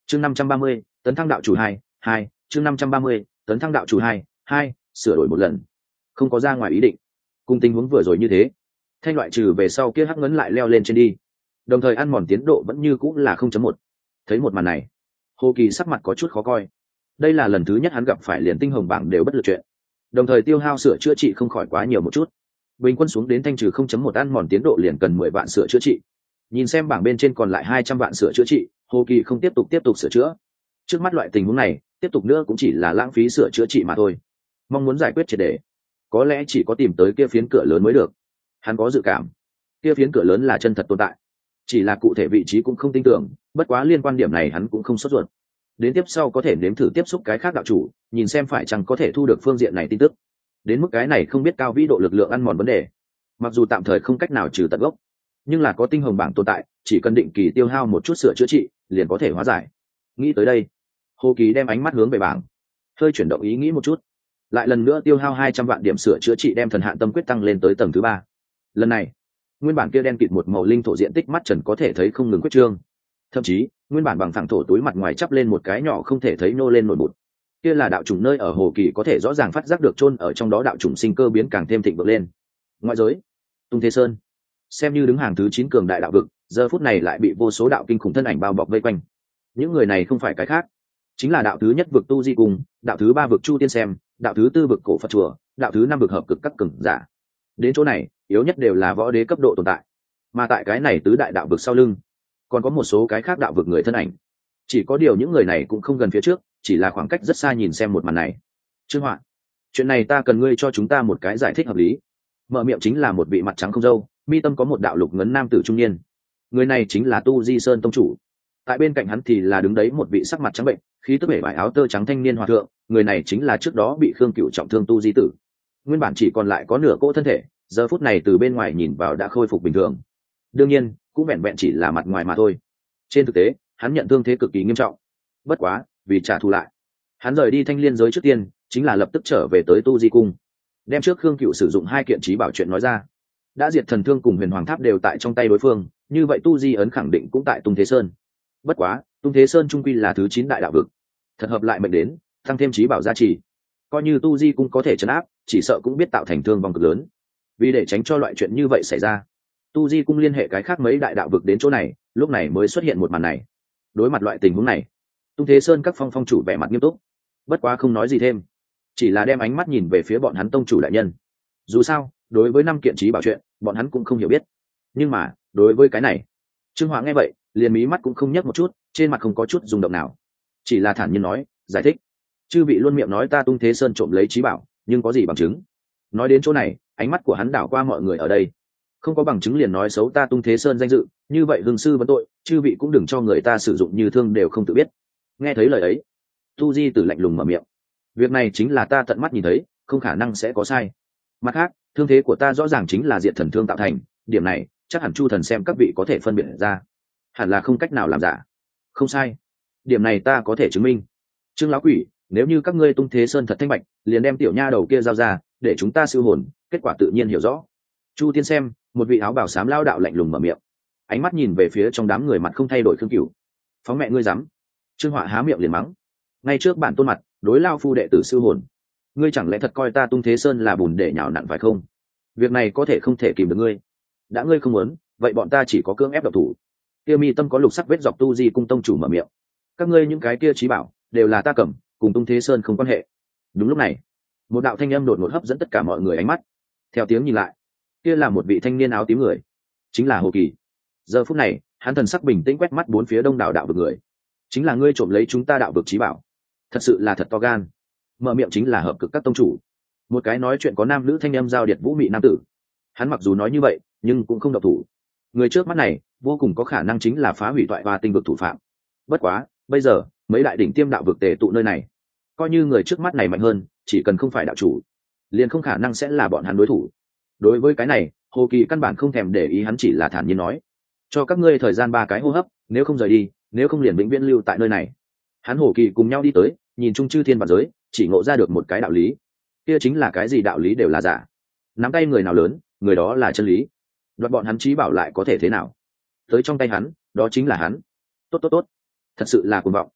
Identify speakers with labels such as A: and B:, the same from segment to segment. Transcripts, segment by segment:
A: chương 530, tấn thăng đạo chủ 2 chương 530, tấn thăng đạo chủ 2 sửa đổi một lần, không có ra ngoài ý định. Cùng tình huống vừa rồi như thế, thanh loại trừ về sau kia hắc ngấn lại leo lên trên đi, đồng thời ăn mòn tiến độ vẫn như cũng là 0.1. Thấy một màn này, Hồ Kỳ sắc mặt có chút khó coi. Đây là lần thứ nhất hắn gặp phải liền tinh hồng bảng đều bất lực chuyện, đồng thời tiêu hao sửa chữa trị không khỏi quá nhiều một chút. Bình quân xuống đến thanh trừ 0.1 ăn mòn tiến độ liền cần 10 vạn sửa chữa trị. Nhìn xem bảng bên trên còn lại 200 vạn sửa chữa trị, Hồ Kỳ không tiếp tục sửa chữa. Trước mắt loại tình huống này, tiếp tục nữa cũng chỉ là lãng phí sửa chữa trị mà thôi. Mong muốn giải quyết triệt để, có lẽ chỉ có tìm tới kia phiến cửa lớn mới được. Hắn có dự cảm, kia phiến cửa lớn là chân thật tồn tại, chỉ là cụ thể vị trí cũng không tin tưởng. Bất quá liên quan điểm này hắn cũng không sốt ruột. Đến tiếp sau có thể nếm thử tiếp xúc cái khác đạo chủ, nhìn xem phải chăng có thể thu được phương diện này tin tức. Đến mức cái này không biết cao vĩ độ lực lượng ăn mòn vấn đề, mặc dù tạm thời không cách nào trừ tận gốc, nhưng là có tinh hồng bảng tồn tại, chỉ cần định kỳ tiêu hao một chút sửa chữa trị liền có thể hóa giải. Nghĩ tới đây, Hồ Kỳ đem ánh mắt hướng về bảng, hơi chuyển động ý nghĩ một chút, lại lần nữa tiêu hao 200 vạn điểm sửa chữa trị đem thần hạn tâm quyết tăng lên tới tầng thứ 3. Lần này, nguyên bản kia đen kịt một màu linh thổ diện tích mắt trần có thể thấy không ngừng quyết trương, thậm chí nguyên bản bằng phẳng thổ túi mặt ngoài chắp lên một cái nhỏ không thể thấy nô lên nổi bụt. Kia là đạo chủng nơi ở Hồ Kỳ có thể rõ ràng phát giác được chôn ở trong đó đạo chủng sinh cơ biến càng thêm thịnh vượng lên. Ngoại giới, Tung Thế Sơn xem như đứng hàng thứ 9 cường đại đạo vực, giờ phút này lại bị vô số đạo kinh khủng thân ảnh bao bọc vây quanh. Những người này không phải cái khác, chính là đạo thứ nhất vực Tu Di Cung, đạo thứ 3 vực Chu Tiên Xem, đạo thứ 4 vực Cổ Phật Chùa, đạo thứ 5 vực Hợp Cực các cường giả. Đến chỗ này, yếu nhất đều là võ đế cấp độ tồn tại. Mà tại cái này tứ đại đạo vực sau lưng, còn có một số cái khác đạo vực người thân ảnh. Chỉ có điều những người này cũng không gần phía trước, chỉ là khoảng cách rất xa nhìn xem một màn này. Trương Hoạn, chuyện này ta cần ngươi cho chúng ta một cái giải thích hợp lý. Mở miệng chính là một vị mặt trắng không râu, mi tâm có một đạo lục ngấn nam tử trung niên. Người này chính là Tu Di Sơn tông chủ. Tại bên cạnh hắn thì là đứng đấy một vị sắc mặt trắng bệnh, khí tức bể bại áo tơ trắng thanh niên hòa thượng. Người này chính là trước đó bị Khương Cửu trọng thương Tu Di tử. Nguyên bản chỉ còn lại có nửa cỗ thân thể, giờ phút này từ bên ngoài nhìn vào đã khôi phục bình thường. Đương nhiên, cũng vẹn vẹn chỉ là mặt ngoài mà thôi. Trên thực tế, hắn nhận thương thế cực kỳ nghiêm trọng. Bất quá, vì trả thù lại, hắn rời đi Thanh Liên giới trước tiên, chính là lập tức trở về tới Tu Di cung, đem trước Khương Cửu sử dụng 2 kiện trí bảo chuyện nói ra. Đã diệt thần thương cùng Huyền Hoàng Tháp đều tại trong tay đối phương, như vậy Tu Di ấn khẳng định cũng tại Tung Thế Sơn. Bất quá, Tung Thế Sơn trung quy là thứ 9 đại đạo vực, thật hợp lại mệnh đến, tăng thêm trí bảo gia trì, coi như Tu Di cung có thể trấn áp, chỉ sợ cũng biết tạo thành thương vong cực lớn. Vì để tránh cho loại chuyện như vậy xảy ra, Tu Di cung liên hệ cái khác mấy đại đạo vực đến chỗ này, lúc này mới xuất hiện một màn này. Đối mặt loại tình huống này, Tung Thế Sơn các phong chủ vẻ mặt nghiêm túc, bất quá không nói gì thêm, chỉ là đem ánh mắt nhìn về phía bọn hắn tông chủ đại nhân. Dù sao, đối với 5 kiện trí bảo chuyện, bọn hắn cũng không hiểu biết, nhưng mà đối với cái này, Trương Hoạ nghe vậy, liền mí mắt cũng không nhấc một chút, trên mặt không có chút rung động nào, chỉ là thản nhiên nói, giải thích. Chư vị luôn miệng nói ta Tung Thế Sơn trộm lấy trí bảo, nhưng có gì bằng chứng? Nói đến chỗ này, ánh mắt của hắn đảo qua mọi người ở đây. Không có bằng chứng liền nói xấu ta Tung Thế Sơn danh dự, như vậy hương sư vấn tội, chư vị cũng đừng cho người ta sử dụng như thương đều không tự biết. Nghe thấy lời ấy, Tu Di Tử lạnh lùng mở miệng. Việc này chính là ta tận mắt nhìn thấy, không khả năng sẽ có sai. Mặt khác, thương thế của ta rõ ràng chính là diệt thần thương tạo thành, điểm này chắc hẳn Chu thần xem các vị có thể phân biệt ra, hẳn là không cách nào làm giả. Không sai, điểm này ta có thể chứng minh. Trương lão quỷ, nếu như các ngươi Tung Thế Sơn thật thanh bạch, liền đem tiểu nha đầu kia giao ra, để chúng ta siêu hồn, kết quả tự nhiên hiểu rõ. Chu Tiên Xem, một vị áo bào xám lao đạo lạnh lùng mở miệng, ánh mắt nhìn về phía trong đám người mặt không thay đổi Khương Cửu. Phóng mẹ ngươi dám! Trương Họa há miệng liền mắng. Ngay trước bản tôn mặt, đối lao phu đệ tử siêu hồn, ngươi chẳng lẽ thật coi ta Tung Thế Sơn là bùn để nhào nặn phải không? Việc này có thể không thể kìm được ngươi. Đã ngươi không muốn, vậy bọn ta chỉ có cưỡng ép độc thủ. Kia mi tâm có lục sắc vết dọc Tu Di cung tông chủ mở miệng. Các ngươi những cái kia trí bảo đều là ta cầm, cùng Tung Thế Sơn không quan hệ. Đúng lúc này, một đạo thanh âm đột ngột hấp dẫn tất cả mọi người ánh mắt. Theo tiếng nhìn lại, kia là một vị thanh niên áo tím người, chính là Hồ Kỳ. Giờ phút này, hắn thần sắc bình tĩnh quét mắt bốn phía đông đảo đạo vực người. Chính là ngươi trộm lấy chúng ta đạo vực trí bảo, thật sự là thật to gan. Mở miệng chính là Hợp Cực các tông chủ, một cái nói chuyện có nam nữ thanh âm giao điệt vũ mị nam tử. Hắn mặc dù nói như vậy, nhưng cũng không độc thủ. Người trước mắt này vô cùng có khả năng chính là phá hủy toại và tinh vực thủ phạm. Bất quá, bây giờ mấy đại đỉnh tiêm đạo vực tề tụ nơi này, coi như người trước mắt này mạnh hơn, chỉ cần không phải đạo chủ, liền không khả năng sẽ là bọn hắn đối thủ. Đối với cái này, Hồ Kỳ căn bản không thèm để ý, hắn chỉ là thản nhiên nói: cho các ngươi thời gian 3 cái hô hấp, nếu không rời đi, nếu không liền vĩnh viễn lưu tại nơi này. Hắn Hồ Kỳ cùng nhau đi tới, nhìn chung chư thiên và giới, chỉ ngộ ra được một cái đạo lý, kia chính là cái gì đạo lý đều là giả, nắm tay người nào lớn, người đó là chân lý. Đoạt bọn hắn trí bảo lại có thể thế nào? Tới trong tay hắn, đó chính là hắn. Tốt, thật sự là cuồng vọng.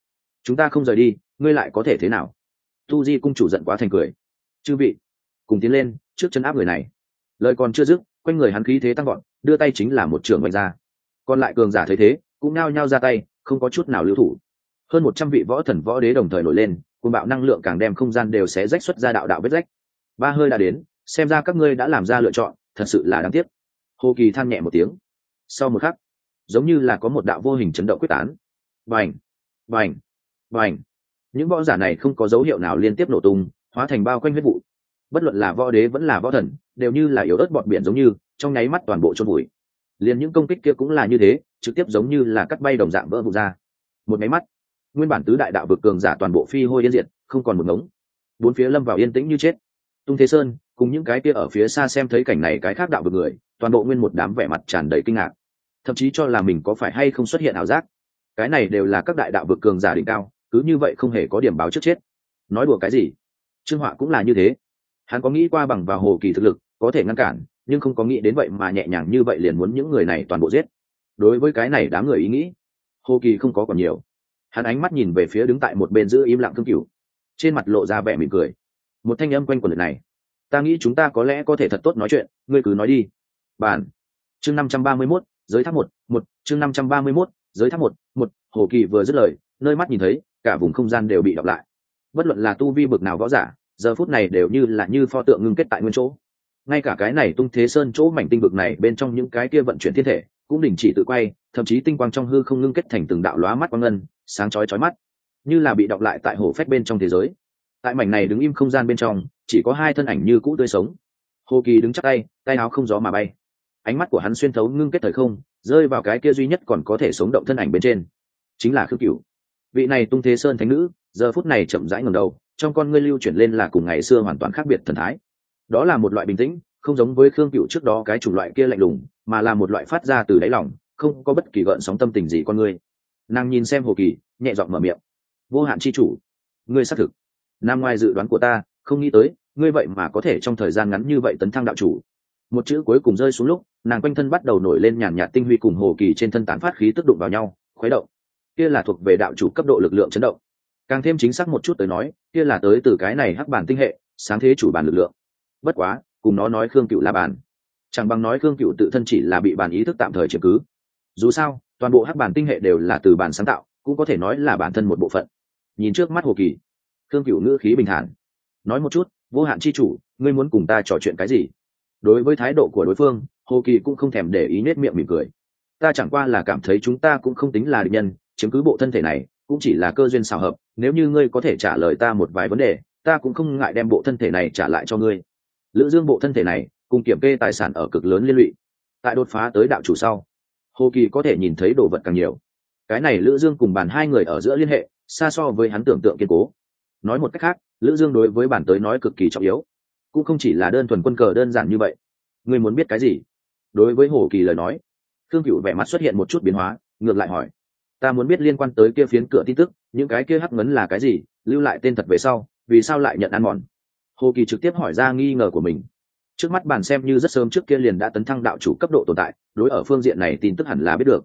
A: chúng ta không rời đi ngươi lại có thể thế nào? Tu Di cung chủ giận quá thành cười. Chư vị, cùng tiến lên trước chân áp người này. Lời còn chưa dứt, quanh người hắn khí thế tăng gọn, đưa tay chính là một trường vạch ra. Còn lại cường giả thấy thế cũng nao nhao ra tay, không có chút nào lưu thủ. Hơn 100 vị võ thần võ đế đồng thời nổi lên, cuồng bạo năng lượng càng đem không gian đều xé rách xuất ra đạo đạo vết rách. Ba hơi đã đến, xem ra các ngươi đã làm ra lựa chọn, thật sự là đáng tiếc. Hồ Kỳ than nhẹ một tiếng. Sau một khắc, giống như là có một đạo vô hình chấn động quyết tán. Bành, bành, bành. Những võ giả này không có dấu hiệu nào liên tiếp nổ tung, hóa thành bao quanh huyết vụ. Bất luận là võ đế vẫn là võ thần, đều như là yếu ớt bọt biển giống như, trong nháy mắt toàn bộ chôn bụi. Liền những công kích kia cũng là như thế, trực tiếp giống như là cắt bay đồng dạng vỡ vụn ra. Một nháy mắt, nguyên bản tứ đại đạo vực cường giả toàn bộ phi hôi yên diệt, không còn một ngống. Bốn phía lâm vào yên tĩnh như chết. Tung Thế Sơn cùng những cái kia ở phía xa xem thấy cảnh này cái khác đạo vực người, toàn bộ nguyên một đám vẻ mặt tràn đầy kinh ngạc, thậm chí cho là mình có phải hay không xuất hiện ảo giác. Cái này đều là các đại đạo vực cường giả đỉnh cao, cứ như vậy không hề có điểm báo trước chết. Nói đùa cái gì? Trương Họa cũng là như thế. Hắn có nghĩ qua bằng vào Hồ Kỳ thực lực có thể ngăn cản, nhưng không có nghĩ đến vậy mà nhẹ nhàng như vậy liền muốn những người này toàn bộ giết. Đối với cái này đám người ý nghĩ, Hồ Kỳ không có còn nhiều. Hắn ánh mắt nhìn về phía đứng tại một bên giữ im lặng Thương Cửu, trên mặt lộ ra vẻ mỉm cười. Một thanh âm quanh quẩn này, ta nghĩ chúng ta có lẽ có thể thật tốt nói chuyện, ngươi cứ nói đi. Bản chương 531, giới tháp một chương 531, giới tháp một. Hồ Kỳ vừa dứt lời, nơi mắt nhìn thấy cả vùng không gian đều bị đọc lại. Bất luận là tu vi bực nào võ giả, giờ phút này đều như là như pho tượng ngưng kết tại nguyên chỗ. Ngay cả cái này Tung Thế Sơn chỗ mảnh tinh vực này bên trong những cái kia vận chuyển thiên thể cũng đình chỉ tự quay, thậm chí tinh quang trong hư không ngưng kết thành từng đạo lóa mắt quang ngân, sáng chói chói mắt, như là bị đọc lại tại hổ phách bên trong thế giới. Tại mảnh này đứng im không gian bên trong, chỉ có hai thân ảnh như cũ tươi sống. Hồ Kỳ đứng chắc tay, tay áo không gió mà bay. Ánh mắt của hắn xuyên thấu ngưng kết thời không, rơi vào cái kia duy nhất còn có thể sống động thân ảnh bên trên, chính là Khương Cửu. Vị này Tung Thế Sơn thánh nữ, giờ phút này chậm rãi ngẩng đầu, trong con ngươi lưu chuyển lên là cùng ngày xưa hoàn toàn khác biệt thần thái. Đó là một loại bình tĩnh, không giống với Khương Cửu trước đó cái chủng loại kia lạnh lùng, mà là một loại phát ra từ đáy lòng, không có bất kỳ gợn sóng tâm tình gì con ngươi. Nàng nhìn xem Hồ Kỳ, nhẹ giọng mở miệng: "Vô Hạn chi chủ, ngươi xác thực nằm ngoài dự đoán của ta, không nghĩ tới ngươi vậy mà có thể trong thời gian ngắn như vậy tấn thăng đạo chủ." Một chữ cuối cùng rơi xuống lúc, nàng quanh thân bắt đầu nổi lên nhàn nhạt tinh huy cùng Hồ Kỳ trên thân tán phát khí tức đụng vào nhau, khuấy động. Kia là thuộc về đạo chủ cấp độ lực lượng chấn động. Càng thêm chính xác một chút tới nói, kia là tới từ cái này hắc bản tinh hệ, sáng thế chủ bản lực lượng. Bất quá, cùng nó nói Khương Cửu là bản, chẳng bằng nói Khương Cửu tự thân chỉ là bị bản ý thức tạm thời chiếm cứ. Dù sao, toàn bộ hắc bản tinh hệ đều là từ bản sáng tạo, cũng có thể nói là bản thân một bộ phận. Nhìn trước mắt Hồ Kỳ, Khương Cửu ngữ khí bình thản, nói một chút: "Vô Hạn chi chủ, ngươi muốn cùng ta trò chuyện cái gì?" Đối với thái độ của đối phương, Hồ Kỳ cũng không thèm để ý, nết miệng mỉm cười: "Ta chẳng qua là cảm thấy chúng ta cũng không tính là địch nhân, chiếm cứ bộ thân thể này cũng chỉ là cơ duyên xào hợp, nếu như ngươi có thể trả lời ta một vài vấn đề, ta cũng không ngại đem bộ thân thể này trả lại cho ngươi." Lữ Dương bộ thân thể này cùng kiểm kê tài sản ở cực lớn liên lụy, tại đột phá tới đạo chủ sau, Hồ Kỳ có thể nhìn thấy đồ vật càng nhiều. Cái này Lữ Dương cùng bản hai người ở giữa liên hệ xa so với hắn tưởng tượng kiên cố. Nói một cách khác, Lữ Dương đối với bản tới nói cực kỳ trọng yếu, cũng không chỉ là đơn thuần quân cờ đơn giản như vậy. Ngươi muốn biết cái gì? Đối với Hồ Kỳ lời nói, Thương Cửu vẻ mặt xuất hiện một chút biến hóa, ngược lại hỏi: "Ta muốn biết liên quan tới kia phiến cửa tin tức, những cái kia hắc ngấn là cái gì, lưu lại tên thật về sau, vì sao lại nhận ăn mòn?" Hồ Kỳ trực tiếp hỏi ra nghi ngờ của mình. Trước mắt bản xem như rất sớm trước kia liền đã tấn thăng đạo chủ cấp độ tồn tại, đối ở phương diện này tin tức hẳn là biết được.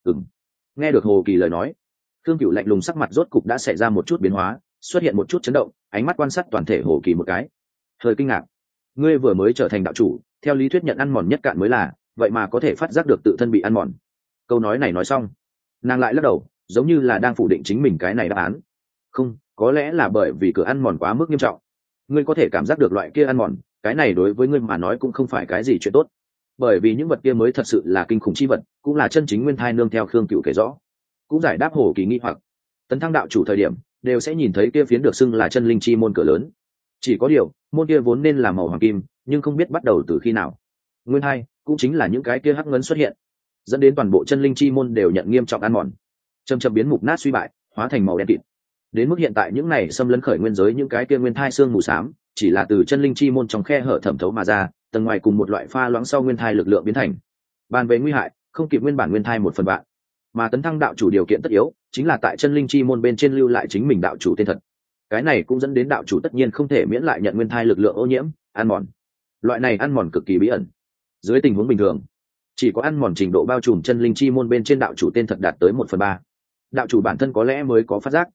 A: Nghe được Hồ Kỳ lời nói, Thương Cửu lạnh lùng sắc mặt rốt cục đã xảy ra một chút biến hóa, xuất hiện một chút chấn động, ánh mắt quan sát toàn thể Hồ Kỳ một cái, hơi kinh ngạc: "Ngươi vừa mới trở thành đạo chủ, theo lý thuyết nhận ăn mòn nhất cạn mới là, vậy mà có thể phát giác được tự thân bị ăn mòn." Câu nói này nói xong, nàng lại lắc đầu, giống như là đang phủ định chính mình cái này đáp án. "Không, có lẽ là bởi vì cửa ăn mòn quá mức nghiêm trọng. Ngươi có thể cảm giác được loại kia ăn mòn, cái này đối với ngươi mà nói cũng không phải cái gì chuyện tốt, bởi vì những vật kia mới thật sự là kinh khủng chi vật, cũng là chân chính nguyên thai nương theo Khương Cửu kể rõ." Cũng giải đáp Hồ Kỳ nghi hoặc. Tấn thăng đạo chủ thời điểm, đều sẽ nhìn thấy kia phiến được xưng là chân linh chi môn cửa lớn. Chỉ có điều, môn kia vốn nên là màu hoàng kim, nhưng không biết bắt đầu từ khi nào. Nguyên hai, cũng chính là những cái kia hắc ngấn xuất hiện, dẫn đến toàn bộ chân linh chi môn đều nhận nghiêm trọng ăn mòn, chậm chậm biến mục nát suy bại, hóa thành màu đen kịt. Đến mức hiện tại những này xâm lấn khởi nguyên giới những cái kia nguyên thai xương mù xám, chỉ là từ chân linh chi môn trong khe hở thẩm thấu mà ra, tầng ngoài cùng một loại pha loãng sau nguyên thai lực lượng biến thành. Bàn về nguy hại, không kịp nguyên bản nguyên thai 1/3. Mà tấn thăng đạo chủ điều kiện tất yếu, chính là tại chân linh chi môn bên trên lưu lại chính mình đạo chủ tên thật. Cái này cũng dẫn đến đạo chủ tất nhiên không thể miễn lại nhận nguyên thai lực lượng ô nhiễm, ăn mòn. Loại này ăn mòn cực kỳ bí ẩn. Dưới tình huống bình thường, chỉ có ăn mòn trình độ bao trùm chân linh chi môn bên trên đạo chủ tên thật đạt tới 1/3, đạo chủ bản thân có lẽ mới có phát giác.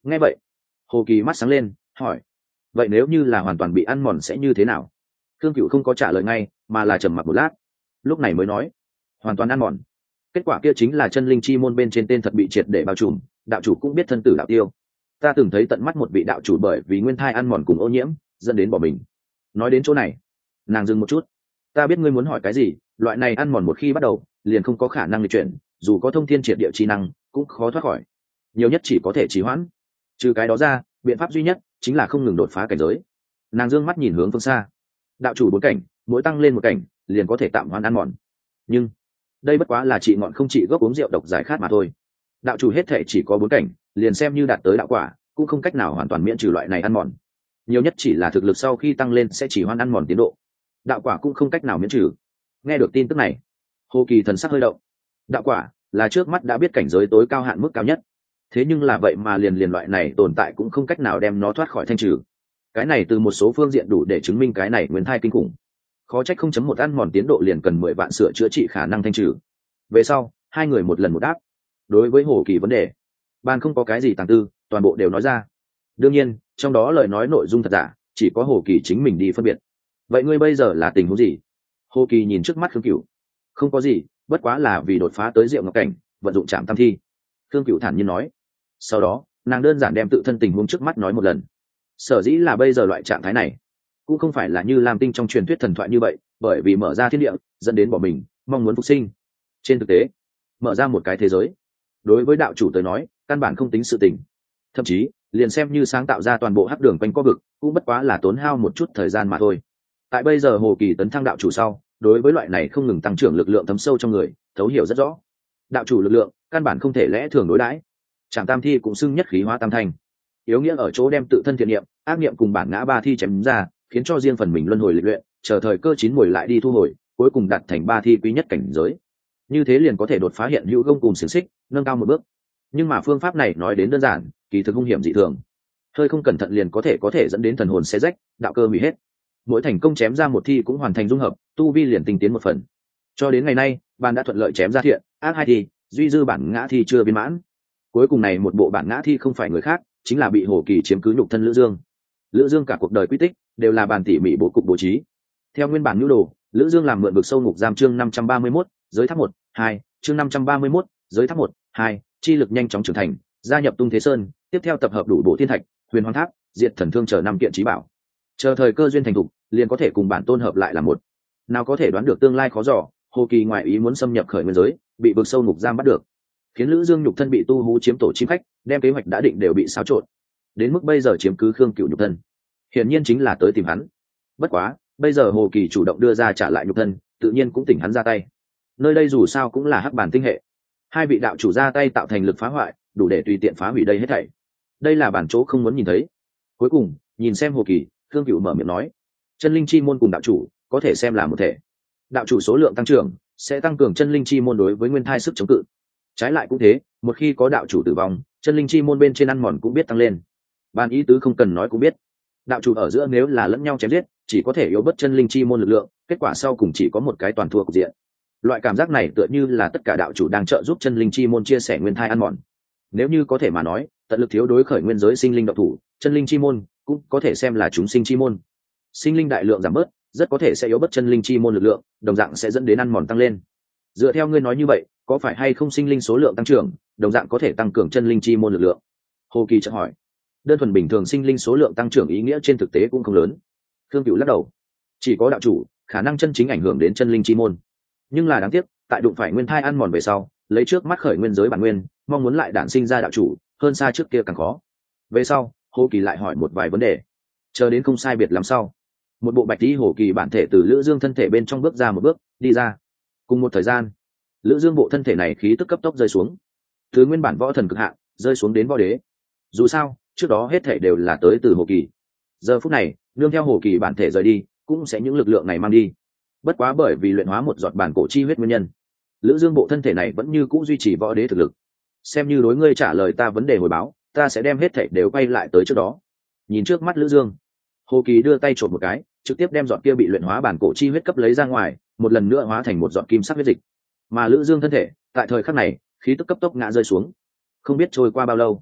A: Nghe vậy, Hồ Kỳ mắt sáng lên, hỏi: vậy nếu như là hoàn toàn bị ăn mòn sẽ như thế nào? Thương Cửu không có trả lời ngay, mà là trầm mặc một lát, lúc này mới nói: hoàn toàn ăn mòn. Kết quả kia chính là chân linh chi môn bên trên tên thật bị triệt để bao trùm, đạo chủ cũng biết thân tử đạo tiêu. Ta từng thấy tận mắt một vị đạo chủ bởi vì nguyên thai ăn mòn cùng ô nhiễm, dẫn đến bỏ mình. Nói đến chỗ này, nàng dừng một chút. Ta biết ngươi muốn hỏi cái gì, loại này ăn mòn một khi bắt đầu, liền không có khả năng lịch chuyển, dù có thông thiên triệt địa chi năng, cũng khó thoát khỏi. Nhiều nhất chỉ có thể trì hoãn. Trừ cái đó ra, biện pháp duy nhất chính là không ngừng đột phá cảnh giới. Nàng dương mắt nhìn hướng phương xa. Đạo chủ 4 cảnh, mỗi tăng lên một cảnh, liền có thể tạm hoãn ăn mòn. Nhưng đây bất quá là trị ngọn không trị gốc, uống rượu độc giải khát mà thôi. Đạo chủ hết thể chỉ có 4 cảnh, liền xem như đạt tới đạo quả, cũng không cách nào hoàn toàn miễn trừ loại này ăn mòn. Nhiều nhất chỉ là thực lực sau khi tăng lên sẽ chỉ hoãn ăn mòn tiến độ. Đạo quả cũng không cách nào miễn trừ. Nghe được tin tức này, Hồ Kỳ thần sắc hơi động. Đạo quả là trước mắt đã biết cảnh giới tối cao hạn mức cao nhất, thế nhưng là vậy mà liền loại này tồn tại cũng không cách nào đem nó thoát khỏi thanh trừ. Cái này từ một số phương diện đủ để chứng minh cái này nguyên thai kinh khủng. Khó trách 0.1 ăn mòn tiến độ liền cần 10 vạn sửa chữa trị khả năng thanh trừ. Về sau, hai người một lần một đáp. Đối với Hồ Kỳ vấn đề, ban không có cái gì tàng tư, toàn bộ đều nói ra. Đương nhiên, trong đó lời nói nội dung thật giả, chỉ có Hồ Kỳ chính mình đi phân biệt. Vậy ngươi bây giờ là tình huống gì? Hồ Kỳ nhìn trước mắt Khương Cửu. Không có gì, bất quá là vì đột phá tới Diệu Ngọc cảnh, vận dụng Trảm Tam Thi. Khương Cửu thản nhiên nói. Sau đó, nàng đơn giản đem tự thân tình huống trước mắt nói một lần. Sở dĩ là bây giờ loại trạng thái này, cũng không phải là như Lam Tinh trong truyền thuyết thần thoại như vậy, bởi vì mở ra thiên địa, dẫn đến bỏ mình, mong muốn phục sinh. Trên thực tế, mở ra một cái thế giới, đối với đạo chủ tới nói, căn bản không tính sự tình. Thậm chí, liền xem như sáng tạo ra toàn bộ hắc đường quanh co vực, cũng bất quá là tốn hao một chút thời gian mà thôi. Tại bây giờ Hồ Kỳ tấn thăng đạo chủ sau, đối với loại này không ngừng tăng trưởng lực lượng thấm sâu trong người, thấu hiểu rất rõ. Đạo chủ lực lượng, căn bản không thể lẽ thường đối đãi. Trảm Tam Thi cũng xưng nhất khí hóa tam thành, yếu nghĩa ở chỗ đem tự thân thiện niệm, ác niệm cùng bản ngã ba thi chém ra, khiến cho riêng phần mình luân hồi lịch luyện, chờ thời cơ chín muồi lại đi thu hồi, cuối cùng đạt thành ba thi quý nhất cảnh giới. Như thế liền có thể đột phá hiện hữu gông cùng xiềng xích, nâng cao một bước. Nhưng mà phương pháp này nói đến đơn giản, kỳ thực hung hiểm dị thường. Hơi không cẩn thận liền có thể dẫn đến thần hồn xé rách, đạo cơ hủy hết. Mỗi thành công chém ra một thi cũng hoàn thành dung hợp, tu vi liền tinh tiến một phần. Cho đến ngày nay, ban đã thuận lợi chém ra thiện, ác hai thi, duy dư bản ngã thi chưa viên mãn. Cuối cùng này một bộ bản ngã thi không phải người khác, chính là bị Hồ Kỳ chiếm cứ nhục thân Lữ Dương. Lữ Dương cả cuộc đời quy tích đều là bàn tỉ mỉ bố cục bố trí. Theo nguyên bản nhu đồ, Lữ Dương làm mượn vực sâu ngục giam chương 531, giới tháp 1, 2, chương 531, giới tháp 1, 2, chi lực nhanh chóng trưởng thành, gia nhập Tung Thế Sơn, tiếp theo tập hợp đủ bộ thiên thạch, Huyền Hoàng Tháp, Diệt Thần Thương chờ 5 kiện chí bảo. Chờ thời cơ duyên thành thục, liền có thể cùng bản tôn hợp lại là một. Nào có thể đoán được tương lai khó dò, Hồ Kỳ ngoại ý muốn xâm nhập khởi nguyên giới, bị vực sâu ngục giam bắt được, khiến Lữ Dương nhục thân bị tu hú chiếm tổ chim khách, đem kế hoạch đã định đều bị xáo trộn. Đến mức bây giờ chiếm cứ Khương Cửu nhục thân, hiển nhiên chính là tới tìm hắn. Bất quá, bây giờ Hồ Kỳ chủ động đưa ra trả lại nhục thân, tự nhiên cũng tỉnh hắn ra tay. Nơi đây dù sao cũng là hắc bản tinh hệ, hai vị đạo chủ ra tay tạo thành lực phá hoại, đủ để tùy tiện phá hủy đây hết thảy. Đây là bản chỗ không muốn nhìn thấy. Cuối cùng, nhìn xem Hồ Kỳ, Khương Cửu mở miệng nói: chân linh chi môn cùng đạo chủ có thể xem là một thể. Đạo chủ số lượng tăng trưởng sẽ tăng cường chân linh chi môn đối với nguyên thai sức chống cự. Trái lại cũng thế, một khi có đạo chủ tử vong, chân linh chi môn bên trên ăn mòn cũng biết tăng lên. Ban ý tứ không cần nói cũng biết, đạo chủ ở giữa nếu là lẫn nhau chém giết, chỉ có thể yếu bớt chân linh chi môn lực lượng, kết quả sau cùng chỉ có một cái toàn thua cục diện. Loại cảm giác này tựa như là tất cả đạo chủ đang trợ giúp chân linh chi môn chia sẻ nguyên thai ăn mòn. Nếu như có thể mà nói, tận lực thiếu đối khởi nguyên giới sinh linh độc thủ, chân linh chi môn cũng có thể xem là chúng sinh chi môn. Sinh linh đại lượng giảm bớt, rất có thể sẽ yếu bớt chân linh chi môn lực lượng, đồng dạng sẽ dẫn đến ăn mòn tăng lên. Dựa theo ngươi nói như vậy, có phải hay không sinh linh số lượng tăng trưởng, đồng dạng có thể tăng cường chân linh chi môn lực lượng? Hồ Kỳ chợt hỏi. Đơn thuần bình thường sinh linh số lượng tăng trưởng ý nghĩa trên thực tế cũng không lớn. Khương Cửu lắc đầu. Chỉ có đạo chủ khả năng chân chính ảnh hưởng đến chân linh chi môn. Nhưng là đáng tiếc, tại đụng phải nguyên thai ăn mòn về sau, lấy trước mắt khởi nguyên giới bản nguyên, mong muốn lại đản sinh ra đạo chủ, hơn xa trước kia càng khó. Về sau, Hồ Kỳ lại hỏi một vài vấn đề. Chờ đến không sai biệt lắm sau, một bộ bạch tí Hồ Kỳ bản thể từ Lữ Dương thân thể bên trong bước ra một bước, đi ra. Cùng một thời gian, Lữ Dương bộ thân thể này khí tức cấp tốc rơi xuống, từ nguyên bản võ thần cực hạn rơi xuống đến võ đế. Dù sao, trước đó hết thể đều là tới từ Hồ Kỳ. Giờ phút này, nương theo Hồ Kỳ bản thể rời đi, cũng sẽ những lực lượng này mang đi. Bất quá bởi vì luyện hóa một giọt bản cổ chi huyết nguyên nhân, Lữ Dương bộ thân thể này vẫn như cũ duy trì võ đế thực lực. Xem như đối ngươi trả lời ta vấn đề hồi báo, ta sẽ đem hết thể đều quay lại tới trước đó. Nhìn trước mắt Lữ Dương, Hồ Kỳ đưa tay trộn một cái, trực tiếp đem giọt kia bị luyện hóa bản cổ chi huyết cấp lấy ra ngoài, một lần nữa hóa thành một giọt kim sắc huyết dịch. Mà Lữ Dương thân thể, tại thời khắc này, khí tức cấp tốc ngã rơi xuống. Không biết trôi qua bao lâu,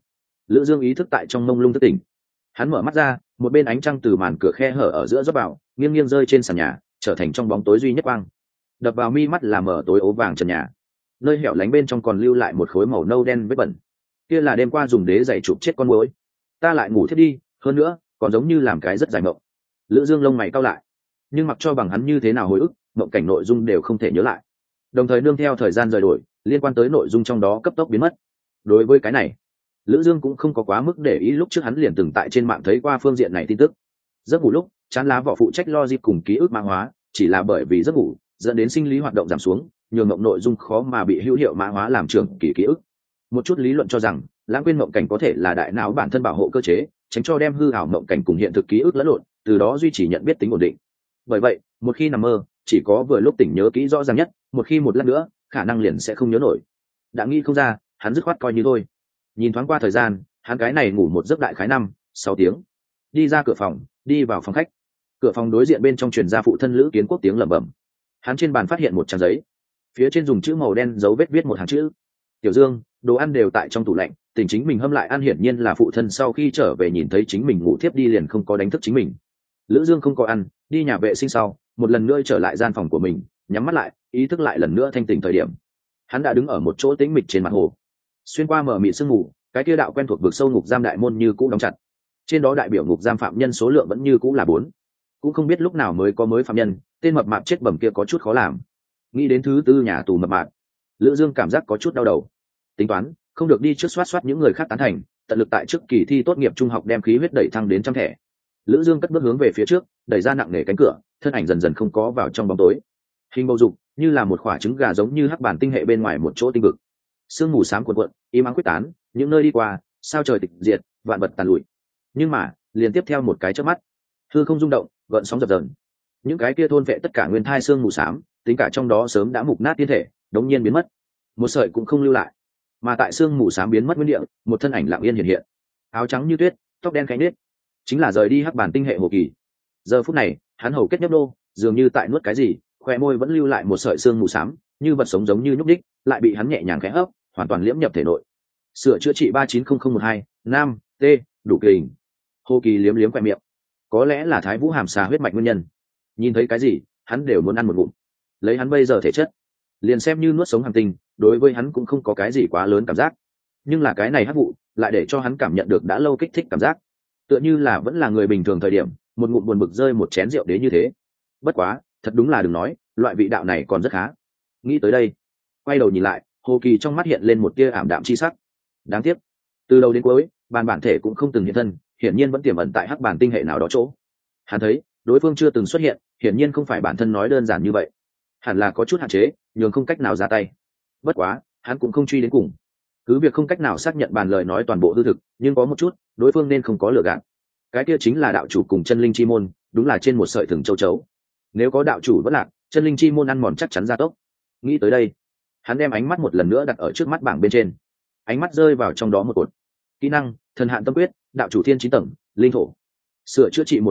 A: Lữ Dương ý thức tại trong mông lung thức tỉnh. Hắn mở mắt ra, một bên ánh trăng từ màn cửa khe hở ở giữa rót vào, nghiêng nghiêng rơi trên sàn nhà, trở thành trong bóng tối duy nhất quang. Đập vào mi mắt là mở tối ố vàng trần nhà, nơi hẻo lánh bên trong còn lưu lại một khối màu nâu đen vết bẩn. Kia là đêm qua dùng đế giày chụp chết con muỗi. Ta lại ngủ thiết đi, hơn nữa còn giống như làm cái rất dài mộng. Lữ Dương lông mày cau lại, nhưng mặc cho bằng hắn như thế nào hồi ức, mộng cảnh nội dung đều không thể nhớ lại. Đồng thời nương theo thời gian rời đổi, liên quan tới nội dung trong đó cấp tốc biến mất. Đối với cái này, Lữ Dương cũng không có quá mức để ý, lúc trước hắn liền từng tại trên mạng thấy qua phương diện này tin tức. Giấc ngủ lúc, chán lá vỏ phụ trách logic cùng ký ức mã hóa, chỉ là bởi vì giấc ngủ dẫn đến sinh lý hoạt động giảm xuống, nhường mộng nội dung khó mà bị hữu hiệu mã hóa làm trường kỳ ký ức. Một chút lý luận cho rằng, lãng quên mộng cảnh có thể là đại não bản thân bảo hộ cơ chế, tránh cho đem hư ảo mộng cảnh cùng hiện thực ký ức lẫn lộn, từ đó duy trì nhận biết tính ổn định. Bởi vậy, một khi nằm mơ, chỉ có vừa lúc tỉnh nhớ kỹ rõ ràng nhất, một khi một lát nữa, khả năng liền sẽ không nhớ nổi. Đã nghĩ không ra, hắn dứt khoát coi như thôi. Nhìn thoáng qua thời gian, hắn cái này ngủ một giấc đại khái 5-6 tiếng. Đi ra cửa phòng, đi vào phòng khách. Cửa phòng đối diện bên trong truyền ra phụ thân Lữ Kiến Quốc tiếng lẩm bẩm. Hắn trên bàn phát hiện một trang giấy, phía trên dùng chữ màu đen dấu vết viết một hàng chữ: Tiểu Dương, đồ ăn đều tại trong tủ lạnh, tỉnh chính mình hâm lại ăn. Hiển nhiên là phụ thân sau khi trở về nhìn thấy chính mình ngủ thiếp đi liền không có đánh thức chính mình. Lữ Dương không có ăn, đi nhà vệ sinh sau, một lần nữa trở lại gian phòng của mình, nhắm mắt lại, ý thức lại lần nữa thanh tỉnh. Thời điểm hắn đã đứng ở một chỗ tĩnh mịch trên mặt hồ, xuyên qua mở mịt sương mù, cái kia đạo quen thuộc vực sâu ngục giam đại môn như cũ đóng chặt. Trên đó đại biểu ngục giam phạm nhân số lượng vẫn như cũ là 4. Cũng không biết lúc nào mới có mới phạm nhân, tên mập mạp chết bẩm kia có chút khó làm. Nghĩ đến thứ tư nhà tù mập mạp, Lữ Dương cảm giác có chút đau đầu. Tính toán không được đi trước soát những người khác tán thành, tận lực tại trước kỳ thi tốt nghiệp trung học đem khí huyết đẩy thăng đến 100 thẻ. Lữ Dương cất bước hướng về phía trước, đẩy ra nặng nề cánh cửa, thân ảnh dần dần không có vào trong bóng tối. Hình bầu dục như là một quả trứng gà, giống như hắc bản tinh hệ bên ngoài một chỗ tinh vực. Sương mù xám cuộn cuộn, im ắng quyết tán, những nơi đi qua, sao trời tịch diệt, vạn vật tàn lụi. Nhưng mà, liền tiếp theo một cái chớp mắt, hư không rung động, gợn sóng dập dờn. Những cái kia thôn vệ tất cả nguyên thai sương mù xám, tính cả trong đó sớm đã mục nát tiên thể, đống nhiên biến mất, một sợi cũng không lưu lại. Mà tại sương mù xám biến mất nguyên địa, một thân ảnh lặng yên hiện hiện, áo trắng như tuyết, tóc đen khẽ nết, chính là rời đi hắc bản tinh hệ Hồ Kỳ. Giờ phút này, hắn hầu kết nhấp nô, dường như tại nuốt cái gì, khoe môi vẫn lưu lại một sợi sương mù xám, như vật sống giống như nhúc đích, lại bị hắn nhẹ nhàng khẽ hấp, hoàn toàn liễm nhập thể nội. Sửa chữa trị 390012, nam, t, đủ kình. Hồ Kỳ liếm liếm khoe miệng, có lẽ là Thái Vũ hàm xà huyết mạch nguyên nhân. Nhìn thấy cái gì, hắn đều muốn ăn một ngụm. Lấy hắn bây giờ thể chất, liền xem như nuốt sống hàm tinh, đối với hắn cũng không có cái gì quá lớn cảm giác. Nhưng là cái này hắc vụ, lại để cho hắn cảm nhận được đã lâu kích thích cảm giác, tựa như là vẫn là người bình thường thời điểm, một ngụm buồn bực rơi một chén rượu đế như thế. Bất quá, thật đúng là đừng nói, loại vị đạo này còn rất khá. Nghĩ tới đây, quay đầu nhìn lại, Hồ Kỳ trong mắt hiện lên một tia ảm đạm chi sắc. Đáng tiếc, từ đầu đến cuối, bản thể cũng không từng hiện thân, hiển nhiên vẫn tiềm ẩn tại hắc bản tinh hệ nào đó chỗ. Hắn thấy, đối phương chưa từng xuất hiện, hiển nhiên không phải bản thân nói đơn giản như vậy, hẳn là có chút hạn chế, nhường không cách nào ra tay. Bất quá, hắn cũng không truy đến cùng. Cứ việc không cách nào xác nhận bàn lời nói toàn bộ hư thực, nhưng có một chút, đối phương nên không có lừa gạt. Cái kia chính là đạo chủ cùng chân linh chi môn, đúng là trên một sợi thừng châu chấu. Nếu có đạo chủ vẫn lạc, chân linh chi môn ăn mòn chắc chắn gia tốc. Nghĩ tới đây, hắn đem ánh mắt một lần nữa đặt ở trước mắt bảng bên trên. Ánh mắt rơi vào trong đó một cột. Kỹ năng, thần hạn tâm quyết, đạo chủ thiên 9 tầng, linh thổ. Sửa chữa trị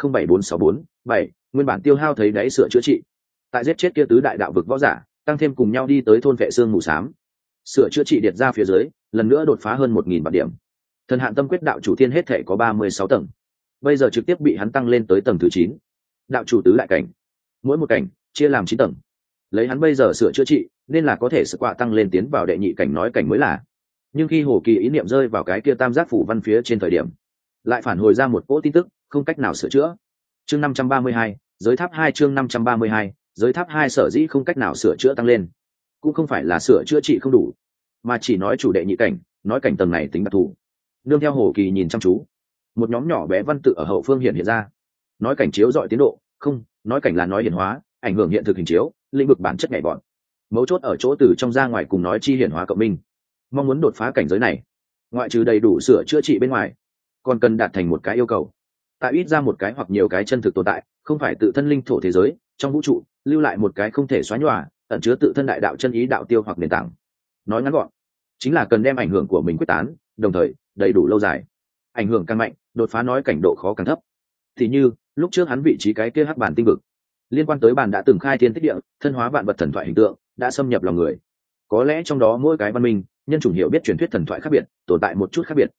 A: 11407447, nguyên bản tiêu hao thấy đáy sửa chữa trị. Tại giết chết kia tứ đại đạo vực võ giả, tăng thêm cùng nhau đi tới thôn vệ xương mù xám. Sửa chữa trị điệt ra phía dưới, lần nữa đột phá hơn 1000 bản điểm. Thần hạn tâm quyết đạo chủ thiên hết thể có 36 tầng, bây giờ trực tiếp bị hắn tăng lên tới tầng thứ 9. Đạo chủ tứ đại cảnh, mỗi một cảnh chia làm 9 tầng. Lấy hắn bây giờ sửa chữa trị, nên là có thể sự quạ tăng lên tiến vào đệ nhị cảnh nói cảnh mới là. Nhưng khi Hồ Kỳ ý niệm rơi vào cái kia tam giác phủ văn phía trên thời điểm, lại phản hồi ra một cỗ tin tức, không cách nào sửa chữa. Chương 532, giới tháp 2, chương 532, giới tháp 2 sở dĩ không cách nào sửa chữa tăng lên, cũng không phải là sửa chữa trị không đủ, mà chỉ nói chủ đệ nhị cảnh, nói cảnh tầng này tính đặc thù. Nương theo Hồ Kỳ nhìn chăm chú, một nhóm nhỏ bé văn tự ở hậu phương hiện ra. Nói cảnh chiếu dọi tiến độ, không, nói cảnh là nói hiển hóa, ảnh hưởng hiện thực hình chiếu, lĩnh vực bản chất nhảy bọn. Mấu chốt ở chỗ từ trong ra ngoài cùng nói chi hiển hóa cộng minh. Mong muốn đột phá cảnh giới này, ngoại trừ đầy đủ sửa chữa trị bên ngoài, còn cần đạt thành một cái yêu cầu. Tại ít ra một cái hoặc nhiều cái chân thực tồn tại, không phải tự thân linh thổ thế giới, trong vũ trụ, lưu lại một cái không thể xóa nhòa, ẩn chứa tự thân đại đạo chân ý đạo tiêu hoặc nền tảng. Nói ngắn gọn, chính là cần đem ảnh hưởng của mình quyết tán, đồng thời đầy đủ lâu dài. Ảnh hưởng càng mạnh, đột phá nói cảnh độ khó càng thấp. Thì như lúc trước hắn vị trí cái kia hắc bản tinh vực, liên quan tới bản đã từng khai thiên tích địa, thân hóa vạn vật thần thoại hình tượng, đã xâm nhập lòng người. Có lẽ trong đó mỗi cái văn minh, nhân chủng hiểu biết truyền thuyết thần thoại khác biệt, tồn tại một chút khác biệt.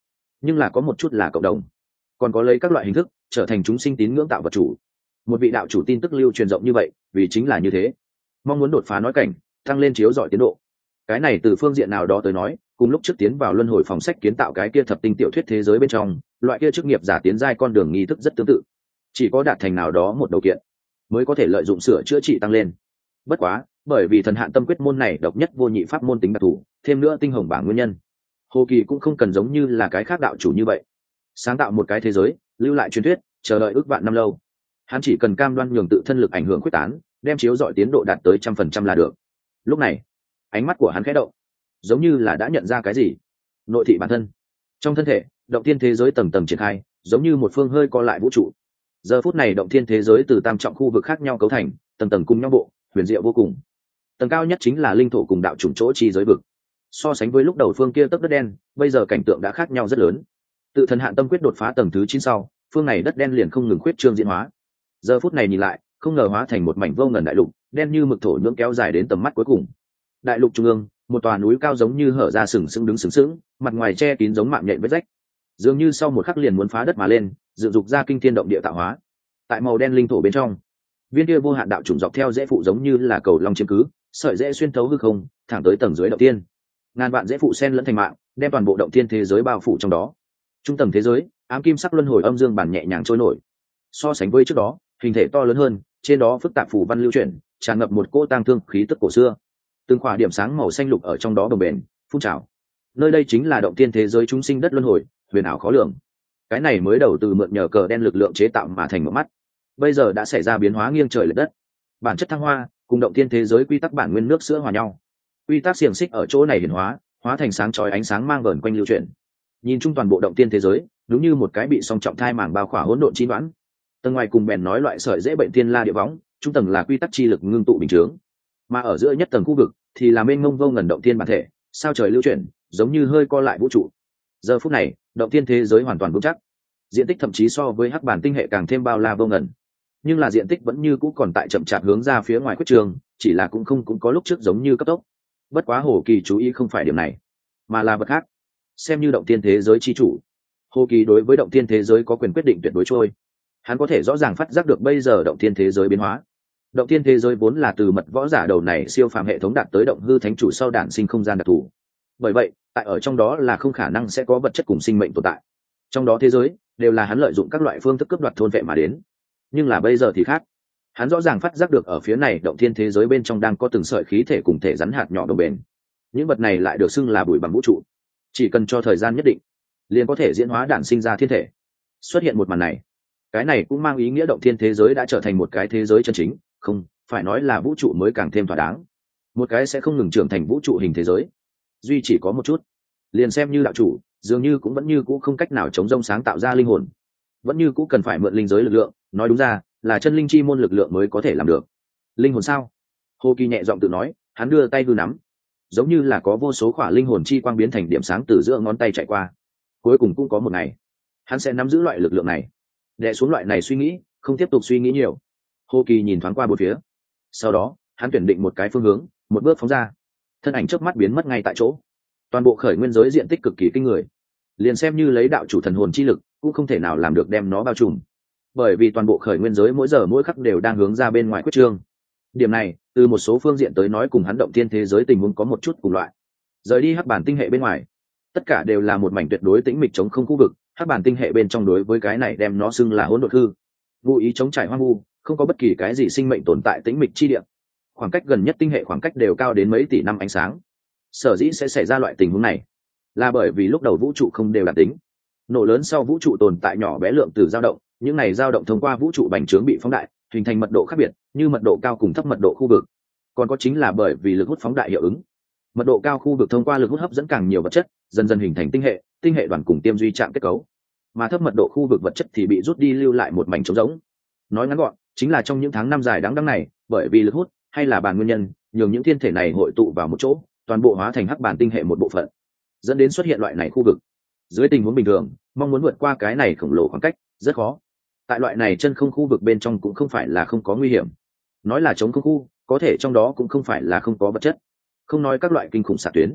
A: nhưng là có một chút là cộng đồng, còn có lấy các loại hình thức trở thành chúng sinh tín ngưỡng tạo vật chủ. Một vị đạo chủ tin tức lưu truyền rộng như vậy vì chính là như thế, mong muốn đột phá nói cảnh, tăng lên chiếu giỏi tiến độ. Cái này từ phương diện nào đó tới nói, cùng lúc trước tiến vào luân hồi phòng sách kiến tạo cái kia thập tinh tiểu thuyết thế giới bên trong loại kia chức nghiệp giả tiến giai con đường nghi thức rất tương tự, chỉ có đạt thành nào đó một điều kiện mới có thể lợi dụng sửa chữa trị tăng lên. Bất quá bởi vì thần hạn tâm quyết môn này độc nhất vô nhị pháp môn tính đặc thù, thêm nữa tinh hồng bảng nguyên nhân, Hồ Kỳ cũng không cần giống như là cái khác đạo chủ như vậy sáng tạo một cái thế giới lưu lại truyền thuyết chờ đợi ước vạn năm lâu. Hắn chỉ cần cam đoan nhường tự thân lực ảnh hưởng quyết tán, đem chiếu dọi tiến độ đạt tới 100% là được. Lúc này ánh mắt của hắn khẽ động, giống như là đã nhận ra cái gì. Nội thị bản thân, trong thân thể động thiên thế giới tầng tầng triển khai, giống như một phương hơi co lại vũ trụ. Giờ phút này động thiên thế giới từ tam trọng khu vực khác nhau cấu thành, tầng tầng cùng nhau bộ, huyền diệu vô cùng. Tầng cao nhất chính là linh thổ cùng đạo chủng chỗ chi giới vực. So sánh với lúc đầu phương kia tấc đất đen, bây giờ cảnh tượng đã khác nhau rất lớn. Tự thần hạn tâm quyết đột phá tầng thứ 9 sau, phương này đất đen liền không ngừng khuyết trương diễn hóa. Giờ phút này nhìn lại, không ngờ hóa thành một mảnh vô ngần đại lục, đen như mực thổ nhưỡng kéo dài đến tầm mắt cuối cùng. Đại lục trung ương, một tòa núi cao giống như hở ra sừng sững đứng sừng sững, mặt ngoài che kín giống mạng nhện vết rách, dường như sau một khắc liền muốn phá đất mà lên, dựng dục ra kinh thiên động địa tạo hóa. Tại màu đen linh thổ bên trong, viên kia vô hạn đạo chủng dọc theo rễ phụ giống như là cầu long chiếm cứ, sợi rễ xuyên thấu hư không, thẳng tới tầng dưới động tiên. Ngàn vạn rễ phụ xen lẫn thành mạng, đem toàn bộ động tiên thế giới bao phủ trong đó. Trung tầng thế giới, ám kim sắc luân hồi âm dương bản nhẹ nhàng trôi nổi. So sánh với trước đó, hình thể to lớn hơn, trên đó phức tạp phù văn lưu chuyển, tràn ngập một cỗ tang thương khí tức cổ xưa. Từng khỏa điểm sáng màu xanh lục ở trong đó bồng bềnh phun trào. Nơi đây chính là động tiên thế giới chúng sinh đất luân hồi, huyền ảo khó lường. Cái này mới đầu từ mượn nhờ cờ đen lực lượng chế tạo mà thành một mắt, bây giờ đã xảy ra biến hóa nghiêng trời lệch đất. Bản chất thăng hoa cùng động tiên thế giới quy tắc bản nguyên nước sữa hòa nhau, quy tắc xiềng xích ở chỗ này hiển hóa, hóa thành sáng chói ánh sáng mang vờn quanh lưu chuyển. Nhìn chung toàn bộ động tiên thế giới, đúng như một cái bị song trọng thai màng bao khỏa hỗn độn chi đoán. Tầng ngoài cùng bèn nói loại sợi dễ bệnh tiên la địa võng, trung tầng là quy tắc chi lực ngưng tụ bình chướng, mà ở giữa nhất tầng khu vực thì là mênh mông vô ngần động tiên bản thể, sao trời lưu chuyển, giống như hơi co lại vũ trụ. Giờ phút này, động tiên thế giới hoàn toàn vững chắc, diện tích thậm chí so với hắc bản tinh hệ càng thêm bao la vô ngần, nhưng là diện tích vẫn như cũ còn tại chậm chạp hướng ra phía ngoài quyết trường, chỉ là cũng có lúc trước giống như cấp tốc. Bất quá Hồ Kỳ chú ý không phải điểm này, mà là vật khác. Xem như động tiên thế giới chi chủ, Hồ Kỳ đối với động tiên thế giới có quyền quyết định tuyệt đối trôi. Hắn có thể rõ ràng phát giác được bây giờ động tiên thế giới biến hóa. Động tiên thế giới vốn là từ mật võ giả đầu này siêu phàm hệ thống đạt tới động hư thánh chủ sau đản sinh không gian đặc thù. Bởi vậy, tại ở trong đó là không khả năng sẽ có vật chất cùng sinh mệnh tồn tại. Trong đó thế giới đều là hắn lợi dụng các loại phương thức cướp đoạt thôn vệ mà đến. Nhưng là bây giờ thì khác. Hắn rõ ràng phát giác được ở phía này động thiên thế giới bên trong đang có từng sợi khí thể cùng thể rắn hạt nhỏ đồng bền. Những vật này lại được xưng là bụi bằng vũ trụ. Chỉ cần cho thời gian nhất định, liền có thể diễn hóa đản sinh ra thiên thể. Xuất hiện một màn này, cái này cũng mang ý nghĩa động thiên thế giới đã trở thành một cái thế giới chân chính, không phải nói là vũ trụ mới càng thêm thỏa đáng. Một cái sẽ không ngừng trưởng thành vũ trụ hình thế giới. Duy chỉ có một chút, liền xem như đạo chủ, dường như cũng vẫn như cũ không cách nào chống rông sáng tạo ra linh hồn, vẫn như cũ cần phải mượn linh giới lực lượng, nói đúng ra là chân linh chi môn lực lượng mới có thể làm được. Linh hồn sao? Hồ Kỳ nhẹ giọng tự nói, hắn đưa tay hư nắm, giống như là có vô số khỏa linh hồn chi quang biến thành điểm sáng từ giữa ngón tay chạy qua. Cuối cùng cũng có một ngày, hắn sẽ nắm giữ loại lực lượng này, đè xuống loại này suy nghĩ, không tiếp tục suy nghĩ nhiều. Hồ Kỳ nhìn thoáng qua bốn phía, sau đó hắn tuyển định một cái phương hướng, một bước phóng ra, thân ảnh chớp mắt biến mất ngay tại chỗ. Toàn bộ khởi nguyên giới diện tích cực kỳ kinh người, liền xem như lấy đạo chủ thần hồn chi lực cũng không thể nào làm được đem nó bao trùm, bởi vì toàn bộ khởi nguyên giới mỗi giờ mỗi khắc đều đang hướng ra bên ngoài quyết trương. Điểm này từ một số phương diện tới nói cùng hắn động thiên thế giới tình huống có một chút cùng loại. Rời đi hắc bản tinh hệ bên ngoài, tất cả đều là một mảnh tuyệt đối tĩnh mịch chống không khu vực. Hắc bản tinh hệ bên trong đối với cái này đem nó xưng là hỗn độn hư, vô ý chống trải hoang vu, không có bất kỳ cái gì sinh mệnh tồn tại tĩnh mịch chi địa. Khoảng cách gần nhất tinh hệ khoảng cách đều cao đến mấy tỷ năm ánh sáng. Sở dĩ sẽ xảy ra loại tình huống này là bởi vì lúc đầu vũ trụ không đều đạt tính, nổ lớn sau vũ trụ tồn tại nhỏ bé lượng tử dao động, những này dao động thông qua vũ trụ bành trướng bị phóng đại, hình thành mật độ khác biệt, như mật độ cao cùng thấp mật độ khu vực. Còn có chính là bởi vì lực hút phóng đại hiệu ứng, mật độ cao khu vực thông qua lực hút hấp dẫn càng nhiều vật chất, dần dần hình thành tinh hệ đoàn cùng tiêm duy trạng kết cấu, mà thấp mật độ khu vực vật chất thì bị rút đi, lưu lại một mảnh trống rỗng. Nói ngắn gọn chính là trong những tháng năm dài đằng này, bởi vì lực hút hay là bàn nguyên nhân, nhường những thiên thể này hội tụ vào một chỗ, toàn bộ hóa thành hắc bản tinh hệ một bộ phận, dẫn đến xuất hiện loại này khu vực. Dưới tình huống bình thường, mong muốn vượt qua cái này khổng lồ khoảng cách rất khó. Tại loại này chân không khu vực bên trong cũng không phải là không có nguy hiểm, nói là chống không khu, có thể trong đó cũng không phải là không có vật chất. Không nói các loại kinh khủng xạ tuyến,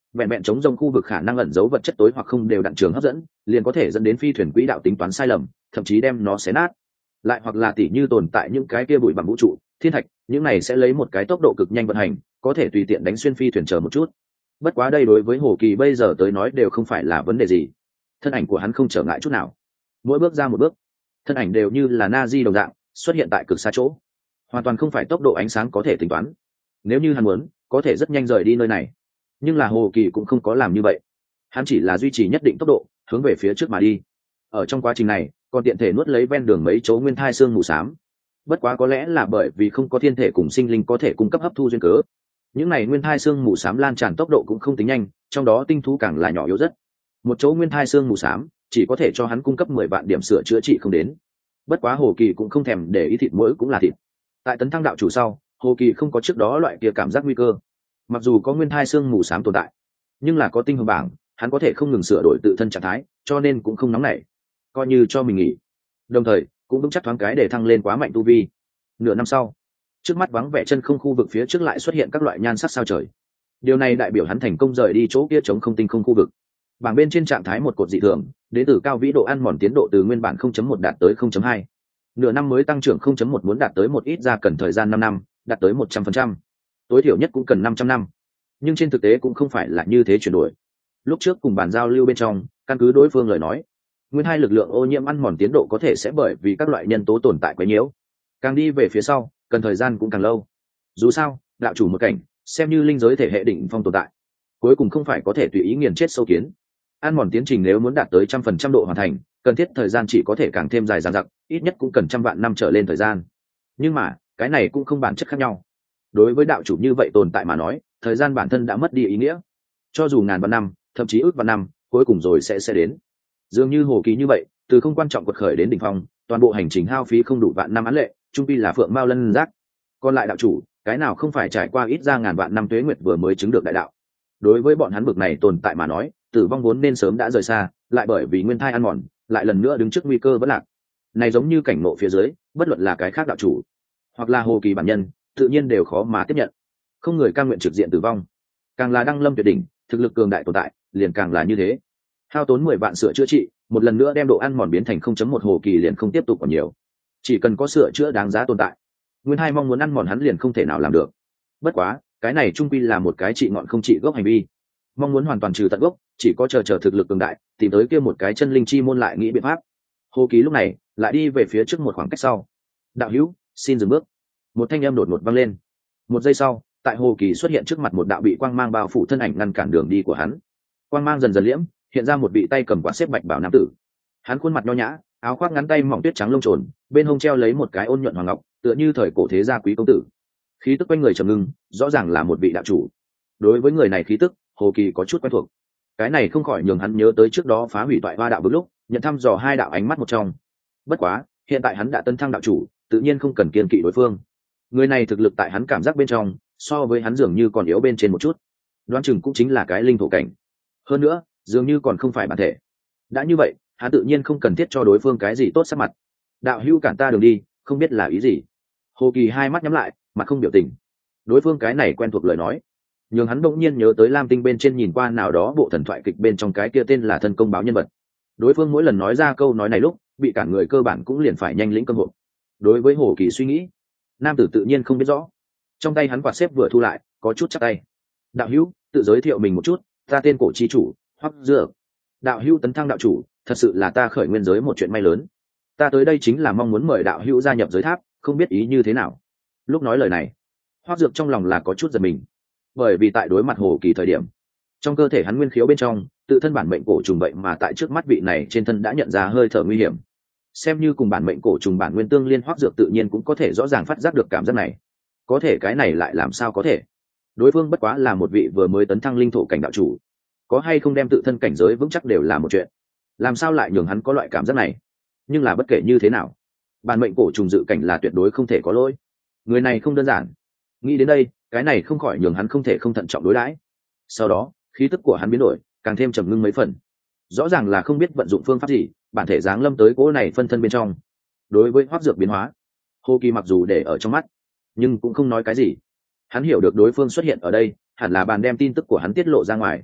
A: vẹn vẹn chống rông khu vực khả năng ẩn giấu vật chất tối hoặc không đều đặn trường hấp dẫn liền có thể dẫn đến phi thuyền quỹ đạo tính toán sai lầm, thậm chí đem nó xé nát. Lại hoặc là tỉ như tồn tại những cái kia bụi bặm vũ trụ, thiên thạch, những này sẽ lấy một cái tốc độ cực nhanh vận hành, có thể tùy tiện đánh xuyên phi thuyền chờ một chút. Bất quá đây đối với Hồ Kỳ bây giờ tới nói đều không phải là vấn đề gì. Thân ảnh của hắn không trở ngại chút nào, mỗi bước ra một bước, thân ảnh đều như là Nazi đồng dạng xuất hiện tại cực xa chỗ, hoàn toàn không phải tốc độ ánh sáng có thể tính toán. Nếu như hắn muốn, có thể rất nhanh rời đi nơi này, nhưng là Hồ Kỳ cũng không có làm như vậy. Hắn chỉ là duy trì nhất định tốc độ, hướng về phía trước mà đi. Ở trong quá trình này, còn tiện thể nuốt lấy ven đường mấy chỗ nguyên thai xương mù xám. Bất quá có lẽ là bởi vì không có thiên thể cùng sinh linh có thể cung cấp hấp thu duyên cớ, những này nguyên thai xương mù xám lan tràn tốc độ cũng không tính nhanh, trong đó tinh thú càng là nhỏ yếu rất. Một chỗ nguyên thai xương mù xám chỉ có thể cho hắn cung cấp 10 vạn điểm sửa chữa trị không đến. Bất quá Hồ Kỳ cũng không thèm để ý, thịt mỗi cũng là thịt. Tại tấn thăng đạo chủ sau, Hồ Kỳ không có trước đó loại kia cảm giác nguy cơ. Mặc dù có nguyên thai xương mù xám tồn tại, nhưng là có tinh hồn bảng, hắn có thể không ngừng sửa đổi tự thân trạng thái, cho nên cũng không nóng nảy, coi như cho mình nghỉ. Đồng thời cũng vững chắc thoáng cái để thăng lên quá mạnh tu vi. Nửa năm sau, trước mắt vắng vẻ chân không khu vực phía trước lại xuất hiện các loại nhan sắc sao trời. Điều này đại biểu hắn thành công rời đi chỗ kia chống không tinh không khu vực. Bảng bên trên trạng thái một cột dị thường, đến từ cao vĩ độ ăn mòn tiến độ từ nguyên bản 0.1 đạt tới 0.2. Nửa năm mới tăng trưởng 0.1 muốn đạt tới một ít ra cần thời gian 5 năm, đạt tới 100%. Tối thiểu nhất cũng cần 500 năm. Nhưng trên thực tế cũng không phải là như thế chuyển đổi. Lúc trước cùng bàn giao lưu bên trong, căn cứ đối phương lời nói, nguyên hai lực lượng ô nhiễm ăn mòn tiến độ có thể sẽ bởi vì các loại nhân tố tồn tại quấy nhiễu. Càng đi về phía sau, cần thời gian cũng càng lâu. Dù sao, đạo chủ một cảnh, xem như linh giới thể hệ đỉnh phong tồn tại, cuối cùng không phải có thể tùy ý nghiền chết sâu kiến. Ăn mòn tiến trình nếu muốn đạt tới 100% độ hoàn thành, cần thiết thời gian chỉ có thể càng thêm dài dằng dặc, ít nhất cũng cần trăm vạn năm trở lên thời gian. Nhưng mà, cái này cũng không bản chất khác nhau. Đối với đạo chủ như vậy tồn tại mà nói, thời gian bản thân đã mất đi ý nghĩa. Cho dù ngàn vạn năm, thậm chí ước vạn năm, cuối cùng rồi sẽ đến. Dường như Hồ Kỳ như vậy, từ không quan trọng quật khởi đến đỉnh phong, toàn bộ hành trình hao phí không đủ vạn năm án lệ, trung pi là phượng mao lân giác. Còn lại đạo chủ, cái nào không phải trải qua ít ra ngàn vạn năm tuế nguyệt vừa mới chứng được đại đạo. Đối với bọn hắn bực này tồn tại mà nói, tử vong vốn nên sớm đã rời xa, lại bởi vì nguyên thai ăn mòn, lại lần nữa đứng trước nguy cơ vẫn lạc. Này giống như cảnh ngộ phía dưới, bất luận là cái khác đạo chủ, hoặc là Hồ Kỳ bản nhân, tự nhiên đều khó mà tiếp nhận. Không người cam nguyện trực diện tử vong. Càng là đăng lâm tuyệt đỉnh, thực lực cường đại tồn tại, liền càng là như thế. Hao tốn 10 vạn sửa chữa trị, một lần nữa đem độ ăn mòn biến thành 0.1 Hồ Kỳ liền không tiếp tục còn nhiều. Chỉ cần có sửa chữa đáng giá tồn tại, nguyên hai mong muốn ăn mòn hắn liền không thể nào làm được. Bất quá, cái này trung quy là một cái trị ngọn không trị gốc hành vi. Mong muốn hoàn toàn trừ tận gốc, chỉ có chờ thực lực cường đại, tìm tới kia một cái chân linh chi môn lại nghĩ biện pháp. Hồ Kỳ lúc này lại đi về phía trước một khoảng cách sau. Đạo hữu, xin dừng bước. Một thanh âm đột ngột vang lên. Một giây sau, tại Hồ Kỳ xuất hiện trước mặt một đạo bị quang mang bao phủ thân ảnh ngăn cản đường đi của hắn. Quang mang dần dần liễm, hiện ra một vị tay cầm quạt xếp bạch bảo nam tử. Hắn khuôn mặt nho nhã, áo khoác ngắn tay mỏng tuyết trắng lông trồn, bên hông treo lấy một cái ôn nhuận hoàng ngọc, tựa như thời cổ thế gia quý công tử. Khí tức quanh người trầm ngưng, rõ ràng là một vị đạo chủ. Đối với người này khí tức, Hồ Kỳ có chút quen thuộc. Cái này không khỏi nhường hắn nhớ tới trước đó phá hủy toại hoa đạo vực lúc nhận thăm dò hai đạo ánh mắt một trong. Bất quá, hiện tại hắn đã tân thăng đạo chủ, tự nhiên không cần kiên kỵ đối phương. Người này thực lực tại hắn cảm giác bên trong, so với hắn dường như còn yếu bên trên một chút. Đoán chừng cũng chính là cái linh thổ cảnh. Hơn nữa, dường như còn không phải bản thể. Đã như vậy, hắn tự nhiên không cần thiết cho đối phương cái gì tốt sắc mặt. Đạo hữu cản ta đường đi, không biết là ý gì. Hồ Kỳ hai mắt nhắm lại, mặt không biểu tình. Đối phương cái này quen thuộc lời nói, nhưng hắn bỗng nhiên nhớ tới Lam Tinh bên trên nhìn qua nào đó bộ thần thoại kịch bên trong cái kia tên là thân công báo nhân vật. Đối phương mỗi lần nói ra câu nói này lúc, bị cản người cơ bản cũng liền phải nhanh lĩnh cơm hộ. Đối với Hồ Kỳ suy nghĩ, nam tử tự nhiên không biết rõ. Trong tay hắn quạt xếp vừa thu lại, có chút chắc tay. Đạo hữu, tự giới thiệu mình một chút, ta tên cổ chi chủ, Hoắc Dược. Đạo hữu tấn thăng đạo chủ, thật sự là ta khởi nguyên giới một chuyện may lớn. Ta tới đây chính là mong muốn mời đạo hữu gia nhập giới tháp, không biết ý như thế nào. Lúc nói lời này, Hoắc Dược trong lòng là có chút giật mình, bởi vì tại đối mặt Hồ Kỳ thời điểm, trong cơ thể hắn nguyên khiếu bên trong, tự thân bản mệnh cổ trùng vậy mà tại trước mắt vị này trên thân đã nhận ra hơi thở nguy hiểm. Xem như cùng bản mệnh cổ trùng bản nguyên tương liên, Hoắc Dược tự nhiên cũng có thể rõ ràng phát giác được cảm giác này. Có thể cái này lại làm sao có thể? Đối phương bất quá là một vị vừa mới tấn thăng linh thổ cảnh đạo chủ, có hay không đem tự thân cảnh giới vững chắc đều là một chuyện, làm sao lại nhường hắn có loại cảm giác này? Nhưng là bất kể như thế nào, bản mệnh cổ trùng dự cảnh là tuyệt đối không thể có lỗi. Người này không đơn giản. Nghĩ đến đây, cái này không khỏi nhường hắn không thể không thận trọng đối đãi. Sau đó, khí tức của hắn biến đổi, càng thêm trầm ngưng mấy phần. Rõ ràng là không biết vận dụng phương pháp gì, bản thể giáng lâm tới cỗ này phân thân bên trong. Đối với Hoắc Dược biến hóa, Hồ Kỳ mặc dù để ở trong mắt, nhưng cũng không nói cái gì. Hắn hiểu được đối phương xuất hiện ở đây, hẳn là bàn đem tin tức của hắn tiết lộ ra ngoài.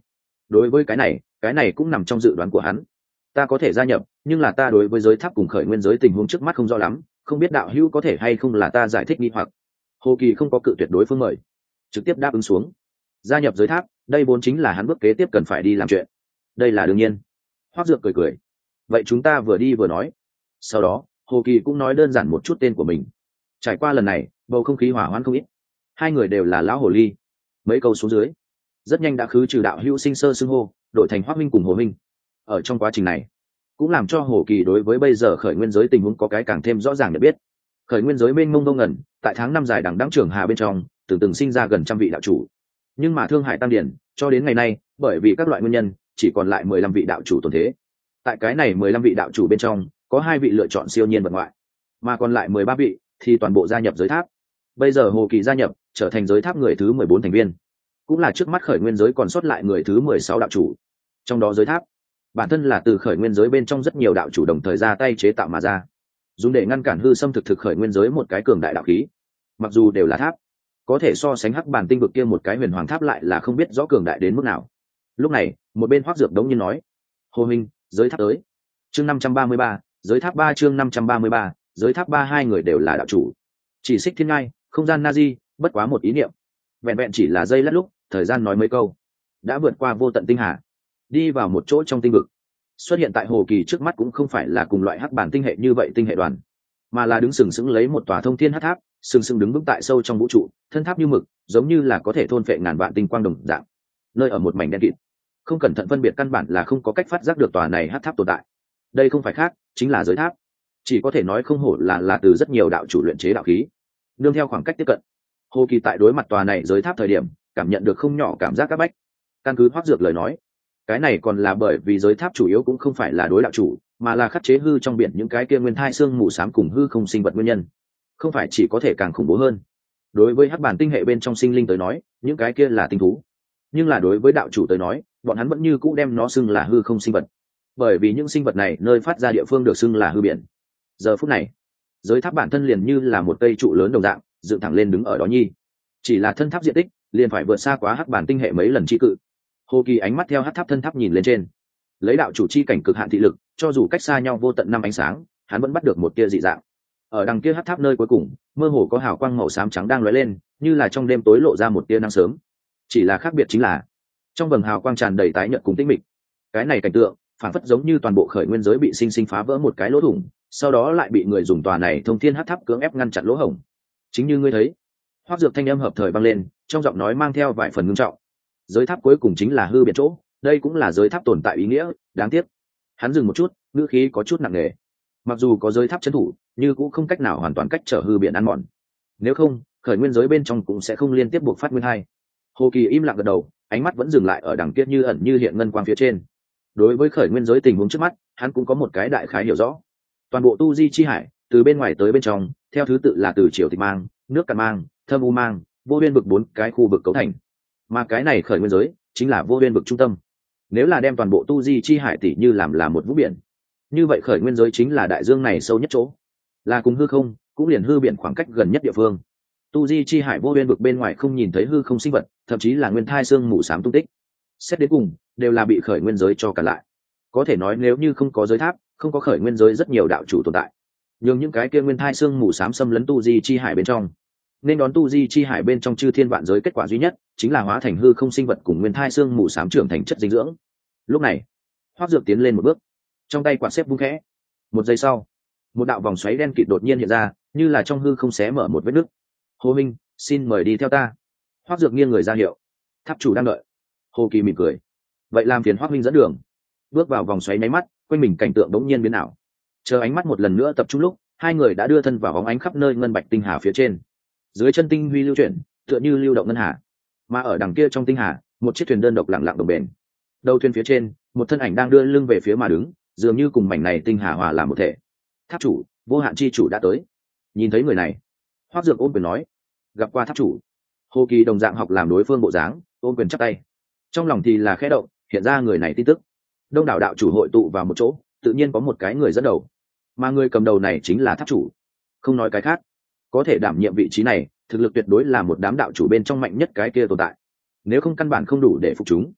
A: đối với cái này cũng nằm trong dự đoán của hắn. Ta có thể gia nhập, nhưng là ta đối với giới tháp cùng khởi nguyên giới tình huống trước mắt không rõ lắm, không biết đạo hữu có thể hay không là ta giải thích nghi hoặc. Hồ Kỳ không có cự tuyệt đối phương mời, trực tiếp đáp ứng xuống. Gia nhập giới tháp, đây vốn chính là hắn bước kế tiếp cần phải đi làm chuyện. Đây là đương nhiên. Hoắc Dược cười cười. Vậy chúng ta vừa đi vừa nói. Sau đó, Hồ Kỳ cũng nói đơn giản một chút tên của mình. Trải qua lần này, bầu không khí hỏa hoãn không ít. Hai người đều là lão hồ ly. Mấy câu xuống dưới, rất nhanh đã khứ trừ đạo hữu sinh sơ xưng hô, đổi thành Hoắc Minh cùng Hồ Minh. Ở trong quá trình này, cũng làm cho Hồ Kỳ đối với bây giờ khởi nguyên giới tình huống có cái càng thêm rõ ràng để biết. Khởi nguyên giới mênh mông vô ngần, tại tháng năm dài đằng đẵng trường hà bên trong, từng sinh ra gần trăm vị đạo chủ. Nhưng mà Thương Hải Tăng Điển, cho đến ngày nay, bởi vì các loại nguyên nhân, chỉ còn lại 15 vị đạo chủ tồn thế. Tại cái này 15 vị đạo chủ bên trong, có 2 vị lựa chọn siêu nhiên vật ngoại, mà còn lại 13 vị thì toàn bộ gia nhập giới tháp. Bây giờ Hồ Kỳ gia nhập, trở thành giới tháp người thứ 14 thành viên, cũng là trước mắt khởi nguyên giới còn sót lại người thứ 16 đạo chủ. Trong đó giới tháp bản thân là từ khởi nguyên giới bên trong rất nhiều đạo chủ đồng thời ra tay chế tạo mà ra, dùng để ngăn cản hư xâm thực khởi nguyên giới một cái cường đại đạo khí. Mặc dù đều là tháp, có thể so sánh hắc bản tinh vực kia một cái huyền hoàng tháp lại là không biết rõ cường đại đến mức nào. Lúc này một bên Hoắc Dược đống nhiên nói: Hồ Minh, giới tháp tới. Chương 533, giới tháp 3. Chương 533, giới tháp 3. Hai người đều là đạo chủ, chỉ xích thiên ngai, không gian Nazi, bất quá một ý niệm, vẹn vẹn chỉ là giây lát lúc, thời gian nói mấy câu, đã vượt qua vô tận tinh hà, đi vào một chỗ trong tinh vực. Xuất hiện tại Hồ Kỳ trước mắt cũng không phải là cùng loại hắc bản tinh hệ như vậy tinh hệ đoàn, mà là đứng sừng sững lấy một tòa thông thiên hắc tháp, sừng sững đứng vững tại sâu trong vũ trụ, thân tháp như mực, giống như là có thể thôn phệ ngàn vạn tinh quang đồng dạng. Nơi ở một mảnh đen kịt, không cẩn thận phân biệt căn bản là không có cách phát giác được tòa này hắc tháp tồn tại. Đây không phải khác, chính là giới tháp. Chỉ có thể nói không hổ là từ rất nhiều đạo chủ luyện chế đạo khí. Nương theo khoảng cách tiếp cận, Hồ Kỳ tại đối mặt tòa này giới tháp thời điểm, cảm nhận được không nhỏ cảm giác các bách. Căn cứ Hoắc Dược lời nói, cái này còn là bởi vì giới tháp chủ yếu cũng không phải là đối đạo chủ, mà là khắc chế hư trong biển những cái kia nguyên thai xương mù xám cùng hư không sinh vật nguyên nhân. Không phải chỉ có thể càng khủng bố hơn. Đối với hắc bản tinh hệ bên trong sinh linh tới nói, những cái kia là tinh thú, nhưng là đối với đạo chủ tới nói, bọn hắn vẫn như cũ đem nó xưng là hư không sinh vật, bởi vì những sinh vật này nơi phát ra địa phương được xưng là hư biển. Giờ phút này, giới tháp bản thân liền như là một cây trụ lớn đồng dạng, dựng thẳng lên đứng ở đó nhi. Chỉ là thân tháp diện tích liền phải vượt xa quá hắc bản tinh hệ mấy lần chi cự. Hồ Kỳ ánh mắt theo hắc tháp thân tháp nhìn lên trên, lấy đạo chủ chi cảnh cực hạn thị lực, cho dù cách xa nhau vô tận năm ánh sáng, hắn vẫn bắt được một tia dị dạng. Ở đằng kia hắc tháp nơi cuối cùng, mơ hồ có hào quang màu xám trắng đang lóe lên, như là trong đêm tối lộ ra một tia nắng sớm. Chỉ là khác biệt chính là, trong vầng hào quang tràn đầy tái nhợt cùng tĩnh mịch. Cái này cảnh tượng, phản phất giống như toàn bộ khởi nguyên giới bị sinh sinh phá vỡ một cái lỗ thủng, sau đó lại bị người dùng tòa này thông thiên hắc tháp cưỡng ép ngăn chặn lỗ hổng. Chính như ngươi thấy, Hoắc Dược thanh âm hợp thời vang lên, trong giọng nói mang theo vài phần ngưng trọng. Giới tháp cuối cùng chính là hư biển chỗ, đây cũng là giới tháp tồn tại ý nghĩa, đáng tiếc. Hắn dừng một chút, ngữ khí có chút nặng nề. Mặc dù có giới tháp trấn thủ, nhưng cũng không cách nào hoàn toàn cách trở hư biển ăn mòn. Nếu không, khởi nguyên giới bên trong cũng sẽ không liên tiếp buộc phát nguyên hai. Hồ Kỳ im lặng gật đầu, ánh mắt vẫn dừng lại ở đằng kia như ẩn như hiện ngân quang phía trên. Đối với khởi nguyên giới tình huống trước mắt, hắn cũng có một cái đại khái hiểu rõ. Toàn bộ tu di chi hải, từ bên ngoài tới bên trong, theo thứ tự là từ triều tịch mang, nước cạn mang, thâm u mang, vô biên vực 4 cái khu vực cấu thành. Mà cái này khởi nguyên giới chính là vô biên vực trung tâm. Nếu là đem toàn bộ tu di chi hải tỷ như làm là một vũ biển, như vậy khởi nguyên giới chính là đại dương này sâu nhất chỗ, là cùng hư không, cũng liền hư biển khoảng cách gần nhất địa phương. Tu di chi hải vô biên vực bên ngoài không nhìn thấy hư không sinh vật, thậm chí là nguyên thai xương mù xám tung tích, xét đến cùng đều là bị khởi nguyên giới cho cả lại. Có thể nói nếu như không có giới tháp, không có khởi nguyên giới, rất nhiều đạo chủ tồn tại, nhưng những cái kia nguyên thai xương mù xám xâm lấn tu di chi hải bên trong, nên đón tu di chi hải bên trong chư thiên vạn giới kết quả duy nhất chính là hóa thành hư không sinh vật cùng nguyên thai xương mù xám trưởng thành chất dinh dưỡng. Lúc này, Hoắc Dược tiến lên một bước, trong tay quạt xếp vung khẽ. Một giây sau, một đạo vòng xoáy đen kịt đột nhiên hiện ra, như là trong hư không xé mở một vết nứt. Hồ Minh, xin mời đi theo ta. Hoắc Dược nghiêng người ra hiệu. Tháp chủ đang đợi. Hồ Kỳ mỉm cười. Vậy làm phiền Hoắc Minh dẫn đường. Bước vào vòng xoáy nháy mắt, quanh mình cảnh tượng đống nhiên biến ảo. Chờ ánh mắt một lần nữa tập trung lúc, hai người đã đưa thân vào bóng ánh khắp nơi ngân bạch tinh hà phía trên. Dưới chân tinh huy lưu chuyển, tựa như lưu động ngân hà. Mà ở đằng kia trong tinh hà, một chiếc thuyền đơn độc lặng lặng đồng bền. Đầu thuyền phía trên, một thân ảnh đang đưa lưng về phía mà đứng, dường như cùng mảnh này tinh hà hòa làm một thể. Tháp chủ, vô hạn chi chủ đã tới. Nhìn thấy người này, Hoắc Dược ôm quyền nói: gặp qua tháp chủ. Hồ Kỳ đồng dạng học làm đối phương bộ dáng, ôm quyền chắp tay. Trong lòng thì là khẽ động, hiện ra người này tin tức. Đông đảo đạo chủ hội tụ vào một chỗ, tự nhiên có một cái người dẫn đầu, mà người cầm đầu này chính là tháp chủ. Không nói cái khác, có thể đảm nhiệm vị trí này, thực lực tuyệt đối là một đám đạo chủ bên trong mạnh nhất cái kia tồn tại. Nếu không căn bản không đủ để phục chúng.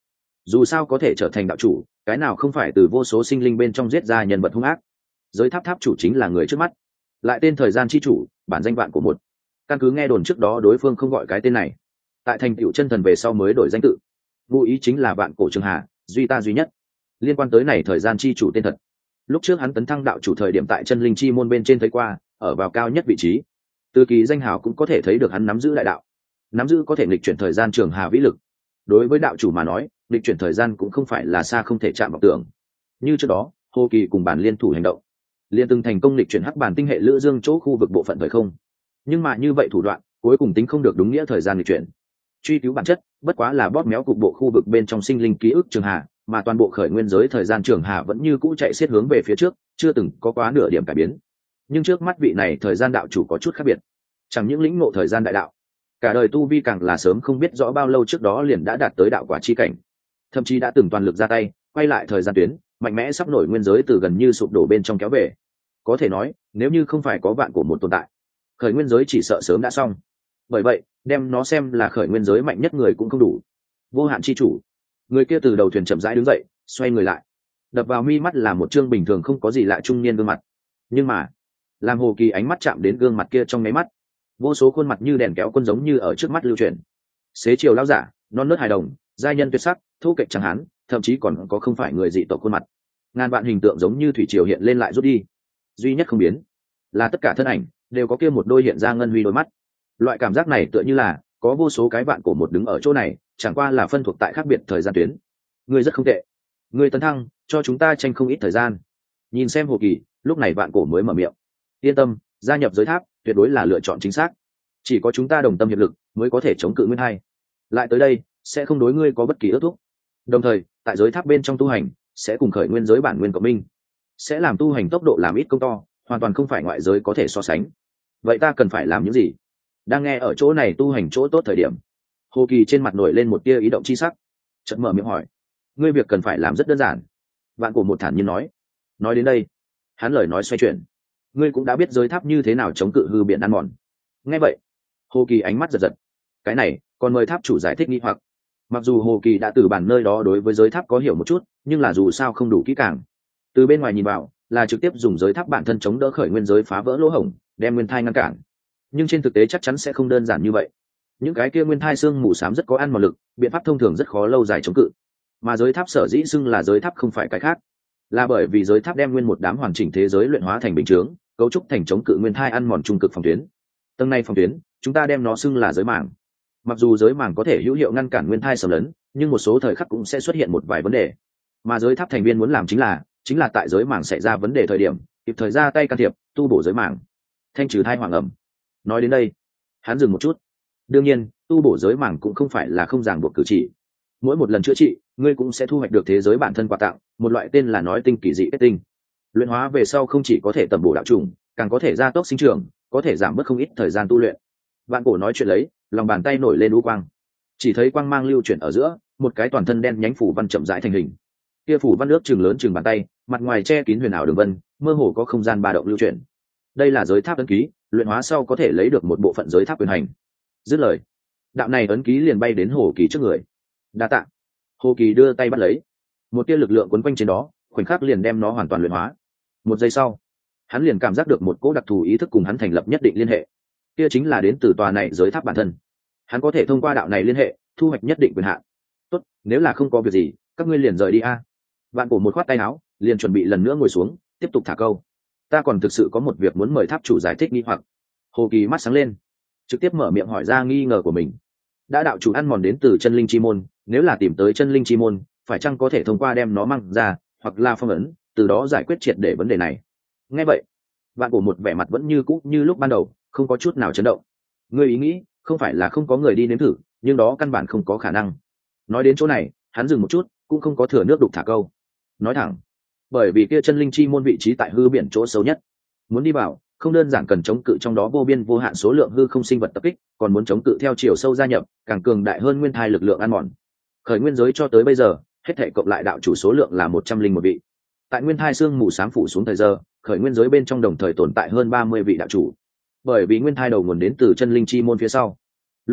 A: dù sao có thể trở thành đạo chủ, cái nào không phải từ vô số sinh linh bên trong giết ra nhân vật hung ác. Giới tháp tháp chủ chính là người trước mắt, lại tên thời gian chi chủ, bản danh vạn cổ một. Căn cứ nghe đồn trước đó đối phương không gọi cái tên này, tại thành tựu chân thần về sau mới đổi danh tự, ngụ ý chính là vạn cổ trường hà, duy ta duy nhất. Liên quan tới này thời gian chi chủ tên thật, lúc trước hắn tấn thăng đạo chủ thời điểm tại chân linh chi môn bên trên thấy qua, ở vào cao nhất vị trí. Từ kỳ danh hào cũng có thể thấy được hắn nắm giữ đại đạo, nắm giữ có thể nghịch chuyển thời gian trường hà vĩ lực. Đối với đạo chủ mà nói, nghịch chuyển thời gian cũng không phải là xa không thể chạm vào tưởng. Như trước đó, Hồ Kỳ cùng bản liên thủ hành động, liên từng thành công nghịch chuyển hắc bản tinh hệ lữ dương chỗ khu vực bộ phận thời không. Nhưng mà như vậy thủ đoạn, cuối cùng tính không được đúng nghĩa thời gian nghịch chuyển. Truy cứu bản chất, bất quá là bóp méo cục bộ khu vực bên trong sinh linh ký ức trường hà, mà toàn bộ khởi nguyên giới thời gian trường hà vẫn như cũ chạy xiết hướng về phía trước, chưa từng có quá nửa điểm cải biến. Nhưng trước mắt vị này thời gian đạo chủ có chút khác biệt, chẳng những lĩnh ngộ thời gian đại đạo, cả đời tu vi càng là sớm không biết rõ bao lâu trước đó liền đã đạt tới đạo quả chi cảnh, thậm chí đã từng toàn lực ra tay quay lại thời gian tuyến, mạnh mẽ sắp nổi nguyên giới từ gần như sụp đổ bên trong kéo về. Có thể nói, nếu như không phải có vạn cổ một tồn tại, khởi nguyên giới chỉ sợ sớm đã xong. Bởi vậy, đem nó xem là khởi nguyên giới mạnh nhất người cũng không đủ. Vô hạn chi chủ, người kia từ đầu thuyền chậm rãi đứng dậy, xoay người lại, đập vào mi mắt là một trương bình thường không có gì lạ trung niên gương mặt. Nhưng mà, làm Hồ Kỳ ánh mắt chạm đến gương mặt kia trong nháy mắt, vô số khuôn mặt như đèn kéo quân giống như ở trước mắt lưu chuyển. Xế chiều lão giả, non nớt hài đồng, giai nhân tuyệt sắc, thu kệch chẳng hán, thậm chí còn có không phải người dị tộc khuôn mặt. Ngàn vạn hình tượng giống như thủy triều hiện lên lại rút đi, duy nhất không biến là tất cả thân ảnh đều có kia một đôi hiện ra ngân huy đôi mắt. Loại cảm giác này tựa như là có vô số cái vạn cổ một đứng ở chỗ này, chẳng qua là phân thuộc tại khác biệt thời gian tuyến. Ngươi rất không tệ, ngươi tấn thăng, cho chúng ta tranh không ít thời gian. Nhìn xem Hồ Kỳ, lúc này vạn cổ mới mở miệng. Yên tâm, gia nhập giới tháp tuyệt đối là lựa chọn chính xác. Chỉ có chúng ta đồng tâm hiệp lực mới có thể chống cự nguyên hai. Lại tới đây, sẽ không đối ngươi có bất kỳ ước thúc. Đồng thời, tại giới tháp bên trong tu hành, sẽ cùng khởi nguyên giới bản nguyên cộng minh, sẽ làm tu hành tốc độ làm ít công to, hoàn toàn không phải ngoại giới có thể so sánh. Vậy ta cần phải làm những gì? Đang nghe ở chỗ này tu hành chỗ tốt thời điểm, Hồ Kỳ trên mặt nổi lên một tia ý động chi sắc, chợt mở miệng hỏi: ngươi việc cần phải làm rất đơn giản. Vạn cổ một thản nhiên nói. Nói đến đây, hắn lời nói xoay chuyển: ngươi cũng đã biết giới tháp như thế nào chống cự hư biển ăn mòn. Nghe vậy, Hồ Kỳ ánh mắt giật giật. Cái này còn mời tháp chủ giải thích nghi hoặc. Mặc dù Hồ Kỳ đã từ bản nơi đó đối với giới tháp có hiểu một chút, nhưng là dù sao không đủ kỹ càng. Từ bên ngoài nhìn vào, là trực tiếp dùng giới tháp bản thân chống đỡ khởi nguyên giới phá vỡ lỗ hổng, đem nguyên thai ngăn cản. Nhưng trên thực tế chắc chắn sẽ không đơn giản như vậy. Những cái kia nguyên thai xương mù xám rất có ăn mòn lực, biện pháp thông thường rất khó lâu dài chống cự. Mà giới tháp sở dĩ xưng là giới tháp không phải cái khác, là bởi vì giới tháp đem nguyên một đám hoàn chỉnh thế giới luyện hóa thành bình chướng, cấu trúc thành chống cự nguyên thai ăn mòn trung cực phòng tuyến. Tầng này phòng tuyến, chúng ta đem nó xưng là giới màng. Mặc dù giới màng có thể hữu hiệu ngăn cản nguyên thai xâm lấn, nhưng một số thời khắc cũng sẽ xuất hiện một vài vấn đề. Mà giới tháp thành viên muốn làm chính là tại giới màng xảy ra vấn đề thời điểm, kịp thời ra tay can thiệp, tu bổ giới màng, thanh trừ thai hoàng ẩm. Nói đến đây, hắn dừng một chút. Đương nhiên, tu bổ giới màng cũng không phải là không ràng buộc cử chỉ. Mỗi một lần chữa trị, ngươi cũng sẽ thu hoạch được thế giới bản thân quà tặng, một loại tên là nói tinh kỳ dị kết tinh. Luyện hóa về sau không chỉ có thể tầm bổ đạo trùng, càng có thể gia tốc sinh trưởng, có thể giảm bớt không ít thời gian tu luyện. Vạn cổ nói chuyện lấy, lòng bàn tay nổi lên u quang, chỉ thấy quang mang lưu chuyển ở giữa, một cái toàn thân đen nhánh phủ văn chậm rãi thành hình. Kia phủ văn nước chừng lớn chừng bàn tay, mặt ngoài che kín huyền ảo đường vân, mơ hồ có không gian ba động lưu chuyển. Đây là giới tháp ấn ký, luyện hóa sau có thể lấy được một bộ phận giới tháp quyền hành. Dứt lời, đạo này ấn ký liền bay đến Hồ Kỳ trước người. Đa tạ. Hồ Kỳ đưa tay bắt lấy, một tia lực lượng quấn quanh trên đó, khoảnh khắc liền đem nó hoàn toàn luyện hóa. Một giây sau, hắn liền cảm giác được một cỗ đặc thù ý thức cùng hắn thành lập nhất định liên hệ. Kia chính là đến từ tòa này giới tháp bản thân. Hắn có thể thông qua đạo này liên hệ, thu hoạch nhất định quyền hạn. Tốt, nếu là không có việc gì, các ngươi liền rời đi a. Vạn cổ một khoát tay áo, liền chuẩn bị lần nữa ngồi xuống, tiếp tục thả câu. Ta còn thực sự có một việc muốn mời tháp chủ giải thích nghi hoặc. Hồ Kỳ mắt sáng lên, trực tiếp mở miệng hỏi ra nghi ngờ của mình. Đã đạo chủ ăn mòn đến từ chân linh chi môn, nếu là tìm tới chân linh chi môn, phải chăng có thể thông qua đem nó mang ra, hoặc là phong ấn, từ đó giải quyết triệt để vấn đề này? Nghe vậy, vạn cổ một vẻ mặt vẫn như cũ như lúc ban đầu, không có chút nào chấn động. Ngươi ý nghĩ, không phải là không có người đi nếm thử, nhưng đó căn bản không có khả năng. Nói đến chỗ này, hắn dừng một chút, cũng không có thừa nước đục thả câu. Nói thẳng, bởi vì kia chân linh chi môn vị trí tại hư biển chỗ sâu nhất, muốn đi vào, không đơn giản cần chống cự trong đó vô biên vô hạn số lượng hư không sinh vật tập kích, còn muốn chống cự theo chiều sâu gia nhập, càng cường đại hơn nguyên thai lực lượng ăn mòn. Khởi nguyên giới cho tới bây giờ, hết thảy cộng lại đạo chủ số lượng là 101 vị. Tại nguyên thai xương mù xám phủ xuống thời giờ, khởi nguyên giới bên trong đồng thời tồn tại hơn 30 vị đạo chủ. Bởi vì nguyên thai đầu nguồn đến từ chân linh chi môn phía sau. Lúc ấy,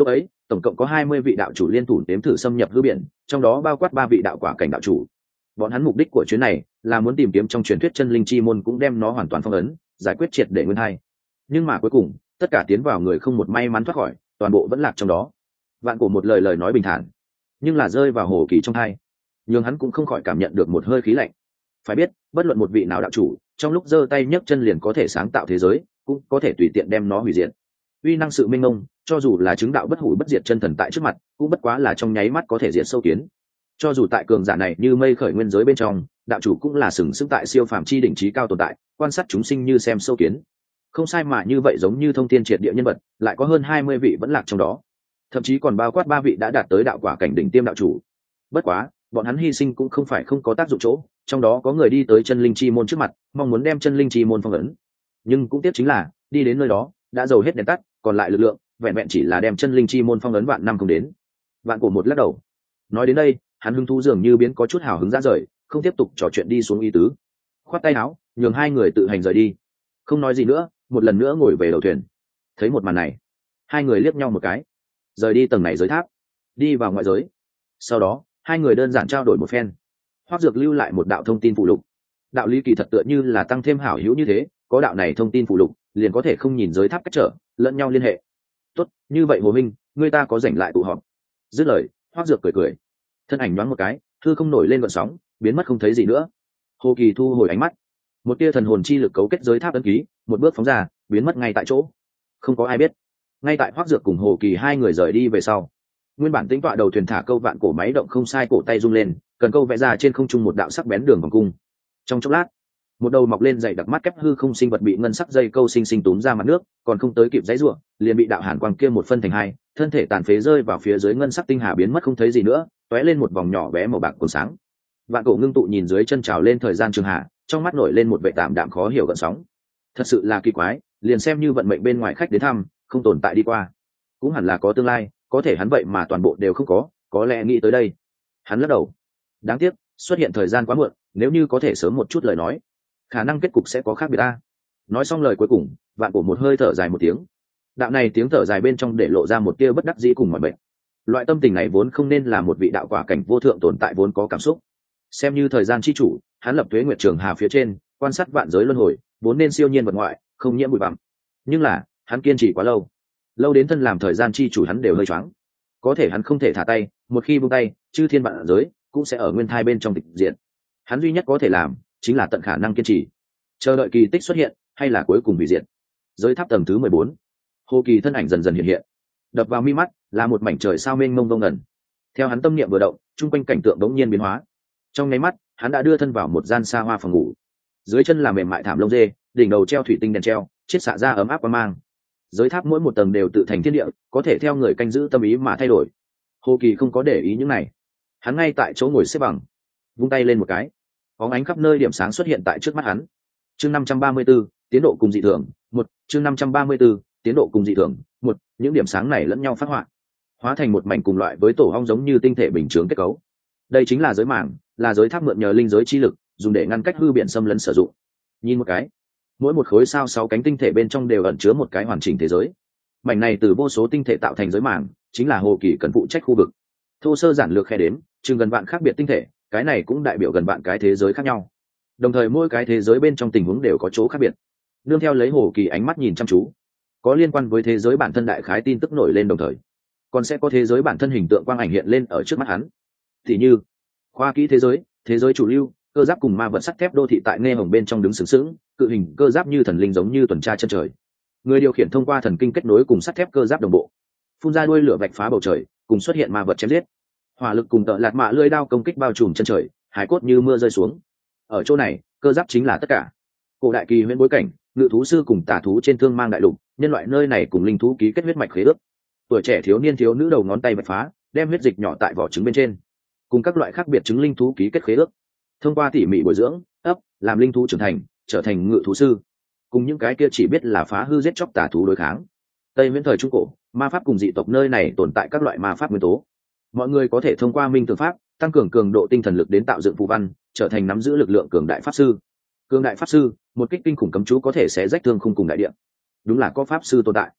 A: tổng cộng có 20 vị đạo chủ liên thủ nếm thử xâm nhập hư biển, trong đó bao quát 3 vị đạo quả cảnh đạo chủ. Bọn hắn mục đích của chuyến này là muốn tìm kiếm trong truyền thuyết chân linh chi môn, cũng đem nó hoàn toàn phong ấn, giải quyết triệt để nguyên hai. Nhưng mà cuối cùng tất cả tiến vào người không một may mắn thoát khỏi, toàn bộ vẫn lạc trong đó. Vạn Cổ một lời nói bình thản, nhưng là rơi vào Hồ Kỳ trong tai, nhưng hắn cũng không khỏi cảm nhận được một hơi khí lạnh. Phải biết, bất luận một vị nào đạo chủ, trong lúc giơ tay nhấc chân liền có thể sáng tạo thế giới, cũng có thể tùy tiện đem nó hủy diệt. Uy năng sự minh mông, cho dù là chứng đạo bất hủ bất diệt chân thần tại trước mặt, cũng bất quá là trong nháy mắt có thể diệt sâu kiến. Cho dù tại cường giả này như mây khởi nguyên giới bên trong, đạo chủ cũng là sừng sững tại siêu phàm chi đỉnh trí cao tồn tại, quan sát chúng sinh như xem sâu kiến. Không sai, mà như vậy giống như thông thiên triệt địa nhân vật, lại có hơn 20 vị vẫn lạc trong đó, thậm chí còn bao quát 3 vị đã đạt tới đạo quả cảnh đỉnh tiêm đạo chủ. Bất quá, bọn hắn hy sinh cũng không phải không có tác dụng chỗ, trong đó có người đi tới chân linh chi môn trước mặt, mong muốn đem chân linh chi môn phong ấn. Nhưng cũng tiếc chính là, đi đến nơi đó, đã dầu hết đèn tắt, còn lại lực lượng, vẹn vẹn chỉ là đem chân linh chi môn phong ấn vạn năm không đến. Vạn Cổ một lắc đầu. Nói đến đây, hắn hứng thú dường như biến có chút hào hứng ra rời, không tiếp tục trò chuyện đi xuống ý tứ. Khoát tay áo, nhường hai người tự hành rời đi. Không nói gì nữa, một lần nữa ngồi về đầu thuyền. Thấy một màn này, hai người liếc nhau một cái, rời đi tầng này giới tháp, đi vào ngoại giới. Sau đó, hai người đơn giản trao đổi một phen. Hoắc Dược lưu lại một đạo thông tin phụ lục. Đạo lý kỳ thật tựa như là tăng thêm hảo hữu như thế, có đạo này thông tin phụ lục, liền có thể không nhìn giới tháp cách trở, lẫn nhau liên hệ. Tốt, như vậy Hồ Minh, người ta có rảnh lại tụ họp. Dứt lời, Hoắc Dược cười cười, thân ảnh nhoáng một cái, thư không nổi lên gợn sóng, biến mất không thấy gì nữa. Hồ Kỳ thu hồi ánh mắt, một tia thần hồn chi lực cấu kết giới tháp ấn ký, một bước phóng ra, biến mất ngay tại chỗ. Không có ai biết. Ngay tại Hoắc Dược cùng Hồ Kỳ hai người rời đi về sau, nguyên bản tính tọa đầu thuyền thả câu vạn cổ máy động không sai, cổ tay rung lên, cần câu vẽ ra trên không trung một đạo sắc bén đường vòng cung. Trong chốc lát, một đầu mọc lên dày đặc mắt kép hư không sinh vật bị ngân sắc dây câu sinh sinh túm ra mặt nước, còn không tới kịp dãy rủa, liền bị đạo hàn quang kia một phân thành hai, thân thể tàn phế rơi vào phía dưới ngân sắc tinh hà, biến mất không thấy gì nữa, tóe lên một vòng nhỏ bé màu bạc cuồn sáng. Vạn Cổ ngưng tụ nhìn dưới chân trào lên thời gian trường hạ, trong mắt nổi lên một vẻ tạm đạm khó hiểu gợn sóng. Thật sự là kỳ quái, liền xem như vận mệnh bên ngoài khách đến thăm, không tồn tại đi qua, cũng hẳn là có tương lai, có thể hắn vậy mà toàn bộ đều không có lẽ nghĩ tới đây. Hắn lắc đầu, đáng tiếc xuất hiện thời gian quá muộn, nếu như có thể sớm một chút lời nói, khả năng kết cục sẽ có khác biệt ta. Nói xong lời cuối cùng, Vạn Cổ một hơi thở dài một tiếng. Đạo này tiếng thở dài bên trong để lộ ra một tia bất đắc dĩ cùng mọi bệnh. Loại tâm tình này vốn không nên là một vị đạo quả cảnh vô thượng tồn tại vốn có cảm xúc. Xem như thời gian chi chủ, hắn lập Tuế Nguyệt Trường Hà phía trên, quan sát vạn giới luân hồi, vốn nên siêu nhiên vật ngoại, không nhiễm bụi bặm. Nhưng là, hắn kiên trì quá lâu, lâu đến thân làm thời gian chi chủ hắn đều hơi choáng. Có thể hắn không thể thả tay, một khi buông tay, chư thiên vạn giới cũng sẽ ở nguyên thai bên trong tịch diện. Hắn duy nhất có thể làm chính là tận khả năng kiên trì, chờ đợi kỳ tích xuất hiện, hay là cuối cùng hủy diệt. Giới tháp tầng thứ 14, Hồ Kỳ thân ảnh dần dần hiện hiện, đập vào mi mắt là một mảnh trời sao mênh mông vô ngần. Theo hắn tâm niệm vừa động, chung quanh cảnh tượng đống nhiên biến hóa. Trong nháy mắt, hắn đã đưa thân vào một gian xa hoa phòng ngủ. Dưới chân là mềm mại thảm lông dê, đỉnh đầu treo thủy tinh đèn treo, chiết xạ ra ấm áp quang mang. Giới tháp mỗi một tầng đều tự thành thiên địa, có thể theo người canh giữ tâm ý mà thay đổi. Hồ Kỳ không có để ý những này, hắn ngay tại chỗ ngồi xếp bằng, vung tay lên một cái, bóng ánh khắp nơi điểm sáng xuất hiện tại trước mắt hắn. Chương 534, tiến độ cùng dị thường, một. Chương 534, tiến độ cùng dị thường, một. Những điểm sáng này lẫn nhau phát họa, hóa thành một mảnh cùng loại với tổ ong giống như tinh thể bình chướng kết cấu. Đây chính là giới mảng, là giới tháp mượn nhờ linh giới chi lực, dùng để ngăn cách hư biển xâm lấn sử dụng. Nhìn một cái, mỗi một khối sao 6 cánh tinh thể bên trong đều ẩn chứa một cái hoàn chỉnh thế giới. Mảnh này từ vô số tinh thể tạo thành giới mảng, chính là Hồ Kỳ cần phụ trách khu vực. Thô sơ giản lược khe đếm, chừng gần vạn khác biệt tinh thể, cái này cũng đại biểu gần vạn cái thế giới khác nhau. Đồng thời mỗi cái thế giới bên trong tình huống đều có chỗ khác biệt. Nương theo lấy Hồ Kỳ ánh mắt nhìn chăm chú, có liên quan với thế giới bản thân đại khái tin tức nổi lên, đồng thời còn sẽ có thế giới bản thân hình tượng quang ảnh hiện lên ở trước mắt hắn. Thì như khoa kỹ thế giới chủ lưu, cơ giáp cùng ma vật sắt thép đô thị tại nghe hồng bên trong đứng sướng sướng, cự hình cơ giáp như thần linh giống như tuần tra chân trời. Người điều khiển thông qua thần kinh kết nối cùng sắt thép cơ giáp đồng bộ, phun ra đuôi lửa vạch phá bầu trời, cùng xuất hiện ma vật chém giết. Hỏa lực cùng tợ lạt mạ lưỡi đao công kích bao trùm chân trời, hải cốt như mưa rơi xuống. Ở chỗ này, cơ giáp chính là tất cả. Cổ đại kỳ huyễn bối cảnh, ngự thú sư cùng tà thú trên thương mang đại lục, nhân loại nơi này cùng linh thú ký kết huyết mạch khế ước. Tuổi trẻ thiếu niên thiếu nữ đầu ngón tay vạch phá, đem huyết dịch nhỏ tại vỏ trứng bên trên, cùng các loại khác biệt trứng linh thú ký kết khế ước. Thông qua tỉ mỉ bồi dưỡng, ấp, làm linh thú trưởng thành, trở thành ngự thú sư. Cùng những cái kia chỉ biết là phá hư giết chóc tà thú đối kháng. Tây Viễn thời trung cổ, ma pháp cùng dị tộc nơi này tồn tại các loại ma pháp nguyên tố. Mọi người có thể thông qua minh tưởng pháp, tăng cường cường độ tinh thần lực đến tạo dựng phù văn, trở thành nắm giữ lực lượng cường đại pháp sư. Cường đại pháp sư, một kích kinh khủng cấm chú có thể xé rách thương khung cùng đại địa. Đúng là có pháp sư tồn tại.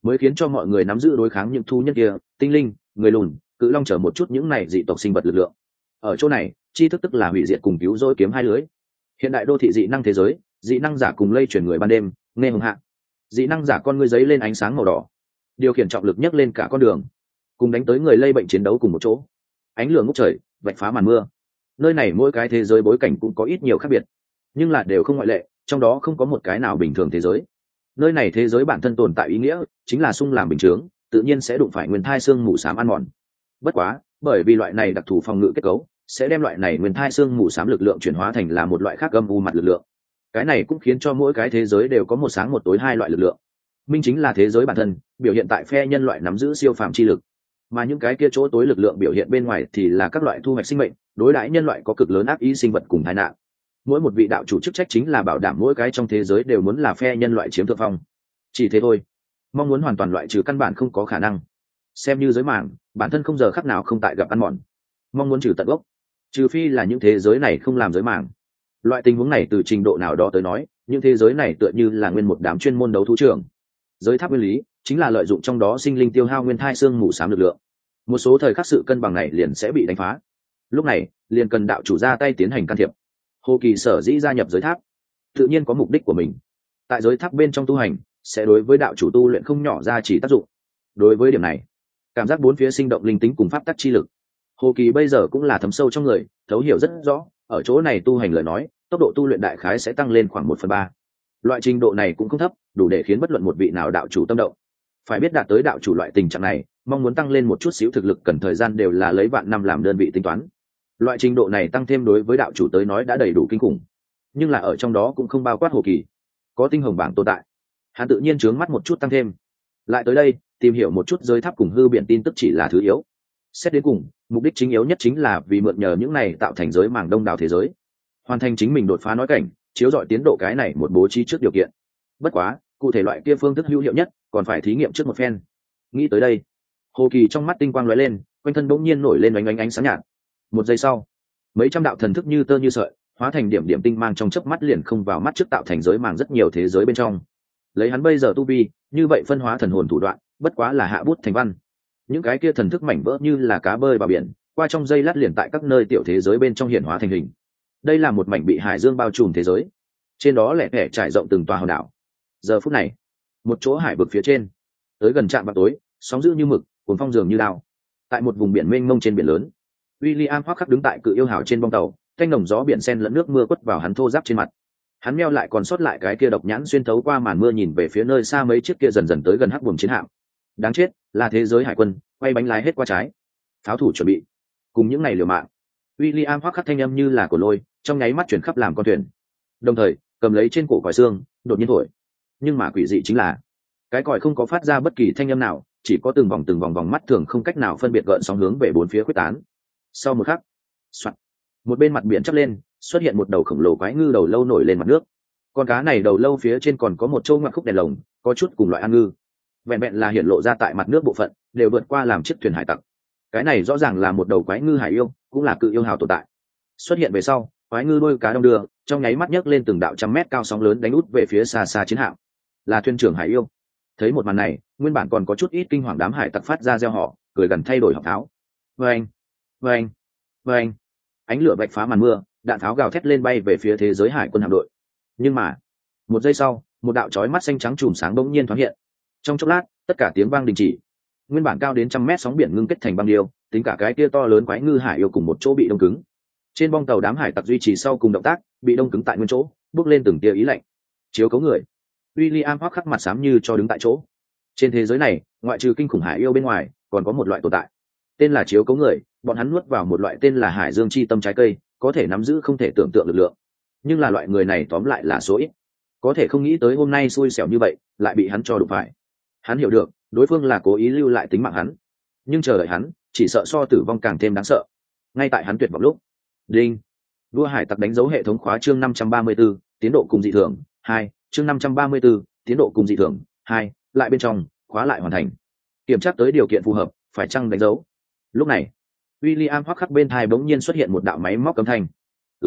A: mới khiến cho mọi người nắm giữ đối kháng những thu nhân kia, tinh linh, người lùn, cự long chở một chút những này dị tộc sinh vật lực lượng. Ở chỗ này, tri thức tức là hủy diệt cùng cứu rỗi kiếm hai lưới. Hiện đại đô thị dị năng thế giới, dị năng giả cùng lây chuyển người ban đêm, nghe hùng hạ. Dị năng giả con ngươi giấy lên ánh sáng màu đỏ, điều khiển trọng lực nhấc lên cả con đường, cùng đánh tới người lây bệnh chiến đấu cùng một chỗ. Ánh lửa ngút trời, vạch phá màn mưa. Nơi này mỗi cái thế giới bối cảnh cũng có ít nhiều khác biệt, nhưng là đều không ngoại lệ, trong đó không có một cái nào bình thường thế giới. Nơi này thế giới bản thân tồn tại ý nghĩa chính là sung làm bình chướng, tự nhiên sẽ đụng phải nguyên thai xương mù xám ăn mòn. Bất quá, bởi vì loại này đặc thù phòng ngự kết cấu, sẽ đem loại này nguyên thai xương mù xám lực lượng chuyển hóa thành là một loại khác âm u mặt lực lượng. Cái này cũng khiến cho mỗi cái thế giới đều có một sáng một tối hai loại lực lượng. Minh chính là thế giới bản thân, biểu hiện tại phe nhân loại nắm giữ siêu phàm chi lực, mà những cái kia chỗ tối lực lượng biểu hiện bên ngoài thì là các loại thu hoạch sinh mệnh, đối đãi nhân loại có cực lớn ác ý sinh vật cùng tai nạn. Mỗi một vị đạo chủ chức trách chính là bảo đảm mỗi cái trong thế giới đều muốn là phe nhân loại chiếm thượng phong. Chỉ thế thôi, mong muốn hoàn toàn loại trừ căn bản không có khả năng. Xem như giới màng, bản thân không giờ khắc nào không tại gặp ăn mòn. Mong muốn trừ tận gốc, trừ phi là những thế giới này không làm giới màng. Loại tình huống này từ trình độ nào đó tới nói, những thế giới này tựa như là nguyên một đám chuyên môn đấu thú trường. Giới tháp nguyên lý chính là lợi dụng trong đó sinh linh tiêu hao nguyên thai xương mù xám lực lượng. Một số thời khắc sự cân bằng này liền sẽ bị đánh phá. Lúc này, liền cần đạo chủ ra tay tiến hành can thiệp. Hồ Kỳ sở dĩ gia nhập giới tháp, tự nhiên có mục đích của mình. Tại giới tháp bên trong tu hành, sẽ đối với đạo chủ tu luyện không nhỏ ra chỉ tác dụng. Đối với điểm này, cảm giác bốn phía sinh động linh tính cùng pháp tắc chi lực, Hồ Kỳ bây giờ cũng là thấm sâu trong người, thấu hiểu rất rõ, ở chỗ này tu hành lời nói, tốc độ tu luyện đại khái sẽ tăng lên khoảng 1/3. Loại trình độ này cũng không thấp, đủ để khiến bất luận một vị nào đạo chủ tâm động. Phải biết đạt tới đạo chủ loại tình trạng này, mong muốn tăng lên một chút xíu thực lực cần thời gian đều là lấy vạn năm làm đơn vị tính toán. Loại trình độ này tăng thêm đối với đạo chủ tới nói đã đầy đủ kinh khủng, nhưng là ở trong đó cũng không bao quát Hồ Kỳ. Có tinh hồng bảng tồn tại, hắn tự nhiên trướng mắt một chút tăng thêm. Lại tới đây, tìm hiểu một chút giới tháp cùng hư biển tin tức chỉ là thứ yếu. Xét đến cùng, mục đích chính yếu nhất chính là vì mượn nhờ những này tạo thành giới màng đông đảo thế giới, hoàn thành chính mình đột phá nói cảnh, chiếu dọi tiến độ cái này một bố trí trước điều kiện. Bất quá, cụ thể loại kia phương thức hữu hiệu nhất, còn phải thí nghiệm trước một phen. Nghĩ tới đây, Hồ Kỳ trong mắt tinh quang lóe lên, quanh thân bỗng nhiên nổi lên ánh ánh sáng nhạt. Một giây sau, mấy trăm đạo thần thức như tơ như sợi, hóa thành điểm điểm tinh mang trong chớp mắt liền không vào mắt trước tạo thành giới màng rất nhiều thế giới bên trong. Lấy hắn bây giờ tu vi, như vậy phân hóa thần hồn thủ đoạn, bất quá là hạ bút thành văn. Những cái kia thần thức mảnh vỡ như là cá bơi vào biển, qua trong giây lát liền tại các nơi tiểu thế giới bên trong hiện hóa thành hình. Đây là một mảnh bị hải dương bao trùm thế giới, trên đó lẻ thẻ trải rộng từng tòa hòn đảo. Giờ phút này, một chỗ hải vực phía trên, tới gần trạm vào tối, sóng dữ như mực, cuồng phong dường như đao. Tại một vùng biển mênh mông trên biển lớn, William hoắc khắc đứng tại cự yêu hào trên bong tàu, thanh nồng gió biển sen lẫn nước mưa quất vào hắn thô ráp trên mặt. Hắn meo lại còn sót lại cái kia độc nhãn xuyên thấu qua màn mưa nhìn về phía nơi xa mấy chiếc kia dần dần tới gần hắc buồm chiến hạm. Đáng chết, là thế giới hải quân, quay bánh lái hết qua trái. Pháo thủ chuẩn bị. Cùng những ngày liều mạng, William hoắc khắc thanh âm như là của lôi, trong nháy mắt chuyển khắp làm con thuyền. Đồng thời, cầm lấy trên cổ còi xương, đột nhiên thổi. Nhưng mà quỷ dị chính là, cái còi không có phát ra bất kỳ thanh âm nào, chỉ có từng vòng vòng mắt thường không cách nào phân biệt gợn sóng hướng về bốn phía quyết tán. Sau một khắc, soạt, một bên mặt biển chắp lên, xuất hiện một đầu khổng lồ quái ngư đầu lâu nổi lên mặt nước. Con cá này đầu lâu phía trên còn có một châu ngoặc khúc đèn lồng, có chút cùng loại an ngư. Vẹn vẹn là hiện lộ ra tại mặt nước bộ phận, đều vượt qua làm chiếc thuyền hải tặc. Cái này rõ ràng là một đầu quái ngư hải yêu, cũng là cự yêu hào tồn tại. Xuất hiện về sau, quái ngư đôi cá đông đưa, trong nháy mắt nhấc lên từng đạo trăm mét cao sóng lớn đánh út về phía xa xa chiến hạm. Là thuyền trưởng hải yêu. Thấy một màn này, nguyên bản còn có chút ít kinh hoàng đám hải tặc phát ra reo họ, cười gần thay đổi học tháo. Vâng, vâng, vâng. Ánh lửa vạch phá màn mưa, đạn tháo gào thét lên bay về phía thế giới hải quân hạm đội. Nhưng mà, một giây sau, một đạo chói mắt xanh trắng chùm sáng bỗng nhiên thoáng hiện. Trong chốc lát, tất cả tiếng vang đình chỉ. Nguyên bản cao đến trăm mét sóng biển ngưng kết thành băng điêu, tính cả cái kia to lớn quái ngư hải yêu cùng một chỗ bị đông cứng. Trên bong tàu đám hải tặc duy trì sau cùng động tác, bị đông cứng tại nguyên chỗ, bước lên từng tia ý lạnh. Chiếu cấu người. William hoắc khắc mặt xám như cho đứng tại chỗ. Trên thế giới này, ngoại trừ kinh khủng hải yêu bên ngoài, còn có một loại tồn tại, tên là chiếu cấu người. Bọn hắn nuốt vào một loại tên là hải dương chi tâm trái cây, có thể nắm giữ không thể tưởng tượng lực lượng. Nhưng là loại người này tóm lại là số ít. Có thể không nghĩ tới hôm nay xui xẻo như vậy, lại bị hắn cho đụng phải. Hắn hiểu được, đối phương là cố ý lưu lại tính mạng hắn, nhưng chờ đợi hắn, chỉ sợ so tử vong càng thêm đáng sợ. Ngay tại hắn tuyệt vọng lúc, đinh, đua hải tặc đánh dấu hệ thống khóa chương 534, tiến độ cùng dị thường 2, chương 534, tiến độ cùng dị thường 2, lại bên trong, khóa lại hoàn thành. Kiểm tra tới điều kiện phù hợp, phải chăng đánh dấu. Lúc này, William hoắc khắc bên tai bỗng nhiên xuất hiện một đạo máy móc cấm thanh.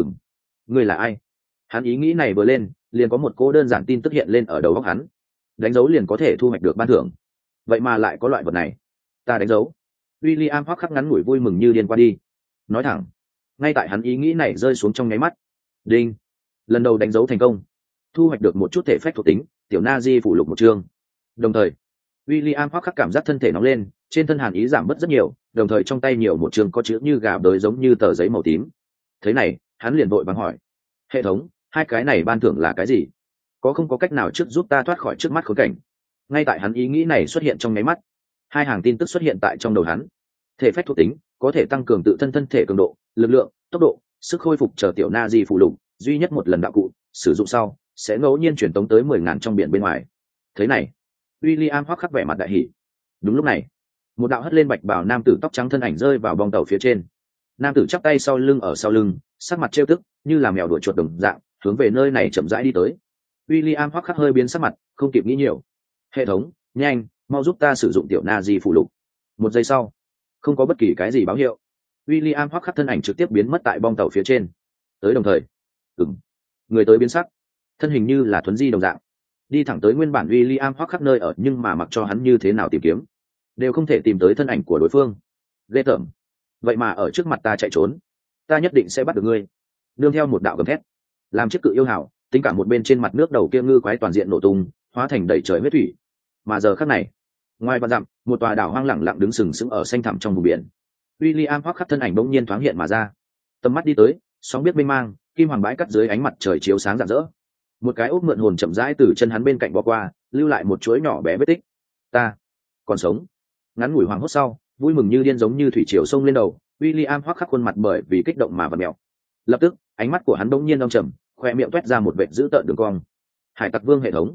A: Ngươi là ai? Hắn ý nghĩ này vừa lên, liền có một cô đơn giản tin tức hiện lên ở đầu óc hắn. Đánh dấu liền có thể thu hoạch được ban thưởng. vậy mà lại có loại vật này, ta đánh dấu. William hoắc khắc ngắn ngủi vui mừng như điên qua đi. Nói thẳng, ngay tại hắn ý nghĩ này rơi xuống trong nháy mắt, đinh, lần đầu đánh dấu thành công, thu hoạch được một chút thể phách thuộc tính, tiểu na di phụ lục một chương. Đồng thời William hoắc khắc cảm giác thân thể nóng lên, trên thân hàn ý giảm bớt rất nhiều, đồng thời trong tay nhiều một chương có chữ như gà bới giống như tờ giấy màu tím. Thế này, hắn liền vội vàng hỏi: hệ thống, hai cái này ban thưởng là cái gì? Có không có cách nào trước giúp ta thoát khỏi trước mắt khốn cảnh? Ngay tại hắn ý nghĩ này xuất hiện trong nháy mắt, hai hàng tin tức xuất hiện tại trong đầu hắn. Thể phách thuộc tính có thể tăng cường tự thân thân thể cường độ, lực lượng, tốc độ, sức khôi phục chờ tiểu na di phụ lục, duy nhất một lần đạo cụ, sử dụng sau sẽ ngẫu nhiên truyền tống tới 10.000 trong biển bên ngoài. Thế này, William hoắc khắc vẻ mặt đại hỉ. Đúng lúc này, một đạo hất lên bạch bào nam tử tóc trắng thân ảnh rơi vào bong tàu phía trên. Nam tử chắp tay sau lưng, ở sau lưng, sắc mặt trêu tức, như là mèo đuổi chuột đồng dạng, hướng về nơi này chậm rãi đi tới. William hoắc khắc hơi biến sắc mặt, không kịp nghĩ nhiều. Hệ thống, nhanh, mau giúp ta sử dụng tiểu na di phụ lục. Một giây sau, không có bất kỳ cái gì báo hiệu, William hoắc khắc thân ảnh trực tiếp biến mất tại bong tàu phía trên. Tới đồng thời, người tới biến sắc, thân hình như là thuấn di đồng dạng, đi thẳng tới nguyên bản William hoắc khắc nơi ở, nhưng mà mặc cho hắn như thế nào tìm kiếm, đều không thể tìm tới thân ảnh của đối phương. Ghê tởm, vậy mà ở trước mặt ta chạy trốn, ta nhất định sẽ bắt được ngươi. Nương theo một đạo gầm thét, làm chiếc cự yêu hảo, tính cả một bên trên mặt nước đầu kia ngư quái toàn diện nổ tung, hóa thành đầy trời huyết thủy. Mà giờ khắc này, ngoài vạn dặm, một tòa đảo hoang lẳng lặng đứng sừng sững ở xanh thẳm trong vùng biển. William hoắc khắc thân ảnh bỗng nhiên thoáng hiện mà ra, tầm mắt đi tới, sóng biết mênh mang, kim hoàng bãi cắt dưới ánh mặt trời chiếu sáng rạng rỡ. Một cái ốc mượn hồn chậm rãi từ chân hắn bên cạnh bò qua, lưu lại một chuỗi nhỏ bé vết tích. Ta còn sống. Ngắn ngủi hoàng hốt sau, vui mừng như điên giống như thủy triều sông lên đầu. William hoắc khắc khuôn mặt bởi vì kích động mà vặn mèo. Lập tức, ánh mắt của hắn bỗng nhiên âm trầm, khoe miệng toét ra một vệt dữ tợn đường cong. Hải tặc vương hệ thống.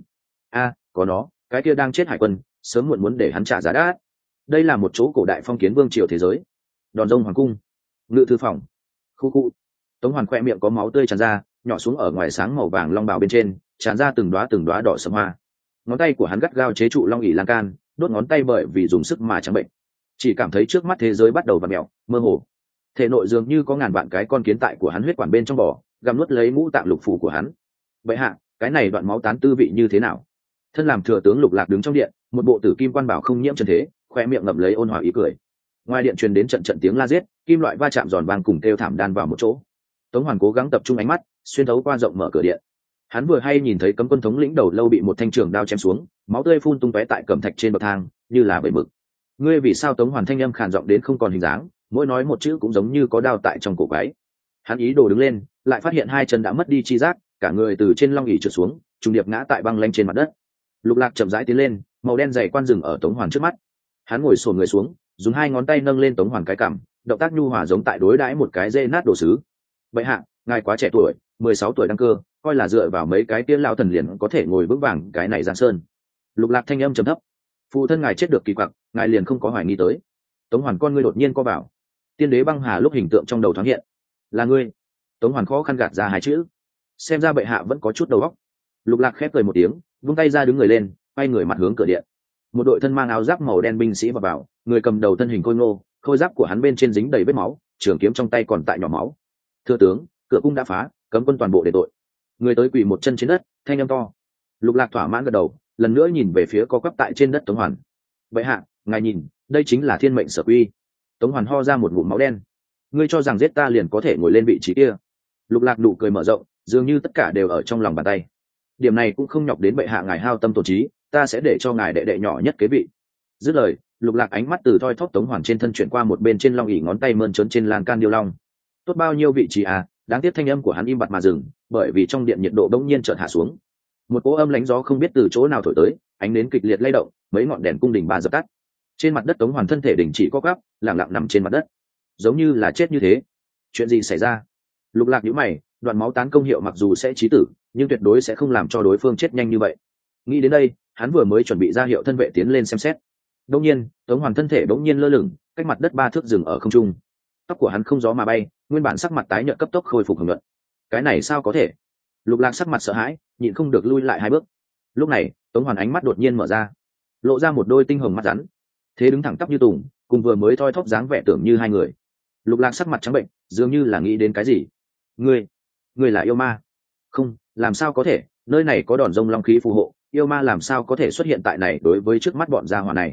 A: Có nó, cái kia đang chết hải quân, sớm muộn muốn để hắn trả giá đắt. Đây là một chỗ cổ đại phong kiến vương triều thế giới. Đòn rông hoàng cung, ngự thư phòng. Khu. Tống Hoàn khoe miệng có máu tươi tràn ra, nhỏ xuống ở ngoài sáng màu vàng long bào bên trên, tràn ra từng đóa đỏ sẫm hoa. Ngón tay của hắn gắt gao chế trụ long ỷ lan can, đốt ngón tay bởi vì dùng sức mà trắng bệnh. Chỉ cảm thấy trước mắt thế giới bắt đầu vặn mèo, mơ hồ. Thể nội dường như có ngàn vạn cái con kiến tại của hắn huyết quản bên trong bò, gặm nuốt lấy ngũ tạng lục phủ của hắn. Vậy hạ, cái này đoạn máu tán tư vị như thế nào? Thân làm thừa tướng Lục Lạc đứng trong điện, một bộ tử kim quan bảo không nhiễm trần thế, khoe miệng ngậm lấy ôn hòa ý cười. Ngoài điện truyền đến trận trận tiếng la giết, kim loại va chạm giòn vang cùng kêu thảm đan vào một chỗ. Tống Hoàn cố gắng tập trung ánh mắt, xuyên thấu qua rộng mở cửa điện. Hắn vừa hay nhìn thấy cấm quân thống lĩnh đầu lâu bị một thanh trường đao chém xuống, máu tươi phun tung tóe tại cẩm thạch trên bậc thang, như là bể mực. Ngươi vì sao? Tống Hoàn thanh âm khàn giọng đến không còn hình dáng, mỗi nói một chữ cũng giống như có đao tại trong cổ quái. Hắn ý đồ đứng lên, lại phát hiện hai chân đã mất đi chi giác, cả người từ trên long ỷ trượt xuống, trùng điệp ngã tại băng lanh trên mặt đất. Lục Lạc chậm rãi tiến lên, màu đen dày quan rừng ở Tống Hoàn trước mắt. Hắn ngồi xổm người xuống, dùng hai ngón tay nâng lên Tống Hoàn cái cằm, động tác nhu hòa giống tại đối đãi một cái dê nát đồ sứ. Bệ hạ, ngài quá trẻ tuổi, 16 tuổi đăng cơ, coi là dựa vào mấy cái tiên lão thần liền có thể ngồi vững vàng cái này giang sơn. Lục Lạc thanh âm trầm thấp. Phụ thân ngài chết được kỳ quặc, ngài liền không có hoài nghi tới. Tống Hoàn con ngươi đột nhiên co vào. Tiên đế băng hà lúc hình tượng trong đầu thoáng hiện. Là ngươi. Tống Hoàn khó khăn gạt ra hai chữ. Xem ra bệ hạ vẫn có chút đầu óc. Lục Lạc khép cười một tiếng, vung tay ra đứng người lên, quay người mặt hướng cửa điện. Một đội thân mang áo giáp màu đen binh sĩ vào, người cầm đầu thân hình khôi ngô, khôi giáp của hắn bên trên dính đầy vết máu, trường kiếm trong tay còn tại nhỏ máu. Thưa tướng, cửa cung đã phá, cấm quân toàn bộ để tội. Người tới quỳ một chân trên đất, thanh âm to. Lục Lạc thỏa mãn gật đầu, lần nữa nhìn về phía co quắp tại trên đất Tống Hoàn. Bệ hạ, ngài nhìn, đây chính là thiên mệnh sở quy. Tống Hoàn ho ra một ngụm máu đen. Ngươi cho rằng giết ta liền có thể ngồi lên vị trí kia? Lục Lạc nụ cười mở rộng, dường như tất cả đều ở trong lòng bàn tay. Điểm này cũng không nhọc đến bệ hạ ngài hao tâm tổn trí, ta sẽ để cho ngài đệ đệ nhỏ nhất kế vị. Dứt lời, Lục Lạc ánh mắt từ thoi thóp Tống Hoàn trên thân chuyển qua một bên trên long ỷ, ngón tay mơn trớn trên lan can điêu long. Tốt bao nhiêu vị trí à? Đáng tiếc thanh âm của hắn im bặt mà dừng, bởi vì trong điện nhiệt độ bỗng nhiên chợt hạ xuống. Một cỗ âm lãnh gió không biết từ chỗ nào thổi tới, ánh nến kịch liệt lay động, mấy ngọn đèn cung đình ba dập tắt. Trên mặt đất Tống Hoàn thân thể đình chỉ co quắp, lặng lặng nằm trên mặt đất, giống như là chết như thế. Chuyện gì xảy ra? Lục Lạc nhíu mày, đoạn máu tán công hiệu mặc dù sẽ chí tử, nhưng tuyệt đối sẽ không làm cho đối phương chết nhanh như vậy. Nghĩ đến đây, hắn vừa mới chuẩn bị ra hiệu thân vệ tiến lên xem xét. Đột nhiên, Tống Hoàn thân thể bỗng nhiên lơ lửng, cách mặt đất 3 thước dừng ở không trung. Tóc của hắn không gió mà bay, nguyên bản sắc mặt tái nhợt cấp tốc khôi phục hồng nhuận. Cái này sao có thể? Lục Lạc sắc mặt sợ hãi, nhịn không được lui lại 2 bước. Lúc này, Tống Hoàn ánh mắt đột nhiên mở ra, lộ ra một đôi tinh hồng mắt rắn. Thế đứng thẳng tắp như tùng, cùng vừa mới thoi thóp dáng vẻ tưởng như hai người. Lục Lạc sắc mặt trắng bệnh, dường như là nghĩ đến cái gì. Ngươi là yêu ma? Không, làm sao có thể, nơi này có đòn rông long khí phù hộ, yêu ma làm sao có thể xuất hiện tại này? Đối với trước mắt bọn gia hỏa này,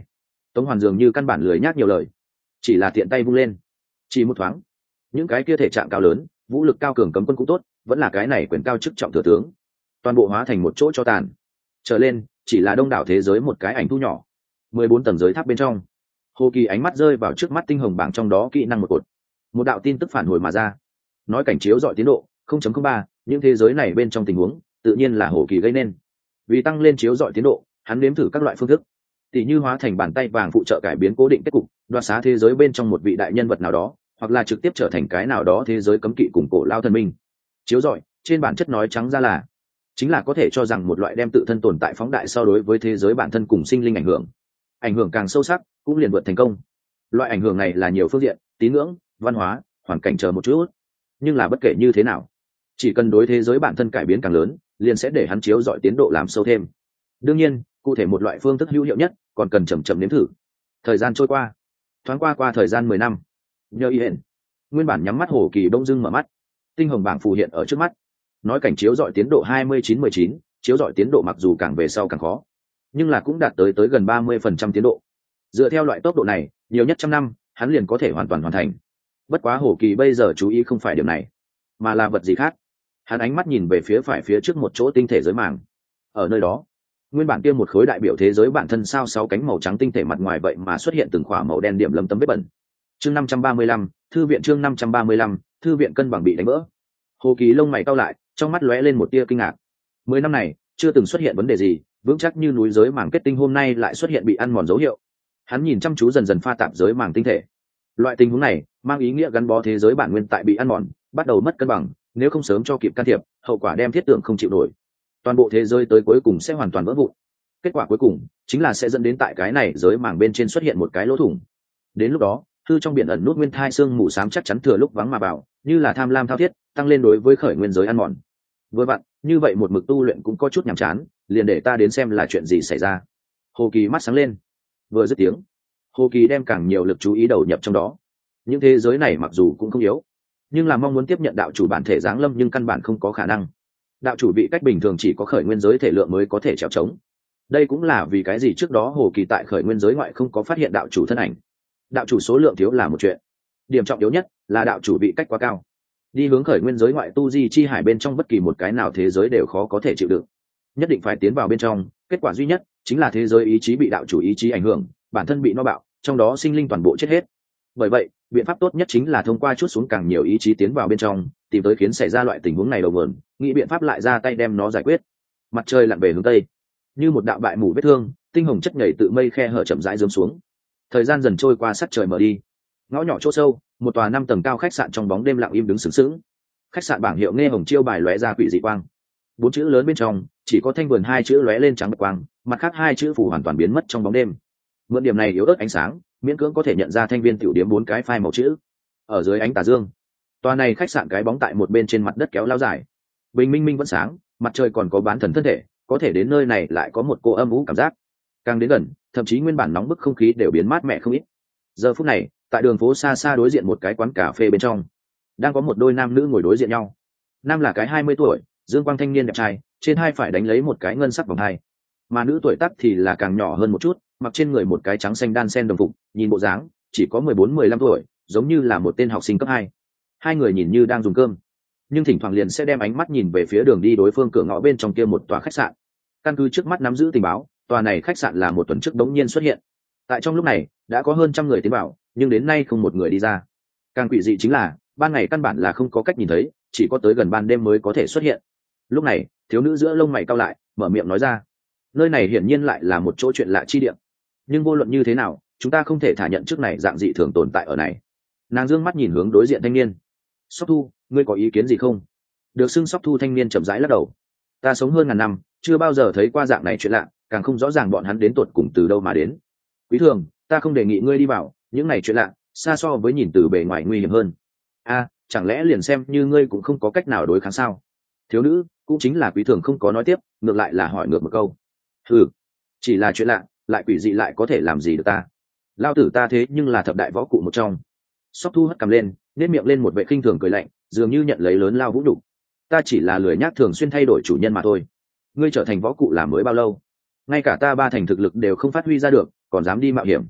A: Tống Hoàn dường như căn bản lười nhác nhiều lời, chỉ là tiện tay vung lên, chỉ một thoáng, những cái kia thể trạng cao lớn, vũ lực cao cường cấm quân cũng tốt, vẫn là cái này quyền cao chức trọng thừa tướng, toàn bộ hóa thành một chỗ cho tàn. Trở lên chỉ là đông đảo thế giới một cái ảnh thu nhỏ. 14 tầng giới tháp bên trong, Hồ Kỳ ánh mắt rơi vào trước mắt tinh hồng bảng trong đó kỹ năng một cột, một đạo tin tức phản hồi mà ra, nói cảnh chiếu dọi tiến độ 0.03, những thế giới này bên trong tình huống tự nhiên là Hồ Kỳ gây nên. Vì tăng lên chiếu dọi tiến độ, hắn nếm thử các loại phương thức, tỉ như hóa thành bàn tay vàng phụ trợ cải biến cố định kết cục, đoạt xá thế giới bên trong một vị đại nhân vật nào đó, hoặc là trực tiếp trở thành cái nào đó thế giới cấm kỵ cùng cổ lao thần minh. Chiếu rọi trên bản chất nói trắng ra là chính là có thể cho rằng một loại đem tự thân tồn tại phóng đại so đối với thế giới bản thân cùng sinh linh ảnh hưởng càng sâu sắc cũng liền vượt thành công. Loại ảnh hưởng này là nhiều phương diện, tín ngưỡng, văn hóa, hoàn cảnh chờ một chút, nhưng là bất kể như thế nào, chỉ cần đối thế giới bản thân cải biến càng lớn, liền sẽ để hắn chiếu dọi tiến độ làm sâu thêm. Đương nhiên, cụ thể một loại phương thức hữu hiệu nhất còn cần chậm chậm nếm thử. Thời gian trôi qua, thoáng qua thời gian 10 năm. Nhờ y hẹn, nguyên bản nhắm mắt Hồ Kỳ bỗng dưng mở mắt, tinh hồng bảng phù hiện ở trước mắt, nói cảnh chiếu dọi tiến độ 29-19, chiếu dọi tiến độ mặc dù càng về sau càng khó, nhưng là cũng đạt tới gần 30% tiến độ. Dựa theo loại tốc độ này, nhiều nhất trăm năm hắn liền có thể hoàn toàn hoàn thành. Bất quá Hồ Kỳ bây giờ chú ý không phải điểm này, mà là vật gì khác. Hắn ánh mắt nhìn về phía phải phía trước một chỗ tinh thể giới màng. Ở nơi đó, nguyên bản kia một khối đại biểu thế giới bản thân sao 6 cánh màu trắng tinh thể mặt ngoài vậy mà xuất hiện từng khỏa màu đen điểm lấm tấm vết bẩn. Chương 535, thư viện chương 535, thư viện cân bằng bị đánh vỡ. Hồ Kỳ lông mày cau lại, trong mắt lóe lên một tia kinh ngạc. 10 năm này chưa từng xuất hiện vấn đề gì, vững chắc như núi giới màng kết tinh hôm nay lại xuất hiện bị ăn mòn dấu hiệu. Hắn nhìn chăm chú dần dần pha tạp giới màng tinh thể. Loại tình huống này mang ý nghĩa gắn bó thế giới bản nguyên tại bị ăn mòn, bắt đầu mất cân bằng, nếu không sớm cho kịp can thiệp, hậu quả đem thiết tưởng không chịu nổi. Toàn bộ thế giới tới cuối cùng sẽ hoàn toàn vỡ vụn. Kết quả cuối cùng chính là sẽ dẫn đến tại cái này giới màng bên trên xuất hiện một cái lỗ thủng. Đến lúc đó, thư trong biển ẩn nút nguyên thai xương mù xám chắc chắn thừa lúc vắng mà vào, như là tham lam thao thiết, tăng lên đối với khởi nguyên giới ăn mòn. Vừa vặn, như vậy một mực tu luyện cũng có chút nhàm chán, liền để ta đến xem là chuyện gì xảy ra. Hồ Kỳ mắt sáng lên. Vừa dứt tiếng, Hồ Kỳ đem càng nhiều lực chú ý đầu nhập trong đó. Những thế giới này mặc dù cũng không yếu, nhưng là mong muốn tiếp nhận đạo chủ bản thể giáng lâm nhưng căn bản không có khả năng. Đạo chủ vị cách bình thường chỉ có khởi nguyên giới thể lượng mới có thể trèo trống. Đây cũng là vì cái gì trước đó Hồ Kỳ tại khởi nguyên giới ngoại không có phát hiện đạo chủ thân ảnh. Đạo chủ số lượng thiếu là một chuyện, điểm trọng yếu nhất là đạo chủ vị cách quá cao, đi hướng khởi nguyên giới ngoại tu di chi hải bên trong bất kỳ một cái nào thế giới đều khó có thể chịu đựng. Nhất định phải tiến vào bên trong, kết quả duy nhất chính là thế giới ý chí bị đạo chủ ý chí ảnh hưởng, bản thân bị no bạo, trong đó sinh linh toàn bộ chết hết. Bởi vậy biện pháp tốt nhất chính là thông qua chút xuống càng nhiều ý chí tiến vào bên trong, tìm tới khiến xảy ra loại tình huống này đầu nguồn, nghĩ biện pháp lại ra tay đem nó giải quyết. Mặt trời lặn về hướng tây, như một đạo bại mù vết thương, tinh hồng chất nhảy tự mây khe hở chậm rãi rớm xuống. Thời gian dần trôi qua, sắc trời mở đi. Ngõ nhỏ chỗ sâu, một tòa 5 tầng cao khách sạn trong bóng đêm lặng im đứng sướng sướng. Khách sạn bảng hiệu nghe hồng chiêu bài lóe ra quỷ dị quang. 4 chữ lớn bên trong chỉ có thanh vườn 2 chữ lóe lên trắng bạch quang, mặt khác 2 chữ phủ hoàn toàn biến mất trong bóng đêm. Mượn điểm này yếu ớt ánh sáng, miễn cưỡng có thể nhận ra thanh viên tiểu điểm 4 cái phai màu chữ. Ở dưới ánh tà dương, tòa này khách sạn cái bóng tại một bên trên mặt đất kéo lao dài. Bình minh minh vẫn sáng, mặt trời còn có bán thần thân thể, có thể đến nơi này lại có một cô âm u cảm giác. Càng đến gần, thậm chí nguyên bản nóng bức không khí đều biến mát mẻ không ít. Giờ phút này, tại đường phố xa xa đối diện một cái quán cà phê bên trong, đang có một đôi nam nữ ngồi đối diện nhau. Nam là cái 20 tuổi, dương quang thanh niên đẹp trai, trên hai phải đánh lấy một cái ngân sắc vòng hai, mà nữ tuổi tác thì là càng nhỏ hơn một chút, mặc trên người một cái trắng xanh đan sen đồng phục, nhìn bộ dáng chỉ có 14-15 tuổi, giống như là một tên học sinh cấp 2. Hai người nhìn như đang dùng cơm, nhưng thỉnh thoảng liền sẽ đem ánh mắt nhìn về phía đường đi đối phương cửa ngõ bên trong kia một tòa khách sạn. Căn cứ trước mắt nắm giữ tình báo, tòa này khách sạn là một tuần trước đống nhiên xuất hiện. Tại trong lúc này, đã có hơn 100 người tiến vào, nhưng đến nay không một người đi ra. Càng quỷ dị chính là, ban ngày căn bản là không có cách nhìn thấy, chỉ có tới gần ban đêm mới có thể xuất hiện. Lúc này, thiếu nữ giữa lông mày cau lại, mở miệng nói ra: nơi này hiển nhiên lại là một chỗ chuyện lạ chi địa, nhưng vô luận như thế nào, chúng ta không thể thả nhận trước này dạng dị thường tồn tại ở này. Nàng dương mắt nhìn hướng đối diện thanh niên. Sóc Thu, ngươi có ý kiến gì không? Được xưng Sóc Thu thanh niên chậm rãi lắc đầu. Ta sống hơn ngàn năm, chưa bao giờ thấy qua dạng này chuyện lạ, càng không rõ ràng bọn hắn đến tột cùng từ đâu mà đến. Quý thường, ta không đề nghị ngươi đi vào, những này chuyện lạ xa so với nhìn từ bề ngoài nguy hiểm hơn. A, chẳng lẽ liền xem như ngươi cũng không có cách nào đối kháng sao? Thiếu nữ cũng chính là Quý thường không có nói tiếp, ngược lại là hỏi ngược một câu. Ừ, chỉ là chuyện lạ, lại quỷ dị lại có thể làm gì được ta? Lao tử ta thế nhưng là thập đại võ cụ một trong. Sóc Thu hất cằm lên, nét miệng lên một vệ khinh thường cười lạnh, dường như nhận lấy lớn lao vũ đủ. Ta chỉ là lười nhác thường xuyên thay đổi chủ nhân mà thôi. Ngươi trở thành võ cụ là mới bao lâu? Ngay cả ta 3 thành thực lực đều không phát huy ra được, còn dám đi mạo hiểm,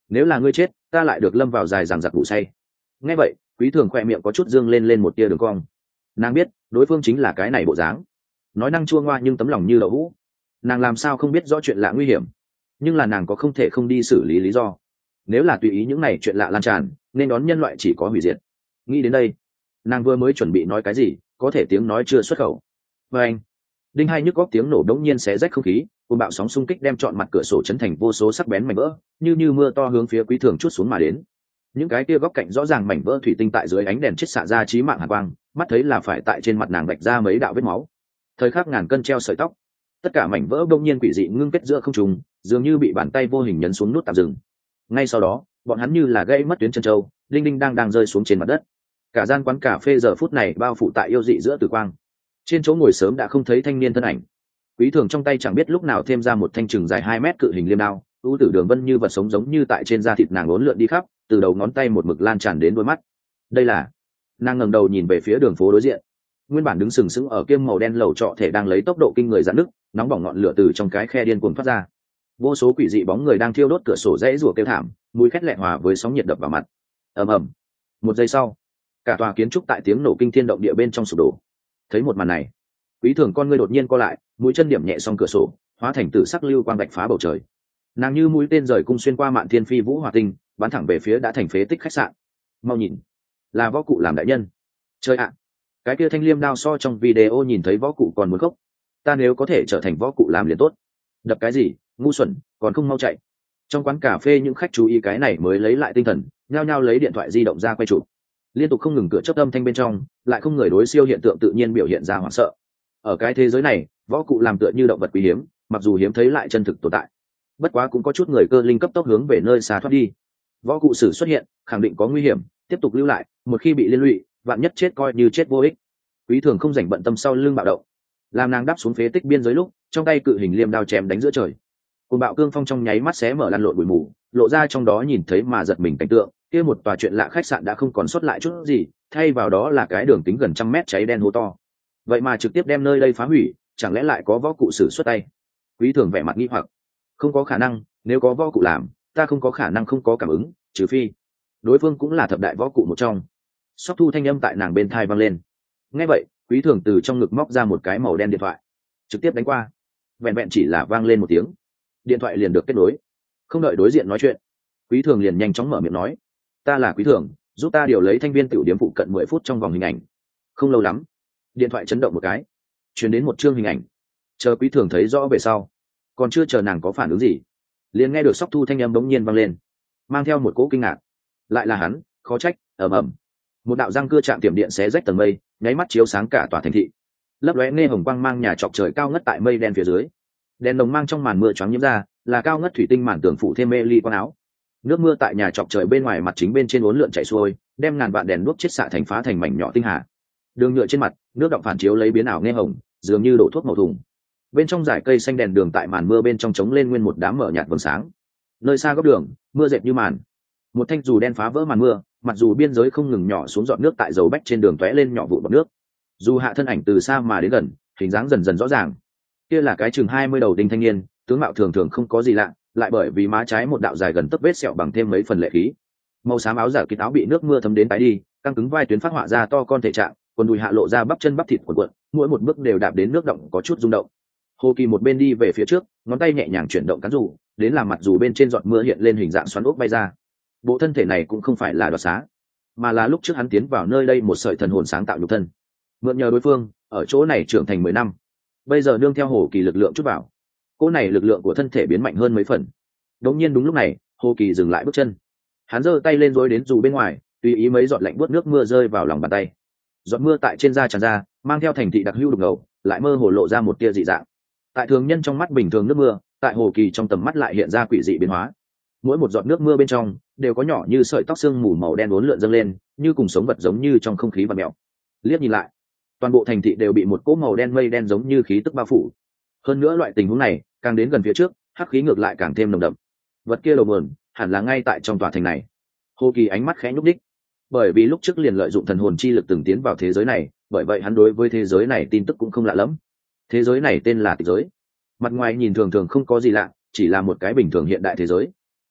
A: nếu là ngươi chết ta lại được lâm vào dài dằng dặc ngủ say. Nghe vậy Quý Thường khoe miệng có chút dương lên một tia đường cong. Nàng biết đối phương chính là cái này bộ dáng, nói năng chua ngoa nhưng tấm lòng như đậu hũ. Nàng làm sao không biết rõ chuyện lạ nguy hiểm, nhưng là nàng có không thể không đi xử lý lý do. Nếu là tùy ý những này chuyện lạ lan tràn nên đón nhân loại chỉ có hủy diệt. Nghĩ đến đây nàng vừa mới chuẩn bị nói cái gì, có thể tiếng nói chưa xuất khẩu. Và anh đinh hai nhức góc tiếng nổ đống nhiên xé rách không khí, cơn bạo sóng xung kích đem trọn mặt cửa sổ chấn thành vô số sắc bén mảnh vỡ, như mưa to hướng phía Quý Thường chút xuống mà đến. Những cái kia góc cạnh rõ ràng mảnh vỡ thủy tinh tại dưới ánh đèn chết xạ ra chí mạng hàn quang, mắt thấy là phải tại trên mặt nàng vạch ra mấy đạo vết máu. Thời khắc ngàn cân treo sợi tóc, tất cả mảnh vỡ đông nhiên quỷ dị ngưng kết giữa không trung, dường như bị bàn tay vô hình nhấn xuống nút tạm dừng. Ngay sau đó bọn hắn như là gãy mất tuyến chân châu, đinh đinh đang rơi xuống trên mặt đất. Cả gian quán cà phê giờ phút này bao phủ tại yêu dị giữa tử quang. Trên chỗ ngồi sớm đã không thấy thanh niên thân ảnh. Quý Thường trong tay chẳng biết lúc nào thêm ra một thanh chừng dài 2 mét cự hình liêm đao, ưu tử đường vân như vật sống giống như tại trên da thịt nàng uốn lượn đi khắp, từ đầu ngón tay một mực lan tràn đến đôi mắt. Đây là... Nàng ngẩng đầu nhìn về phía đường phố đối diện. Nguyên bản đứng sừng sững ở kiêm màu đen lầu trọ thể đang lấy tốc độ kinh người giãn nứt, nóng bỏng ngọn lửa từ trong cái khe điên cuồng thoát ra. Vô số quỷ dị bóng người đang thiêu đốt cửa sổ rẽ rủa kêu thảm, mùi khét lẹn hòa với sóng nhiệt đập vào mặt. Ầm ầm. Một giây sau, cả tòa kiến trúc tại tiếng nổ kinh thiên động địa bên trong sụp đổ. Thấy một màn này, Quý Thường con ngươi đột nhiên co lại, mũi chân điểm nhẹ xong cửa sổ, hóa thành tử sắc lưu quang bạch phá bầu trời. Nàng như mũi tên rời cung xuyên qua mạn thiên phi vũ hỏa tinh, bắn thẳng về phía đã thành phế tích khách sạn. Mau nhìn, là võ cụ làm đại nhân. Trời ạ, cái kia thanh liêm đao so trong video nhìn thấy võ cụ còn muốn khóc. Ta nếu có thể trở thành võ cụ làm liền tốt. Đập cái gì, ngu xuẩn, còn không mau chạy. Trong quán cà phê những khách chú ý cái này mới lấy lại tinh thần, nhao nhao lấy điện thoại di động ra quay chụp. Liên tục không ngừng cửa chớp âm thanh bên trong, lại không người đối siêu hiện tượng tự nhiên biểu hiện ra hoảng sợ. Ở cái thế giới này, võ cụ làm tựa như động vật quý hiếm, mặc dù hiếm thấy lại chân thực tồn tại. Bất quá cũng có chút người cơ linh cấp tốc hướng về nơi xa thoát đi. Võ cụ sử xuất hiện, khẳng định có nguy hiểm, tiếp tục lưu lại, một khi bị liên lụy, vạn nhất chết coi như chết vô ích. Quý Thường không rảnh bận tâm sau lưng bạo động, làm nàng đáp xuống phế tích biên giới lúc, trong tay cự hình liêm đao chém đánh giữa trời. Cuồng bạo cương phong trong nháy mắt xé mở lăn lộn bụi mù, lộ ra trong đó nhìn thấy mà giật mình cảnh tượng, kia một tòa chuyện lạ khách sạn đã không còn sót lại chút gì, thay vào đó là cái đường kính gần 100 mét cháy đen hố to. Vậy mà trực tiếp đem nơi đây phá hủy, chẳng lẽ lại có võ cụ sử xuất tay? Quý Thường vẻ mặt nghi hoặc. Không có khả năng, nếu có võ cụ làm, ta không có khả năng không có cảm ứng, trừ phi đối phương cũng là thập đại võ cụ một trong. Sóc Thu thanh âm tại nàng bên tai vang lên. Nghe vậy, Quý Thường từ trong ngực móc ra một cái màu đen điện thoại, trực tiếp đánh qua. Vẹn vẹn chỉ là vang lên một tiếng, điện thoại liền được kết nối. Không đợi đối diện nói chuyện, Quý Thường liền nhanh chóng mở miệng nói: ta là Quý Thường, giúp ta điều lấy thanh viên tiểu điếm phụ cận 10 phút trong vòng hình ảnh. Không lâu lắm, điện thoại chấn động một cái, truyền đến một chương hình ảnh. Chờ Quý Thường thấy rõ về sau, còn chưa chờ nàng có phản ứng gì, liền nghe được Sóc Thu thanh âm bỗng nhiên vang lên, mang theo một cỗ kinh ngạc. Lại là hắn, khó trách. Ầm ầm. Một đạo răng cưa chạm tiệm điện xé rách tầng mây, nháy mắt chiếu sáng cả tòa thành thị. Lấp lóe nghe hồng quang mang nhà chọc trời cao ngất tại mây đen phía dưới. Đèn lồng mang trong màn mưa choáng nhiễm ra, là cao ngất thủy tinh màn tường phủ thêm mê ly quang áo. Nước mưa tại nhà chọc trời bên ngoài mặt chính bên trên uốn lượn chảy xuôi, đem ngàn vạn đèn đuốc chiết xạ thành phá thành mảnh nhỏ tinh hà. Đường nhựa trên mặt, nước đọng phản chiếu lấy biến ảo nghe hồng, dường như đổ thuốc màu thùng. Bên trong dải cây xanh đèn đường tại màn mưa bên trong trống lên nguyên một đám mở nhạt vầng sáng. Nơi xa góc đường, mưa dệt như màn. Một thanh dù đen phá vỡ màn mưa, mặc dù biên giới không ngừng nhỏ xuống giọt nước tại dầu bách trên đường tóe lên nhỏ vụ bọt nước. Dù hạ thân ảnh từ xa mà đến gần, hình dáng dần dần rõ ràng. Kia là cái chừng 20 đầu đinh thanh niên, tướng mạo thường thường không có gì lạ, lại bởi vì má trái một đạo dài gần tấc vết sẹo bằng thêm mấy phần lệ khí. Màu xám áo giả kín áo bị nước mưa thấm đến tái đi, căng cứng vai tuyến phát họa ra to con thể trạng, quần đùi hạ lộ ra bắp chân bắp thịt cuộn cuộn, mỗi một bước đều đạp đến nước động có chút rung động. Hồ Kỳ một bên đi về phía trước, ngón tay nhẹ nhàng chuyển động cán dù, đến làm mặt dù bên trên giọt mưa hiện lên hình dạng xoắn ốc bay ra. Bộ thân thể này cũng không phải là đoạt xá, mà là lúc trước hắn tiến vào nơi đây một sợi thần hồn sáng tạo nhục thân, mượn nhờ đối phương ở chỗ này trưởng thành 10 năm, bây giờ nương theo Hồ Kỳ lực lượng chút vào, cỗ này lực lượng của thân thể biến mạnh hơn mấy phần. Đống nhiên đúng lúc này, Hồ Kỳ dừng lại bước chân, hắn giơ tay lên rối đến dù bên ngoài, tùy ý mấy giọt lạnh buốt nước mưa rơi vào lòng bàn tay. Giọt mưa tại trên da tràn ra, mang theo thành thị đặc hữu đục ngầu, lại mơ hồ lộ ra một tia dị dạng. Tại thường nhân trong mắt bình thường nước mưa, tại Hồ Kỳ trong tầm mắt lại hiện ra quỷ dị biến hóa. Mỗi một giọt nước mưa bên trong đều có nhỏ như sợi tóc xương mù màu đen uốn lượn dâng lên, như cùng sống vật giống như trong không khí vặn mèo. Liếc nhìn lại, toàn bộ thành thị đều bị một cỗ màu đen mây đen giống như khí tức bao phủ. Hơn nữa loại tình huống này, càng đến gần phía trước, hắc khí ngược lại càng thêm nồng đậm. Vật kia đầu nguồn hẳn là ngay tại trong tòa thành này. Hồ Kỳ ánh mắt khẽ nhúc đích, bởi vì lúc trước liền lợi dụng thần hồn chi lực từng tiến vào thế giới này, bởi vậy hắn đối với thế giới này tin tức cũng không lạ lắm. Thế giới này tên là Tịch giới, mặt ngoài nhìn thường thường không có gì lạ, chỉ là một cái bình thường hiện đại thế giới.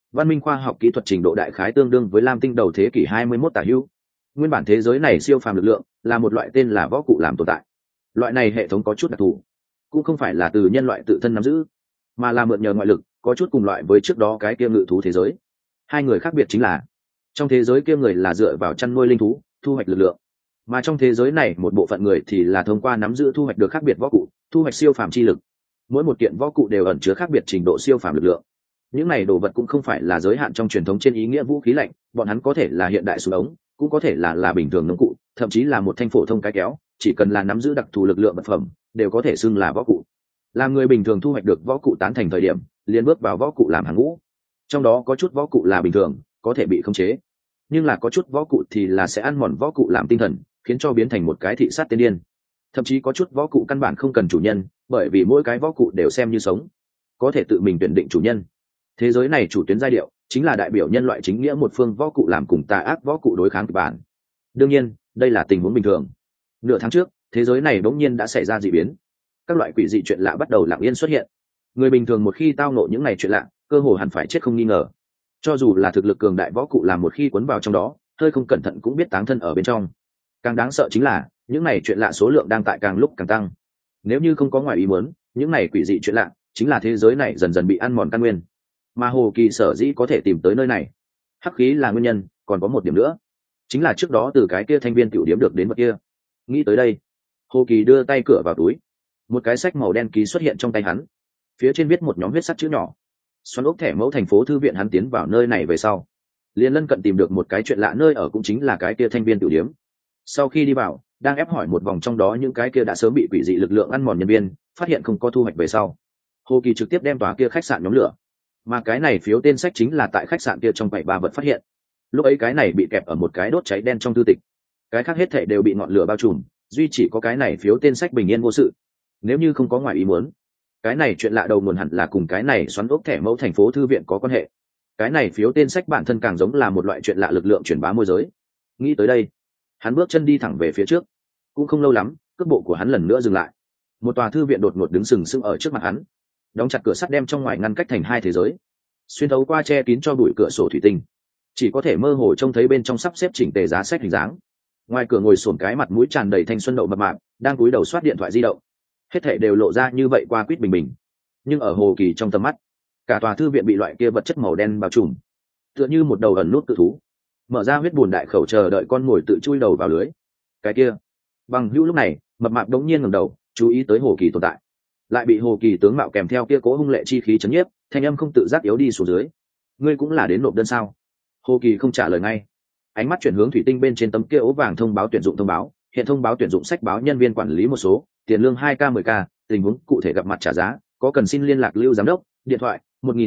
A: văn minh khoa học kỹ thuật trình độ đại khái tương đương với lam tinh đầu thế kỷ 21 tả hữu. Nguyên bản thế giới này siêu phàm lực lượng là một loại tên là võ cụ làm tồn tại. Loại này hệ thống có chút đặc thù, cũng không phải là từ nhân loại tự thân nắm giữ, mà là mượn nhờ ngoại lực, có chút cùng loại với trước đó cái kia ngự thú thế giới. Hai người khác biệt chính là trong thế giới kia người là dựa vào chăn nuôi linh thú thu hoạch lực lượng, mà trong thế giới này một bộ phận người thì là thông qua nắm giữ thu hoạch được khác biệt võ cụ, thu hoạch siêu phàm chi lực. Mỗi một kiện võ cụ đều ẩn chứa khác biệt trình độ siêu phàm lực lượng. Những này đồ vật cũng không phải là giới hạn trong truyền thống trên ý nghĩa vũ khí lạnh, bọn hắn có thể là hiện đại súng ống, cũng có thể là bình thường nông cụ, thậm chí là một thanh phổ thông cái kéo, chỉ cần là nắm giữ đặc thù lực lượng vật phẩm đều có thể xưng là võ cụ. Làm người bình thường thu hoạch được võ cụ tán thành thời điểm, liền bước vào võ cụ làm hàng ngũ. Trong đó có chút võ cụ là bình thường, có thể bị khống chế, nhưng là có chút võ cụ thì là sẽ ăn mòn võ cụ làm tinh thần, khiến cho biến thành một cái thị sát tiên điên. Thậm chí có chút võ cụ căn bản không cần chủ nhân, bởi vì mỗi cái võ cụ đều xem như sống, có thể tự mình tuyển định chủ nhân. Thế giới này chủ tuyến giai điệu chính là đại biểu nhân loại chính nghĩa một phương võ cụ làm cùng tà ác võ cụ đối kháng kịch bản. Đương nhiên đây là tình huống bình thường. Nửa tháng trước thế giới này bỗng nhiên đã xảy ra dị biến, các loại quỷ dị chuyện lạ bắt đầu lặng yên xuất hiện. Người bình thường một khi tao ngộ những ngày chuyện lạ, cơ hồ hẳn phải chết không nghi ngờ. Cho dù là thực lực cường đại võ cụ làm một khi cuốn vào trong đó, hơi không cẩn thận cũng biết táng thân ở bên trong. Càng đáng sợ chính là những này chuyện lạ số lượng đang tại càng lúc càng tăng. Nếu như không có ngoài ý muốn, những này quỷ dị chuyện lạ chính là thế giới này dần dần bị ăn mòn căn nguyên. Mà Hồ Kỳ sở dĩ có thể tìm tới nơi này, hắc khí là nguyên nhân, còn có một điểm nữa, chính là trước đó từ cái kia thanh viên tiểu điếm được đến vật kia. Nghĩ tới đây, Hồ Kỳ đưa tay cửa vào túi, một cái sách màu đen ký xuất hiện trong tay hắn, phía trên viết một nhóm huyết sắc chữ nhỏ. Xoắn ốc thẻ mẫu thành phố thư viện. Hắn tiến vào nơi này về sau, liền lân cận tìm được một cái chuyện lạ nơi ở, cũng chính là cái kia thanh viên tiểu điếm. Sau khi đi vào, đang ép hỏi một vòng trong đó những cái kia đã sớm bị quỷ dị lực lượng ăn mòn nhân viên, phát hiện không có thu hoạch về sau, Hồ Kỳ trực tiếp đem tòa kia khách sạn nhóm lửa. Mà cái này phiếu tên sách chính là tại khách sạn kia trong 73 vật phát hiện. Lúc ấy cái này bị kẹp ở một cái đốt cháy đen trong thư tịch, cái khác hết thảy đều bị ngọn lửa bao trùm, duy chỉ có cái này phiếu tên sách bình yên vô sự. Nếu như không có ngoài ý muốn, cái này chuyện lạ đầu nguồn hẳn là cùng cái này xoắn ốc thẻ mẫu thành phố thư viện có quan hệ. Cái này phiếu tên sách bản thân càng giống là một loại chuyện lạ lực lượng truyền bá môi giới. Nghĩ tới đây, hắn bước chân đi thẳng về phía trước. Cũng không lâu lắm, cước bộ của hắn lần nữa dừng lại. Một tòa thư viện đột ngột đứng sừng sững ở trước mặt hắn, đóng chặt cửa sắt đem trong ngoài ngăn cách thành hai thế giới. Xuyên thấu qua che kín cho bụi cửa sổ thủy tinh, chỉ có thể mơ hồ trông thấy bên trong sắp xếp chỉnh tề giá sách hình dáng. Ngoài cửa ngồi xổm cái mặt mũi tràn đầy thanh xuân đậu mập mạp, đang cúi đầu soát điện thoại di động. Hết thảy đều lộ ra như vậy qua quýt bình bình, nhưng ở Hồ Kỳ trong tầm mắt, cả tòa thư viện bị loại kia vật chất màu đen bao trùm, tựa như một đầu ẩn nút cự thú, mở ra huyết bùn đại khẩu chờ đợi con mồi tự chui đầu vào lưới. Cái kia bằng hữu lúc này mập mạp đống nhiên ngẩng đầu, chú ý tới Hồ Kỳ tồn tại, lại bị Hồ Kỳ tướng mạo kèm theo kia cố hung lệ chi khí chấn nhiếp, thanh âm không tự giác yếu đi xuống dưới. Ngươi cũng là đến nộp đơn sao? Hồ Kỳ không trả lời ngay, ánh mắt chuyển hướng thủy tinh bên trên tấm kia ố vàng thông báo tuyển dụng thông báo. Hiện thông báo tuyển dụng sách báo nhân viên quản lý một số, tiền lương 2k 10k, tình huống cụ thể gặp mặt trả giá, có cần xin liên lạc Lưu giám đốc, điện thoại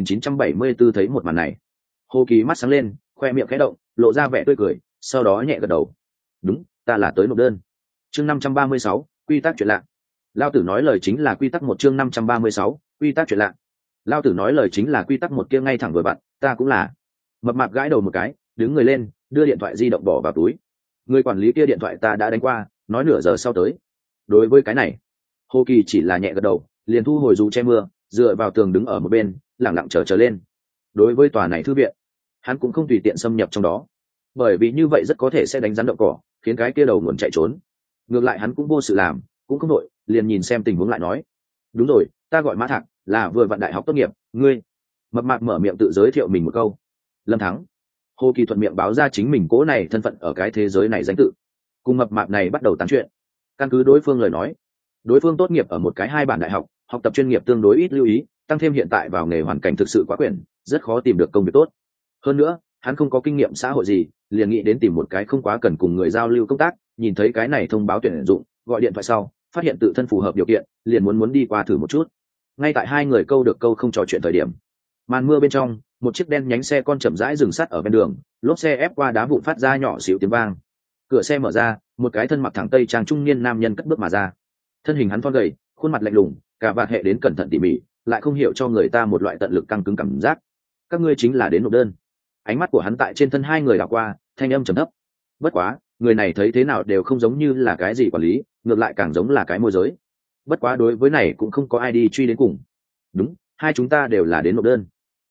A: 1974. Thấy một màn này, Hồ Kỳ mắt sáng lên, khoe miệng khẽ động, lộ ra vẻ tươi cười, sau đó nhẹ gật đầu. Đúng, ta là tới nộp đơn. Chương 536, quy tắc chuyện lạ. Lao tử nói lời chính là quy tắc một. Chương 536, quy tắc chuyện lạ. Lao tử nói lời chính là quy tắc một kia ngay thẳng vừa vặn, ta cũng là. Mập mạp gãi đầu một cái, đứng người lên, đưa điện thoại di động bỏ vào túi. Người quản lý kia điện thoại ta đã đánh qua, nói nửa giờ sau tới. Đối với cái này, Hồ Kỳ chỉ là nhẹ gật đầu, liền thu hồi dù che mưa, dựa vào tường đứng ở một bên, lẳng lặng chờ lên. Đối với tòa này thư viện, hắn cũng không tùy tiện xâm nhập trong đó, bởi vì như vậy rất có thể sẽ đánh rắn động cỏ, khiến cái kia đầu nguồn chạy trốn. Ngược lại hắn cũng vô sự làm, cũng không đội, liền nhìn xem tình huống lại nói. Đúng rồi, ta gọi Mã Thạc, là vừa vặn đại học tốt nghiệp, ngươi. Mập mạp mở miệng tự giới thiệu mình một câu. Lâm Thắng. Hồ Kỳ thuận miệng báo ra chính mình cố này thân phận ở cái thế giới này danh tự. Cùng mập mạp này bắt đầu tán chuyện. Căn cứ đối phương lời nói, đối phương tốt nghiệp ở một cái 2 bản đại học, học tập chuyên nghiệp tương đối ít lưu ý, tăng thêm hiện tại vào nghề hoàn cảnh thực sự quá quyển, rất khó tìm được công việc tốt. Hơn nữa, hắn không có kinh nghiệm xã hội gì, liền nghĩ đến tìm một cái không quá cần cùng người giao lưu công tác. Nhìn thấy cái này thông báo tuyển dụng, gọi điện thoại sau, phát hiện tự thân phù hợp điều kiện, liền muốn đi qua thử một chút. Ngay tại hai người câu được câu không trò chuyện thời điểm, màn mưa bên trong, một chiếc đen nhánh xe con chậm rãi dừng sắt ở bên đường, lốp xe ép qua đá vụn phát ra nhỏ xíu tiếng vang. Cửa xe mở ra, một cái thân mặc thẳng tây trang trung niên nam nhân cất bước mà ra. Thân hình hắn thon gầy, khuôn mặt lạnh lùng, cả vạt hệ đến cẩn thận tỉ mỉ, lại không hiểu cho người ta một loại tận lực căng cứng cảm giác. Các ngươi chính là đến nộp đơn. Ánh mắt của hắn tại trên thân hai người đảo qua, thanh âm trầm thấp. Bất quá, người này thấy thế nào đều không giống như là cái gì quản lý, ngược lại càng giống là cái môi giới. Bất quá đối với này cũng không có ai đi truy đến cùng. Đúng, hai chúng ta đều là đến nộp đơn.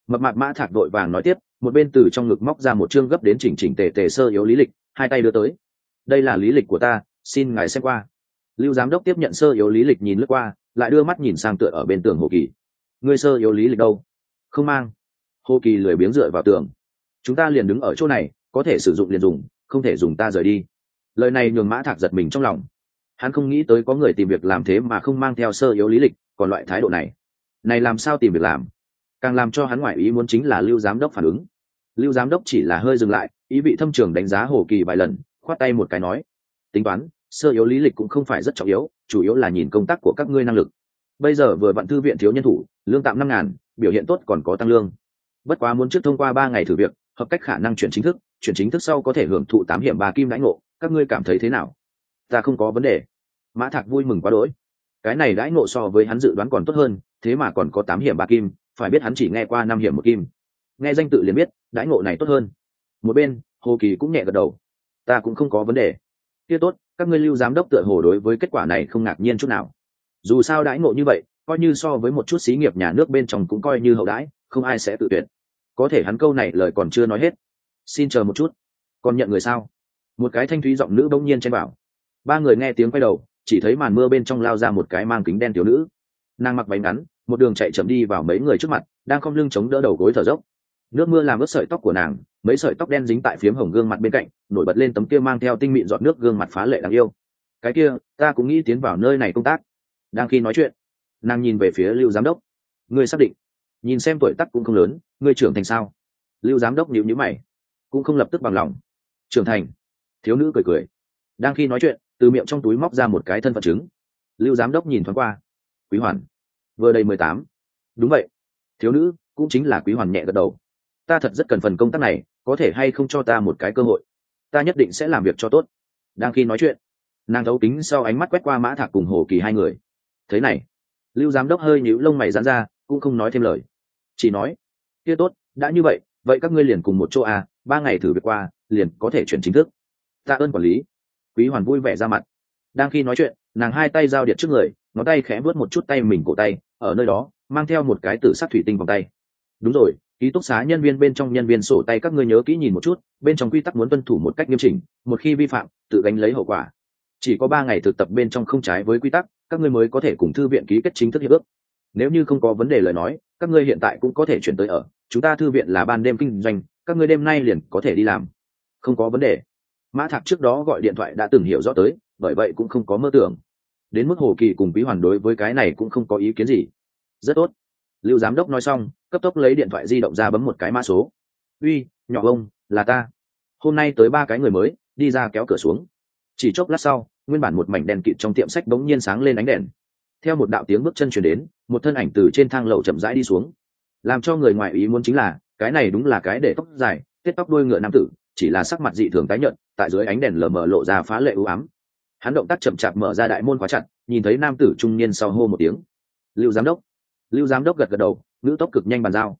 A: Mập mạp Mã Thạc vội vàng nói tiếp, một bên từ trong ngực móc ra một chương gấp đến chỉnh chỉnh tề tề sơ yếu lý lịch, hai tay đưa tới. Đây là lý lịch của ta, xin ngài xem qua. Lưu giám đốc tiếp nhận sơ yếu lý lịch nhìn lướt qua, lại đưa mắt nhìn sang tựa ở bên tường Hồ Kỳ. Ngươi sơ yếu lý lịch đâu? Không mang. Hồ Kỳ lười biếng dựa vào tường. Chúng ta liền đứng ở chỗ này, có thể sử dụng liền dùng, không thể dùng ta rời đi. Lời này nhường Mã Thạc giật mình trong lòng. Hắn không nghĩ tới có người tìm việc làm thế mà không mang theo sơ yếu lý lịch, còn loại thái độ này làm sao tìm việc làm. Càng làm cho hắn ngoại ý muốn chính là Lưu giám đốc phản ứng. Lưu giám đốc chỉ là hơi dừng lại, ý vị thâm trường đánh giá Hồ Kỳ vài lần, khoát tay một cái nói, tính toán sơ yếu lý lịch cũng không phải rất trọng yếu, chủ yếu là nhìn công tác của các ngươi năng lực. Bây giờ vừa vặn thư viện thiếu nhân thủ, lương tạm 5.000, biểu hiện tốt còn có tăng lương. Bất quá muốn trước thông qua 3 ngày thử việc, hợp cách khả năng chuyển chính thức sau có thể hưởng thụ 8 hiểm 3 kim đãi ngộ, các ngươi cảm thấy thế nào? Ta không có vấn đề. Mã Thạc vui mừng quá đỗi. Cái này đãi ngộ so với hắn dự đoán còn tốt hơn, thế mà còn có 8 hiểm 3 kim, phải biết hắn chỉ nghe qua 5 hiểm 1 kim. Nghe danh tự liền biết, đãi ngộ này tốt hơn. Một bên, Hồ Kỳ cũng nhẹ gật đầu. Ta cũng không có vấn đề. Kia tốt, các ngươi Lưu giám đốc tựa hồ đối với kết quả này không ngạc nhiên chút nào. Dù sao đãi ngộ như vậy, coi như so với một chút xí nghiệp nhà nước bên trong cũng coi như hậu đãi, không ai sẽ tự tuyển. Có thể hắn câu này lời còn chưa nói hết. Xin chờ một chút. Còn nhận người sao? Một cái thanh thúy giọng nữ bỗng nhiên chen vào. 3 người nghe tiếng quay đầu, chỉ thấy màn mưa bên trong lao ra một cái mang kính đen thiếu nữ. Nàng mặc váy ngắn, một đường chạy chậm đi vào mấy người trước mặt, đang khom lưng chống đỡ đầu gối thở dốc. Nước mưa làm ướt sợi tóc của nàng, mấy sợi tóc đen dính tại phiếm hồng gương mặt bên cạnh, nổi bật lên tấm kia mang theo tinh mịn giọt nước gương mặt phá lệ đáng yêu. Cái kia, ta cũng nghĩ tiến vào nơi này công tác. Đang khi nói chuyện, nàng nhìn về phía Lưu giám đốc. Ngươi xác định? Nhìn xem tuổi tác cũng không lớn, ngươi trưởng thành sao? Lưu giám đốc nhíu nhíu mày, cũng không lập tức bằng lòng. Trưởng thành? Thiếu nữ cười cười. Đang khi nói chuyện, từ miệng trong túi móc ra một cái thân phận chứng. Lưu giám đốc nhìn thoáng qua. Quý Hoàn, vừa đầy 18. Đúng vậy. Thiếu nữ cũng chính là Quý Hoàn nhẹ gật đầu. Ta thật rất cần phần công tác này, có thể hay không cho ta một cái cơ hội? Ta nhất định sẽ làm việc cho tốt. Đang khi nói chuyện, nàng thấu kính sau ánh mắt quét qua Mã Thạc cùng Hồ Kỳ hai người. Thế này, Lưu giám đốc hơi nhíu lông mày giãn ra, cũng không nói thêm lời, chỉ nói, kia tốt, đã như vậy, vậy các ngươi liền cùng một chỗ à, 3 ngày thử việc qua, liền có thể chuyển chính thức. Tạ ơn quản lý. Quý Hoàn vui vẻ ra mặt. Đang khi nói chuyện, nàng hai tay giao điện trước người, ngón tay khẽ vuốt một chút tay mình cổ tay, ở nơi đó mang theo một cái tử sắc thủy tinh vòng tay. Đúng rồi, ký túc xá nhân viên bên trong nhân viên sổ tay các ngươi nhớ kỹ nhìn một chút, bên trong quy tắc muốn tuân thủ một cách nghiêm chỉnh, một khi vi phạm, tự gánh lấy hậu quả. Chỉ có 3 ngày thực tập bên trong không trái với quy tắc, các ngươi mới có thể cùng thư viện ký kết chính thức hiệp ước. Nếu như không có vấn đề lời nói, các ngươi hiện tại cũng có thể chuyển tới ở, chúng ta thư viện là ban đêm kinh doanh, các ngươi đêm nay liền có thể đi làm. Không có vấn đề. Mã Thạc trước đó gọi điện thoại đã từng hiểu rõ tới, bởi vậy cũng không có mơ tưởng. Đến mức Hồ Kỳ cùng Quý Hoàn đối với cái này cũng không có ý kiến gì. Rất tốt. Lưu giám đốc nói xong, cấp tốc lấy điện thoại di động ra bấm một cái mã số. Uy, nhỏ ông, là ta. Hôm nay tới 3 cái người mới, đi ra kéo cửa xuống. Chỉ chốc lát sau, nguyên bản một mảnh đèn kịt trong tiệm sách bỗng nhiên sáng lên ánh đèn. Theo một đạo tiếng bước chân truyền đến, một thân ảnh từ trên thang lầu chậm rãi đi xuống. Làm cho người ngoài ý muốn chính là, cái này đúng là cái để tóc dài, tết tóc đuôi ngựa nam tử, chỉ là sắc mặt dị thường tái nhợt, tại dưới ánh đèn lờ mờ lộ ra phá lệ u ám. Hắn động tác chậm chạp mở ra đại môn khóa chặt, nhìn thấy nam tử trung niên sau hô một tiếng. Lưu giám đốc. Lưu giám đốc gật gật đầu, ngữ tốc cực nhanh bàn giao.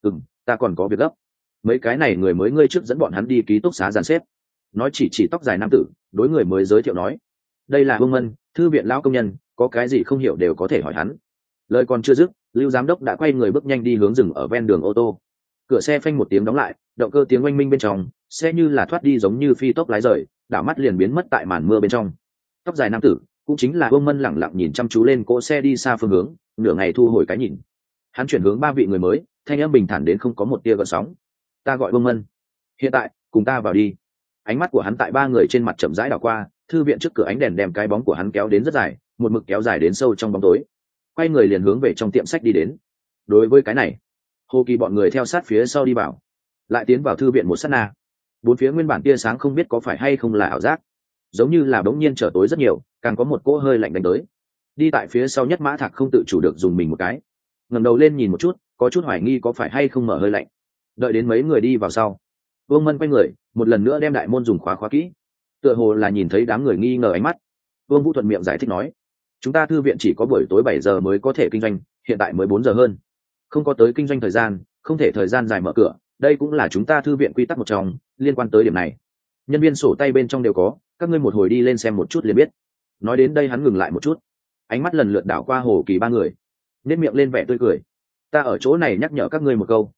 A: Ta còn có việc gấp. Mấy cái này người mới ngươi trước dẫn bọn hắn đi ký túc xá dàn xếp. Nói chỉ tóc dài nam tử, đối người mới giới thiệu nói. Đây là Vương Mân, thư viện lão công nhân, có cái gì không hiểu đều có thể hỏi hắn. Lời còn chưa dứt, Lưu giám đốc đã quay người bước nhanh đi hướng dừng ở ven đường ô tô. Cửa xe phanh một tiếng đóng lại, động cơ tiếng oanh minh bên trong, xe như là thoát đi giống như phi tốc lái rời, đảo mắt liền biến mất tại màn mưa bên trong. Tóc dài nam tử cũng chính là Vương Mân lẳng lặng nhìn chăm chú lên cỗ xe đi xa phương hướng, nửa ngày thu hồi cái nhìn. Hắn chuyển hướng 3 vị người mới, thanh âm bình thản đến không có một tia gợn sóng. Ta gọi Vương Mân, hiện tại cùng ta vào đi. Ánh mắt của hắn tại 3 người trên mặt chậm rãi đảo qua, thư viện trước cửa ánh đèn đem cái bóng của hắn kéo đến rất dài, một mực kéo dài đến sâu trong bóng tối. Quay người liền hướng về trong tiệm sách đi đến. Đối với cái này, Hồ Kỳ bọn người theo sát phía sau đi vào, lại tiến vào thư viện một sát na. 4 phía nguyên bản tia sáng không biết có phải hay không là ảo giác, giống như là bỗng nhiên trở tối rất nhiều, càng có một cỗ hơi lạnh đánh tới. Đi tại phía sau nhất Mã Thạc không tự chủ được dùng mình một cái, ngẩng đầu lên nhìn một chút, có chút hoài nghi có phải hay không mở hơi lạnh. Đợi đến mấy người đi vào sau, Vương Mân quay người, một lần nữa đem đại môn dùng khóa kỹ. Tựa hồ là nhìn thấy đám người nghi ngờ ánh mắt, Vương Vũ thuận miệng giải thích nói: chúng ta thư viện chỉ có buổi tối 7 giờ mới có thể kinh doanh, hiện tại mới 4 giờ hơn, không có tới kinh doanh thời gian, không thể thời gian dài mở cửa, đây cũng là chúng ta thư viện quy tắc một trong, liên quan tới điểm này. Nhân viên sổ tay bên trong đều có, các ngươi một hồi đi lên xem một chút liền biết. Nói đến đây hắn ngừng lại một chút, ánh mắt lần lượt đảo qua Hồ Kỳ 3 người, nét miệng lên vẻ tươi cười. Ta ở chỗ này nhắc nhở các ngươi một câu,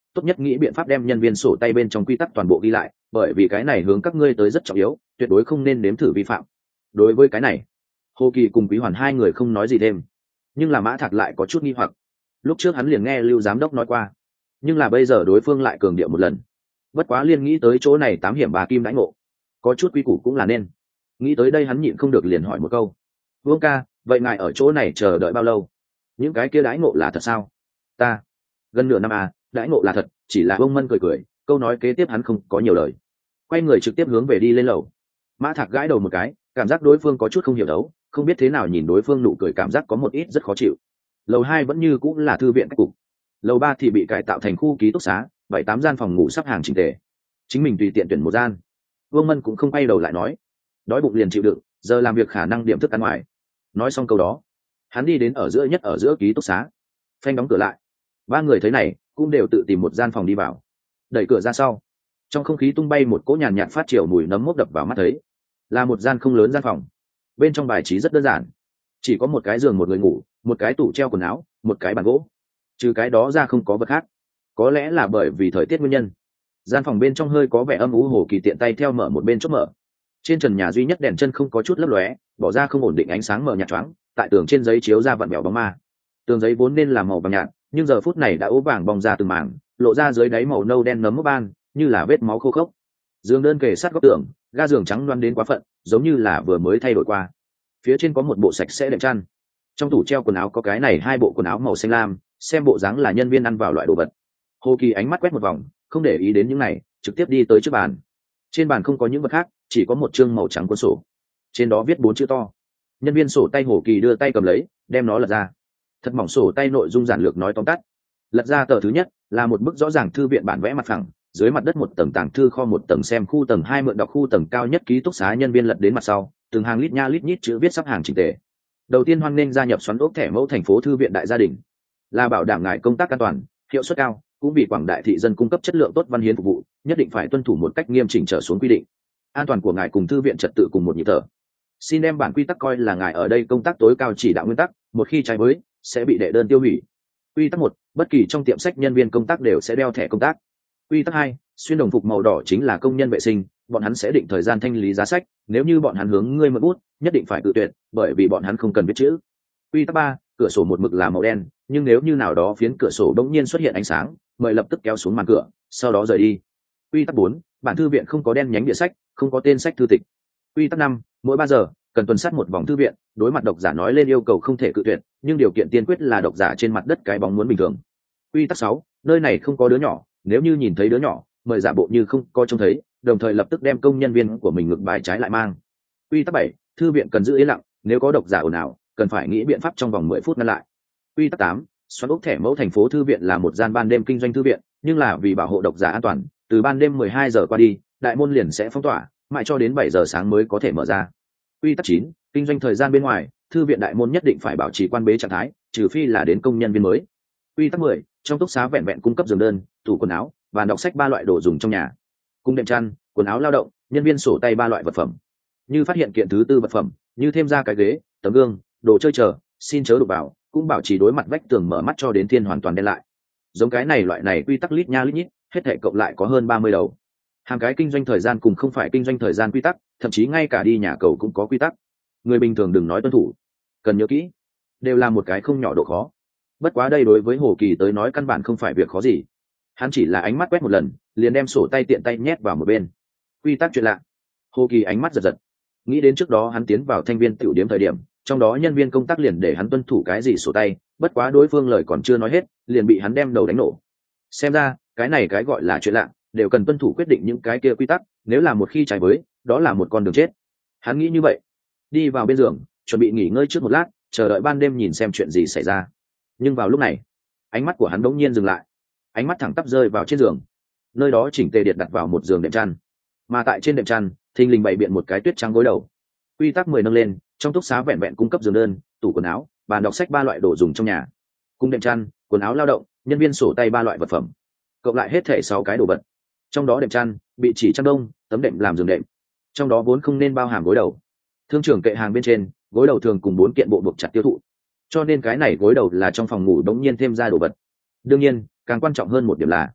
A: tốt nhất nghĩ biện pháp đem nhân viên sổ tay bên trong quy tắc toàn bộ ghi lại, bởi vì cái này hướng các ngươi tới rất trọng yếu, tuyệt đối không nên nếm thử vi phạm. Đối với cái này, Hồ Kỳ cùng Quý Hoàn hai người không nói gì thêm, nhưng là Mã Thạc lại có chút nghi hoặc. Lúc trước hắn liền nghe Lưu giám đốc nói qua, nhưng là bây giờ đối phương lại cường điệu một lần. Bất quá liên nghĩ tới chỗ này 8 hiểm bà kim đãi ngộ, có chút quy củ cũng là nên. Nghĩ tới đây hắn nhịn không được liền hỏi một câu: Vương ca, vậy ngài ở chỗ này chờ đợi bao lâu? Những cái kia đãi ngộ là thật sao? Ta gần nửa năm à, đãi ngộ là thật, chỉ là ông Mân cười cười, câu nói kế tiếp hắn không có nhiều lời, quay người trực tiếp hướng về đi lên lầu. Mã Thạc gãi đầu một cái, cảm giác đối phương có chút không hiểu đấu, không biết thế nào nhìn đối phương nụ cười cảm giác có một ít rất khó chịu. Lầu 2 vẫn như cũng là thư viện cách cục, lầu 3 thì bị cải tạo thành khu ký túc xá, 7-8 gian phòng ngủ sắp hàng chỉnh tề, chính mình tùy tiện tuyển một gian. Vương Mân cũng không quay đầu lại nói, đói bụng liền chịu đựng, giờ làm việc khả năng điểm thức ăn ngoài. Nói xong câu đó, hắn đi đến ở giữa ký túc xá, phanh đóng cửa lại. Ba người thấy này cũng đều tự tìm một gian phòng đi vào, đẩy cửa ra sau, trong không khí tung bay một cỗ nhàn nhạt phát chiều mùi nấm mốc đập vào mắt, thấy là một gian không lớn gian phòng. Bên trong bài trí rất đơn giản, chỉ có một cái giường một người ngủ, một cái tủ treo quần áo, một cái bàn gỗ, trừ cái đó ra không có vật khác. Có lẽ là bởi vì thời tiết nguyên nhân, gian phòng bên trong hơi có vẻ âm u. Hồ Kỳ tiện tay theo mở một bên chốt mở, trên trần nhà duy nhất đèn chân không có chút lấp lóe, bỏ ra không ổn định ánh sáng mờ nhạt choáng, tại tường trên giấy chiếu ra vặn vẹo bóng ma. Tường giấy vốn nên là màu vàng nhạt, nhưng giờ phút này đã ố vàng bong ra từng mảng, lộ ra dưới đáy màu nâu đen nấm mốc ban, như là vết máu khô khốc. Giường đơn kề sát góc tường, ga giường trắng loăn đến quá phận, giống như là vừa mới thay đổi qua. Phía trên có một bộ sạch sẽ đệm chăn, trong tủ treo quần áo có cái này 2 bộ quần áo màu xanh lam, xem bộ dáng là nhân viên ăn vào loại đồ vật. Hồ Kỳ ánh mắt quét một vòng, không để ý đến những này, trực tiếp đi tới trước bàn. Trên bàn không có những vật khác, chỉ có một chương màu trắng cuốn sổ, trên đó viết 4 chữ to. Nhân viên sổ tay. Hồ Kỳ đưa tay cầm lấy, đem nó lật ra. Thật mỏng sổ tay, nội dung giản lược nói tóm tắt. Lật ra tờ thứ nhất là một bức rõ ràng thư viện bản vẽ mặt phẳng, dưới mặt đất một tầng tàng thư kho, một tầng xem khu, tầng 2 mượn đọc khu, tầng cao nhất ký túc xá. Nhân viên lật đến mặt sau, từng hàng lít nha lít nhít chữ viết sắp hàng chỉnh tề. Đầu tiên, hoan nghênh gia nhập xoắn ốc thẻ mẫu thành phố thư viện đại gia đình, là bảo đảm ngài công tác an toàn, hiệu suất cao, cũng vì quảng đại thị dân cung cấp chất lượng tốt văn hiến phục vụ, nhất định phải tuân thủ một cách nghiêm chỉnh trở xuống quy định. An toàn của ngài cùng thư viện trật tự cùng một nhịp thở. Xin đem bản quy tắc coi là ngài ở đây công tác tối cao chỉ đạo nguyên tắc, một khi trái với sẽ bị đệ đơn tiêu hủy. Quy tắc 1, bất kỳ trong tiệm sách nhân viên công tác đều sẽ đeo thẻ công tác. Quy tắc 2, xuyên đồng phục màu đỏ chính là công nhân vệ sinh, bọn hắn sẽ định thời gian thanh lý giá sách, nếu như bọn hắn hướng ngươi mượn bút, nhất định phải tự tuyệt, bởi vì bọn hắn không cần viết chữ. Quy tắc 3, cửa sổ một mực là màu đen, nhưng nếu như nào đó phiến cửa sổ bỗng nhiên xuất hiện ánh sáng, mời lập tức kéo xuống màn cửa, sau đó rời đi. Quy tắc 4, bản thư viện không có đen nhánh địa sách, không có tên sách thư tịch. Quy tắc 5, mỗi 3 giờ cần tuần sát một vòng thư viện, đối mặt độc giả nói lên yêu cầu không thể cự tuyệt, nhưng điều kiện tiên quyết là độc giả trên mặt đất cái bóng muốn bình thường. Quy tắc 6, nơi này không có đứa nhỏ, nếu như nhìn thấy đứa nhỏ, mời giả bộ như không có trông thấy, đồng thời lập tức đem công nhân viên của mình ngược bài trái lại mang. Quy tắc 7, thư viện cần giữ yên lặng, nếu có độc giả ồn ào, cần phải nghĩ biện pháp trong vòng 10 phút ngăn lại. Quy tắc 8, xoắn ốc thẻ mẫu thành phố thư viện là một gian ban đêm kinh doanh thư viện, nhưng là vì bảo hộ độc giả an toàn, từ ban đêm 12 giờ qua đi, đại môn liền sẽ phong tỏa, mãi cho đến 7 giờ sáng mới có thể mở ra. Quy tắc 9, kinh doanh thời gian bên ngoài, thư viện đại môn nhất định phải bảo trì quan bế trạng thái, trừ phi là đến công nhân viên mới. Quy tắc 10, trong túc xá vẹn vẹn cung cấp giường đơn, tủ quần áo, bàn đọc sách 3 loại đồ dùng trong nhà, cùng đệm chăn, quần áo lao động, nhân viên sổ tay 3 loại vật phẩm. Như phát hiện kiện thứ tư vật phẩm, như thêm ra cái ghế, tấm gương, đồ chơi chờ, xin chớ đụng vào, cũng bảo trì đối mặt vách tường mở mắt cho đến thiên hoàn toàn đen lại. Giống cái này loại này quy tắc lít nha lít nhít, hết thảy cộng lại có hơn 30 đầu. Hàng cái kinh doanh thời gian cùng không phải kinh doanh thời gian quy tắc, thậm chí ngay cả đi nhà cầu cũng có quy tắc. Người bình thường đừng nói tuân thủ, cần nhớ kỹ, đều là một cái không nhỏ độ khó. Bất quá đây đối với Hồ Kỳ tới nói căn bản không phải việc khó gì. Hắn chỉ là ánh mắt quét một lần, liền đem sổ tay tiện tay nhét vào một bên. Quy tắc chuyện lạ. Hồ Kỳ ánh mắt giật giật, nghĩ đến trước đó hắn tiến vào thanh viên tiểu điểm thời điểm, trong đó nhân viên công tác liền để hắn tuân thủ cái gì sổ tay, bất quá đối phương lời còn chưa nói hết, liền bị hắn đem đầu đánh nổ. Xem ra, cái này cái gọi là chuyện lạ, đều cần tuân thủ quyết định những cái kia quy tắc, nếu là một khi trái với, đó là một con đường chết. Hắn nghĩ như vậy, đi vào bên giường, chuẩn bị nghỉ ngơi trước một lát, chờ đợi ban đêm nhìn xem chuyện gì xảy ra. Nhưng vào lúc này, ánh mắt của hắn đống nhiên dừng lại, ánh mắt thẳng tắp rơi vào trên giường, nơi đó chỉnh tề điệt đặt vào một giường đệm chăn, mà tại trên đệm chăn thình lình bày biện một cái tuyết trắng gối đầu. Quy tắc 10 nâng lên, trong túc xá vẹn vẹn cung cấp giường đơn, tủ quần áo, bàn đọc sách 3 loại đồ dùng trong nhà, cùng đệm chăn, quần áo lao động, nhân viên sổ tay 3 loại vật phẩm, cộng lại hết thể 6 cái đồ vật. Trong đó đệm chăn, bị chỉ chăn đông, tấm đệm làm giường đệm, trong đó vốn không nên bao hàm gối đầu. Thương trưởng kệ hàng bên trên, gối đầu thường cùng 4 kiện bộ buộc chặt tiêu thụ, cho nên cái này gối đầu là trong phòng ngủ đống nhiên thêm ra đồ vật. Đương nhiên, càng quan trọng hơn một điểm là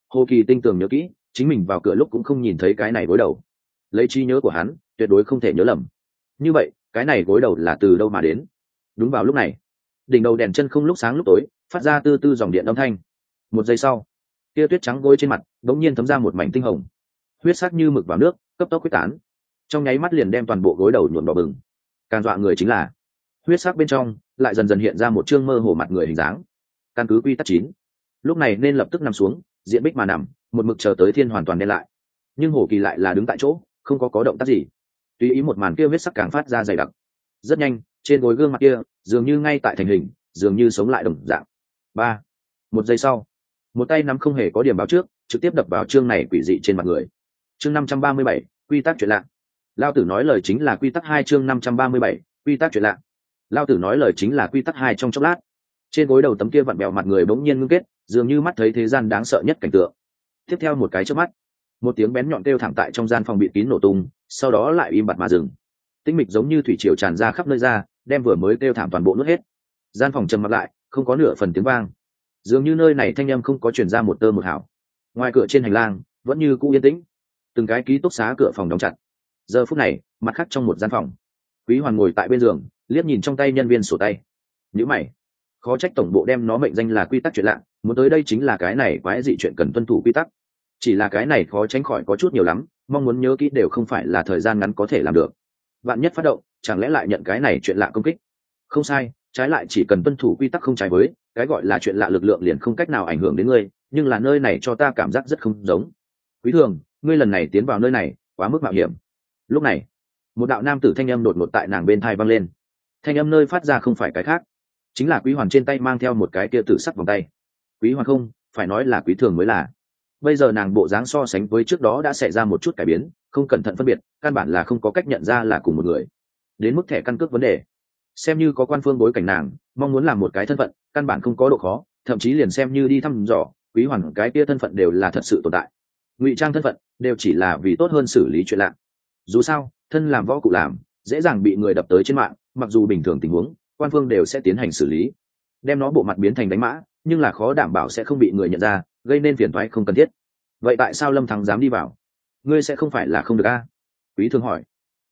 A: Hồ Kỳ tinh tường nhớ kỹ, chính mình vào cửa lúc cũng không nhìn thấy cái này gối đầu. Lấy trí nhớ của hắn, tuyệt đối không thể nhớ lầm. Như vậy, cái này gối đầu là từ đâu mà đến? Đúng vào lúc này, đỉnh đầu đèn chân không lúc sáng lúc tối, phát ra tư tư dòng điện âm thanh. Một giây sau, kia tuyết trắng gối trên mặt bỗng nhiên thấm ra một mảnh tinh hồng, huyết sắc như mực vào nước, cấp tốc quyết tán, trong nháy mắt liền đem toàn bộ gối đầu nhuộm đỏ bừng. Càng dọa người chính là, huyết sắc bên trong lại dần dần hiện ra một trương mơ hồ mặt người hình dáng. Căn cứ quy tắc 9, lúc này nên lập tức nằm xuống, diện bích mà nằm, một mực chờ tới thiên hoàn toàn đen lại. Nhưng Hồ Kỳ lại là đứng tại chỗ, không có động tác gì. Tùy ý một màn kia huyết sắc càng phát ra dày đặc. Rất nhanh, trên gối gương mặt kia dường như ngay tại thành hình, dường như sống lại đồng dạng. Một giây sau, một tay nắm không hề có điểm báo trước, trực tiếp đập vào chương này quỷ dị trên mặt người. Chương 537, quy tắc chuyện lạ. Lao tử nói lời chính là quy tắc 2, chương 537, quy tắc chuyện lạ. Lao tử nói lời chính là quy tắc 2. Trong chốc lát, trên gối đầu tấm kia vặn bẹo mặt người bỗng nhiên ngưng kết, dường như mắt thấy thế gian đáng sợ nhất cảnh tượng. Tiếp theo một cái chớp mắt, một tiếng bén nhọn kêu thảm tại trong gian phòng bịt kín nổ tung, sau đó lại im bặt mà dừng. Tĩnh mịch giống như thủy triều tràn ra khắp nơi ra, đem vừa mới kêu thảm toàn bộ nuốt hết. Gian phòng trầm mặc lại, không có nửa phần tiếng vang, dường như nơi này thanh âm không có truyền ra một tơ một hào. Ngoài cửa trên hành lang vẫn như cũ yên tĩnh, từng cái ký túc xá cửa phòng đóng chặt. Giờ phút này, mặt khác trong một gian phòng, Quý Hoàn ngồi tại bên giường, liếc nhìn trong tay nhân viên sổ tay. Nhíu mày, khó trách tổng bộ đem nó mệnh danh là quy tắc chuyện lạ, muốn tới đây chính là cái này quái dị chuyện cần tuân thủ quy tắc. Chỉ là cái này khó tránh khỏi có chút nhiều lắm, mong muốn nhớ kỹ đều không phải là thời gian ngắn có thể làm được. Vạn nhất phát động, chẳng lẽ lại nhận cái này chuyện lạ công kích? Không sai, trái lại chỉ cần tuân thủ quy tắc không trái với, cái gọi là chuyện lạ lực lượng liền không cách nào ảnh hưởng đến ngươi, nhưng là nơi này cho ta cảm giác rất không giống. Quý Thường, ngươi lần này tiến vào nơi này, quá mức mạo hiểm. Lúc này, một đạo nam tử thanh âm đột ngột tại nàng bên tai vang lên. Thanh âm nơi phát ra không phải cái khác, chính là Quý Hoàn trên tay mang theo một cái kia tử sắc vòng tay. Quý Hoàn không, phải nói là Quý Thường mới là. Bây giờ nàng bộ dáng so sánh với trước đó đã xảy ra một chút cải biến, không cẩn thận phân biệt, căn bản là không có cách nhận ra là cùng một người. Đến mức thẻ căn cước vấn đề, xem như có quan phương bối cảnh nàng mong muốn làm một cái thân phận, căn bản không có độ khó, thậm chí liền xem như đi thăm dò Quý Hoàn cái kia thân phận đều là thật sự tồn tại. Ngụy trang thân phận đều chỉ là vì tốt hơn xử lý chuyện lạ. Dù sao, thân làm võ cụ làm, dễ dàng bị người đập tới trên mạng, mặc dù bình thường tình huống, quan phương đều sẽ tiến hành xử lý, đem nó bộ mặt biến thành đánh mã, nhưng là khó đảm bảo sẽ không bị người nhận ra, gây nên phiền toái không cần thiết. Vậy tại sao Lâm Thắng dám đi vào? Ngươi sẽ không phải là không được a? Quý Thường hỏi.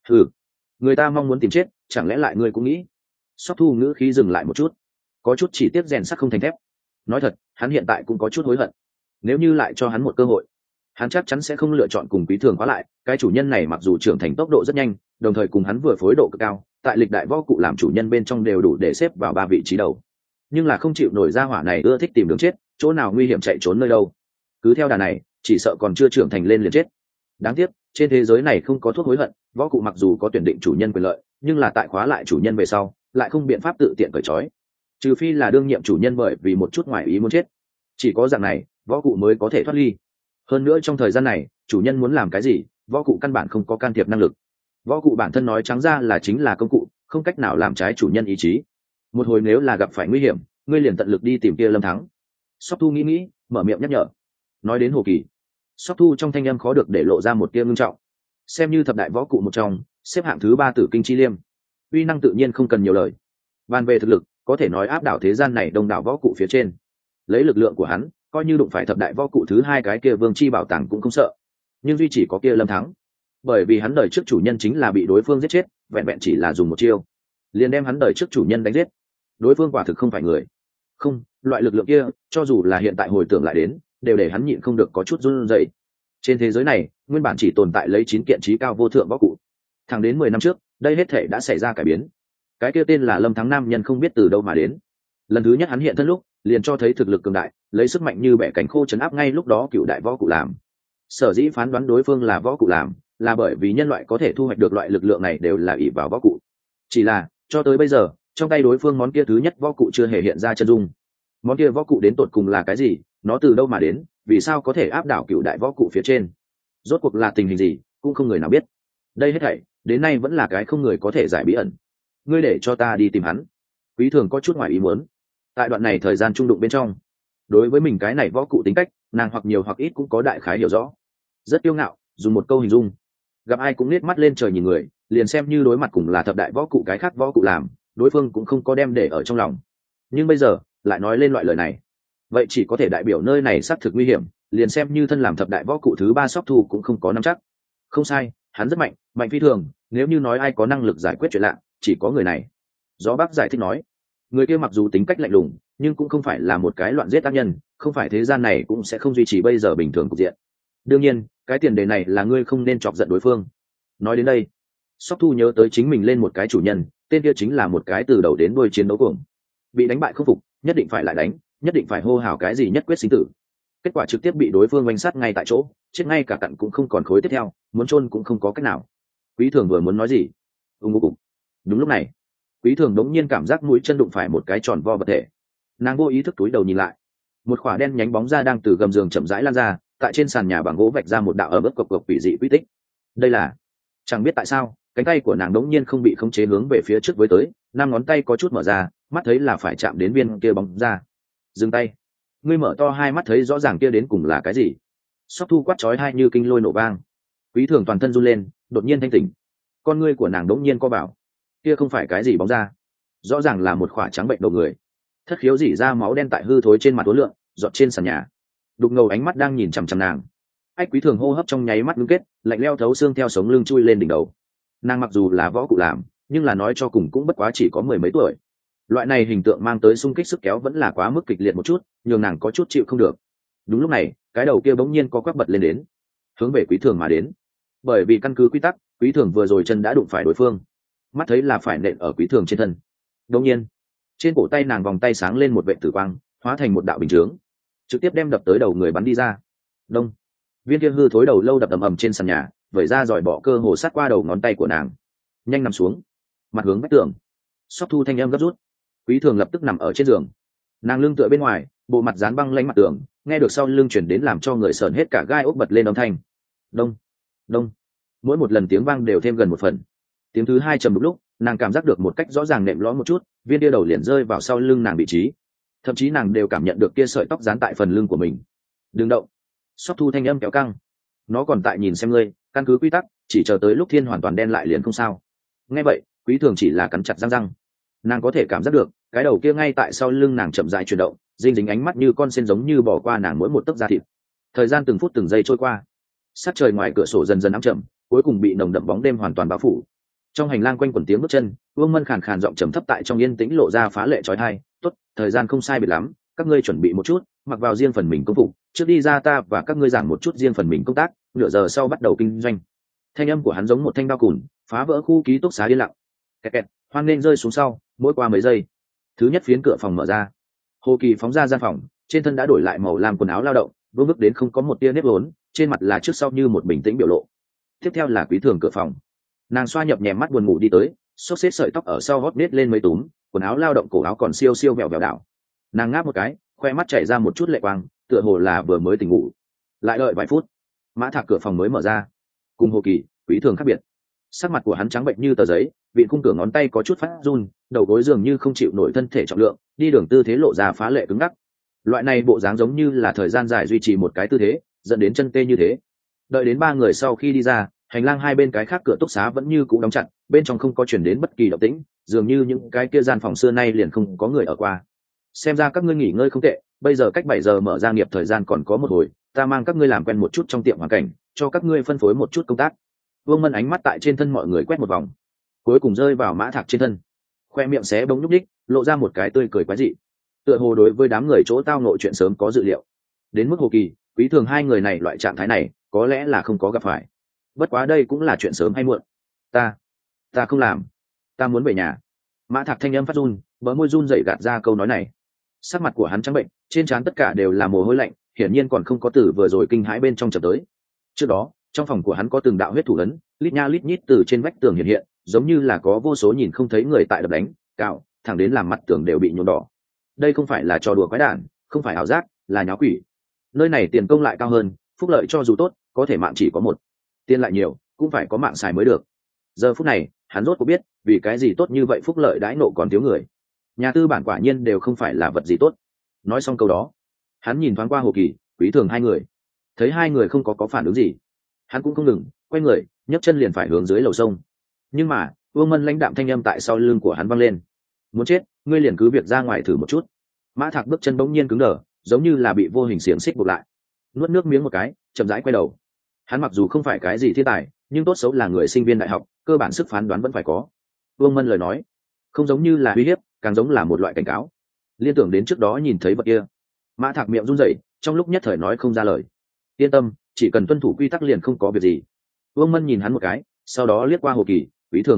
A: Người ta mong muốn tìm chết, chẳng lẽ lại ngươi cũng nghĩ? Sóc Thu ngữ khí dừng lại một chút, có chút chỉ tiếc rèn sắt không thành thép. Nói thật, hắn hiện tại cũng có chút hối hận. Nếu như lại cho hắn một cơ hội, hắn chắc chắn sẽ không lựa chọn cùng Quý Thường khóa lại. Cái chủ nhân này mặc dù trưởng thành tốc độ rất nhanh, đồng thời cùng hắn vừa phối độ cực cao, tại lịch đại võ cụ làm chủ nhân bên trong đều đủ để xếp vào 3 vị trí đầu. Nhưng là không chịu nổi ra hỏa này ưa thích tìm đường chết, chỗ nào nguy hiểm chạy trốn nơi đâu. Cứ theo đà này, chỉ sợ còn chưa trưởng thành lên liền chết. Đáng tiếc, trên thế giới này không có thuốc hối hận, võ cụ mặc dù có tuyển định chủ nhân quyền lợi, nhưng là tại khóa lại chủ nhân về sau, lại không biện pháp tự tiện cởi trói. Trừ phi là đương nhiệm chủ nhân bởi vì một chút ngoài ý muốn chết. Chỉ có dạng này, võ cụ mới có thể thoát ly. Hơn nữa trong thời gian này, chủ nhân muốn làm cái gì, võ cụ căn bản không có can thiệp năng lực. Võ cụ bản thân nói trắng ra là chính là công cụ, không cách nào làm trái chủ nhân ý chí. Một hồi nếu là gặp phải nguy hiểm, ngươi liền tận lực đi tìm kia Lâm Thắng. Sóc Thu nghĩ, mở miệng nhắc nhở. Nói đến Hồ Kỳ, Sóc Thu trong thanh âm khó được để lộ ra một tia ngưng trọng. Xem như thập đại võ cụ một trong, xếp hạng thứ 3 Tử Kinh Chi Liêm, uy năng tự nhiên không cần nhiều lời. Bàn về thực lực, có thể nói áp đảo thế gian này đông đảo võ cụ phía trên. Lấy lực lượng của hắn, coi như đụng phải thập đại võ cụ thứ 2 cái kia Vương Chi Bảo Tàng cũng không sợ. Nhưng duy chỉ có kia Lâm Thắng, bởi vì hắn đời trước chủ nhân chính là bị đối phương giết chết, vẹn vẹn chỉ là dùng một chiêu, liền đem hắn đời trước chủ nhân đánh giết. Đối phương quả thực không phải người. Không, loại lực lượng kia, cho dù là hiện tại hồi tưởng lại đến, đều để hắn nhịn không được có chút run rẩy. Trên thế giới này, nguyên bản chỉ tồn tại lấy 9 kiện chí cao vô thượng võ cụ. Thẳng đến 10 năm trước, đây hết thể đã xảy ra cải biến. Cái kia tên là Lâm Thắng nam nhân không biết từ đâu mà đến. Lần thứ nhất hắn hiện thân lúc, liền cho thấy thực lực cường đại, lấy sức mạnh như bẻ cánh khô trấn áp ngay lúc đó cựu đại võ cụ làm. Sở dĩ phán đoán đối phương là võ cụ làm, là bởi vì nhân loại có thể thu hoạch được loại lực lượng này đều là ỷ vào võ cụ. Chỉ là, cho tới bây giờ, trong tay đối phương món kia thứ nhất võ cụ chưa hề hiện ra chân dung. Món kia võ cụ đến tột cùng là cái gì, nó từ đâu mà đến, vì sao có thể áp đảo cựu đại võ cụ phía trên, rốt cuộc là tình hình gì, cũng không người nào biết. Đây hết thảy đến nay vẫn là cái không người có thể giải bí ẩn. Ngươi để cho ta đi tìm hắn. Quý Thường có chút ngoài ý muốn. Tại đoạn này thời gian trung đụng bên trong, đối với mình cái này võ cụ tính cách, nàng hoặc nhiều hoặc ít cũng có đại khái hiểu rõ. Rất kiêu ngạo, dùng một câu hình dung, gặp ai cũng liếc mắt lên trời nhìn người, liền xem như đối mặt cùng là thập đại võ cụ cái khác võ cụ làm, đối phương cũng không có đem để ở trong lòng. Nhưng bây giờ lại nói lên loại lời này, vậy chỉ có thể đại biểu nơi này xác thực nguy hiểm, liền xem như thân làm thập đại võ cụ thứ ba Sóc Thu cũng không có nắm chắc. Không sai, hắn rất mạnh, mạnh phi thường, nếu như nói ai có năng lực giải quyết chuyện lạ chỉ có người này. Gió Bắc giải thích nói, người kia mặc dù tính cách lạnh lùng nhưng cũng không phải là một cái loạn giết tác nhân, không phải thế gian này cũng sẽ không duy trì bây giờ bình thường cục diện. Đương nhiên cái tiền đề này là ngươi không nên chọc giận đối phương. Nói đến đây, Sóc Thu nhớ tới chính mình lên một cái chủ nhân, tên kia chính là một cái từ đầu đến đuôi chiến đấu cuồng, bị đánh bại không phục nhất định phải lại đánh, nhất định phải hô hào cái gì nhất quyết sinh tử. Kết quả trực tiếp bị đối phương oanh sát ngay tại chỗ, chết ngay cả cặn cũng không còn khối tiếp theo, muốn chôn cũng không có cách nào. Quý Thường vừa muốn nói gì, ung. Đúng lúc này, Quý Thường đống nhiên cảm giác mũi chân đụng phải một cái tròn vo vật thể. Nàng vô ý thức túi đầu nhìn lại, một khỏa đen nhánh bóng ra đang từ gầm giường chậm rãi lan ra, tại trên sàn nhà bằng gỗ vạch ra một đạo ở mức cộc cộc quỷ dị quy tích. Đây là, chẳng biết tại sao cánh tay của nàng đống nhiên không bị khống chế hướng về phía trước với tới, năm ngón tay có chút mở ra, mắt thấy là phải chạm đến viên kia bóng ra. Dừng tay. Ngươi mở to hai mắt thấy rõ ràng kia đến cùng là cái gì. Sóc Thu quát chói tai như kinh lôi nổ vang. Quý Thường toàn thân run lên, đột nhiên thanh tỉnh. Con ngươi của nàng đống nhiên co vào. Kia không phải cái gì bóng ra, rõ ràng là một khỏa trắng bệnh đầu người. Thất khiếu dỉ ra máu đen tại hư thối trên mặt uốn lượn, giọt trên sàn nhà. Đục ngầu ánh mắt đang nhìn chằm chằm nàng. Ách Quý Thường hô hấp trong nháy mắt ngưng kết, lạnh leo thấu xương theo sống lưng chui lên đỉnh đầu. Nàng mặc dù là võ cụ làm, nhưng là nói cho cùng cũng bất quá chỉ có mười mấy tuổi. Loại này hình tượng mang tới xung kích sức kéo vẫn là quá mức kịch liệt một chút, nhường nàng có chút chịu không được. Đúng lúc này, cái đầu kia bỗng nhiên có quắc bật lên đến, hướng về Quý Thường mà đến. Bởi vì căn cứ quy tắc, Quý Thường vừa rồi chân đã đụng phải đối phương, mắt thấy là phải nện ở Quý Thường trên thân. Đột nhiên, trên cổ tay nàng vòng tay sáng lên một vệt tử quang, hóa thành một đạo bình chướng, trực tiếp đem đập tới đầu người bắn đi ra. Đông. Viên kia hư thối đầu lâu đập ầm ầm trên sàn nhà, vẩy ra giỏi bỏ cơ hồ sát qua đầu ngón tay của nàng. Nhanh nằm xuống, mặt hướng vách tường. Sóc Thu thanh âm gấp rút. Quý Thường lập tức nằm ở trên giường, nàng lưng tựa bên ngoài, bộ mặt dán băng lánh mặt tường, nghe được sau lưng chuyển đến làm cho người sởn hết cả gai ốc bật lên âm thanh. Đông, đông. Mỗi một lần tiếng vang đều thêm gần một phần. Tiếng thứ hai trầm lúc, nàng cảm giác được một cách rõ ràng nệm lõm một chút, viên kia đầu liền rơi vào sau lưng nàng vị trí. Thậm chí nàng đều cảm nhận được kia sợi tóc dán tại phần lưng của mình. Đừng động. Sóc Thu thanh âm kéo căng. Nó còn tại nhìn xem ngươi, căn cứ quy tắc, chỉ chờ tới lúc thiên hoàn toàn đen lại liền không sao. Nghe vậy, Quý Thường chỉ là cắn chặt răng răng. Nàng có thể cảm giác được cái đầu kia ngay tại sau lưng nàng chậm rãi chuyển động, dinh dính ánh mắt như con sen giống như bỏ qua nàng mỗi một tấc da thịt. Thời gian từng phút từng giây trôi qua, sắc trời ngoài cửa sổ dần dần ám chậm, cuối cùng bị nồng đậm bóng đêm hoàn toàn bao phủ. Trong hành lang quanh quẩn tiếng bước chân, Vương Mân khàn khàn giọng trầm thấp tại trong yên tĩnh lộ ra phá lệ chói tai. Tốt, thời gian không sai biệt lắm, các ngươi chuẩn bị một chút, mặc vào riêng phần mình công phục, trước đi ra ta và các ngươi giảng một chút riêng phần mình công tác, nửa giờ sau bắt đầu kinh doanh. Thanh âm của hắn giống một thanh đao cùn, phá vỡ khu ký túc xá yên lặng. Kẹt kẹt, hoang nên rơi xuống sau, mỗi qua mấy giây, thứ nhất phiến cửa phòng mở ra. Hồ Kỳ phóng ra gian phòng, trên thân đã đổi lại màu lam quần áo lao động, vương vức đến không có một tia nếp vốn, trên mặt là trước sau như một bình tĩnh biểu lộ. Tiếp theo là Quý Thường cửa phòng, nàng xoa nhập nhèm mắt buồn ngủ đi tới, xốc xếp sợi tóc ở sau hót nết lên mấy túm, quần áo lao động cổ áo còn siêu siêu vẹo vẹo đảo. Nàng ngáp một cái, khoe mắt chảy ra một chút lệ quang, tựa hồ là vừa mới tỉnh ngủ. Lại đợi vài phút, Mã Thạc cửa phòng mới mở ra. Cùng Hồ Kỳ, Quý Thường khác biệt, sắc mặt của hắn trắng bệnh như tờ giấy, vị khung cửa ngón tay có chút phát run, đầu gối dường như không chịu nổi thân thể trọng lượng, đi đường tư thế lộ ra phá lệ cứng ngắc. Loại này bộ dáng giống như là thời gian dài duy trì một cái tư thế, dẫn đến chân tê như thế. Đợi đến ba người sau khi đi ra, hành lang hai bên cái khác cửa túc xá vẫn như cũ đóng chặt, bên trong không có chuyển đến bất kỳ động tĩnh, dường như những cái kia gian phòng xưa nay liền không có người ở qua. Xem ra các ngươi nghỉ ngơi không tệ, bây giờ cách 7 giờ mở ra nghiệp thời gian còn có một hồi, ta mang các ngươi làm quen một chút trong tiệm hoàn cảnh, cho các ngươi phân phối một chút công tác. Vương Mân ánh mắt tại trên thân mọi người quét một vòng, cuối cùng rơi vào Mã Thạc trên thân, khoe miệng xé bỗng nhúc nhích, lộ ra một cái tươi cười quái dị, tựa hồ đối với đám người chỗ tao nội chuyện sớm có dự liệu. Đến mức Hồ Kỳ, Quý Thường hai người này loại trạng thái này có lẽ là không có gặp phải, bất quá đây cũng là chuyện sớm hay muộn. Ta không làm, ta muốn về nhà. Mã Thạc thanh âm phát run, bờ môi run dậy gạt ra câu nói này. Sắc mặt của hắn trắng bệnh, trên trán tất cả đều là mồ hôi lạnh, hiển nhiên còn không có từ vừa rồi kinh hãi bên trong chập tới. Trước đó trong phòng của hắn có từng đạo huyết thủ ấn, lít nha lít nhít từ trên vách tường hiện hiện, giống như là có vô số nhìn không thấy người tại đập đánh cạo, thẳng đến làm mặt tường đều bị nhuộm đỏ. Đây không phải là trò đùa quái đản, không phải ảo giác, là nháo quỷ. Nơi này tiền công lại cao hơn, phúc lợi cho dù tốt, có thể mạng chỉ có một, tiền lại nhiều cũng phải có mạng xài mới được. Giờ phút này hắn rốt có biết vì cái gì tốt như vậy, phúc lợi đãi nộ còn thiếu người. Nhà tư bản quả nhiên đều không phải là vật gì tốt. Nói xong câu đó, hắn nhìn thoáng qua Hồ Kỳ, Quý Thường hai người, thấy hai người không có phản ứng gì, hắn cũng không ngừng quay người nhấc chân liền phải hướng dưới lầu sông. Nhưng mà Vương Mân lãnh đạm thanh âm tại sau lưng của hắn văng lên: muốn chết ngươi liền cứ việc ra ngoài thử một chút. Mã Thạc bước chân bỗng nhiên cứng đờ, giống như là bị vô hình xiềng xích buộc lại. nuốt nước miếng một cái, chậm rãi quay đầu. Hắn mặc dù không phải cái gì thiên tài, nhưng tốt xấu là người sinh viên đại học, cơ bản sức phán đoán vẫn phải có. Vương Mân lời nói không giống như là uy hiếp, càng giống là một loại cảnh cáo. Liên tưởng đến trước đó nhìn thấy vật kia, Mã Thạc miệng run rẩy, trong lúc nhất thời nói không ra lời. Yên tâm, chỉ cần tuân thủ quy tắc liền không có việc gì. Vương Mân nhìn hắn một cái, sau đó liếc qua Hồ Kỳ, Quý Thường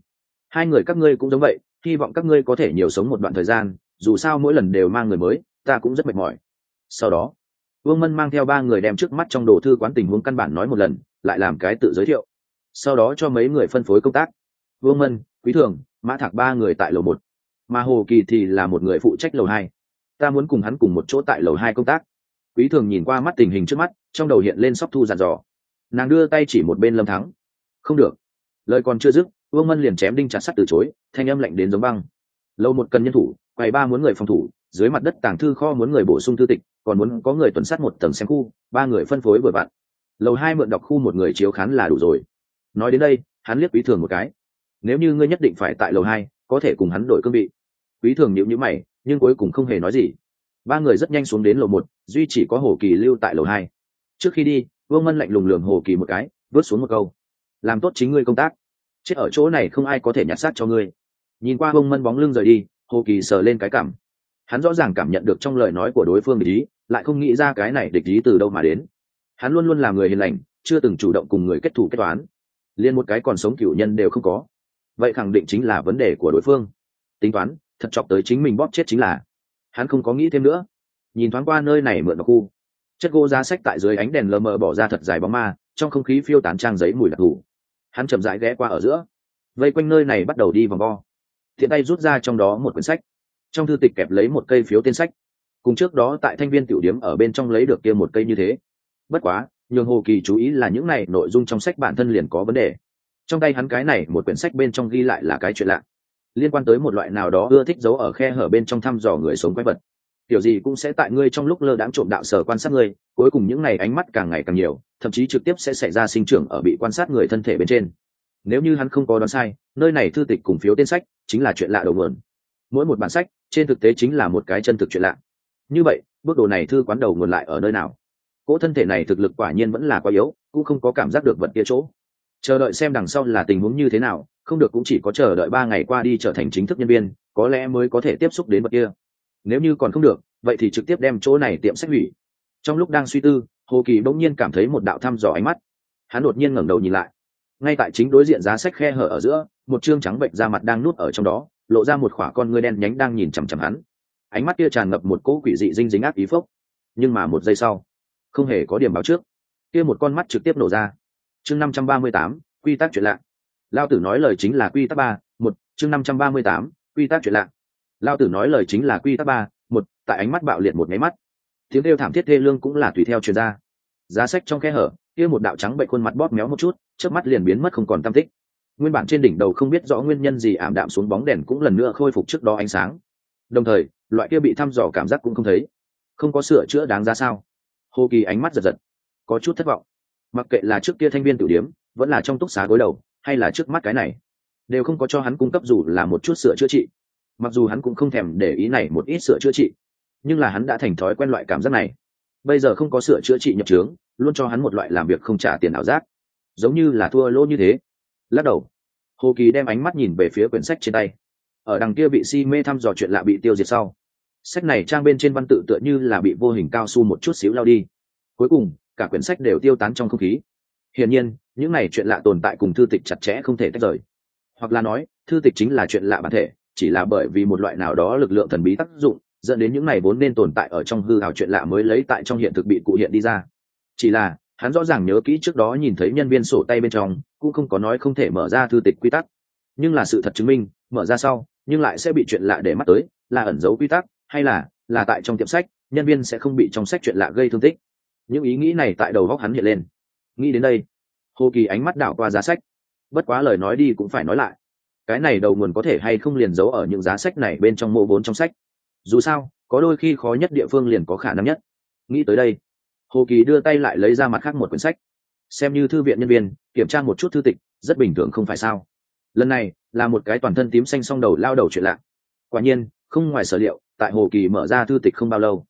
A: hai người các ngươi cũng giống vậy, hy vọng các ngươi có thể nhiều sống một đoạn thời gian, dù sao mỗi lần đều mang người mới, ta cũng rất mệt mỏi. Sau đó Vương Mân mang theo ba người đem trước mắt trong đồ thư quán tình huống căn bản nói một lần, lại làm cái tự giới thiệu, sau đó cho mấy người phân phối công tác. Vương Mân, Quý Thường, Mã Thạc ba người tại lầu 1, mà Hồ Kỳ thì là một người phụ trách lầu 2. Ta muốn cùng hắn cùng một chỗ tại lầu 2 công tác. Quý Thường nhìn qua mắt tình hình trước mắt, trong đầu hiện lên Sóc Thu dặn dò. Nàng đưa tay chỉ một bên Lâm Thắng. Không được. Lời còn chưa dứt, Vương Mân liền chém đinh chặt sắt từ chối, thanh âm lạnh đến giống băng. Lầu 1 cần nhân thủ, quầy 3 muốn người phòng thủ, dưới mặt đất tàng thư kho muốn người bổ sung thư tịch, còn muốn có người tuần sát một tầng xem khu, 3 người phân phối vừa vặn. Lầu 2 mượn đọc khu một người chiếu khán là đủ rồi. Nói đến đây, hắn liếc Quý Thường một cái. Nếu như ngươi nhất định phải tại lầu 2, có thể cùng hắn đổi cương vị. Quý Thường nhíu mày, nhưng cuối cùng không hề nói gì. 3 người rất nhanh xuống đến lầu 1, duy chỉ có Hồ Kỳ lưu tại lầu 2. Trước khi đi, Vương Mân lạnh lùng lườm Hồ Kỳ một cái, vớt xuống một câu: làm tốt chính ngươi công tác, chết ở chỗ này không ai có thể nhặt xác cho ngươi. Nhìn qua Vương Mân bóng lưng rời đi, Hồ Kỳ sờ lên cái cằm. Hắn rõ ràng cảm nhận được trong lời nói của đối phương địch ý, lại không nghĩ ra cái này địch ý từ đâu mà đến. Hắn luôn luôn là người hiền lành, chưa từng chủ động cùng người kết thù kết toán, liên một cái còn sống cửu nhân đều không có, vậy khẳng định chính là vấn đề của đối phương. Tính toán thật chọc tới chính mình bóp chết chính là. Hắn không có nghĩ thêm nữa, nhìn thoáng qua nơi này mượn vào khu, chất gỗ giá sách tại dưới ánh đèn lờ mờ bỏ ra thật dài bóng ma, trong không khí phiêu tán trang giấy mùi đặc thù. Hắn chậm rãi ghé qua ở giữa, vây quanh nơi này bắt đầu đi vòng vo, thiện tay rút ra trong đó một quyển sách, trong thư tịch kẹp lấy một cây phiếu tên sách, cùng trước đó tại Thanh Viên tiểu điếm ở bên trong lấy được kia một cây như thế. Bất quá nhường Hồ Kỳ chú ý là những này nội dung trong sách bản thân liền có vấn đề. Trong tay hắn cái này một quyển sách bên trong ghi lại là cái chuyện lạ, liên quan tới một loại nào đó ưa thích giấu ở khe hở bên trong thăm dò người sống quái vật, kiểu gì cũng sẽ tại ngươi trong lúc lơ đãng trộm đạo sở quan sát ngươi, cuối cùng những này ánh mắt càng ngày càng nhiều, thậm chí trực tiếp sẽ xảy ra sinh trưởng ở bị quan sát người thân thể bên trên. Nếu như hắn không có đoán sai, nơi này thư tịch cùng phiếu tên sách chính là chuyện lạ đầu nguồn. Mỗi một bản sách trên thực tế chính là một cái chân thực chuyện lạ. Như vậy bước đồ này thư quán đầu nguồn lại ở nơi nào? Cỗ thân thể này thực lực quả nhiên vẫn là quá yếu, cũng không có cảm giác được vật kia chỗ. Chờ đợi xem đằng sau là tình huống như thế nào, không được cũng chỉ có chờ đợi 3 ngày qua đi trở thành chính thức nhân viên, có lẽ mới có thể tiếp xúc đến vật kia. Nếu như còn không được, vậy thì trực tiếp đem chỗ này tiệm sách hủy. Trong lúc đang suy tư, Hồ Kỳ bỗng nhiên cảm thấy một đạo thăm dò ánh mắt. Hắn đột nhiên ngẩng đầu nhìn lại, ngay tại chính đối diện giá sách khe hở ở giữa, một trương trắng bệnh da mặt đang nuốt ở trong đó, lộ ra một khỏa con ngươi đen nhánh đang nhìn chằm chằm hắn. Ánh mắt kia tràn ngập một cỗ quỷ dị dinh dính ác ý phốc. Nhưng mà một giây sau, không hề có điểm báo trước, kia một con mắt trực tiếp nổ ra. Chương 538, quy tắc chuyện lạ. Lao tử nói lời chính là quy tắc 3, 1, chương 538, quy tắc chuyện lạ. Lao tử nói lời chính là quy tắc 3, 1, tại ánh mắt bạo liệt một cái mắt. Tiếng kêu thảm thiết thê lương cũng là tùy theo truyền ra. Giá sách trong khe hở, kia một đạo trắng bệnh khuôn mặt bóp méo một chút, chớp mắt liền biến mất không còn tăm tích. Nguyên bản trên đỉnh đầu không biết rõ nguyên nhân gì ảm đạm xuống bóng đèn cũng lần nữa khôi phục trước đó ánh sáng. Đồng thời, loại kia bị thăm dò cảm giác cũng không thấy. Không có sửa chữa đáng ra sao? Hồ Kỳ ánh mắt giật giật, có chút thất vọng. Mặc kệ là trước kia Thanh Viên tiểu điếm, vẫn là trong túc xá gối đầu, hay là trước mắt cái này, đều không có cho hắn cung cấp dù là một chút sửa chữa trị. Mặc dù hắn cũng không thèm để ý này một ít sửa chữa trị, nhưng là hắn đã thành thói quen loại cảm giác này. Bây giờ không có sửa chữa trị nhập trướng, luôn cho hắn một loại làm việc không trả tiền ảo giác, giống như là thua lỗ như thế. Lắc đầu, Hồ Kỳ đem ánh mắt nhìn về phía quyển sách trên tay. Ở đằng kia bị si mê thăm dò chuyện lạ bị tiêu diệt sau, sách này trang bên trên văn tự tựa như là bị vô hình cao su một chút xíu lao đi, cuối cùng cả quyển sách đều tiêu tán trong không khí. Hiển nhiên những này chuyện lạ tồn tại cùng thư tịch chặt chẽ không thể tách rời, hoặc là nói thư tịch chính là chuyện lạ bản thể, chỉ là bởi vì một loại nào đó lực lượng thần bí tác dụng, dẫn đến những này vốn nên tồn tại ở trong hư ảo chuyện lạ mới lấy tại trong hiện thực bị cụ hiện đi ra. Chỉ là hắn rõ ràng nhớ kỹ trước đó nhìn thấy nhân viên sổ tay bên trong cũng không có nói không thể mở ra thư tịch quy tắc, nhưng là sự thật chứng minh mở ra sau nhưng lại sẽ bị chuyện lạ để mắt tới, là ẩn giấu quy tắc, hay là tại trong tiệm sách nhân viên sẽ không bị trong sách chuyện lạ gây thương tích. Những ý nghĩ này tại đầu óc hắn hiện lên. Nghĩ đến đây, Hồ Kỳ ánh mắt đảo qua giá sách. Bất quá lời nói đi cũng phải nói lại, cái này đầu nguồn có thể hay không liền giấu ở những giá sách này bên trong mô vốn trong sách. Dù sao có đôi khi khó nhất địa phương liền có khả năng nhất. Nghĩ tới đây, Hồ Kỳ đưa tay lại lấy ra mặt khác một quyển sách. Xem như thư viện nhân viên kiểm tra một chút thư tịch rất bình thường không phải sao. Lần này là một cái toàn thân tím xanh song đầu lao đầu chuyện lạ. Quả nhiên không ngoài sở liệu, tại Hồ Kỳ mở ra thư tịch không bao lâu,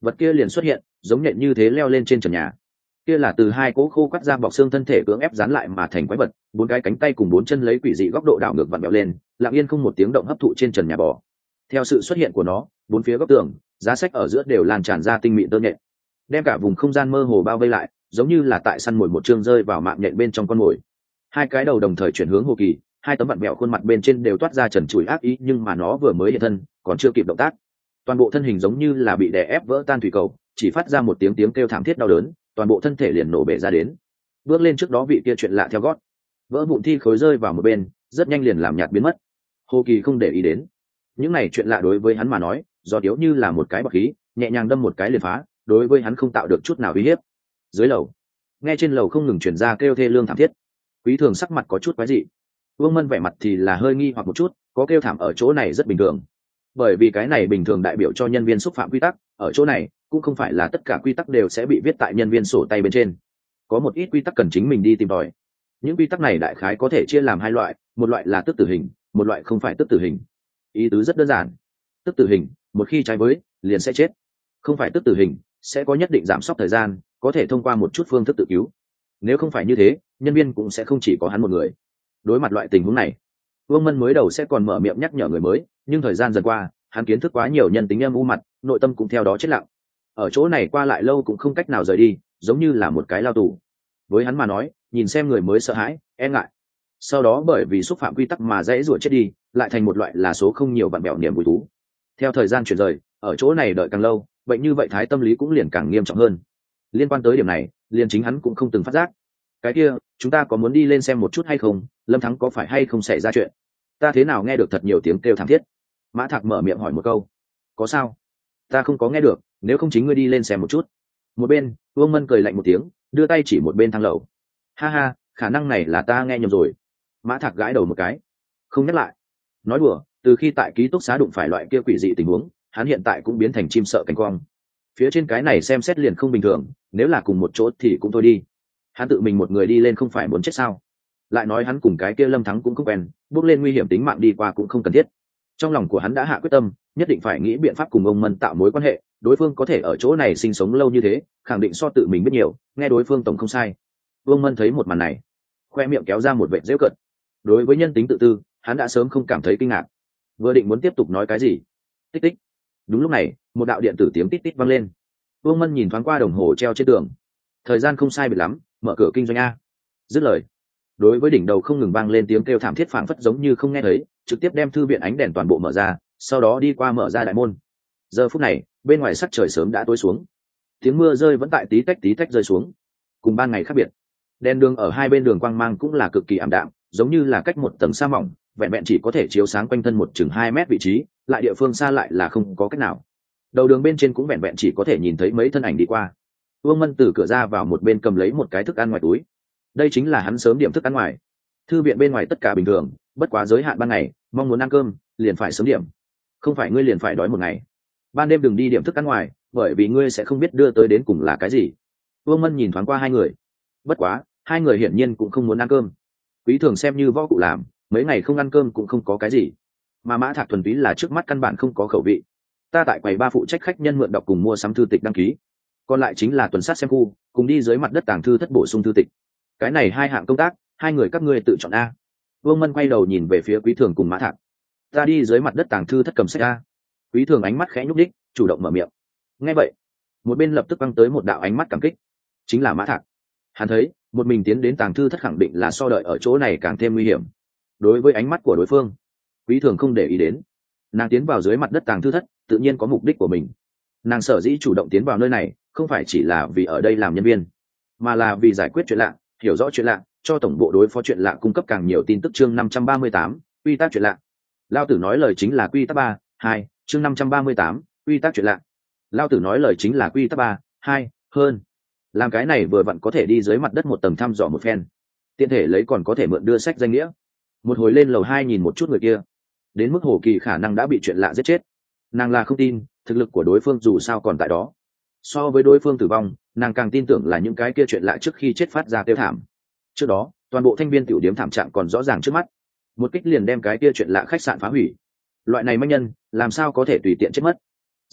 A: vật kia liền xuất hiện giống nhện như thế leo lên trên trần nhà. Kia là từ hai cỗ khô cắt ra bọc xương thân thể cưỡng ép dán lại mà thành quái vật, bốn cái cánh tay cùng bốn chân lấy quỷ dị góc độ đảo ngược vặn vẹo lên, lặng yên không một tiếng động hấp thụ trên trần nhà bò. Theo sự xuất hiện của nó, bốn phía góc tường, giá sách ở giữa đều lan tràn ra tinh mịn tơ nhện, đem cả vùng không gian mơ hồ bao vây lại, giống như là tại săn mồi một chương rơi vào mạng nhện bên trong con mồi. Hai cái đầu đồng thời chuyển hướng Hồ Kỳ, hai tấm vặn vẹo khuôn mặt bên trên đều toát ra trần trụi ác ý, nhưng mà nó vừa mới hiện thân, còn chưa kịp động tác, toàn bộ thân hình giống như là bị đè ép vỡ tan thủy cầu, chỉ phát ra một tiếng kêu thảm thiết đau đớn, toàn bộ thân thể liền nổ bể ra đến. Bước lên trước đó vị kia chuyện lạ theo gót, vỡ vụn thi khối rơi vào một bên, rất nhanh liền làm nhạt biến mất. Hồ Kỳ không để ý đến những này chuyện lạ, đối với hắn mà nói do yếu như là một cái bọc khí, nhẹ nhàng đâm một cái liền phá, đối với hắn không tạo được chút nào uy hiếp. Dưới lầu, nghe trên lầu không ngừng chuyển ra kêu thê lương thảm thiết. Quý Thường sắc mặt có chút quái dị, Vương Mân vẻ mặt thì là hơi nghi hoặc một chút, có kêu thảm ở chỗ này rất bình thường, bởi vì cái này bình thường đại biểu cho nhân viên xúc phạm quy tắc. Ở chỗ này cũng không phải là tất cả quy tắc đều sẽ bị viết tại nhân viên sổ tay bên trên, có một ít quy tắc cần chính mình đi tìm tòi. Những quy tắc này đại khái có thể chia làm hai loại, một loại là tức tử hình, một loại không phải tức tử hình. Ý tứ rất đơn giản, tức tử hình một khi trái với liền sẽ chết, không phải tức tử hình sẽ có nhất định giảm sốc thời gian, có thể thông qua một chút phương thức tự cứu. Nếu không phải như thế, nhân viên cũng sẽ không chỉ có hắn một người. Đối mặt loại tình huống này, Vương Mân mới đầu sẽ còn mở miệng nhắc nhở người mới, nhưng thời gian dần qua hắn kiến thức quá nhiều nhân tính âm u mặt, nội tâm cũng theo đó chết lặng. Ở chỗ này qua lại lâu cũng không cách nào rời đi, giống như là một cái lao tù. Với hắn mà nói, nhìn xem người mới sợ hãi e ngại, sau đó bởi vì xúc phạm quy tắc mà dễ rủa chết đi, lại thành một loại là số không nhiều vặn bẹo niềm vui thú. Theo thời gian chuyển rời, ở chỗ này đợi càng lâu, bệnh như vậy thái tâm lý cũng liền càng nghiêm trọng hơn. Liên quan tới điểm này, liền chính hắn cũng không từng phát giác. Cái kia, chúng ta có muốn đi lên xem một chút hay không? Lâm Thắng có phải hay không xảy ra chuyện? Ta thế nào nghe được thật nhiều tiếng kêu thảm thiết? Mã Thạc mở miệng hỏi một câu. Có sao? Ta không có nghe được, nếu không chính ngươi đi lên xem một chút. Một bên, Vương Mân cười lạnh một tiếng, đưa tay chỉ một bên thang lầu. Ha ha, khả năng này là ta nghe nhầm rồi. Mã Thạc gãi đầu một cái, không nhắc lại. Nói đùa, từ khi tại ký túc xá đụng phải loại kia quỷ dị tình huống, hắn hiện tại cũng biến thành chim sợ cánh quang. Phía trên cái này xem xét liền không bình thường, nếu là cùng một chỗ thì cũng thôi đi. Hắn tự mình một người đi lên không phải muốn chết sao? Lại nói hắn cùng cái kia Lâm Thắng cũng không quen, bước lên nguy hiểm tính mạng đi qua cũng không cần thiết. Trong lòng của hắn đã hạ quyết tâm, nhất định phải nghĩ biện pháp cùng ông Mân tạo mối quan hệ. Đối phương có thể ở chỗ này sinh sống lâu như thế, khẳng định so tự mình biết nhiều, nghe đối phương tổng không sai. Vương Mân thấy một màn này, khoe miệng kéo ra một vệt giễu cợt. Đối với nhân tính tự tư, hắn đã sớm không cảm thấy kinh ngạc. Vừa định muốn tiếp tục nói cái gì, tích tích. Đúng lúc này, một đạo điện tử tiếng tít tít vang lên. Vương Mân nhìn thoáng qua đồng hồ treo trên tường, thời gian không sai biệt lắm, mở cửa kinh doanh a. Dứt lời, đối với đỉnh đầu không ngừng vang lên tiếng kêu thảm thiết phảng phất giống như không nghe thấy, trực tiếp đem thư viện ánh đèn toàn bộ mở ra, sau đó đi qua mở ra đại môn. Giờ phút này, bên ngoài sắc trời sớm đã tối xuống, tiếng mưa rơi vẫn tại tí tách rơi xuống. Cùng ban ngày khác biệt, đèn đường ở hai bên đường quang mang cũng là cực kỳ ảm đạm, giống như là cách một tầng sa mỏng, vẹn vẹn chỉ có thể chiếu sáng quanh thân một chừng 2 mét vị trí, lại địa phương xa lại là không có cách nào. Đầu đường bên trên cũng vẹn vẹn chỉ có thể nhìn thấy mấy thân ảnh đi qua. Vương Mân từ cửa ra vào một bên cầm lấy một cái thức ăn ngoài túi. Đây chính là hắn sớm điểm thức ăn ngoài. Thư viện bên ngoài tất cả bình thường, bất quá giới hạn ban ngày, mong muốn ăn cơm liền phải sớm điểm, không phải ngươi liền phải đói một ngày. Ban đêm đừng đi điểm thức ăn ngoài, bởi vì ngươi sẽ không biết đưa tới đến cùng là cái gì. Vương Mân nhìn thoáng qua hai người, bất quá hai người hiển nhiên cũng không muốn ăn cơm. Quý Thường xem như võ cụ làm, mấy ngày không ăn cơm cũng không có cái gì, mà Mã Thạc thuần túy là trước mắt căn bản không có khẩu vị. Ta tại quầy ba phụ trách khách nhân mượn đọc cùng mua sắm thư tịch đăng ký, còn lại chính là tuần sát xem khu, cùng đi dưới mặt đất tàng thư thất bổ sung thư tịch. Cái này hai hạng công tác, hai người các ngươi tự chọn a. Vương Mân quay đầu nhìn về phía Quý Thường cùng Mã Thạc. Ta đi dưới mặt đất tàng thư thất cầm sách a. Quý Thường ánh mắt khẽ nhúc đích, chủ động mở miệng. Nghe vậy, một bên lập tức văng tới một đạo ánh mắt cảm kích, chính là Mã Thạc. Hắn thấy một mình tiến đến tàng thư thất khẳng định là so đợi ở chỗ này càng thêm nguy hiểm. Đối với ánh mắt của đối phương, Quý Thường không để ý đến. Nàng tiến vào dưới mặt đất tàng thư thất tự nhiên có mục đích của mình. Nàng sở dĩ chủ động tiến vào nơi này không phải chỉ là vì ở đây làm nhân viên, mà là vì giải quyết chuyện lạ, hiểu rõ chuyện lạ, cho tổng bộ đối phó chuyện lạ cung cấp càng nhiều tin tức. Chương 538, quy tắc chuyện lạ. Lao tử nói lời chính là quy tắc 3.2, chương 538, quy tắc chuyện lạ. Lao tử nói lời chính là quy tắc 3.2, hơn. Làm cái này vừa vặn có thể đi dưới mặt đất một tầng thăm dò một phen, tiện thể lấy còn có thể mượn đưa sách danh nghĩa. Một hồi lên lầu 2 nhìn một chút người kia, đến mức Hồ Kỳ khả năng đã bị chuyện lạ giết chết. Nàng là không tin, thực lực của đối phương dù sao còn tại đó. So với đối phương tử vong, nàng càng tin tưởng là những cái kia chuyện lạ trước khi chết phát ra kêu thảm. Trước đó, toàn bộ thanh viên tiểu điếm thảm trạng còn rõ ràng trước mắt, một kích liền đem cái kia chuyện lạ khách sạn phá hủy. Loại này manh nhân làm sao có thể tùy tiện chết mất.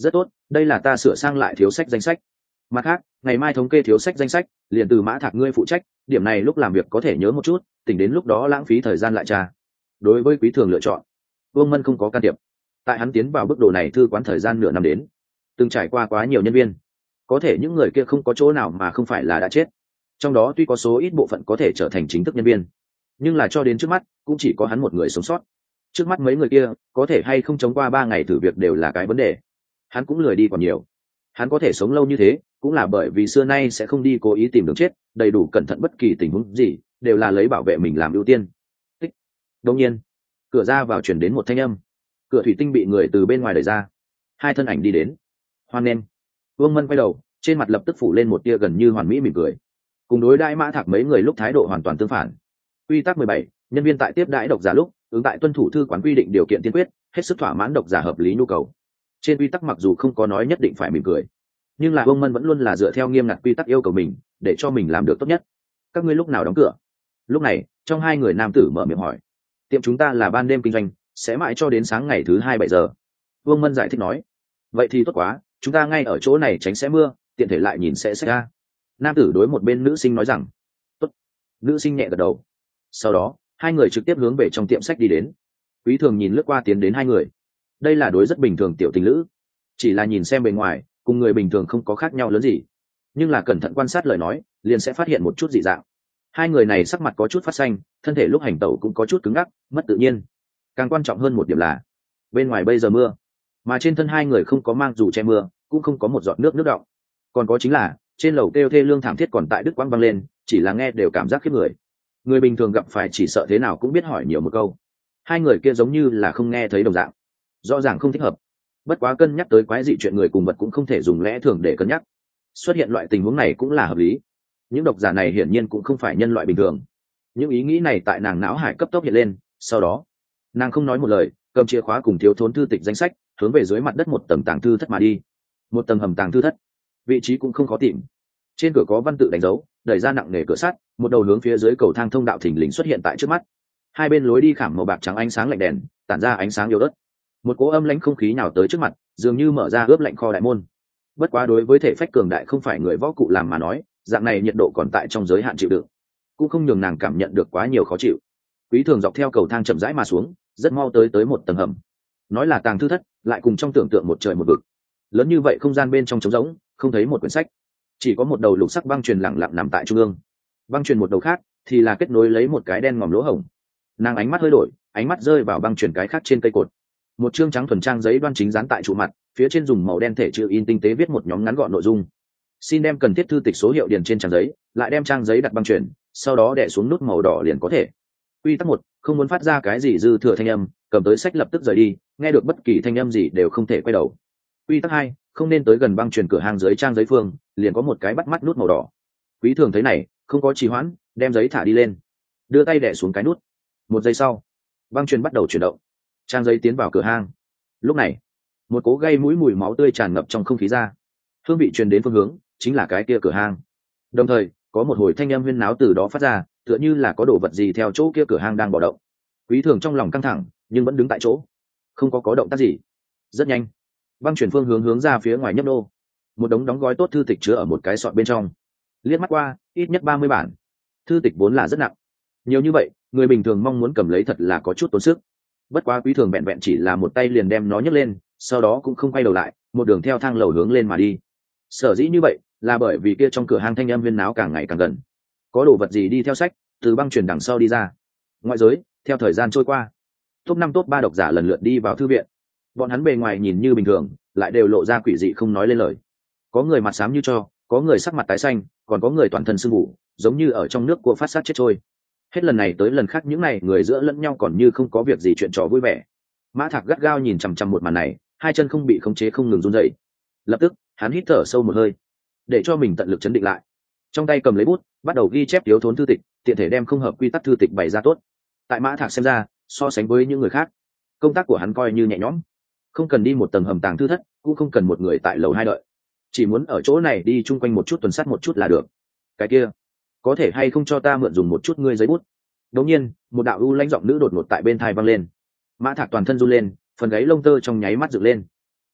A: Rất tốt, đây là ta sửa sang lại thiếu sách danh sách. Mặt khác, ngày mai thống kê thiếu sách danh sách, liền từ Mã Thạc ngươi phụ trách, điểm này lúc làm việc có thể nhớ một chút, tỉnh đến lúc đó lãng phí thời gian lại tra. Đối với Quý Thường lựa chọn, Vương Mân không có can thiệp. Tại hắn tiến vào bước độ này thư quán thời gian nửa năm đến, từng trải qua quá nhiều nhân viên, có thể những người kia không có chỗ nào mà không phải là đã chết. Trong đó tuy có số ít bộ phận có thể trở thành chính thức nhân viên, nhưng là cho đến trước mắt cũng chỉ có hắn một người sống sót. Trước mắt mấy người kia có thể hay không chống qua 3 ngày thử việc đều là cái vấn đề. Hắn cũng lười đi còn nhiều. Hắn có thể sống lâu như thế cũng là bởi vì xưa nay sẽ không đi cố ý tìm đường chết, đầy đủ cẩn thận bất kỳ tình huống gì đều là lấy bảo vệ mình làm ưu tiên. Đương nhiên, cửa ra vào chuyển đến một thanh âm. Cửa thủy tinh bị người từ bên ngoài đẩy ra, hai thân ảnh đi đến. Hoan nghênh. Vương Mân quay đầu, trên mặt lập tức phủ lên một tia gần như hoàn mỹ mỉm cười. Cùng đối đãi Mã Thạc mấy người lúc thái độ hoàn toàn tương phản. Quy tắc 17, nhân viên tại tiếp đãi độc giả lúc ứng tại tuân thủ thư quán quy định điều kiện tiên quyết, hết sức thỏa mãn độc giả hợp lý nhu cầu. Trên quy tắc mặc dù không có nói nhất định phải mỉm cười, nhưng là Vương Mân vẫn luôn là dựa theo nghiêm ngặt quy tắc yêu cầu mình, để cho mình làm được tốt nhất. Các ngươi lúc nào đóng cửa? Lúc này, trong hai người nam tử mở miệng hỏi. Tiệm chúng ta là ban đêm kinh doanh, sẽ mãi cho đến sáng ngày thứ 2 7 giờ. Vương Mân giải thích nói. Vậy thì tốt quá, chúng ta ngay ở chỗ này tránh sẽ mưa, tiện thể lại nhìn sẽ ra. Nam tử đối một bên nữ sinh nói rằng. Tốt. Nữ sinh nhẹ gật đầu. Sau đó, hai người trực tiếp hướng về trong tiệm sách đi đến. Quý Thường nhìn lướt qua tiến đến hai người. Đây là đối rất bình thường tiểu tình lữ, chỉ là nhìn xem bề ngoài cùng người bình thường không có khác nhau lớn gì, nhưng là cẩn thận quan sát lời nói liền sẽ phát hiện một chút dị dạng. Hai người này sắc mặt có chút phát xanh, thân thể lúc hành tẩu cũng có chút cứng ngắc, mất tự nhiên. Càng quan trọng hơn một điểm là bên ngoài bây giờ mưa, mà trên thân hai người không có mang dù che mưa, cũng không có một giọt nước đọng. Còn có chính là trên lầu kêu thê lương thảm thiết còn tại đứt quãng vang lên, chỉ là nghe đều cảm giác khiếp người. Người bình thường gặp phải chỉ sợ thế nào cũng biết hỏi nhiều một câu. Hai người kia giống như là không nghe thấy đồng dạng, rõ ràng không thích hợp. Bất quá cân nhắc tới quái dị chuyện người cùng vật cũng không thể dùng lẽ thường để cân nhắc, xuất hiện loại tình huống này cũng là hợp lý. Những độc giả này hiển nhiên cũng không phải nhân loại bình thường. Những ý nghĩ này tại nàng não hải cấp tốc hiện lên, sau đó nàng không nói một lời, cầm chìa khóa cùng thiếu thốn thư tịch danh sách hướng về dưới mặt đất một tầng tàng thư thất mà đi. Một tầng hầm tàng thư thất, vị trí cũng không khó tìm. Trên cửa có văn tự đánh dấu, đẩy ra nặng nề cửa sắt, một đầu hướng phía dưới cầu thang thông đạo thình lình xuất hiện tại trước mắt. Hai bên lối đi khảm màu bạc trắng ánh sáng lạnh đèn tản ra ánh sáng yếu ớt. Một cỗ âm lãnh không khí nào tới trước mặt, dường như mở ra ướp lạnh kho đại môn. Bất quá đối với thể phách cường đại không phải người võ cụ làm mà nói, dạng này nhiệt độ còn tại trong giới hạn chịu đựng, cũng không nhường nàng cảm nhận được quá nhiều khó chịu. Quý Thường dọc theo cầu thang chậm rãi mà xuống, rất mau tới một tầng hầm. Nói là tàng thư thất, lại cùng trong tưởng tượng một trời một vực. Lớn như vậy không gian bên trong trống rỗng, không thấy một quyển sách, chỉ có một đầu lục sắc băng truyền lặng lặng nằm tại trung ương. Băng truyền một đầu khác thì là kết nối lấy một cái đen ngòm lỗ hổng. Nàng ánh mắt hơi đổi, ánh mắt rơi vào băng truyền cái khác trên cây cột. Một chương trắng thuần trang giấy đoan chính dán tại trụ mặt, phía trên dùng màu đen thể chữ in tinh tế viết một nhóm ngắn gọn nội dung. Xin đem cần thiết thư tịch số hiệu điền trên trang giấy, lại đem trang giấy đặt băng truyền, sau đó đè xuống nút màu đỏ liền có thể. Quy tắc 1, không muốn phát ra cái gì dư thừa thanh âm, cầm tới sách lập tức rời đi, nghe được bất kỳ thanh âm gì đều không thể quay đầu. Quy tắc 2, không nên tới gần băng truyền cửa hàng dưới trang giấy phương, liền có một cái bắt mắt nút màu đỏ. Quý Thường thấy này, không có trì hoãn, đem giấy thả đi lên, đưa tay đè xuống cái nút. Một giây sau, băng truyền bắt đầu chuyển động, trang giấy tiến vào cửa hang. Lúc này, một cỗ gây mũi mùi máu tươi tràn ngập trong không khí ra, hương vị truyền đến phương hướng chính là cái kia cửa hang. Đồng thời có một hồi thanh âm huyên náo từ đó phát ra, tựa như là có đồ vật gì theo chỗ kia cửa hang đang bạo động. Quý Thường trong lòng căng thẳng nhưng vẫn đứng tại chỗ, không có động tác gì. Rất nhanh, băng chuyển phương hướng ra phía ngoài nhấp nô. Một đống đóng gói tốt thư tịch chứa ở một cái sọt bên trong. Liếc mắt qua, ít nhất 30 bản. Thư tịch vốn là rất nặng, nhiều như vậy người bình thường mong muốn cầm lấy thật là có chút tốn sức. Bất quá Quý Thường vẹn vẹn chỉ là một tay liền đem nó nhấc lên, sau đó cũng không quay đầu lại, một đường theo thang lầu hướng lên mà đi. Sở dĩ như vậy là bởi vì kia trong cửa hàng thanh âm huyên náo càng ngày càng gần, có đồ vật gì đi theo sách từ băng truyền đằng sau đi ra. Ngoại giới theo thời gian trôi qua, top 5 top 3 độc giả lần lượt đi vào thư viện. Bọn hắn bề ngoài nhìn như bình thường, lại đều lộ ra quỷ dị không nói lên lời. Có người mặt xám như tro, có người sắc mặt tái xanh, còn có người toàn thân sưng vụ, giống như ở trong nước cua phát sát chết trôi. Hết lần này tới lần khác những này người giữa lẫn nhau còn như không có việc gì, chuyện trò vui vẻ. Mã Thạc gắt gao nhìn chằm chằm một màn này, hai chân không bị khống chế không ngừng run rẩy. Lập tức hắn hít thở sâu một hơi, để cho mình tận lực chấn định lại, trong tay cầm lấy bút bắt đầu ghi chép thiếu thốn thư tịch, tiện thể đem không hợp quy tắc thư tịch bày ra tốt. Tại Mã Thạc xem ra, so sánh với những người khác, công tác của hắn coi như nhẹ nhõm, không cần đi một tầng hầm tàng thư thất, cũng không cần một người tại lầu 2 đợi, chỉ muốn ở chỗ này đi chung quanh một chút, tuần sát một chút là được. Cái kia, có thể hay không cho ta mượn dùng một chút ngươi giấy bút? Đột nhiên một đạo u lãnh giọng nữ đột ngột tại bên tai vang lên. Mã Thạc toàn thân run lên, phần gáy lông tơ trong nháy mắt dựng lên.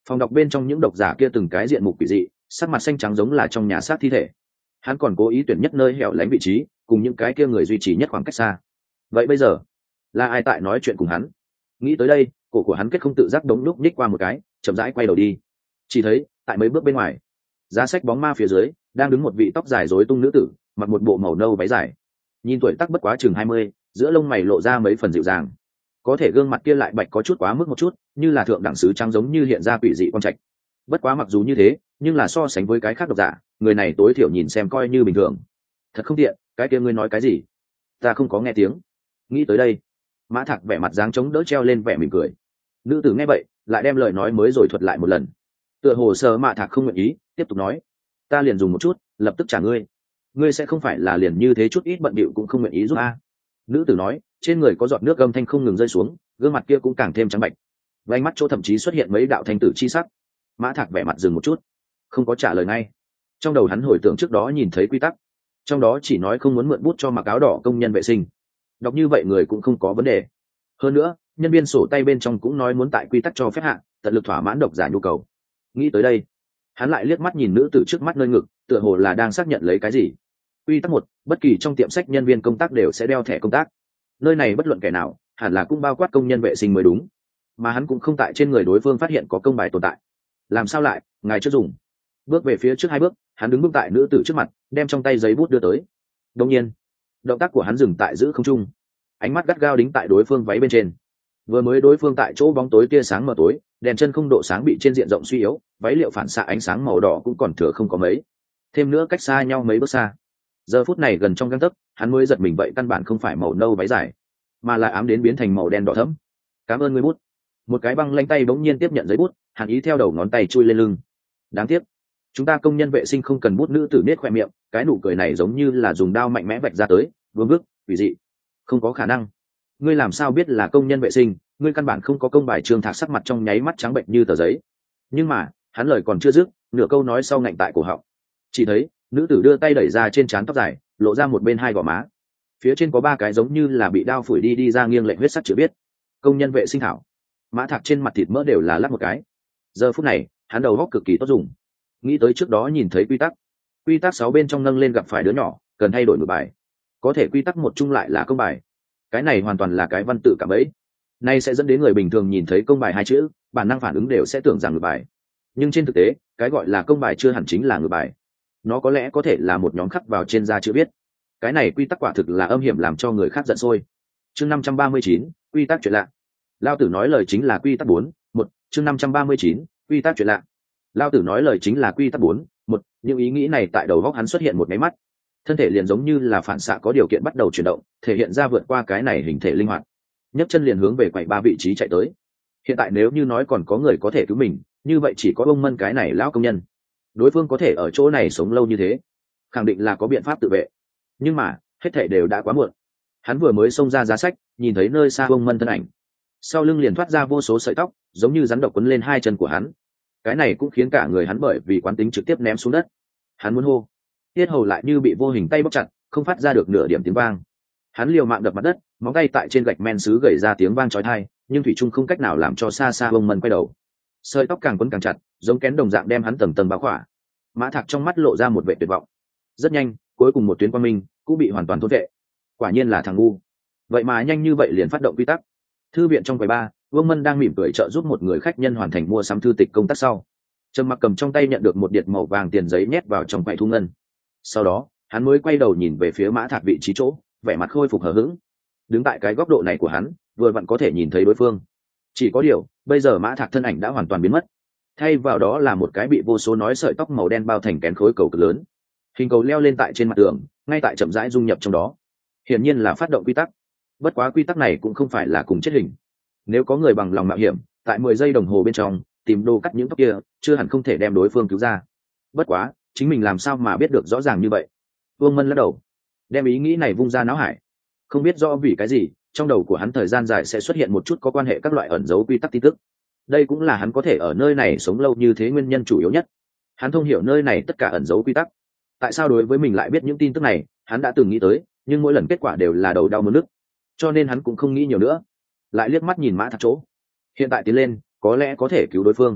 A: Phòng đọc bên trong những độc giả kia từng cái diện mục quỷ dị, sắc mặt xanh trắng giống là trong nhà xác thi thể. Hắn còn cố ý tuyển nhất nơi hẻo lánh vị trí, cùng những cái kia người duy trì nhất khoảng cách xa. Vậy bây giờ là ai tại nói chuyện cùng hắn? Nghĩ tới đây, cổ của hắn kết không tự giác đống lúc nhích qua một cái, chậm rãi quay đầu đi. Chỉ thấy tại mấy bước bên ngoài, giá sách bóng ma phía dưới đang đứng một vị tóc dài rối tung nữ tử, mặc một bộ màu nâu váy dài, nhìn tuổi tác bất quá chừng 20, giữa lông mày lộ ra mấy phần dịu dàng, có thể gương mặt kia lại bạch có chút quá mức một chút, như là thượng đẳng sứ trắng, giống như hiện ra quỷ dị quang trạch. Bất quá mặc dù như thế, nhưng là so sánh với cái khác độc giả, người này tối thiểu nhìn xem coi như bình thường. Thật không tiện, cái kia ngươi nói cái gì? Ta không có nghe tiếng. Nghĩ tới đây, Mã Thạc vẻ mặt dáng chống đỡ treo lên vẻ mỉm cười. Nữ tử nghe vậy, lại đem lời nói mới rồi thuật lại một lần. Tựa hồ sờ Mã Thạc không nguyện ý, tiếp tục nói: ta liền dùng một chút, lập tức trả ngươi. Ngươi sẽ không phải là liền như thế chút ít bận bịu cũng không nguyện ý giúp a? Nữ tử nói, trên người có giọt nước gầm thanh không ngừng rơi xuống, gương mặt kia cũng càng thêm trắng bệch, vành mắt chỗ thậm chí xuất hiện mấy đạo thanh tử chi sắc. Mã Thạc vẻ mặt dừng một chút, không có trả lời ngay. Trong đầu hắn hồi tưởng trước đó nhìn thấy quy tắc, trong đó chỉ nói không muốn mượn bút cho mặc áo đỏ công nhân vệ sinh. Đọc như vậy người cũng không có vấn đề. Hơn nữa, nhân viên sổ tay bên trong cũng nói muốn tại quy tắc cho phép hạ, tận lực thỏa mãn độc giả nhu cầu. Nghĩ tới đây, hắn lại liếc mắt nhìn nữ tử trước mắt nơi ngực, tựa hồ là đang xác nhận lấy cái gì. Quy tắc 1, bất kỳ trong tiệm sách nhân viên công tác đều sẽ đeo thẻ công tác. Nơi này bất luận kẻ nào, hẳn là cũng bao quát công nhân vệ sinh mới đúng. Mà hắn cũng không tại trên người đối phương phát hiện có công bài tồn tại. Làm sao lại, ngài chưa dùng? Bước về phía trước 2 bước, hắn đứng bước tại nữ tử trước mặt, đem trong tay giấy bút đưa tới. Đương nhiên, động tác của hắn dừng tại giữ không trung, ánh mắt gắt gao đính tại đối phương váy bên trên. Vừa mới đối phương tại chỗ bóng tối tia sáng mờ tối, đèn chân không độ sáng bị trên diện rộng suy yếu, váy liệu phản xạ ánh sáng màu đỏ cũng còn thừa không có mấy, thêm nữa cách xa nhau mấy bước xa. Giờ phút này gần trong gang tấc, hắn mới giật mình, vậy căn bản không phải màu nâu váy dài, mà là ám đến biến thành màu đen đỏ thẫm. Cảm ơn ngươi bút. Một cái băng lanh tay bỗng nhiên tiếp nhận giấy bút, hàn ý theo đầu ngón tay chui lên lưng. Đáng tiếc, chúng ta công nhân vệ sinh không cần bút. Nữ tử nết khoe miệng, cái nụ cười này giống như là dùng đao mạnh mẽ vạch ra tới, vương vức, quỷ dị. Không có khả năng. Ngươi làm sao biết là công nhân vệ sinh? Ngươi căn bản không có công bài. Trương Thạc sắc mặt trong nháy mắt trắng bệnh như tờ giấy. Nhưng mà hắn lời còn chưa dứt, nửa câu nói sau ngạnh tại cổ họng. Chỉ thấy nữ tử đưa tay đẩy ra trên trán tóc dài, lộ ra một bên hai gò má, phía trên có 3 cái giống như là bị đao phủi đi ra nghiêng lệnh huyết sắc chữ viết: công nhân vệ sinh thảo. Mã Thạc trên mặt thịt mỡ đều là lắc một cái. Giờ phút này hắn đầu óc cực kỳ tốt dùng, nghĩ tới trước đó nhìn thấy quy tắc 6 bên trong nâng lên gặp phải đứa nhỏ cần thay đổi ngược bài, có thể quy tắc 1 chung lại là công bài. Cái này hoàn toàn là cái văn tự cảm ấy, nay sẽ dẫn đến người bình thường nhìn thấy công bài 2 chữ, bản năng phản ứng đều sẽ tưởng rằng ngược bài. Nhưng trên thực tế, cái gọi là công bài chưa hẳn chính là ngược bài, nó có lẽ có thể là một nhóm khắc vào trên da chữ viết. Cái này quy tắc quả thực là âm hiểm, làm cho người khác giận sôi. Chương 539, quy tắc chuyện lạ. Lao tử nói lời chính là quy tắc 4:1. Chương 539, quy tắc chuyện lạ. Lao tử nói lời chính là quy tắc 4:1. Những ý nghĩ này tại đầu óc hắn xuất hiện một máy mắt, thân thể liền giống như là phản xạ có điều kiện bắt đầu chuyển động, thể hiện ra vượt qua cái này hình thể linh hoạt, nhấc chân liền hướng về quầy 3 vị trí chạy tới. Hiện tại nếu như nói còn có người có thể cứu mình, như vậy chỉ có ông Mân cái này lão công nhân. Đối phương có thể ở chỗ này sống lâu như thế, khẳng định là có biện pháp tự vệ. Nhưng mà hết thảy đều đã quá muộn. Hắn vừa mới xông ra giá sách, nhìn thấy nơi xa ông Mân thân ảnh, sau lưng liền thoát ra vô số sợi tóc, giống như rắn độc quấn lên 2 chân của hắn. Cái này cũng khiến cả người hắn bởi vì quán tính trực tiếp ném xuống đất. Hắn muốn hô, tiết hầu lại như bị vô hình tay bóp chặt, không phát ra được nửa điểm tiếng vang. Hắn liều mạng đập mặt đất, móng tay tại trên gạch men sứ gầy ra tiếng vang chói tai, nhưng thủy chung không cách nào làm cho xa xa ông Mân quay đầu. Sợi tóc càng quấn càng chặt, giống kén đồng dạng đem hắn tầng tầng bao khỏa. Mã Thạc trong mắt lộ ra một vẻ tuyệt vọng. Rất nhanh, cuối cùng một tuyến quang minh cũng bị hoàn toàn thôn vệ. Quả nhiên là thằng ngu, vậy mà nhanh như vậy liền phát động quy tắc. Thư viện trong quầy 3, Vương Mân đang mỉm cười trợ giúp một người khách nhân hoàn thành mua sắm thư tịch công tác sau, Trầm Mặc cầm trong tay nhận được một điệp màu vàng tiền giấy nhét vào trong quầy thu ngân. Sau đó hắn mới quay đầu nhìn về phía Mã Thạc vị trí chỗ, vẻ mặt khôi phục hờ hững. Đứng tại cái góc độ này của hắn, vừa vặn có thể nhìn thấy đối phương. Chỉ có điều bây giờ Mã Thạc thân ảnh đã hoàn toàn biến mất, thay vào đó là một cái bị vô số nói sợi tóc màu đen bao thành kén khối cầu cực lớn. Hình cầu leo lên tại trên mặt tường, ngay tại chậm rãi dung nhập trong đó, hiển nhiên là phát động quy tắc. Bất quá quy tắc này cũng không phải là cùng chết hình. Nếu có người bằng lòng mạo hiểm tại 10 giây đồng hồ bên trong tìm đồ cắt những tóc kia, chưa hẳn không thể đem đối phương cứu ra. Bất quá chính mình làm sao mà biết được rõ ràng như vậy? Vương Mân lắc đầu, đem ý nghĩ này vung ra não hải. Không biết rõ vì cái gì, trong đầu của hắn thời gian dài sẽ xuất hiện một chút có quan hệ các loại ẩn dấu quy tắc tin tức. Đây cũng là hắn có thể ở nơi này sống lâu như thế nguyên nhân chủ yếu nhất. Hắn thông hiểu nơi này tất cả ẩn dấu quy tắc. Tại sao đối với mình lại biết những tin tức này, hắn đã từng nghĩ tới, nhưng mỗi lần kết quả đều là đầu đau muốn nức, cho nên hắn cũng không nghĩ nhiều nữa. Lại liếc mắt nhìn Mã Thạc chỗ, hiện tại tiến lên có lẽ có thể cứu đối phương.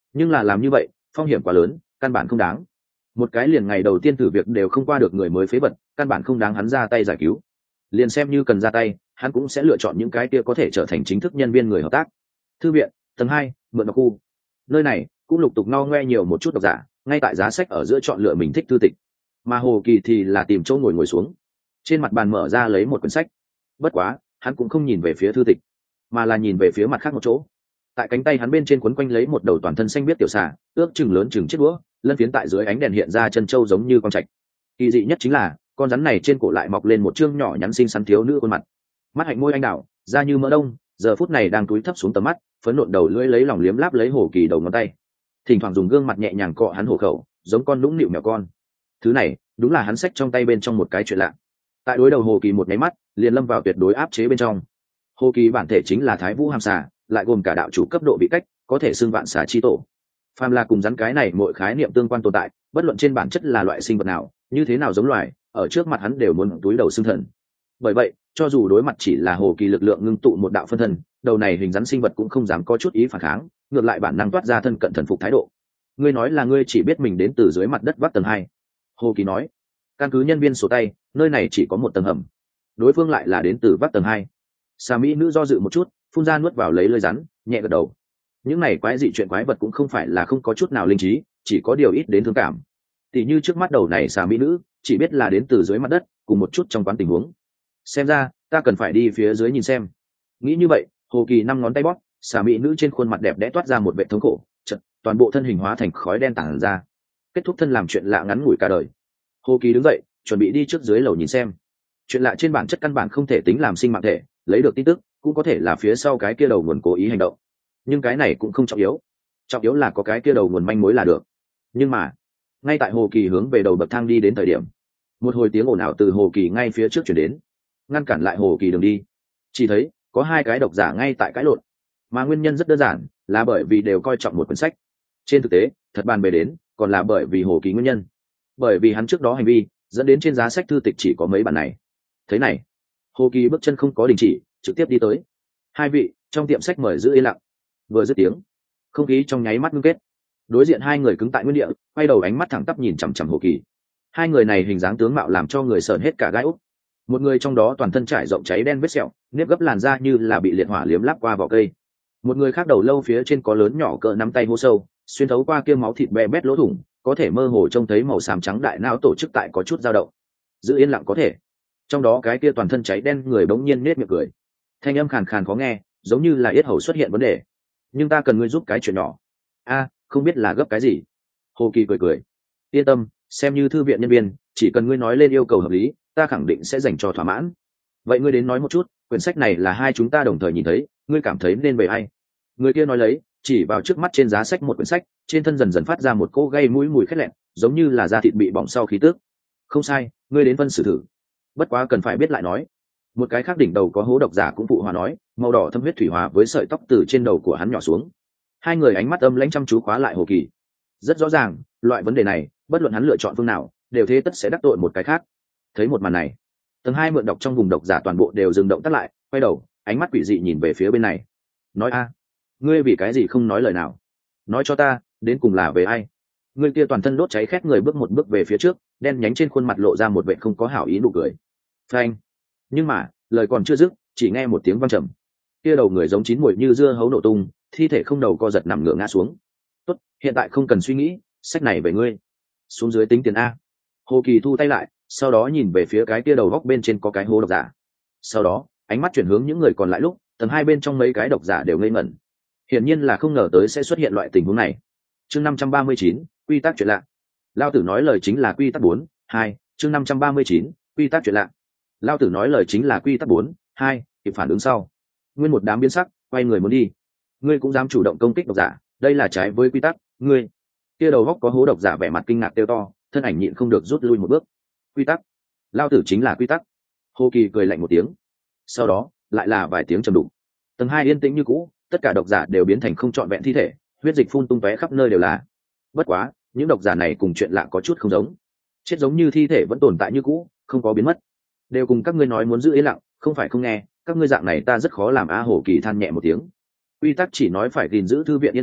A: nhưng là làm như vậy phong hiểm quá lớn, căn bản không đáng. Một cái liền ngày đầu tiên thử việc đều không qua được người mới phế vật, căn bản không đáng hắn ra tay giải cứu. Liền xem như cần ra tay, hắn cũng sẽ lựa chọn những cái kia có thể trở thành chính thức nhân viên người hợp tác. Thư viện tầng 2, mượn đọc khu. Nơi này cũng lục tục no ngoe nhiều một chút độc giả, ngay tại giá sách ở giữa chọn lựa mình thích thư tịch. Mà Hồ Kỳ thì là tìm chỗ ngồi xuống, trên mặt bàn mở ra lấy một quyển sách. Bất quá hắn cũng không nhìn về phía thư tịch, mà là nhìn về phía mặt khác một chỗ. Tại cánh tay hắn bên trên quấn quanh lấy một đầu toàn thân xanh biết tiểu xà, ước chừng lớn chừng chiếc đũa, lân phiến tại dưới ánh đèn hiện ra chân trâu giống như con trạch. Kỳ dị nhất chính là con rắn này trên cổ lại mọc lên một chương nhỏ nhắn xinh xắn thiếu nữ khuôn mặt, mắt hạnh môi anh đào, da như mỡ đông, giờ phút này đang túi thấp xuống tầm mắt, phấn nộn đầu lưỡi lấy lòng liếm láp lấy Hồ Kỳ đầu ngón tay, thỉnh thoảng dùng gương mặt nhẹ nhàng cọ hắn hổ khẩu, giống con nũng nịu mèo con. Thứ này đúng là hắn xách trong tay bên trong một cái chuyện lạ. Tại đối đầu Hồ Kỳ một máy mắt liền lâm vào tuyệt đối áp chế bên trong. Hồ Kỳ bản thể chính là Thái Vũ Hàm Xà, lại gồm cả đạo chủ cấp độ vị cách, có thể xưng vạn xà chi tổ. Phàm là cùng rắn cái này mọi khái niệm tương quan tồn tại, bất luận trên bản chất là loại sinh vật nào, như thế nào giống loài, ở trước mặt hắn đều muốn túi đầu xưng thần. Bởi vậy, cho dù đối mặt chỉ là Hồ Kỳ lực lượng ngưng tụ một đạo phân thân, đầu này hình rắn sinh vật cũng không dám có chút ý phản kháng, ngược lại bản năng toát ra thân cận thần phục thái độ. Ngươi nói là ngươi chỉ biết mình đến từ dưới mặt đất vác tầng 2. Hồ Kỳ nói, căn cứ nhân viên sổ tay, nơi này chỉ có một tầng hầm. Đối phương lại là đến từ vác tầng 2. Xà Mỹ nữ do dự một chút, phun ra nuốt vào lấy lưỡi rắn, nhẹ gật đầu. Những này quái dị chuyện quái vật cũng không phải là không có chút nào linh trí, chỉ có điều ít đến thương cảm. Tỷ như trước mắt đầu này xà Mỹ nữ, chỉ biết là đến từ dưới mặt đất, cùng một chút trong quán tình huống. Xem ra, ta cần phải đi phía dưới nhìn xem. Nghĩ như vậy, Hồ Kỳ 5 ngón tay bóp, xà Mỹ nữ trên khuôn mặt đẹp đẽ toát ra một vẻ thống khổ, chợt toàn bộ thân hình hóa thành khói đen tản ra. Kết thúc thân làm chuyện lạ ngắn ngủi cả đời. Hồ Kỳ đứng dậy, chuẩn bị đi trước dưới lầu nhìn xem. Chuyện lạ trên bản chất căn bản không thể tính làm sinh mạng thể, lấy được tin tức cũng có thể là phía sau cái kia đầu nguồn cố ý hành động, nhưng cái này cũng không trọng yếu, trọng yếu là có cái kia đầu nguồn manh mối là được. Nhưng mà ngay tại Hồ Kỳ hướng về đầu bậc thang đi đến thời điểm, một hồi tiếng ồn ào từ Hồ Kỳ ngay phía trước chuyển đến, ngăn cản lại Hồ Kỳ đường đi. Chỉ thấy có 2 cái độc giả ngay tại cãi lộn, mà nguyên nhân rất đơn giản, là bởi vì đều coi trọng một quyển sách. Trên thực tế thật bàn về đến còn là bởi vì Hồ Kỳ nguyên nhân, bởi vì hắn trước đó hành vi dẫn đến trên giá sách thư tịch chỉ có mấy bản này. Thế này, Hồ Kỳ bước chân không có đình chỉ, trực tiếp đi tới. 2 vị, trong tiệm sách mời giữ yên lặng. Vừa dứt tiếng, không khí trong nháy mắt ngưng kết. Đối diện 2 người cứng tại nguyên địa, quay đầu ánh mắt thẳng tắp nhìn chằm chằm Hồ Kỳ. 2 người này hình dáng tướng mạo làm cho người sởn hết cả gai ốc. Một người trong đó toàn thân trải rộng cháy đen vết sẹo, nếp gấp làn da như là bị liệt hỏa liếm láp qua vỏ cây. Một người khác đầu lâu phía trên có lớn nhỏ cỡ nắm tay hố sâu, xuyên thấu qua kia máu thịt bè bét lỗ thủng, có thể mơ hồ trông thấy màu xám trắng đại não tổ chức tại có chút dao động. Giữ yên lặng có thể. Trong đó cái kia toàn thân cháy đen người bỗng nhiên nết miệng cười, thanh âm khàn khàn khó nghe, giống như là yết hầu xuất hiện vấn đề. Nhưng ta cần ngươi giúp cái chuyện nhỏ. Không biết là gấp cái gì. Hồ Kỳ cười cười, yên tâm, xem như thư viện nhân viên, chỉ cần ngươi nói lên yêu cầu hợp lý, ta khẳng định sẽ dành cho thỏa mãn. Vậy ngươi đến nói một chút, quyển sách này là 2 chúng ta đồng thời nhìn thấy, ngươi cảm thấy nên về ai? Người kia nói lấy, chỉ vào trước mắt trên giá sách một quyển sách, trên thân dần dần phát ra một cỗ gây mũi mùi khét lẹn, giống như là da thịt bị bỏng sau khí tước. Không sai, ngươi đến phân xử thử. Bất quá cần phải biết lại nói. Một cái khác đỉnh đầu có hố độc giả cũng phụ hòa nói, màu đỏ thâm huyết thủy hòa với sợi tóc từ trên đầu của hắn nhỏ xuống. 2 người ánh mắt âm lãnh chăm chú khóa lại Hồ Kỳ. Rất rõ ràng, loại vấn đề này, bất luận hắn lựa chọn phương nào, đều thế tất sẽ đắc tội một cái khác. Thấy một màn này, tầng 2 mượn đọc trong vùng độc giả toàn bộ đều dừng động tắt lại, quay đầu, ánh mắt quỷ dị nhìn về phía bên này. Nói ngươi vì cái gì không nói lời nào? Nói cho ta, đến cùng là về ai? Người kia toàn thân đốt cháy khét người bước một bước về phía trước, đen nhánh trên khuôn mặt lộ ra một vẻ không có hảo ý nụ cười. Phanh. Nhưng mà lời còn chưa dứt, chỉ nghe một tiếng vang trầm, kia đầu người giống chín muồi như dưa hấu nổ tung, thi thể không đầu co giật nằm ngửa ngã xuống. Tốt, hiện tại không cần suy nghĩ, sách này về ngươi. Xuống dưới tính tiền a. Hồ Kỳ thu tay lại, sau đó nhìn về phía cái kia đầu góc bên trên có cái hố độc giả. Sau đó ánh mắt chuyển hướng những người còn lại lúc tầng 2 bên trong mấy cái độc giả đều ngây ngẩn, hiển nhiên là không ngờ tới sẽ xuất hiện loại tình huống này. Chương 539, quy tắc chuyện lạ. Lao tử nói lời chính là quy tắc 4.2. Chương 539, quy tắc chuyện lạ. Lao tử nói lời chính là quy tắc 4.2. Kịp phản ứng sau, nguyên một đám biến sắc, quay người muốn đi. Ngươi cũng dám chủ động công kích độc giả, đây là trái với quy tắc. Ngươi. Kia đầu góc có hố độc giả vẻ mặt kinh ngạc kêu to, thân ảnh nhịn không được rút lui một bước. Quy tắc. Lao tử chính là quy tắc. Hồ Kỳ cười lạnh một tiếng, sau đó lại là vài tiếng trầm đục. Tầng 2 yên tĩnh như cũ, tất cả độc giả đều biến thành không trọn vẹn thi thể, huyết dịch phun tung tóe khắp nơi đều là. Bất quá những độc giả này cùng chuyện lạ có chút không giống, chết giống như thi thể vẫn tồn tại như cũ, không có biến mất. Đều cùng các ngươi nói muốn giữ yên lặng, không phải không nghe, các ngươi dạng này ta rất khó làm. Hồ Kỳ than nhẹ một tiếng. Quy tắc chỉ nói phải gìn giữ thư viện yên tĩnh,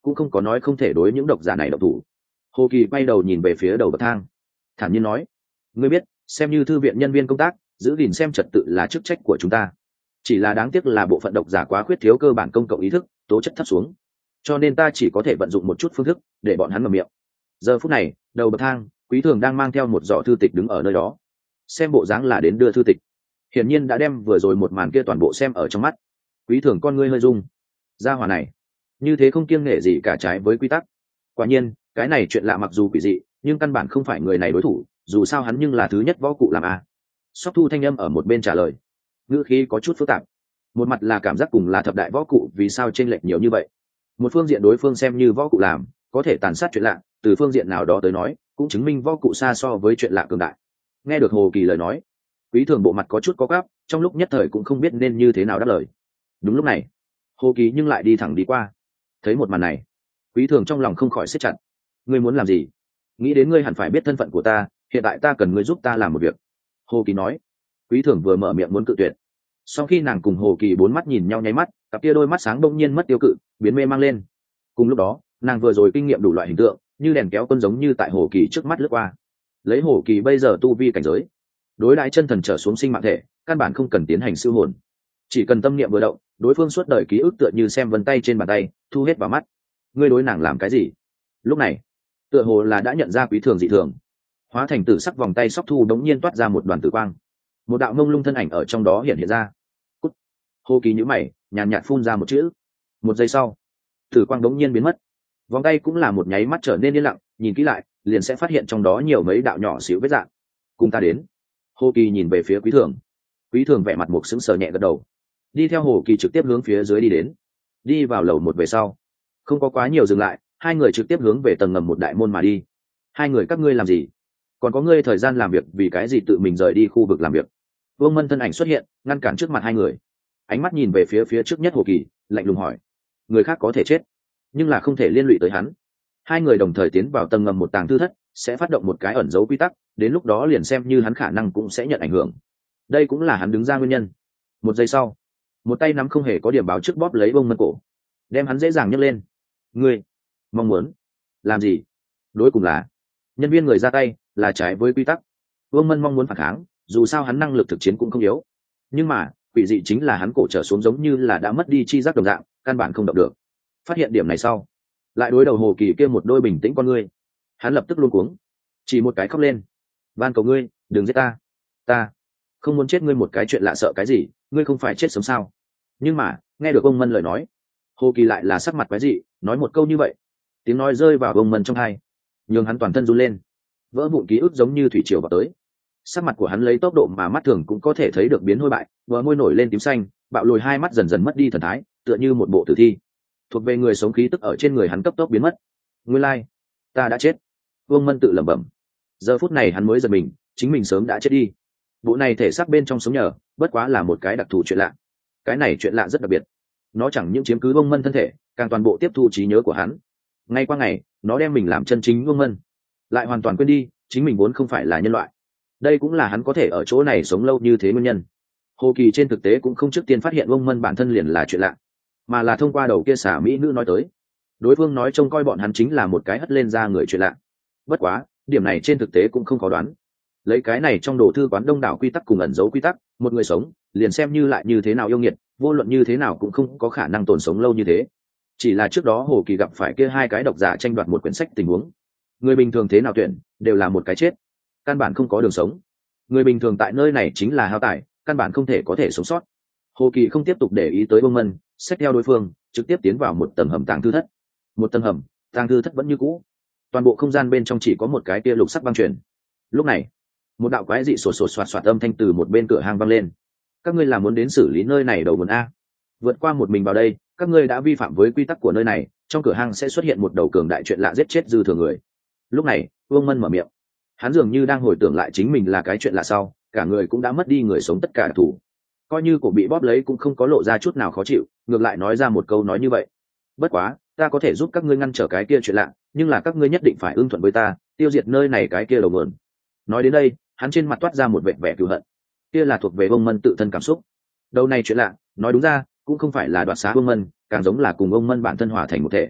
A: cũng không có nói không thể đối những độc giả này độc thủ. Hồ Kỳ quay đầu nhìn về phía đầu bậc thang, thản nhiên nói, ngươi biết, xem như thư viện nhân viên công tác, giữ gìn xem trật tự là chức trách của chúng ta. Chỉ là đáng tiếc là bộ phận độc giả quá khuyết thiếu cơ bản công cộng ý thức, tố chất thấp xuống, cho nên ta chỉ có thể vận dụng một chút phương thức để bọn hắn ngậm miệng. Giờ phút này, đầu bậc thang, Quý Thường đang mang theo một giỏ thư tịch đứng ở nơi đó, xem bộ dáng là đến đưa thư tịch, hiển nhiên đã đem vừa rồi một màn kia toàn bộ xem ở trong mắt. Quý Thường con ngươi hơi rung, gia hỏa này như thế không kiêng nể gì cả, trái với quy tắc. Quả nhiên, cái này chuyện lạ mặc dù quỷ dị, nhưng căn bản không phải người này đối thủ, dù sao hắn nhưng là thứ nhất võ cụ làm a. Sóc Thu thanh âm ở một bên trả lời, ngữ khí có chút phức tạp. Một mặt là cảm giác cùng là thập đại võ cụ vì sao chênh lệch nhiều như vậy, một phương diện đối phương xem như võ cụ làm có thể tàn sát chuyện lạ, từ phương diện nào đó tới nói cũng chứng minh võ cụ xa so với chuyện lạ cường đại. Nghe được Hồ Kỳ lời nói, Quý Thường bộ mặt có chút có gáp, trong lúc nhất thời cũng không biết nên như thế nào đáp lời. Đúng lúc này, Hồ Kỳ nhưng lại đi thẳng đi qua. Thấy một màn này, Quý Thường trong lòng không khỏi siết chặt. Ngươi muốn làm gì? Nghĩ đến ngươi hẳn phải biết thân phận của ta, hiện tại ta cần ngươi giúp ta làm một việc. Hồ Kỳ nói. Quý Thường vừa mở miệng muốn cự tuyệt, sau khi nàng cùng Hồ Kỳ bốn mắt nhìn nhau nháy mắt, cặp kia đôi mắt sáng bỗng nhiên mất tiêu cự, biến mê mang lên. Cùng lúc đó, nàng vừa rồi kinh nghiệm đủ loại hình tượng, như đèn kéo quân giống như tại Hồ Kỳ trước mắt lướt qua. Lấy Hồ Kỳ bây giờ tu vi cảnh giới, đối đãi chân thần trở xuống sinh mạng thể, căn bản không cần tiến hành siêu hồn, chỉ cần tâm niệm vừa động, đối phương suốt đời ký ức tựa như xem vân tay trên bàn tay, thu hết vào mắt. Ngươi đối nàng làm cái gì? Lúc này, tựa hồ là đã nhận ra Quý Thường dị thường, hóa thành tử sắc vòng tay Sóc Thu đống nhiên toát ra một đoàn tử quang, một đạo mông lung thân ảnh ở trong đó hiện ra. Cút. Hồ Kỳ nhíu mày, nhàn nhạt phun ra một chữ. Một giây sau, tử quang đống nhiên biến mất, vòng tay cũng là một nháy mắt trở nên yên lặng, nhìn kỹ lại liền sẽ phát hiện trong đó nhiều mấy đạo nhỏ xíu vết dạng. Cùng ta đến. Hồ Kỳ nhìn về phía Quý Thường. Quý Thường vẻ mặt một sững sờ nhẹ gật đầu, đi theo Hồ Kỳ trực tiếp hướng phía dưới đi đến. Đi vào lầu một về sau, không có quá nhiều dừng lại, hai người trực tiếp hướng về tầng ngầm một đại môn mà đi. Hai người các ngươi làm gì? Còn có ngươi thời gian làm việc, vì cái gì tự mình rời đi khu vực làm việc? Vương Mân thân ảnh xuất hiện, ngăn cản trước mặt hai người, ánh mắt nhìn về phía trước nhất Hồ Kỳ, lạnh lùng hỏi. Người khác có thể chết, nhưng là không thể liên lụy tới hắn. Hai người đồng thời tiến vào tầng ngầm một tàng thư thất, sẽ phát động một cái ẩn dấu quy tắc, đến lúc đó liền xem như hắn khả năng cũng sẽ nhận ảnh hưởng. Đây cũng là hắn đứng ra nguyên nhân. Một giây sau, một tay nắm không hề có điểm báo trước bóp lấy Vương Mân cổ, đem hắn dễ dàng nhấc lên. Ngươi mong muốn làm gì? Đối cùng là nhân viên người ra tay là trái với quy tắc. Vương Mân mong muốn phản kháng, dù sao hắn năng lực thực chiến cũng không yếu, nhưng mà quỷ dị chính là hắn cổ trở xuống giống như là đã mất đi chi giác đồng dạng, căn bản không động được. Phát hiện điểm này sau, lại đối đầu Hồ Kỳ kia một đôi bình tĩnh con ngươi, hắn lập tức luống cuống, chỉ một cái khóc lên. Van cầu ngươi đừng giết ta, ta không muốn chết. Ngươi một cái chuyện lạ sợ cái gì? Ngươi không phải chết sớm sao? Nhưng mà nghe được ông Mân lời nói, Hồ Kỳ lại là sắc mặt quái dị, nói một câu như vậy, tiếng nói rơi vào ông Mân trong tai, nhường hắn toàn thân run lên, vỡ vụn ký ức giống như thủy triều vào tới. Sắc mặt của hắn lấy tốc độ mà mắt thường cũng có thể thấy được biến hôi bại, bờ môi nổi lên tím xanh, bạo lồi hai mắt dần dần mất đi thần thái, tựa như một bộ tử thi. Thuộc về người sống khí tức ở trên người hắn cấp tốc biến mất. Nguyên lai, ta đã chết. Vương Mân tự lẩm bẩm. Giờ phút này hắn mới giật mình, chính mình sớm đã chết đi. Bộ này thể xác bên trong sống nhờ, bất quá là một cái đặc thù chuyện lạ. Cái này chuyện lạ rất đặc biệt. Nó chẳng những chiếm cứ Vương Mân thân thể, càng toàn bộ tiếp thu trí nhớ của hắn. Ngay qua ngày, nó đem mình làm chân chính Vương Mân, lại hoàn toàn quên đi chính mình vốn không phải là nhân loại. Đây cũng là hắn có thể ở chỗ này sống lâu như thế nguyên nhân. Hồ Kỳ trên thực tế cũng không trước tiên phát hiện Vương Mân bản thân liền là chuyện lạ, mà là thông qua đầu kia xả mỹ nữ nói tới. Đối phương nói trông coi bọn hắn chính là một cái hất lên ra người chuyện lạ. Bất quá điểm này trên thực tế cũng không khó đoán. Lấy cái này trong đồ thư quán đông đảo quy tắc cùng ẩn dấu quy tắc, một người sống liền xem như lại như thế nào yêu nghiệt, vô luận như thế nào cũng không có khả năng tồn sống lâu như thế. Chỉ là trước đó Hồ Kỳ gặp phải kia hai cái độc giả tranh đoạt một quyển sách tình huống, người bình thường thế nào tuyển đều là một cái chết, căn bản không có đường sống. Người bình thường tại nơi này chính là hao tài, căn bản không thể có thể sống sót. Hồ Kỳ không tiếp tục để ý tới Vương Mân, xách theo đối phương trực tiếp tiến vào một tầng hầm tàng thư thất. Một tầng hầm tàng thư thất vẫn như cũ, toàn bộ không gian bên trong chỉ có một cái tia lục sắc băng truyền. Lúc này một đạo quái dị sột soạt soạt âm thanh từ một bên cửa hang vang lên. Các ngươi là muốn đến xử lý nơi này đầu nguồn a? Vượt qua một mình vào đây, các ngươi đã vi phạm với quy tắc của nơi này, trong cửa hang sẽ xuất hiện một đầu cường đại chuyện lạ giết chết dư thừa người. Lúc này Vương Mân mở miệng, hắn dường như đang hồi tưởng lại chính mình là cái chuyện lạ sau, cả người cũng đã mất đi người sống tất cả thủ, coi như cổ bị bóp lấy cũng không có lộ ra chút nào khó chịu, ngược lại nói ra một câu nói như vậy. Bất quá ta có thể giúp các ngươi ngăn trở cái kia chuyện lạ, nhưng là các ngươi nhất định phải ưng thuận với ta, tiêu diệt nơi này cái kia đầu nguồn. Nói đến đây hắn trên mặt toát ra một vẻ vẻ cừu hận, kia là thuộc về Vương Mân tự thân cảm xúc. Đầu này chuyện lạ nói đúng ra cũng không phải là đoạt xá Vương Mân, càng giống là cùng ông Mân bản thân hòa thành một thể.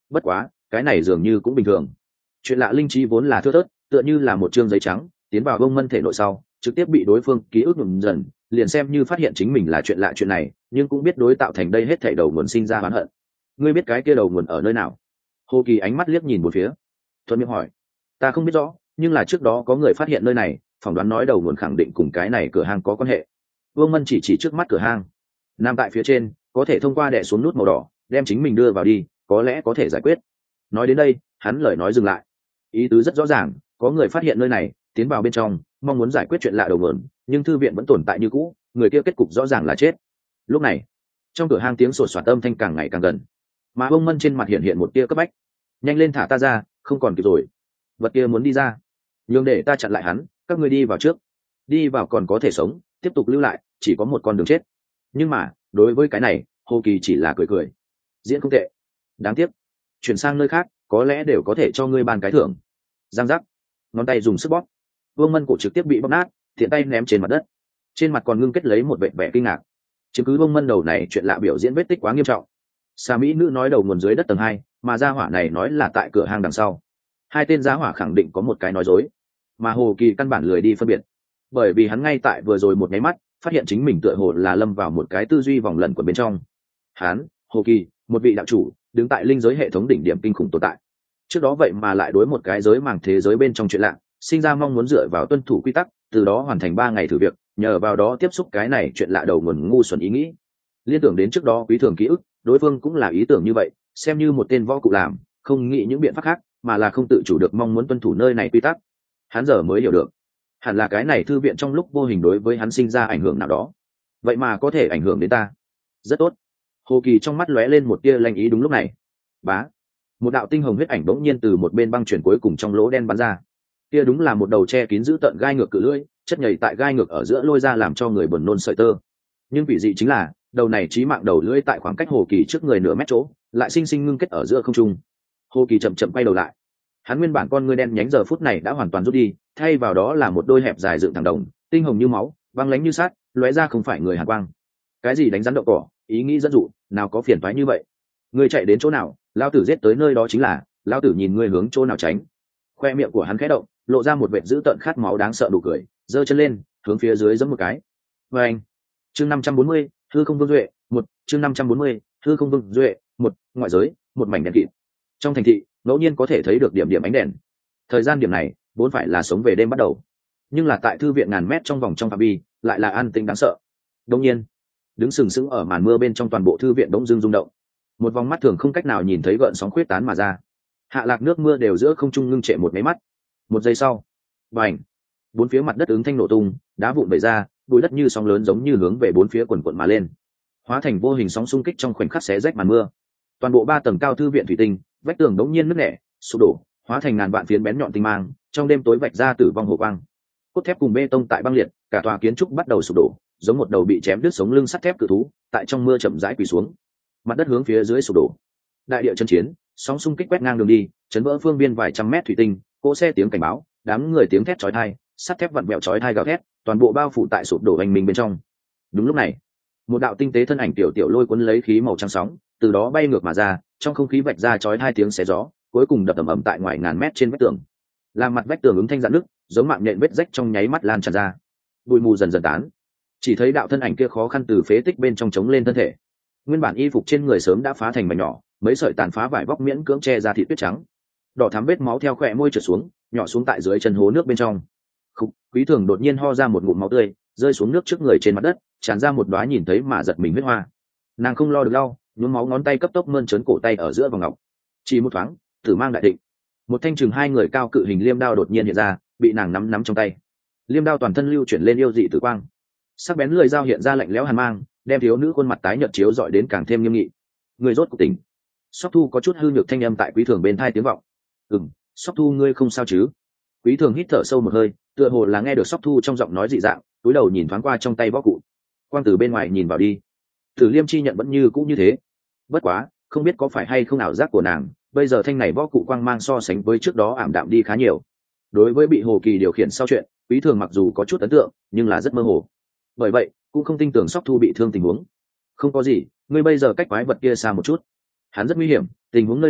A: bất quá cái này dường như cũng bình thường. Chuyện lạ linh trí vốn là thưa thớt, tựa như là một chương giấy trắng tiến vào bông mân thể nội sau trực tiếp bị đối phương ký ức ngừng dần, liền xem như phát hiện chính mình là chuyện lạ chuyện này, nhưng cũng biết đối tạo thành đây hết thảy đầu nguồn sinh ra oán hận. Ngươi biết cái kia đầu nguồn ở nơi nào? Hồ Kỳ ánh mắt liếc nhìn một phía, thuận miệng hỏi. Ta không biết rõ, nhưng là trước đó có người phát hiện nơi này, phỏng đoán nói đầu nguồn khẳng định cùng cái này cửa hàng có quan hệ. Vương Mân chỉ trước mắt cửa hàng, nằm tại phía trên, có thể thông qua đè xuống nút màu đỏ đem chính mình đưa vào đi, có lẽ có thể giải quyết. Nói đến đây hắn lời nói dừng lại, ý tứ rất rõ ràng, có người phát hiện nơi này tiến vào bên trong mong muốn giải quyết chuyện lạ đầu nguồn, nhưng thư viện vẫn tồn tại như cũ, người kia kết cục rõ ràng là chết. Lúc này trong cửa hang tiếng sột soạt âm thanh càng ngày càng gần, mà ông Mân trên mặt hiện hiện một tia cấp bách. Nhanh lên thả ta ra, không còn kịp rồi. Vật kia muốn đi ra, nhưng để ta chặn lại hắn, các ngươi đi vào trước. Đi vào còn có thể sống, tiếp tục lưu lại chỉ có một con đường chết. Nhưng mà đối với cái này Hồ Kỳ chỉ là cười cười. Diễn không tệ, đáng tiếc chuyển sang nơi khác có lẽ đều có thể cho ngươi ban cái thưởng. Giang giác, ngón tay dùng sức bóp, Vương Mân cổ trực tiếp bị bóp nát, thiện tay ném trên mặt đất, trên mặt còn ngưng kết lấy một vẻ kinh ngạc. Chứng cứ Vương Mân đầu này chuyện lạ biểu diễn vết tích quá nghiêm trọng. Xà Mỹ nữ nói đầu nguồn dưới đất tầng 2, mà gia hỏa này nói là tại cửa hang đằng sau. Hai tên gia hỏa khẳng định có một cái nói dối, mà Hồ Kỳ căn bản lười đi phân biệt, bởi vì hắn ngay tại vừa rồi một nháy mắt phát hiện chính mình tựa hồ là lâm vào một cái tư duy vòng lẩn của bên trong. Hắn, Hồ Kỳ, một vị đạo chủ đứng tại linh giới hệ thống đỉnh điểm kinh khủng tồn tại, trước đó vậy mà lại đối một cái giới màng thế giới bên trong chuyện lạ sinh ra mong muốn dựa vào tuân thủ quy tắc, từ đó hoàn thành 3 ngày thử việc, nhờ vào đó tiếp xúc cái này chuyện lạ đầu nguồn ngu xuẩn ý nghĩ. Liên tưởng đến trước đó Quý Thường ký ức, đối phương cũng là ý tưởng như vậy, xem như một tên võ cụ làm, không nghĩ những biện pháp khác, mà là không tự chủ được mong muốn tuân thủ nơi này quy tắc. Hắn giờ mới hiểu được, hẳn là cái này thư viện trong lúc vô hình đối với hắn sinh ra ảnh hưởng nào đó, vậy mà có thể ảnh hưởng đến ta. Rất tốt. Hồ Kỳ trong mắt lóe lên một tia lanh ý. Đúng lúc này, bá, một đạo tinh hồng huyết ảnh bỗng nhiên từ một bên băng chuyển cuối cùng trong lỗ đen bắn ra. Kia đúng là một đầu che kín giữ tận gai ngược cự lưỡi, chất nhảy tại gai ngược ở giữa lôi ra làm cho người buồn nôn sợi tơ. Nhưng quỷ dị chính là, đầu này chí mạng đầu lưỡi tại khoảng cách Hồ Kỳ trước người nửa mét chỗ, lại sinh sinh ngưng kết ở giữa không trung. Hồ Kỳ chậm chậm quay đầu lại, hắn nguyên bản con ngươi đen nhánh giờ phút này đã hoàn toàn rút đi, thay vào đó là một đôi hẹp dài dựng thẳng đồng, tinh hồng như máu, băng lãnh như sát, lóe ra không phải người hàn quang. Cái gì đánh rắn đậu cỏ, ý nghĩ dẫn dụ, nào có phiền toái như vậy. Ngươi chạy đến chỗ nào, lão tử giết tới nơi đó chính là, lão tử nhìn ngươi hướng chỗ nào tránh. Khoe miệng của hắn khẽ động, lộ ra một vệt dữ tợn khát máu đáng sợ đủ cười, giơ chân lên, hướng phía dưới giẫm một cái. Và anh, chương 540, hư không vương duệ, một, chương 540, hư không vương duệ, một, ngoại giới, một mảnh đen kịt. Trong thành thị, ngẫu nhiên có thể thấy được điểm điểm ánh đèn. Thời gian điểm này, vốn phải là sống về đêm bắt đầu, nhưng là tại thư viện ngàn mét trong vòng trong phạm vi, lại là an tĩnh đáng sợ. Đương nhiên, đứng sừng sững ở màn mưa bên trong toàn bộ thư viện bỗng dưng rung động, một vòng mắt thường không cách nào nhìn thấy gợn sóng khuyết tán mà ra, hạ lạc nước mưa đều giữa không trung ngưng trệ một máy mắt. Một giây sau, bành, bốn phía mặt đất ứng thanh nổ tung, đá vụn bể ra, bụi đất như sóng lớn giống như hướng về bốn phía quần quận mà lên, hóa thành vô hình sóng xung kích trong khoảnh khắc xé rách màn mưa. Toàn bộ 3 tầng cao thư viện thủy tinh, vách tường đống nhiên nứt nẻ, sụp đổ, hóa thành ngàn vạn phiến bén nhọn tinh mang, trong đêm tối vạch ra tử vong hồ quang. Cốt thép cùng bê tông tại băng liệt, cả tòa kiến trúc bắt đầu sụp đổ, giống một đầu bị chém đứt sống lưng sắt thép cự thú, tại trong mưa chậm rãi quỳ xuống. Mặt đất hướng phía dưới sụp đổ. Đại địa chân chiến, sóng xung kích quét ngang đường đi, chấn vỡ phương biên vài trăm mét thủy tinh, cỗ xe tiếng cảnh báo, đám người tiếng thét chói tai, sắt thép vặn vẹo chói tai gào thét, toàn bộ bao phủ tại sụp đổ hành mình bên trong. Đúng lúc này, một đạo tinh tế thân ảnh tiểu tiểu lôi cuốn lấy khí màu trắng sóng, từ đó bay ngược mà ra, trong không khí vạch ra chói tai tiếng xé gió, cuối cùng đập ầm ầm tại ngoài ngàn mét trên vách tường, làm mặt vách tường ứng thanh rạn nứt, giống mạng nhện vết rách trong nháy mắt lan tràn ra. Bụi mù dần dần tán, chỉ thấy đạo thân ảnh kia khó khăn từ phế tích bên trong chống lên thân thể. Nguyên bản y phục trên người sớm đã phá thành mảnh nhỏ, mấy sợi tàn phá vải vóc miễn cưỡng che ra thịt tuyết trắng, đỏ thắm vết máu theo khỏe môi trượt xuống, nhỏ xuống tại dưới chân hố nước bên trong. Quý Thường đột nhiên ho ra một ngụm máu tươi, rơi xuống nước trước người trên mặt đất, tràn ra một đóa nhìn thấy mà giật mình huyết hoa. Nàng không lo được lau, nhuốm máu ngón tay cấp tốc mơn trớn cổ tay ở giữa vòng ngọc. Chỉ một thoáng, tử mang đại thịnh, một thanh chừng 2 người cao cự hình liêm đao đột nhiên hiện ra, bị nàng nắm trong tay. Liêm đao toàn thân lưu chuyển lên yêu dị tử quang, sắc bén lưỡi dao hiện ra lạnh lẽo hàn mang, đem thiếu nữ khuôn mặt tái nhợt chiếu dọi đến càng thêm nghiêm nghị. Người rốt cuộc tỉnh. Sóc Thu có chút hư nhược thanh âm tại Quý Thường bên tai tiếng vọng. Sóc Thu ngươi không sao chứ? Quý Thường hít thở sâu một hơi, tựa hồ là nghe được Sóc Thu trong giọng nói dị dạng, cúi đầu nhìn thoáng qua trong tay võ cụ. Quang từ bên ngoài nhìn vào đi, Tử Liêm chi nhận vẫn như cũ như thế. Bất quá, không biết có phải hay không ảo giác của nàng, bây giờ thanh này võ cụ quang mang so sánh với trước đó ảm đạm đi khá nhiều. Đối với bị Hồ Kỳ điều khiển sau chuyện, Quý Thường mặc dù có chút ấn tượng, nhưng là rất mơ hồ. Bởi vậy, cũng không tin tưởng Sóc Thu bị thương tình huống. Không có gì, ngươi bây giờ cách quái vật kia xa một chút. Hắn rất nguy hiểm, tình huống nơi này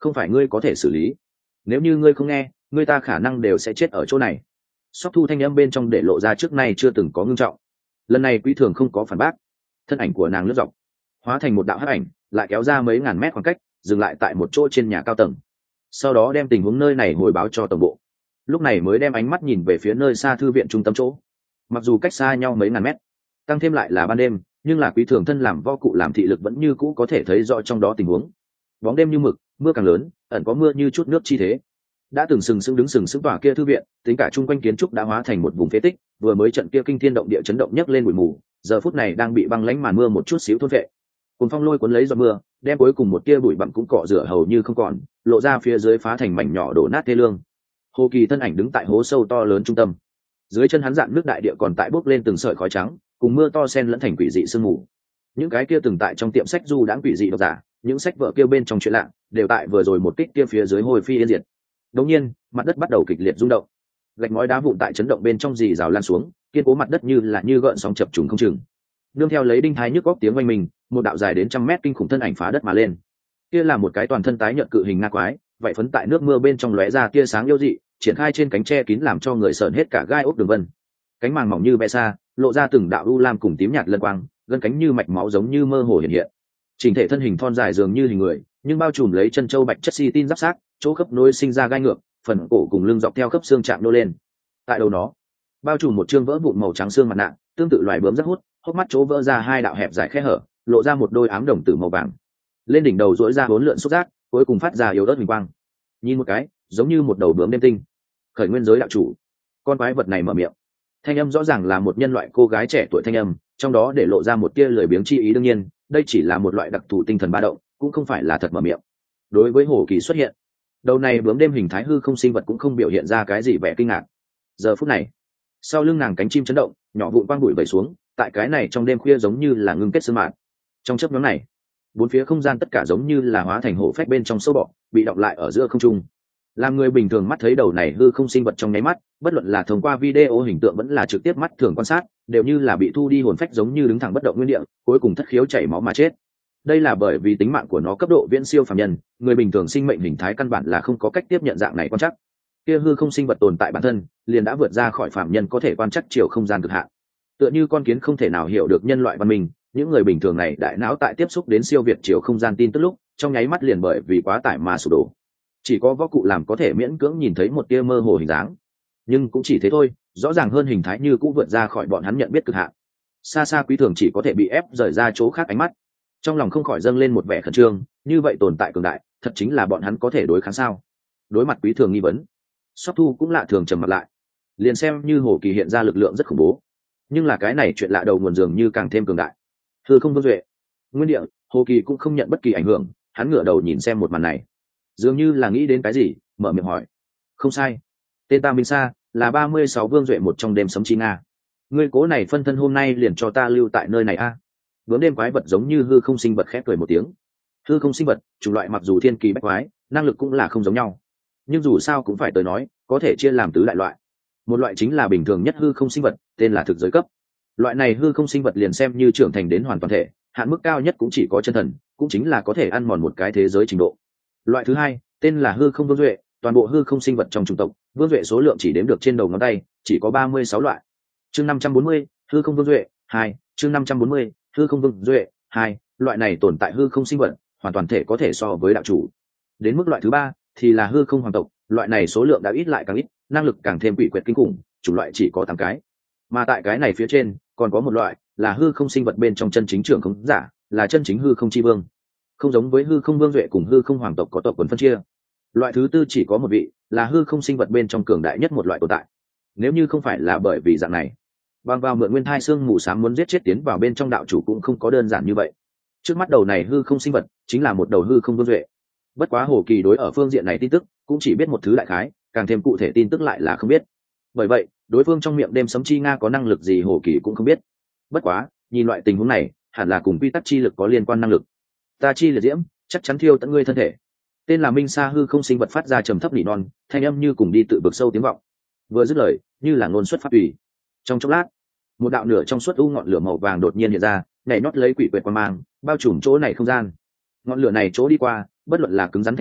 A: không phải ngươi có thể xử lý. Nếu như ngươi không nghe, ngươi ta khả năng đều sẽ chết ở chỗ này. Sóc Thu thanh âm bên trong để lộ ra trước nay chưa từng có ngưng trọng. Lần này Quý Thường không có phản bác, thân ảnh của nàng lướt dọc, hóa thành một đạo hắc ảnh, lại kéo ra mấy ngàn mét khoảng cách, dừng lại tại một chỗ trên nhà cao tầng. Sau đó đem tình huống nơi này hồi báo cho tổng bộ. Lúc này mới đem ánh mắt nhìn về phía nơi xa thư viện trung tâm chỗ. Mặc dù cách xa nhau mấy ngàn mét, tăng thêm lại là ban đêm, nhưng là Quý Thường thân làm võ cụ làm thị lực vẫn như cũ có thể thấy rõ trong đó tình huống. Bóng đêm như mực, mưa càng lớn, ẩn có mưa như chút nước chi thế. Đã từng sừng sững tòa kia thư viện, tính cả chung quanh kiến trúc đã hóa thành một vùng phế tích, vừa mới trận kia kinh thiên động địa chấn động nhấc lên bụi mù, giờ phút này đang bị băng lãnh màn mưa một chút xíu thôn vệ. Cuồng phong lôi cuốn lấy giọt mưa, đem cuối cùng một tia bụi bặm cũng cọ rửa hầu như không còn, lộ ra phía dưới phá thành mảnh nhỏ đổ nát thê lương. Hồ Kỳ thân ảnh đứng tại hố sâu to lớn trung tâm, dưới chân hắn dạn nước đại địa còn tại bốc lên từng sợi khói trắng, cùng mưa to xen lẫn thành quỷ dị sương mù. Những cái kia từng tại trong tiệm sách du đãng quỷ dị độc giả, những sách vở kia bên trong chuyện lạ, đều tại vừa rồi một kích kia phía dưới hồi phi yên diệt. Đột nhiên, mặt đất bắt đầu kịch liệt rung động, gạch ngói đá vụn tại chấn động bên trong rì rào lan xuống, kiên cố mặt đất như gợn sóng chập trùng không chừng. Nương theo lấy đinh thái nhức góc tiếng oanh mình, một đạo dài đến trăm mét kinh khủng thân ảnh phá đất mà lên. Kia là một cái toàn thân tái nhợt cự hình nga quái, vậy phấn tại nước mưa bên trong lóe ra tia sáng yêu dị, triển khai trên cánh tre kín làm cho người sởn hết cả gai ốc đường vân. Cánh màng mỏng như bẹ sa, lộ ra từng đạo u lam cùng tím nhạt lân quang, gân cánh như mạch máu giống như mơ hồ hiện hiện. Chỉnh thể thân hình thon dài dường như hình người, nhưng bao trùm lấy chân châu bạch chất xi tin giáp xác, chỗ khớp nối sinh ra gai ngược, phần cổ cùng lưng dọc theo khớp xương chạm nô lên. Tại đầu nó, bao trùm một trương vỡ vụn màu trắng xương mặt nạ, tương tự loài bướm rất hút, hốc mắt chỗ vỡ ra hai đạo hẹp dài khe hở, lộ ra một đôi ám đồng tử màu vàng. Lên đỉnh đầu duỗi ra bốn lượn xúc giác, cuối cùng phát ra yếu ớt huỳnh quang. Nhìn một cái, giống như một đầu bướm đêm tinh. Khởi nguyên giới đạo chủ, con quái vật này mở miệng. Thanh âm rõ ràng là một nhân loại cô gái trẻ tuổi thanh âm, trong đó để lộ ra một tia lười biếng chi ý. Đương nhiên, đây chỉ là một loại đặc thù tinh thần ba động, cũng không phải là thật mở miệng. Đối với Hồ Kỳ xuất hiện, đầu này bướm đêm hình thái hư không sinh vật cũng không biểu hiện ra cái gì vẻ kinh ngạc. Giờ phút này, sau lưng nàng cánh chim chấn động, nhỏ vụn quang bụi vẩy xuống, tại cái này trong đêm khuya giống như là ngưng kết sương mạn. Trong chớp nhoáng này, bốn phía không gian tất cả giống như là hóa thành hổ phách bên trong sâu bọ, bị đọng lại ở giữa không trung. Làm người bình thường mắt thấy đầu này hư không sinh vật trong nháy mắt, bất luận là thông qua video hình tượng vẫn là trực tiếp mắt thường quan sát, đều như là bị thu đi hồn phách giống như đứng thẳng bất động nguyên địa, cuối cùng thất khiếu chảy máu mà chết. Đây là bởi vì tính mạng của nó cấp độ viễn siêu phàm nhân, người bình thường sinh mệnh hình thái căn bản là không có cách tiếp nhận dạng này quan trắc. Kia hư không sinh vật tồn tại bản thân, liền đã vượt ra khỏi phàm nhân có thể quan trắc chiều không gian cực hạn. Tựa như con kiến không thể nào hiểu được nhân loại văn minh, những người bình thường này đại não tại tiếp xúc đến siêu việt chiều không gian tin tức lúc, trong nháy mắt liền bởi vì quá tải mà sụp đổ. Chỉ có võ cụ làm có thể miễn cưỡng nhìn thấy một tia mơ hồ hình dáng, nhưng cũng chỉ thế thôi, rõ ràng hơn hình thái như cũng vượt ra khỏi bọn hắn nhận biết cực hạn. Xa xa Quý Thường chỉ có thể bị ép rời ra chỗ khác ánh mắt, trong lòng không khỏi dâng lên một vẻ khẩn trương. Như vậy tồn tại cường đại, thật chính là bọn hắn có thể đối kháng sao? Đối mặt Quý Thường nghi vấn, Sóc Thu cũng lạ thường trầm mặt lại. Liền xem như Hồ Kỳ hiện ra lực lượng rất khủng bố, nhưng là cái này chuyện lạ đầu nguồn dường như càng thêm cường đại. Hư không vô duệ, nguyên địa, Hồ Kỳ cũng không nhận bất kỳ ảnh hưởng. Hắn ngửa đầu nhìn xem một màn này, dường như là nghĩ đến cái gì, mở miệng hỏi. Không sai, tên ta Minh Sa, là 36 vương duệ một trong đêm sấm chi nga. Ngươi cố này phân thân hôm nay liền cho ta lưu tại nơi này a. Bướm đêm quái vật giống như hư không sinh vật khép cười một tiếng. Hư không sinh vật, chủng loại mặc dù thiên kỳ bách quái, năng lực cũng là không giống nhau, nhưng dù sao cũng phải tới nói, có thể chia làm tứ đại loại. Một loại chính là bình thường nhất hư không sinh vật, tên là thực giới cấp. Loại này hư không sinh vật liền xem như trưởng thành đến hoàn toàn thể, hạn mức cao nhất cũng chỉ có chân thần, cũng chính là có thể ăn mòn một cái thế giới trình độ. Loại thứ hai, tên là hư không vương duệ, toàn bộ hư không sinh vật trong chủng tộc, vương duệ số lượng chỉ đếm được trên đầu ngón tay, chỉ có 36 loại. Chương 540, hư không vương duệ 2, chương 540, hư không vương duệ 2, loại này tồn tại hư không sinh vật, hoàn toàn thể có thể so với đạo chủ. Đến mức loại thứ ba thì là hư không hoàng tộc, loại này số lượng đã ít lại càng ít, năng lực càng thêm quỷ quyệt kinh khủng, chủng loại chỉ có 8 cái. Mà tại cái này phía trên, còn có một loại là hư không sinh vật bên trong chân chính trưởng không giả, là chân chính hư không chi vương. Không giống với hư không vương duệ cùng hư không hoàng tộc có tộc quần phân chia. Loại thứ tư chỉ có một vị, là hư không sinh vật bên trong cường đại nhất một loại tồn tại. Nếu như không phải là bởi vì dạng này, bằng vào mượn nguyên thai xương mù xám muốn giết chết tiến vào bên trong đạo chủ cũng không có đơn giản như vậy. Trước mắt đầu này hư không sinh vật chính là một đầu hư không vương duệ. Bất quá Hồ Kỳ đối ở phương diện này tin tức cũng chỉ biết một thứ đại khái, càng thêm cụ thể tin tức lại là không biết. Bởi vậy, đối phương trong miệng đêm sấm chi nga có năng lực gì Hồ Kỳ cũng không biết. Bất quá, nhìn loại tình huống này, hẳn là cùng quy tắc chi lực có liên quan năng lực. Ta chi liệt diễm, chắc chắn thiêu tận ngươi thân thể. Tên là Minh Sa hư không sinh vật phát ra trầm thấp nỉ non, thanh âm như cùng đi tự vực sâu tiếng vọng. Vừa dứt lời, như là ngôn xuất pháp ủy. Trong chốc lát, một đạo nửa trong suốt u ngọn lửa màu vàng đột nhiên hiện ra, nhảy nhót lấy quỷ quyệt quang mang, bao trùm chỗ này không gian. Ngọn lửa này chỗ đi qua, bất luận là cứng rắn thạch nhanh,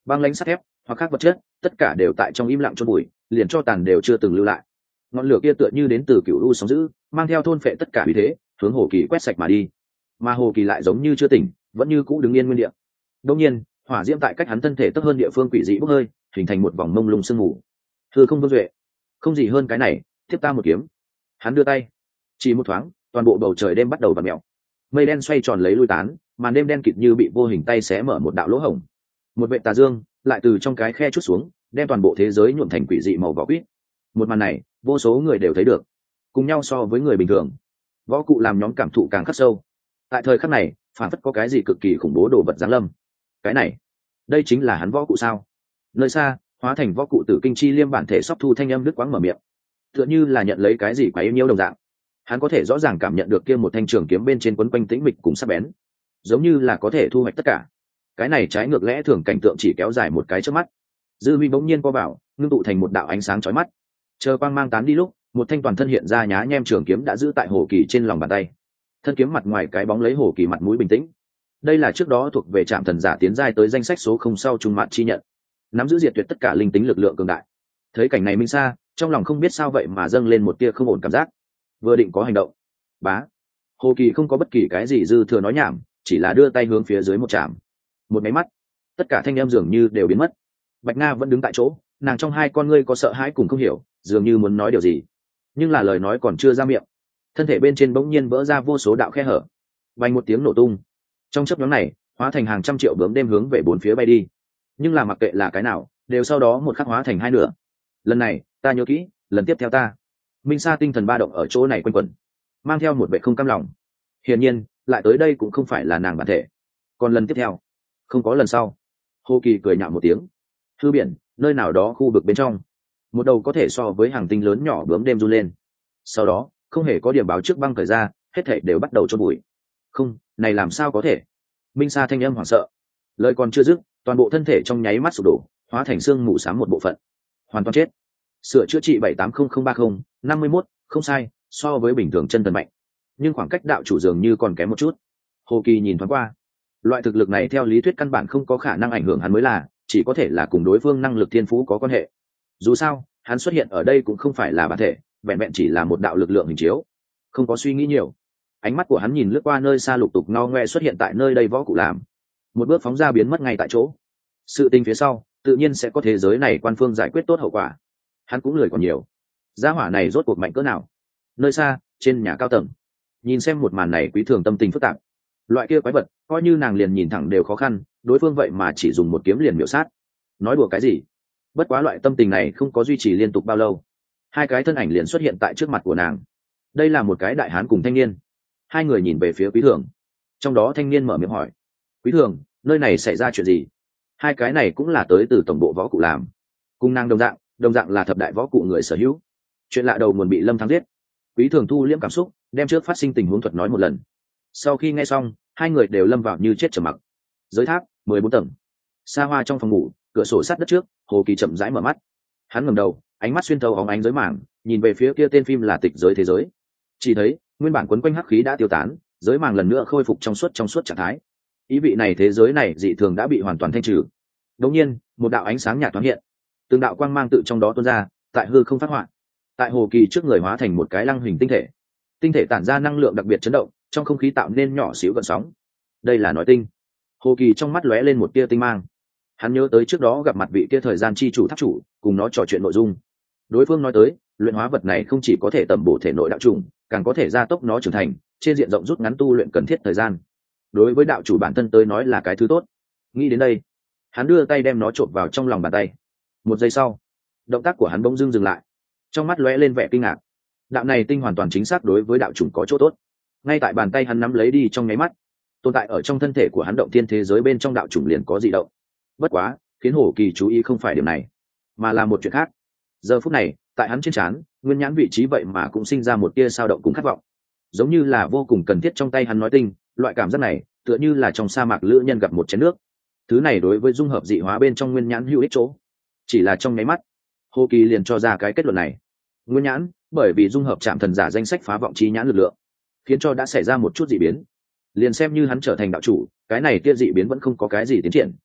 A: băng lãnh sắt thép hoặc khác vật chất, tất cả đều tại trong im lặng chôn bụi, liền cho tàn đều chưa từng lưu lại. Ngọn lửa kia tựa như đến từ cựu u sóng dữ, mang theo thôn phệ tất cả uy thế, hướng Hồ Kỳ quét sạch mà đi. Mà Hồ Kỳ lại giống như chưa tỉnh, vẫn như cũ đứng yên nguyên địa. Đột nhiên, hỏa diễm tại cách hắn thân thể tấp hơn địa phương quỷ dị bốc hơi, hình thành một vòng mông lung sương mù. Thưa không vô duệ, không gì hơn cái này, tiếp ta một kiếm. Hắn đưa tay, chỉ một thoáng, toàn bộ bầu trời đêm bắt đầu vặn mèo. Mây đen xoay tròn lấy lui tán, màn đêm đen kịt như bị vô hình tay xé mở một đạo lỗ hổng. Một vệ tà dương lại từ trong cái khe chút xuống, đem toàn bộ thế giới nhuộm thành quỷ dị màu vỏ quýt. Một màn này, vô số người đều thấy được. Cùng nhau so với người bình thường, võ cụ làm nhóm cảm thụ càng khắc sâu. Tại thời khắc này, phản phất có cái gì cực kỳ khủng bố đồ vật giáng lâm. Cái này, đây chính là hắn võ cụ sao? Nơi xa, hóa thành võ cụ Tử Kinh Chi Liêm bản thể sóc thu thanh âm đứt quãng mở miệng, tựa như là nhận lấy cái gì quá yêu nhiêu đồng dạng. Hắn có thể rõ ràng cảm nhận được kia một thanh trường kiếm bên trên quấn quanh tĩnh mịch cùng sắc bén, giống như là có thể thu hoạch tất cả. Cái này trái ngược lẽ thường cảnh tượng chỉ kéo dài một cái trước mắt. Dư huy bỗng nhiên co vào, ngưng tụ thành một đạo ánh sáng chói mắt. Chờ quang mang tán đi lúc, một thanh toàn thân hiện ra nhá nhem trường kiếm đã giữ tại Hồ Kỳ trên lòng bàn tay. Thân kiếm mặt ngoài cái bóng lấy Hồ Kỳ mặt mũi bình tĩnh. Đây là trước đó thuộc về trạm thần giả tiến giai tới danh sách số không sau trung mạn chi nhận, nắm giữ diệt tuyệt tất cả linh tính lực lượng cường đại. Thấy cảnh này Minh Sa trong lòng không biết sao vậy mà dâng lên một tia không ổn cảm giác, vừa định có hành động, bá, Hồ Kỳ không có bất kỳ cái gì dư thừa nói nhảm, chỉ là đưa tay hướng phía dưới một chạm. Một máy mắt, tất cả thanh em dường như đều biến mất. Bạch Nga vẫn đứng tại chỗ, nàng trong hai con ngươi có sợ hãi cùng không hiểu, dường như muốn nói điều gì, nhưng là lời nói còn chưa ra miệng, thân thể bên trên bỗng nhiên vỡ ra vô số đạo khe hở, vang một tiếng nổ tung. Trong chớp nhoáng này, hóa thành hàng trăm triệu bướm đêm hướng về bốn phía bay đi, nhưng là mặc kệ là cái nào, đều sau đó một khắc hóa thành hai nửa. Lần này, ta nhớ kỹ, lần tiếp theo ta. Minh Sa tinh thần ba động ở chỗ này quanh quẩn, mang theo một vẻ không cam lòng. Hiển nhiên, lại tới đây cũng không phải là nàng bản thể. Còn lần tiếp theo, không có lần sau. Hồ Kỳ cười nhạo một tiếng. Hư biển, nơi nào đó khu vực bên trong, một đầu có thể so với hàng tinh lớn nhỏ bướm đêm run lên. Sau đó, không hề có điểm báo trước băng thời ra, hết thảy đều bắt đầu chôn bụi. Không, này làm sao có thể? Minh Sa thanh âm hoảng sợ. Lời còn chưa dứt, toàn bộ thân thể trong nháy mắt sụp đổ, hóa thành xương mù xám một bộ phận, hoàn toàn chết. Sửa chữa trị 780030 51, không sai, so với bình thường chân thần mạnh, nhưng khoảng cách đạo chủ dường như còn kém một chút. Hồ Kỳ nhìn thoáng qua, loại thực lực này theo lý thuyết căn bản không có khả năng ảnh hưởng hắn mới là, chỉ có thể là cùng đối phương năng lực thiên phú có quan hệ. Dù sao, hắn xuất hiện ở đây cũng không phải là bản thể, vẹn vẹn chỉ là một đạo lực lượng hình chiếu. Không có suy nghĩ nhiều, ánh mắt của hắn nhìn lướt qua nơi xa lục tục ngao ngoe xuất hiện tại nơi đây võ cụ làm, một bước phóng ra biến mất ngay tại chỗ. Sự tình phía sau tự nhiên sẽ có thế giới này quan phương giải quyết tốt hậu quả. Hắn cũng lười còn nhiều, gia hỏa này rốt cuộc mạnh cỡ nào. Nơi xa trên nhà cao tầng, nhìn xem một màn này Quý Thường tâm tình phức tạp. Loại kia quái vật coi như nàng liền nhìn thẳng đều khó khăn, đối phương vậy mà chỉ dùng một kiếm liền miểu sát. Nói đùa cái gì? Bất quá loại tâm tình này không có duy trì liên tục bao lâu, hai cái thân ảnh liền xuất hiện tại trước mặt của nàng. Đây là một cái đại hán cùng thanh niên. Hai người nhìn về phía Quý Thường, trong đó thanh niên mở miệng hỏi: Quý Thường, nơi này xảy ra chuyện gì? Hai cái này cũng là tới từ tổng bộ võ cụ làm, cùng nàng đồng dạng là thập đại võ cụ người sở hữu. Chuyện lạ đầu nguồn bị Lâm Thắng giết. Quý Thường thu liễm cảm xúc, đem trước phát sinh tình huống thuật nói một lần. Sau khi nghe xong, hai người đều lâm vào như chết trầm mặc. Giới tháp 14 tầng, xa hoa trong phòng ngủ, cửa sổ sát đất trước, Hồ Kỳ chậm rãi mở mắt. Hắn ngẩng đầu, ánh mắt xuyên thấu óng ánh giới mảng, nhìn về phía kia tên phim là Tịch Giới Thế Giới. Chỉ thấy nguyên bản quấn quanh hắc khí đã tiêu tán, giới mảng lần nữa khôi phục trong suốt trạng thái. Ý vị này thế giới này dị thường đã bị hoàn toàn thanh trừ. Đột nhiên, một đạo ánh sáng nhạt thoáng hiện, từng đạo quang mang tự trong đó tuôn ra, tại hư không phát họa. Tại Hồ Kỳ trước người hóa thành một cái lăng hình tinh thể. Tinh thể tản ra năng lượng đặc biệt chấn động, trong không khí tạo nên nhỏ xíu gợn sóng. Đây là nói tinh. Hồ Kỳ trong mắt lóe lên một tia tinh mang. Hắn nhớ tới trước đó gặp mặt vị kia thời gian chi chủ tháp chủ, cùng nó trò chuyện nội dung. Đối phương nói tới, luyện hóa vật này không chỉ có thể tẩm bổ thể nội đạo trùng, càng có thể gia tốc nó trưởng thành, trên diện rộng rút ngắn tu luyện cần thiết thời gian. Đối với đạo chủ bản thân tới nói là cái thứ tốt. Nghĩ đến đây, hắn đưa tay đem nó trộn vào trong lòng bàn tay. Một giây sau, động tác của hắn bỗng dưng dừng lại, trong mắt lóe lên vẻ kinh ngạc. Đạo này tinh hoàn toàn chính xác đối với đạo chủng có chỗ tốt. Ngay tại bàn tay hắn nắm lấy đi trong nháy mắt, tồn tại ở trong thân thể của hắn động thiên thế giới bên trong đạo chủng liền có dị động. Bất quá, khiến Hồ Kỳ chú ý không phải điểm này, mà là một chuyện khác. Giờ phút này, tại hắn trên trán, nguyên nhãn vị trí vậy mà cũng sinh ra một tia sao động cùng khát vọng, giống như là vô cùng cần thiết trong tay hắn nói tinh. Loại cảm giác này tựa như là trong sa mạc lữ nhân gặp một chén nước. Thứ này đối với dung hợp dị hóa bên trong nguyên nhãn hữu ích chỗ. Chỉ là trong nháy mắt, Hồ Kỳ liền cho ra cái kết luận này. Nguyên nhãn bởi vì dung hợp trạm thần giả danh sách phá vọng chi nhãn lực lượng, khiến cho đã xảy ra một chút dị biến. Liền xem như hắn trở thành đạo chủ, cái này tia dị biến vẫn không có cái gì tiến triển.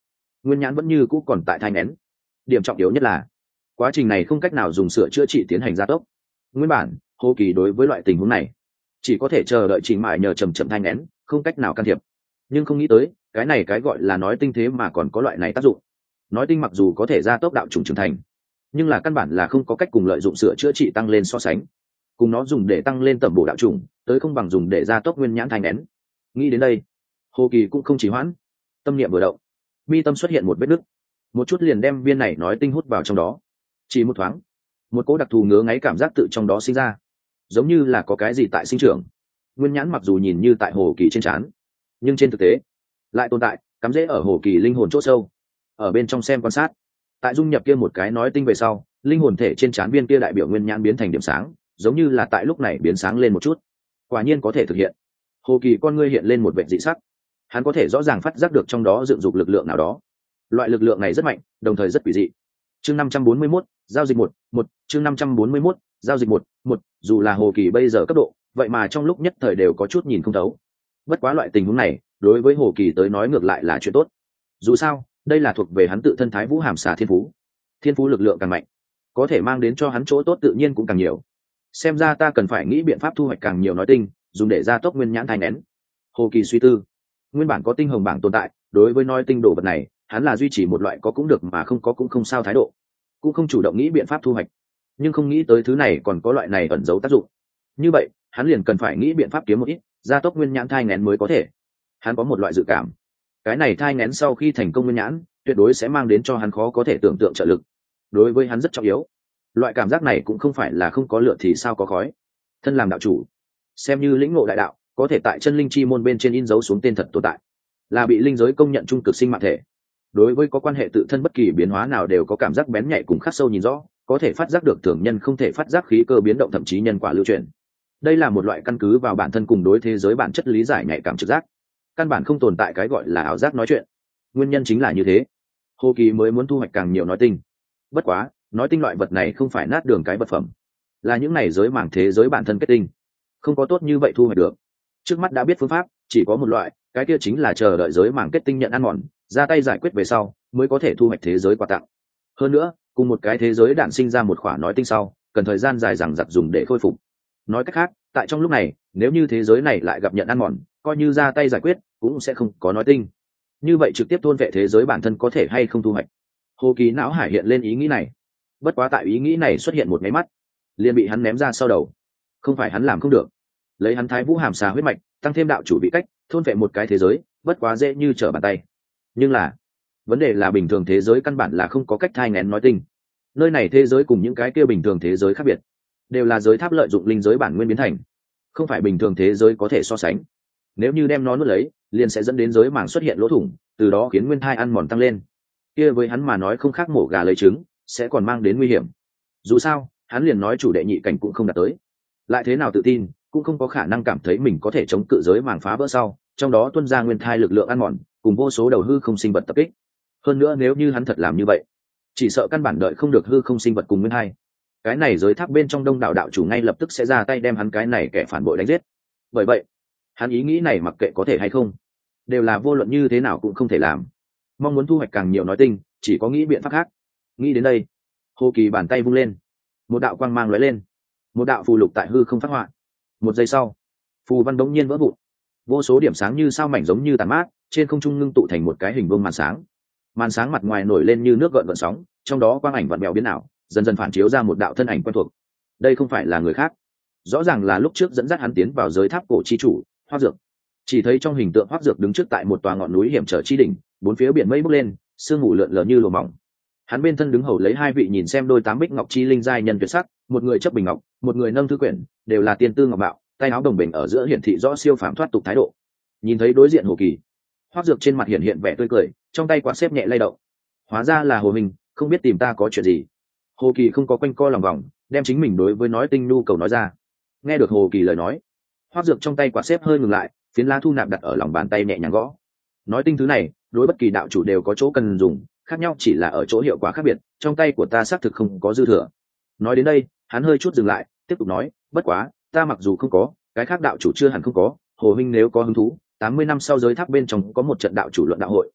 A: nguyên nhãn vẫn như cũ còn tại thai nghén. Điểm trọng yếu nhất là quá trình này không cách nào dùng sửa chữa trị tiến hành gia tốc. Nguyên bản Hồ Kỳ đối với loại tình huống này chỉ có thể chờ đợi Trình Mại nhờ chậm thai nghén, không cách nào can thiệp. Nhưng không nghĩ tới cái này cái gọi là nói tinh thế mà còn có loại này tác dụng. Nói tinh mặc dù có thể gia tốc đạo trùng trưởng thành, nhưng là căn bản là không có cách cùng lợi dụng sửa chữa trị tăng lên so sánh. Cùng nó dùng để tăng lên tầm bổ đạo trùng, tới không bằng dùng để gia tốc nguyên nhãn thai nghén. Nghĩ đến đây, Hồ Kỳ cũng không chỉ hoãn, tâm niệm vừa động, mi tâm xuất hiện một vết nứt, một chút liền đem viên này nói tinh hút vào trong đó. Chỉ một thoáng, một cỗ đặc thù ngứa ngáy cảm giác tự trong đó sinh ra, giống như là có cái gì tại sinh trưởng. Nguyên nhãn mặc dù nhìn như tại Hồ Kỳ trên trán, nhưng trên thực tế lại tồn tại, cắm rễ ở Hồ Kỳ linh hồn chỗ sâu. Ở bên trong xem quan sát, tại dung nhập kia một cái nói tinh về sau, linh hồn thể trên trán viên kia đại biểu nguyên nhãn biến thành điểm sáng, giống như là tại lúc này biến sáng lên một chút. Quả nhiên có thể thực hiện. Hồ Kỳ con ngươi hiện lên một vẻ dị sắc, hắn có thể rõ ràng phát giác được trong đó dựng dục lực lượng nào đó. Loại lực lượng này rất mạnh, đồng thời rất quỷ dị. Chương 541, giao dịch 1, chương 541, giao dịch 1, dù là Hồ Kỳ bây giờ cấp độ, vậy mà trong lúc nhất thời đều có chút nhìn không thấu. Bất quá loại tình huống này, đối với Hồ Kỳ tới nói ngược lại là chuyện tốt. Dù sao, đây là thuộc về hắn tự thân Thái Vũ Hàm Xà thiên phú. Thiên phú lực lượng càng mạnh, có thể mang đến cho hắn chỗ tốt tự nhiên cũng càng nhiều. Xem ra ta cần phải nghĩ biện pháp thu hoạch càng nhiều nói tinh, dùng để gia tốc nguyên nhãn thai nén. Hồ Kỳ suy tư. Nguyên bản có tinh hồng bảng tồn tại, đối với nói tinh đồ vật này, hắn là duy trì một loại có cũng được mà không có cũng không sao thái độ, cũng không chủ động nghĩ biện pháp thu hoạch. Nhưng không nghĩ tới thứ này còn có loại này ẩn giấu tác dụng. Như vậy, hắn liền cần phải nghĩ biện pháp kiếm một ít, gia tốc nguyên nhãn thai nén mới có thể. Hắn có một loại dự cảm, cái này thai nén sau khi thành công nguyên nhãn, tuyệt đối sẽ mang đến cho hắn khó có thể tưởng tượng trợ lực. Đối với hắn rất trọng yếu. Loại cảm giác này cũng không phải là không có lửa thì sao có khói. Thân làm đạo chủ, xem như lĩnh ngộ đại đạo, có thể tại chân linh chi môn bên trên in dấu xuống tên thật tồn tại, là bị linh giới công nhận trung cực sinh mạng thể. Đối với có quan hệ tự thân bất kỳ biến hóa nào đều có cảm giác bén nhạy cùng khắc sâu nhìn rõ, có thể phát giác được thường nhân không thể phát giác khí cơ biến động, thậm chí nhân quả lưu truyền. Đây là một loại căn cứ vào bản thân cùng đối thế giới bản chất lý giải nhạy cảm trực giác, căn bản không tồn tại cái gọi là ảo giác nói chuyện. Nguyên nhân chính là như thế, Hồ Kỳ mới muốn thu hoạch càng nhiều nói tinh. Bất quá, nói tinh loại vật này không phải nát đường cái vật phẩm, là những này giới mảng thế giới bản thân kết tinh, không có tốt như vậy thu hoạch được. Trước mắt đã biết phương pháp, chỉ có một loại, cái kia chính là chờ đợi giới mảng kết tinh nhận ăn mòn, ra tay giải quyết về sau mới có thể thu hoạch thế giới quà tặng. Hơn nữa, cùng một cái thế giới đản sinh ra một khỏa nói tinh sau, cần thời gian dài dằng dặc dùng để khôi phục. Nói cách khác, tại trong lúc này, nếu như thế giới này lại gặp nhận ăn mòn, coi như ra tay giải quyết cũng sẽ không có nói tinh. Như vậy trực tiếp thôn vệ thế giới bản thân có thể hay không thu hoạch? Hồ Kỳ não hải hiện lên ý nghĩ này. Bất quá tại ý nghĩ này xuất hiện một máy mắt, liền bị hắn ném ra sau đầu. Không phải hắn làm không được, lấy hắn Thái Vũ Hàm Xà huyết mạch, tăng thêm đạo chủ vị cách, thôn vệ một cái thế giới, bất quá dễ như trở bàn tay. Nhưng là, vấn đề là bình thường thế giới căn bản là không có cách thai nghén nói tinh. Nơi này thế giới cùng những cái kia bình thường thế giới khác biệt, đều là giới tháp lợi dụng linh giới bản nguyên biến thành, không phải bình thường thế giới có thể so sánh. Nếu như đem nó nuốt lấy, liền sẽ dẫn đến giới màng xuất hiện lỗ thủng, từ đó khiến nguyên thai ăn mòn tăng lên. Kia với hắn mà nói không khác mổ gà lấy trứng, sẽ còn mang đến nguy hiểm. Dù sao, hắn liền nói chủ đệ nhị cảnh cũng không đạt tới, lại thế nào tự tin cũng không có khả năng cảm thấy mình có thể chống cự giới màng phá vỡ sau, trong đó tuôn ra nguyên thai lực lượng ăn mòn, cùng vô số đầu hư không sinh vật tập kích. Hơn nữa nếu như hắn thật làm như vậy, chỉ sợ căn bản đợi không được hư không sinh vật cùng nguyên thai, cái này giới tháp bên trong đông đảo đạo chủ ngay lập tức sẽ ra tay đem hắn cái này kẻ phản bội đánh giết. Bởi vậy, hắn ý nghĩ này mặc kệ có thể hay không, đều là vô luận như thế nào cũng không thể làm. Mong muốn thu hoạch càng nhiều nói tinh, chỉ có nghĩ biện pháp khác. Nghĩ đến đây, Hồ Kỳ bàn tay vung lên, một đạo quang mang lóe lên, một đạo phù lục tại hư không phát họa. Một giây sau, phù văn đống nhiên vỡ vụn, vô số điểm sáng như sao mảnh giống như tàn mát trên không trung ngưng tụ thành một cái hình vuông màn sáng. Màn sáng mặt ngoài nổi lên như nước gợn gợn sóng, trong đó quang ảnh vặn vẹo biến ảo, dần dần phản chiếu ra một đạo thân ảnh quen thuộc. Đây không phải là người khác, rõ ràng là lúc trước dẫn dắt hắn tiến vào giới tháp cổ chi chủ Hoắc Dược. Chỉ thấy trong hình tượng Hoắc Dược đứng trước tại một tòa ngọn núi hiểm trở chi đỉnh, bốn phía biển mây bốc lên, sương mù lượn lờ như lụa mỏng. Hắn bên thân đứng hầu lấy hai vị nhìn xem đôi tám bích ngọc chi linh giai nhân tuyệt sắc, một người chấp bình ngọc, một người nâng thư quyển, đều là tiên tư ngọc bạo, tay áo đồng bình ở giữa hiển thị rõ siêu phàm thoát tục thái độ. Nhìn thấy đối diện Hồ Kỳ, Hoắc Dược trên mặt hiện hiện vẻ tươi cười, trong tay quạt xếp nhẹ lay động. Hóa ra là Hồ Minh, không biết tìm ta có chuyện gì. Hồ Kỳ không có quanh co lòng vòng, đem chính mình đối với nói tinh nhu cầu nói ra. Nghe được Hồ Kỳ lời nói, Hoắc Dược trong tay quạt xếp hơi ngừng lại, phiến lá thu nạp đặt ở lòng bàn tay nhẹ nhàng gõ. Nói tinh thứ này, đối bất kỳ đạo chủ đều có chỗ cần dùng, khác nhau chỉ là ở chỗ hiệu quả khác biệt, trong tay của ta xác thực không có dư thừa. Nói đến đây, hắn hơi chút dừng lại, tiếp tục nói, bất quá, ta mặc dù không có, cái khác đạo chủ chưa hẳn không có, Hồ Minh nếu có hứng thú, 80 năm sau giới tháp bên trong có một trận đạo chủ luận đạo hội,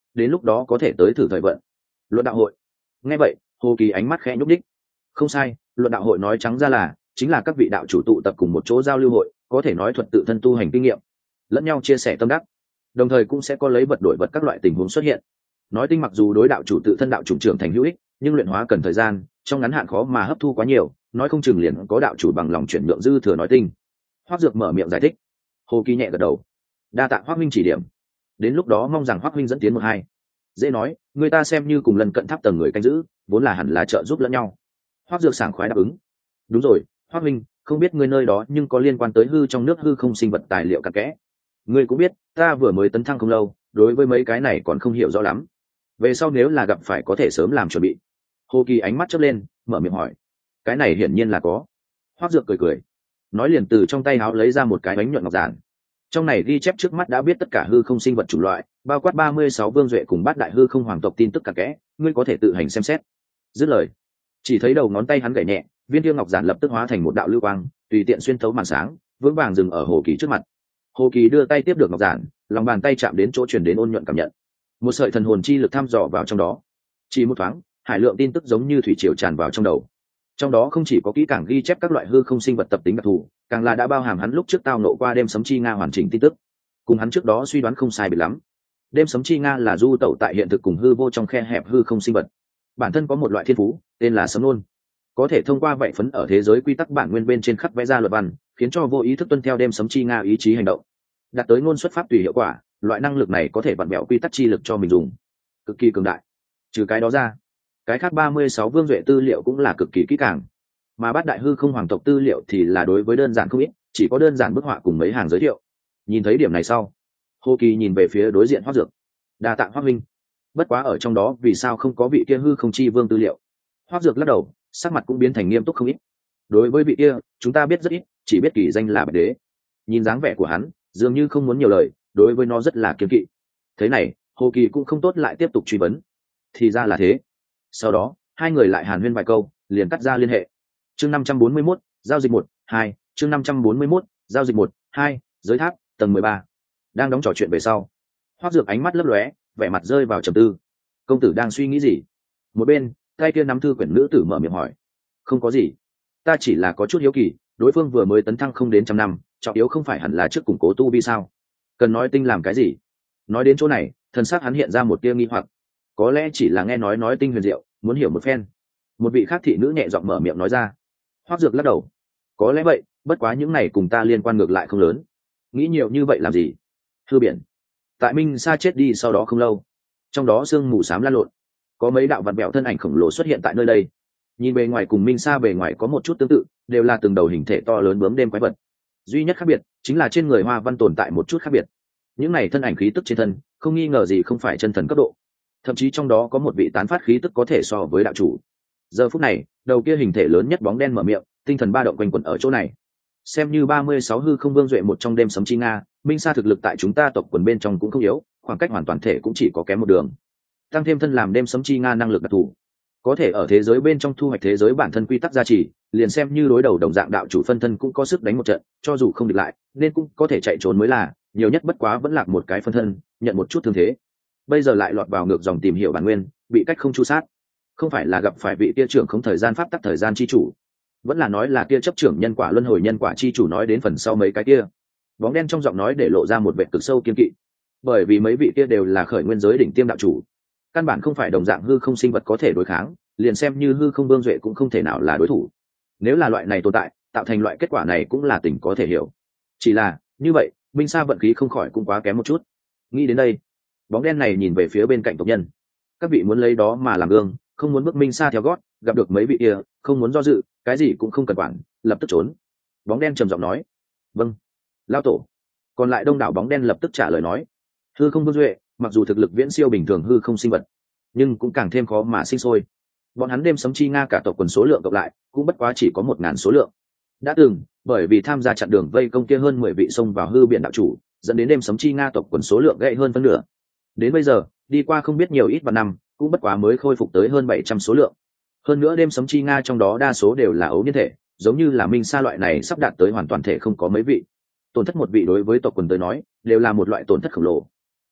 A: đến lúc đó có thể tới thử thời vận. Luận đạo hội. Nghe vậy, Hồ Kỳ ánh mắt khẽ nhúc đích. Không sai, luận đạo hội nói trắng ra là chính là các vị đạo chủ tụ tập cùng một chỗ giao lưu hội, có thể nói thuật tự thân tu hành kinh nghiệm, lẫn nhau chia sẻ tâm đắc, đồng thời cũng sẽ có lấy vật đổi vật các loại tình huống xuất hiện. Nói tinh mặc dù đối đạo chủ tự thân đạo chủ trưởng thành hữu ích, nhưng luyện hóa cần thời gian, trong ngắn hạn khó mà hấp thu quá nhiều, nói không chừng liền có đạo chủ bằng lòng chuyển nhượng dư thừa nói tinh. Hoắc Dược mở miệng giải thích. Hồ Kỳ nhẹ gật đầu. Đa tạ Hoắc minh chỉ điểm, đến lúc đó mong rằng Hoắc minh dẫn tiến một hai. Dễ nói, người ta xem như cùng lần cận tháp tầng người canh giữ, vốn là hẳn là trợ giúp lẫn nhau. Hoắc Dược sảng khoái đáp ứng. Đúng rồi, Hoắc minh, không biết ngươi nơi đó nhưng có liên quan tới hư trong nước hư không sinh vật tài liệu cặn kẽ. Ngươi cũng biết, ta vừa mới tấn thăng không lâu, đối với mấy cái này còn không hiểu rõ lắm. Về sau nếu là gặp phải có thể sớm làm chuẩn bị. Hồ Kỳ ánh mắt chớp lên, mở miệng hỏi. Cái này hiển nhiên là có. Hoắc Dược cười cười, nói liền từ trong tay áo lấy ra một cái bánh nhuận ngọc giản. Trong này ghi chép trước mắt đã biết tất cả hư không sinh vật chủng loại, bao quát 36 vương duệ cùng bát đại hư không hoàng tộc tin tức cặn kẽ, ngươi có thể tự hành xem xét. Dứt lời, chỉ thấy đầu ngón tay hắn gảy nhẹ, viên tiêu ngọc giản lập tức hóa thành một đạo lưu quang, tùy tiện xuyên thấu màn sáng, vững vàng dừng ở Hồ Kỳ trước mặt. Hồ Kỳ đưa tay tiếp được ngọc giản, lòng bàn tay chạm đến chỗ truyền đến ôn nhuận cảm nhận, một sợi thần hồn chi lực thăm dò vào trong đó. Chỉ một thoáng, hải lượng tin tức giống như thủy triều tràn vào trong đầu. Trong đó không chỉ có kỹ càng ghi chép các loại hư không sinh vật tập tính đặc thù, càng là đã bao hàm hắn lúc trước tao nộ qua đêm sấm chi nga hoàn chỉnh tin tức, cùng hắn trước đó suy đoán không sai biệt lắm. Đêm sấm chi nga là du tẩu tại hiện thực cùng hư vô trong khe hẹp hư không sinh vật, bản thân có một loại thiên phú tên là sấm nôn, có thể thông qua vậy phấn ở thế giới quy tắc bản nguyên bên trên khắc vẽ ra luật văn, khiến cho vô ý thức tuân theo đêm sấm chi nga ý chí hành động, đạt tới ngôn xuất pháp tùy hiệu quả. Loại năng lực này có thể vặn vẹo quy tắc chi lực cho mình dùng, cực kỳ cường đại. Trừ cái đó ra, cái khác 36 vương duệ tư liệu cũng là cực kỳ kỹ càng, mà bát đại hư không hoàng tộc tư liệu thì là đối với đơn giản không ít, chỉ có đơn giản bức họa cùng mấy hàng giới thiệu. Nhìn thấy điểm này sau, Hồ Kỳ nhìn về phía đối diện Hoắc Dược. Đa tạ Hoắc minh, bất quá ở trong đó vì sao không có vị kia hư không chi vương tư liệu? Hoắc Dược lắc đầu, sắc mặt cũng biến thành nghiêm túc không ít. Đối với vị kia, chúng ta biết rất ít, chỉ biết kỳ danh là Bạch Đế. Nhìn dáng vẻ của hắn, dường như không muốn nhiều lời, đối với nó rất là kiêng kỵ. Thế này, Hồ Kỳ cũng không tốt lại tiếp tục truy vấn. Thì ra là thế. Sau đó, hai người lại hàn huyên vài câu, liền cắt ra liên hệ. Chương 541, giao dịch 1, 2, chương 541, giao dịch 1, 2, giới tháp, tầng 13. Đang đóng trò chuyện về sau, Hoắc Dược ánh mắt lấp lóe, vẻ mặt rơi vào trầm tư. Công tử đang suy nghĩ gì? Một bên, tay kia nắm thư quyển nữ tử mở miệng hỏi. Không có gì, ta chỉ là có chút hiếu kỳ, đối phương vừa mới tấn thăng không đến trăm năm, trọng yếu không phải hẳn là trước củng cố tu vi sao? Cần nói tinh làm cái gì? Nói đến chỗ này, thần sắc hắn hiện ra một tia nghi hoặc. Có lẽ chỉ là nghe nói tinh huyền diệu, muốn hiểu một phen. Một vị khác thị nữ nhẹ giọng mở miệng nói ra. Hoắc Dược lắc đầu. Có lẽ vậy, bất quá những này cùng ta liên quan ngược lại không lớn. Nghĩ nhiều như vậy làm gì? Hư biển. Tại Minh Sa chết đi sau đó không lâu, trong đó sương mù xám lan lộn, có mấy đạo vặn vẹo thân ảnh khổng lồ xuất hiện tại nơi đây. Nhìn bề ngoài cùng Minh Sa bề ngoài có một chút tương tự, đều là từng đầu hình thể to lớn bướm đêm quái vật. Duy nhất khác biệt chính là trên người Hoa Văn tồn tại một chút khác biệt. Những này thân ảnh khí tức trên thân, không nghi ngờ gì không phải chân thần cấp độ. Thậm chí trong đó có một vị tán phát khí tức có thể so với đạo chủ. Giờ phút này, đầu kia hình thể lớn nhất bóng đen mở miệng, tinh thần ba động quanh quẩn ở chỗ này. Xem như 36 hư không vương duệ một trong đêm sấm chi nga, Minh Sa thực lực tại chúng ta tộc quần bên trong cũng không yếu, khoảng cách hoàn toàn thể cũng chỉ có kém một đường. Tăng thêm thân làm đêm sấm chi nga năng lực đặc thù, có thể ở thế giới bên trong thu hoạch thế giới bản thân quy tắc gia trì, liền xem như đối đầu đồng dạng đạo chủ phân thân cũng có sức đánh một trận, cho dù không địch lại, nên cũng có thể chạy trốn mới là, nhiều nhất bất quá vẫn lạc một cái phân thân, nhận một chút thương thế. Bây giờ lại lọt vào ngược dòng tìm hiểu bản nguyên, bị cách không chu sát. Không phải là gặp phải vị kia trưởng không thời gian pháp tắc thời gian chi chủ, vẫn là nói là kia chấp trưởng nhân quả luân hồi nhân quả chi chủ. Nói đến phần sau mấy cái kia, bóng đen trong giọng nói để lộ ra một vẻ cực sâu kiên kỵ, bởi vì mấy vị kia đều là khởi nguyên giới đỉnh tiêm đạo chủ, căn bản không phải đồng dạng hư không sinh vật có thể đối kháng, liền xem như hư không vương duệ cũng không thể nào là đối thủ. Nếu là loại này tồn tại, tạo thành loại kết quả này cũng là tình có thể hiểu. Chỉ là như vậy, Minh Sa vận khí không khỏi cũng quá kém một chút. Nghĩ đến đây, bóng đen này nhìn về phía bên cạnh tộc nhân. Các vị muốn lấy đó mà làm gương, không muốn bước Minh Sa theo gót, gặp được mấy vị kia, không muốn do dự, cái gì cũng không cần quản, lập tức trốn. Bóng đen trầm giọng nói. Vâng, lao tổ. Còn lại đông đảo bóng đen lập tức trả lời nói. Hư không vương duệ, mặc dù thực lực viễn siêu bình thường hư không sinh vật, nhưng cũng càng thêm khó mà sinh sôi. Bọn hắn đêm sấm chi nga cả tộc quần số lượng cộng lại cũng bất quá chỉ có 1000 số lượng. Đã từng bởi vì tham gia chặn đường vây công kia hơn 10 vị xông vào hư biển đạo chủ, dẫn đến đêm sấm chi nga tộc quần số lượng gãy hơn phân nửa. Đến bây giờ, đi qua không biết nhiều ít vạn năm, cũng bất quá mới khôi phục tới hơn 700 số lượng. Hơn nữa đêm sấm chi nga trong đó đa số đều là ấu niên thể, giống như là Minh Sa loại này sắp đạt tới hoàn toàn thể không có mấy vị. Tổn thất một vị đối với tộc quần tới nói, đều là một loại tổn thất khổng lồ.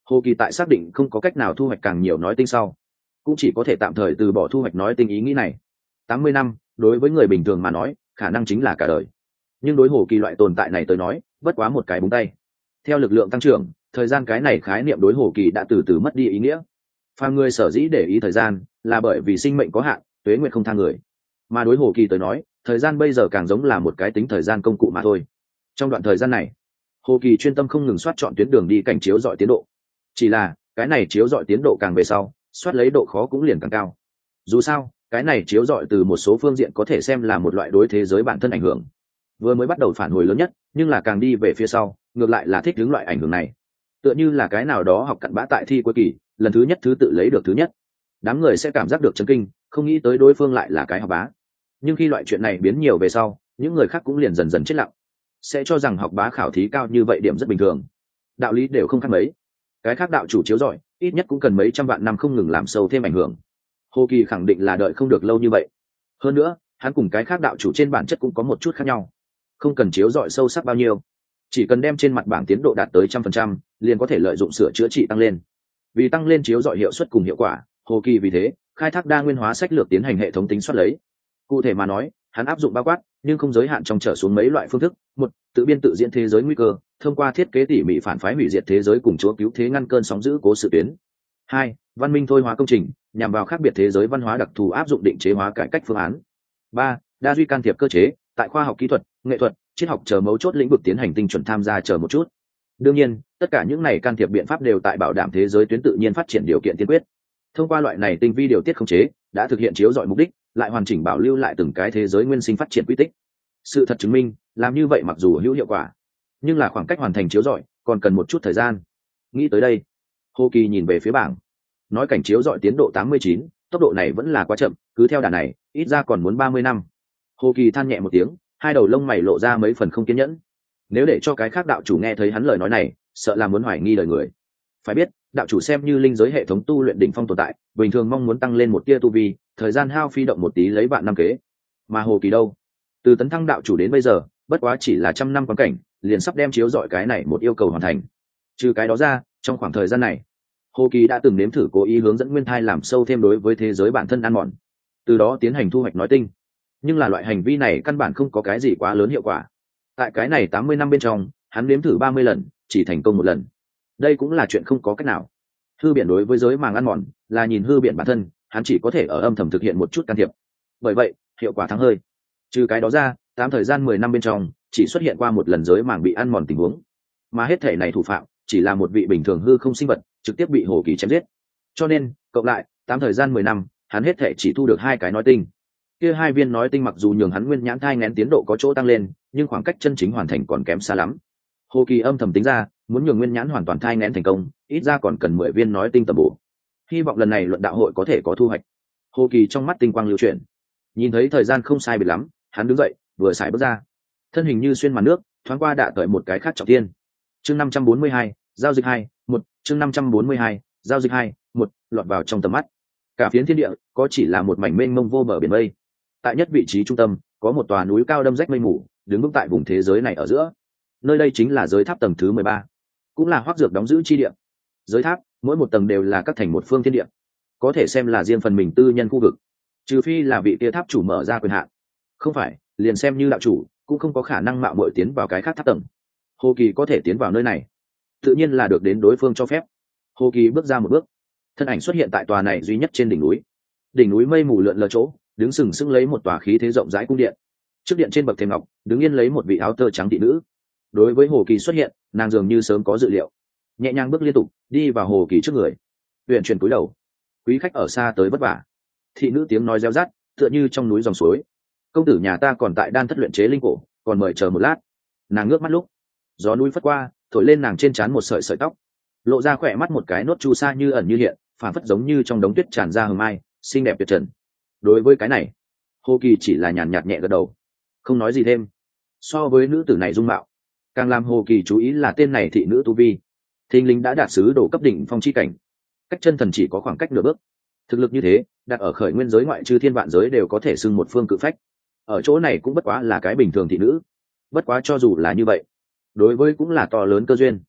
A: Hồ Kỳ tại xác định không có cách nào thu hoạch càng nhiều nói tinh sau, cũng chỉ có thể tạm thời từ bỏ thu hoạch nói tinh ý nghĩ này. 80 năm đối với người bình thường mà nói khả năng chính là cả đời, nhưng đối Hồ Kỳ loại tồn tại này tới nói bất quá một cái búng tay. Theo lực lượng tăng trưởng, thời gian cái này khái niệm đối Hồ Kỳ đã từ từ mất đi ý nghĩa. Phàm người sở dĩ để ý thời gian là bởi vì sinh mệnh có hạn, tuế nguyệt không tha người, mà đối Hồ Kỳ tới nói thời gian bây giờ càng giống là một cái tính thời gian công cụ mà thôi. Trong đoạn thời gian này, Hồ Kỳ chuyên tâm không ngừng soát chọn tuyến đường đi cảnh chiếu dọi tiến độ. Chỉ là cái này chiếu dọi tiến độ càng về sau, soát lấy độ khó cũng liền càng cao. Dù sao cái này chiếu dọi từ một số phương diện có thể xem là một loại đối thế giới bản thân ảnh hưởng. Vừa mới bắt đầu phản hồi lớn nhất, nhưng là càng đi về phía sau ngược lại là thích ứng loại ảnh hưởng này. Tựa như là cái nào đó học cặn bã tại thi cuối kỳ, lần thứ nhất thứ tự lấy được thứ nhất, đám người sẽ cảm giác được chấn kinh, không nghĩ tới đối phương lại là cái học bá. Nhưng khi loại chuyện này biến nhiều về sau, những người khác cũng liền dần dần chết lặng, sẽ cho rằng học bá khảo thí cao như vậy điểm rất bình thường. Đạo lý đều không khác mấy, cái khác đạo chủ chiếu giỏi ít nhất cũng cần mấy trăm vạn năm không ngừng làm sâu thêm ảnh hưởng. Hồ Kỳ khẳng định là đợi không được lâu như vậy. Hơn nữa hắn cùng cái khác đạo chủ trên bản chất cũng có một chút khác nhau, không cần chiếu giỏi sâu sắc bao nhiêu, chỉ cần đem trên mặt bảng tiến độ đạt tới 100%, liền có thể lợi dụng sửa chữa trị tăng lên. Vì tăng lên chiếu giỏi hiệu suất cùng hiệu quả, Hồ Kỳ vì thế khai thác đa nguyên hóa sách lược tiến hành hệ thống tính soát lấy. Cụ thể mà nói, hắn áp dụng bao quát nhưng không giới hạn trong trở xuống mấy loại phương thức. Một, tự biên tự diễn thế giới nguy cơ, thông qua thiết kế tỉ mỉ phản phái hủy diệt thế giới cùng chúa cứu thế ngăn cơn sóng dữ cố sự tuyến. Hai, văn minh thôi hóa công trình, nhằm vào khác biệt thế giới văn hóa đặc thù áp dụng định chế hóa cải cách phương án. Ba, đa duy can thiệp cơ chế, tại khoa học kỹ thuật, nghệ thuật, triết học chờ mấu chốt lĩnh vực tiến hành tinh chuẩn tham gia chờ một chút. Đương nhiên tất cả những này can thiệp biện pháp đều tại bảo đảm thế giới tuyến tự nhiên phát triển điều kiện tiên quyết. Thông qua loại này tinh vi điều tiết khống chế đã thực hiện chiếu dọi mục đích, lại hoàn chỉnh bảo lưu lại từng cái thế giới nguyên sinh phát triển quy tích. Sự thật chứng minh làm như vậy mặc dù hữu hiệu quả, nhưng là khoảng cách hoàn thành chiếu dọi còn cần một chút thời gian. Nghĩ tới đây, Hồ Kỳ nhìn về phía bảng, nói cảnh chiếu dọi tiến độ 89, tốc độ này vẫn là quá chậm, cứ theo đà này ít ra còn muốn 30 năm. Hồ Kỳ than nhẹ một tiếng, hai đầu lông mày lộ ra mấy phần không kiên nhẫn. Nếu để cho cái khác đạo chủ nghe thấy hắn lời nói này, sợ là muốn hoài nghi lời người. Phải biết đạo chủ xem như linh giới hệ thống tu luyện đỉnh phong tồn tại, bình thường mong muốn tăng lên một tia tu vi, thời gian hao phi động một tí lấy bạn năm kế. Mà Hồ Kỳ đâu, từ tấn thăng đạo chủ đến bây giờ bất quá chỉ là 100 năm quan cảnh, liền sắp đem chiếu dọi cái này một yêu cầu hoàn thành. Trừ cái đó ra, trong khoảng thời gian này Hồ Kỳ đã từng nếm thử cố ý hướng dẫn nguyên thai làm sâu thêm đối với thế giới bản thân ăn mòn, từ đó tiến hành thu hoạch nói tinh. Nhưng là loại hành vi này căn bản không có cái gì quá lớn hiệu quả. Tại cái này 80 năm bên trong, hắn nếm thử 30 lần, chỉ thành công một lần. Đây cũng là chuyện không có cách nào. Hư biển đối với giới màng ăn mòn là nhìn hư biển bản thân, hắn chỉ có thể ở âm thầm thực hiện một chút can thiệp. Bởi vậy hiệu quả thắng hơi. Trừ cái đó ra, thời gian 10 năm bên trong chỉ xuất hiện qua một lần giới màng bị ăn mòn tình huống, mà hết thể này thủ phạm chỉ là một vị bình thường hư không sinh vật trực tiếp bị Hồ Kỳ chém giết. Cho nên cộng lại thời gian 10 năm, hắn hết thể chỉ thu được 2 cái nói tinh. Kia 2 viên nói tinh mặc dù nhường hắn nguyên nhãn thai nghén tiến độ có chỗ tăng lên, nhưng khoảng cách chân chính hoàn thành còn kém xa lắm. Hồ Kỳ âm thầm tính ra, muốn nhường nguyên nhãn hoàn toàn thai nghén thành công, ít ra còn cần 10 viên nói tinh tầm bổ. Hy vọng lần này luận đạo hội có thể có thu hoạch. Hồ Kỳ trong mắt tinh quang lưu chuyển, nhìn thấy thời gian không sai biệt lắm, hắn đứng dậy, vừa xài bước ra, thân hình như xuyên màn nước, thoáng qua đã tới một cái khác trọng thiên. Chương 542, giao dịch 2, 1, chương 542, giao dịch 2, 1, lọt vào trong tầm mắt. Cả phiến thiên địa có chỉ là một mảnh mênh mông vô bờ biển mây. Tại nhất vị trí trung tâm có một tòa núi cao đâm rách mây mù, đứng vững tại vùng thế giới này ở giữa. Nơi đây chính là giới tháp tầng thứ 13, cũng là Hoắc Dược đóng giữ chi địa. Giới tháp mỗi một tầng đều là các thành một phương thiên địa, có thể xem là riêng phần mình tư nhân khu vực, trừ phi là vị tia tháp chủ mở ra quyền hạn. Không phải, liền xem như đạo chủ cũng không có khả năng mạo muội tiến vào cái khác tháp tầng. Hồ Kỳ có thể tiến vào nơi này, tự nhiên là được đến đối phương cho phép. Hồ Kỳ bước ra một bước, thân ảnh xuất hiện tại tòa này duy nhất trên đỉnh núi. Đỉnh núi mây mù lượn lờ chỗ, đứng sừng sững lấy một tòa khí thế rộng rãi cung điện. Trước điện trên bậc thềm ngọc đứng yên lấy một vị áo tơ trắng thị nữ. Đối với Hồ Kỳ xuất hiện, nàng dường như sớm có dự liệu, nhẹ nhàng bước liên tục đi vào Hồ Kỳ trước người, uyển chuyển cúi đầu. Quý khách ở xa tới vất vả. Thị nữ tiếng nói reo rát, tựa như trong núi dòng suối. Công tử nhà ta còn tại đan thất luyện chế linh cổ, còn mời chờ một lát. Nàng ngước mắt lúc, gió núi phất qua, thổi lên nàng trên trán một sợi sợi tóc, lộ ra khỏe mắt một cái nốt chu sa như ẩn như hiện, phản phất giống như trong đống tuyết tràn ra hừng mai, xinh đẹp tuyệt trần. Đối với cái này, Hồ Kỳ chỉ là nhàn nhạt nhẹ gật đầu, không nói gì thêm. So với nữ tử này dung mạo, càng làm Hồ Kỳ chú ý là tên này thị nữ tu vi, thình lình đã đạt sứ đồ cấp đỉnh phong chi cảnh, cách chân thần chỉ có khoảng cách nửa bước. Thực lực như thế, đặt ở khởi nguyên giới ngoại trừ thiên vạn giới đều có thể xưng một phương cự phách. Ở chỗ này cũng bất quá là cái bình thường thị nữ. Bất quá cho dù là như vậy, đối với cũng là to lớn cơ duyên.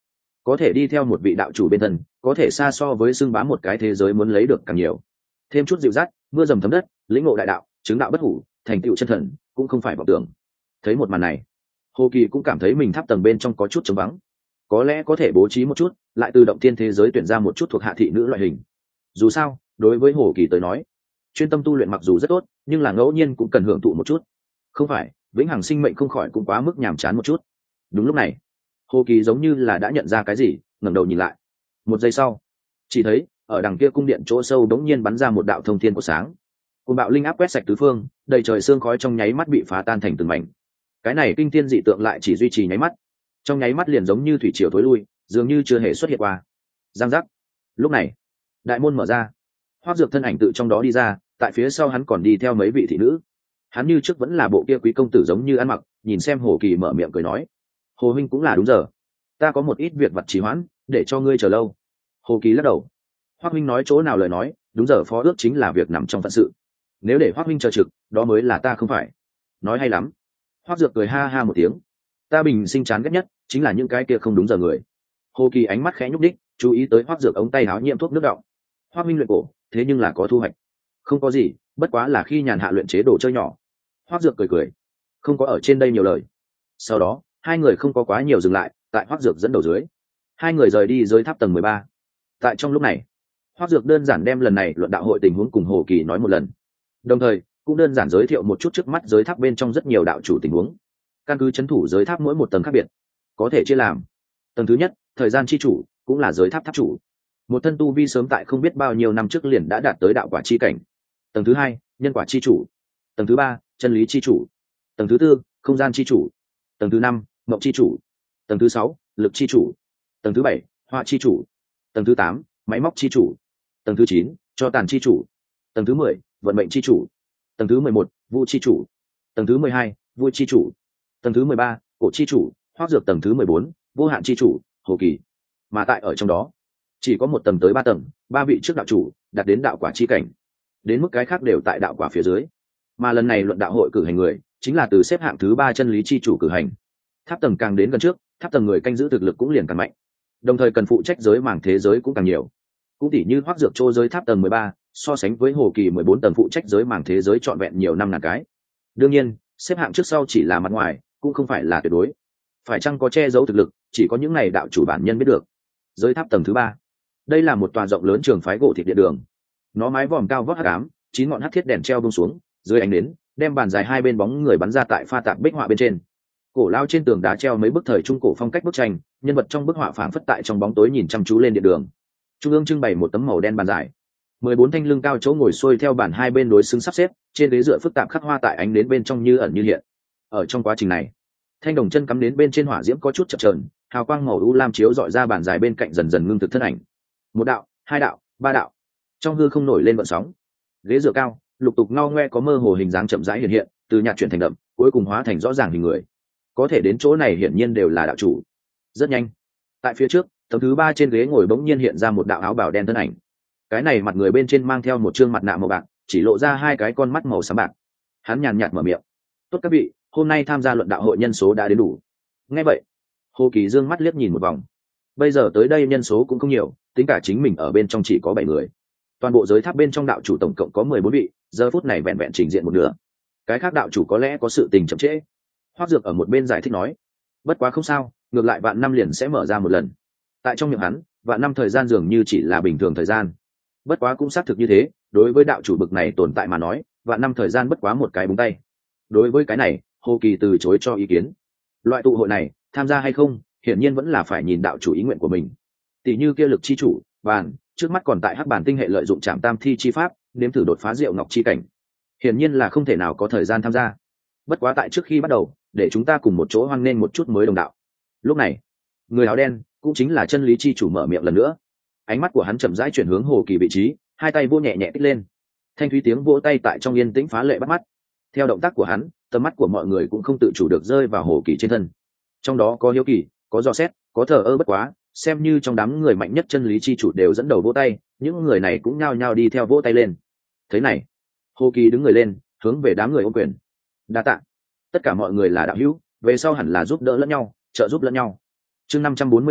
A: có thể đi theo một vị đạo chủ bên thân, có thể xa so với xưng bá một cái thế giới muốn lấy được càng nhiều. Thêm chút dịu dắt, mưa dầm thấm đất, lĩnh ngộ đại đạo, chứng đạo bất hủ, thành tựu chân thần, cũng không phải vọng tưởng. Thấy một màn này, Hồ Kỳ cũng cảm thấy mình tháp tầng bên trong có chút trống vắng, có lẽ có thể bố trí một chút, lại từ động tiên thế giới tuyển ra một chút thuộc hạ thị nữ loại hình. Dù sao, đối với Hồ Kỳ tới nói, chuyên tâm tu luyện mặc dù rất tốt, nhưng là ngẫu nhiên cũng cần hưởng thụ một chút. Không phải, vĩnh hằng sinh mệnh không khỏi cũng quá mức nhàm chán một chút. Đúng lúc này, Hồ Kỳ giống như là đã nhận ra cái gì, ngẩng đầu nhìn lại. Một giây sau, chỉ thấy ở đằng kia cung điện chỗ sâu đống nhiên bắn ra một đạo thông thiên của sáng. Cơn bạo linh áp quét sạch tứ phương, đầy trời sương khói trong nháy mắt bị phá tan thành từng mảnh. Cái này kinh thiên dị tượng lại chỉ duy trì nháy mắt, trong nháy mắt liền giống như thủy triều tối lui, dường như chưa hề xuất hiện qua. Giang giác. Lúc này, đại môn mở ra, Hoắc Dược thân ảnh tự trong đó đi ra, tại phía sau hắn còn đi theo mấy vị thị nữ. Hắn như trước vẫn là bộ kia quý công tử giống như ăn mặc, nhìn xem Hồ Kỳ mở miệng cười nói: "Hồ huynh cũng là đúng giờ, ta có một ít việc vặt trì hoãn, để cho ngươi chờ lâu." Hồ Kỳ lắc đầu. Hoắc huynh nói chỗ nào lời nói, đúng giờ phó ước chính là việc nằm trong phận sự. Nếu để Hoắc huynh chờ trực, đó mới là ta không phải. Nói hay lắm. Hoắc Dược cười ha ha một tiếng. Ta bình sinh chán ghét nhất chính là những cái kia không đúng giờ người. Hồ Kỳ ánh mắt khẽ nhúc đích, chú ý tới Hoắc Dược ống tay áo nhiễm thuốc nước đọng. Hoắc huynh luyện cổ, thế nhưng là có thu hoạch. Không có gì, bất quá là khi nhàn hạ luyện chế đồ chơi nhỏ. Hoắc Dược cười cười, không có ở trên đây nhiều lời. Sau đó, hai người không có quá nhiều dừng lại, tại Hoắc Dược dẫn đầu dưới, hai người rời đi dưới tháp tầng 13. Tại trong lúc này, Hoắc Dược đơn giản đem lần này luận đạo hội tình huống cùng Hồ Kỳ nói một lần, đồng thời cũng đơn giản giới thiệu một chút trước mắt giới tháp bên trong rất nhiều đạo chủ tình huống. Căn cứ chấn thủ giới tháp mỗi một tầng khác biệt, có thể chia làm tầng thứ nhất, thời gian chi chủ, cũng là giới tháp tháp chủ, một thân tu vi sớm tại không biết bao nhiêu năm trước liền đã đạt tới đạo quả chi cảnh. Tầng thứ hai, nhân quả chi chủ. Tầng thứ ba, chân lý chi chủ. Tầng thứ tư, không gian chi chủ. Tầng thứ năm, mộng chi chủ. Tầng thứ sáu, lực chi chủ. Tầng thứ bảy, họa chi chủ. Tầng thứ tám, máy móc chi chủ. Tầng thứ chín, cho tàn chi chủ. Tầng thứ 10, vận mệnh chi chủ. Tầng thứ 11, vu chi chủ. Tầng thứ 12, vui chi chủ. Tầng thứ 13, cổ chi chủ. Hoắc Dược tầng thứ 14, vô hạn chi chủ, Hồ Kỳ. Mà tại ở trong đó, chỉ có một tầng tới ba tầng, ba vị trước đạo chủ đạt đến đạo quả chi cảnh, đến mức cái khác đều tại đạo quả phía dưới. Mà lần này luận đạo hội cử hành người chính là từ xếp hạng thứ 3 chân lý chi chủ cử hành. Tháp tầng càng đến gần trước, tháp tầng người canh giữ thực lực cũng liền càng mạnh, đồng thời cần phụ trách giới mảng thế giới cũng càng nhiều. Cũng tỉ như Hoắc Dược Trô giới tháp tầng 13, so sánh với Hồ Kỳ 14 tầng phụ trách giới mảng thế giới trọn vẹn nhiều năm ngàn cái. Đương nhiên, xếp hạng trước sau chỉ là mặt ngoài, cũng không phải là tuyệt đối. Phải chăng có che giấu thực lực, chỉ có những này đạo chủ bản nhân biết được. Giới tháp tầng thứ 3, đây là một tòa rộng lớn trường phái gỗ thịt điện đường. Nó mái vòm cao vót hắc ám, 9 ngọn hắc thiết đèn treo buông xuống, dưới ánh nến, đem bàn dài hai bên bóng người bắn ra tại pha tạp bích họa bên trên. Cổ lao trên tường đá treo mấy bức thời trung cổ phong cách bức tranh, nhân vật trong bức họa phảng phất tại trong bóng tối nhìn chăm chú lên điện đường. Trung ương trưng bày một tấm màu đen bàn dài, 14 thanh lưng cao chỗ ngồi xuôi theo bàn hai bên đối xứng sắp xếp, trên ghế dựa phức tạp khắc hoa tại ánh nến bên trong như ẩn như hiện. Ở trong quá trình này, thanh đồng chân cắm đến bên trên hỏa diễm có chút chập chờn, hào quang màu u lam chiếu dọi ra bàn dài bên cạnh dần dần ngưng thực thân ảnh. Một đạo, hai đạo, ba đạo, trong hư không nổi lên vận sóng. Ghế dựa cao, lục tục ngao ngoe có mơ hồ hình dáng chậm rãi hiện hiện, từ nhạt chuyển thành đậm, cuối cùng hóa thành rõ ràng hình người. Có thể đến chỗ này hiển nhiên đều là đạo chủ. Rất nhanh, tại phía trước, tầng thứ 3 trên ghế ngồi bỗng nhiên hiện ra một đạo áo bào đen thân ảnh. Cái này mặt người bên trên mang theo một trương mặt nạ màu bạc, chỉ lộ ra hai cái con mắt màu xám bạc. Hắn nhàn nhạt mở miệng: "Tốt các vị, hôm nay tham gia luận đạo hội nhân số đã đến đủ." Nghe vậy, Hồ Kỳ dương mắt liếc nhìn một vòng. Bây giờ tới đây nhân số cũng không nhiều, tính cả chính mình ở bên trong chỉ có 7 người. Toàn bộ giới tháp bên trong đạo chủ tổng cộng có 14 vị, giờ phút này vẹn vẹn trình diện một nửa. Cái khác đạo chủ có lẽ có sự tình chậm trễ. Hoắc Dược ở một bên giải thích nói: "Bất quá không sao, ngược lại vạn năm liền sẽ mở ra một lần." Tại trong miệng hắn, vạn năm thời gian dường như chỉ là bình thường thời gian. Bất quá cũng xác thực như thế, đối với đạo chủ bực này tồn tại mà nói, vạn năm thời gian bất quá một cái búng tay. Đối với cái này, Hồ Kỳ từ chối cho ý kiến. Loại tụ hội này, tham gia hay không, hiển nhiên vẫn là phải nhìn đạo chủ ý nguyện của mình. Tỷ như kia lực chi chủ, bàn, trước mắt còn tại hắc bản tinh hệ lợi dụng trảm tam thi chi pháp, nếm thử đột phá diệu ngọc chi cảnh. Hiển nhiên là không thể nào có thời gian tham gia. Bất quá tại trước khi bắt đầu, để chúng ta cùng một chỗ hoan nghênh một chút mới đồng đạo. Lúc này, người áo đen, cũng chính là chân lý chi chủ mở miệng lần nữa. Ánh mắt của hắn chậm rãi chuyển hướng Hồ Kỳ vị trí, hai tay vỗ nhẹ nhẹ kích lên. Thanh thúy tiếng vỗ tay tại trong yên tĩnh phá lệ bắt mắt. Theo động tác của hắn, tầm mắt của mọi người cũng không tự chủ được rơi vào Hồ Kỳ trên thân. Trong đó có hiếu kỳ, có dò xét, có thờ ơ bất quá, xem như trong đám người mạnh nhất chân lý chi chủ đều dẫn đầu vỗ tay, những người này cũng nhao nhao đi theo vỗ tay lên. Thế này, Hồ Kỳ đứng người lên, hướng về đám người ôm quyền. Đa tạ. Tất cả mọi người là đạo hữu, về sau hẳn là giúp đỡ lẫn nhau, trợ giúp lẫn nhau. Chương 542,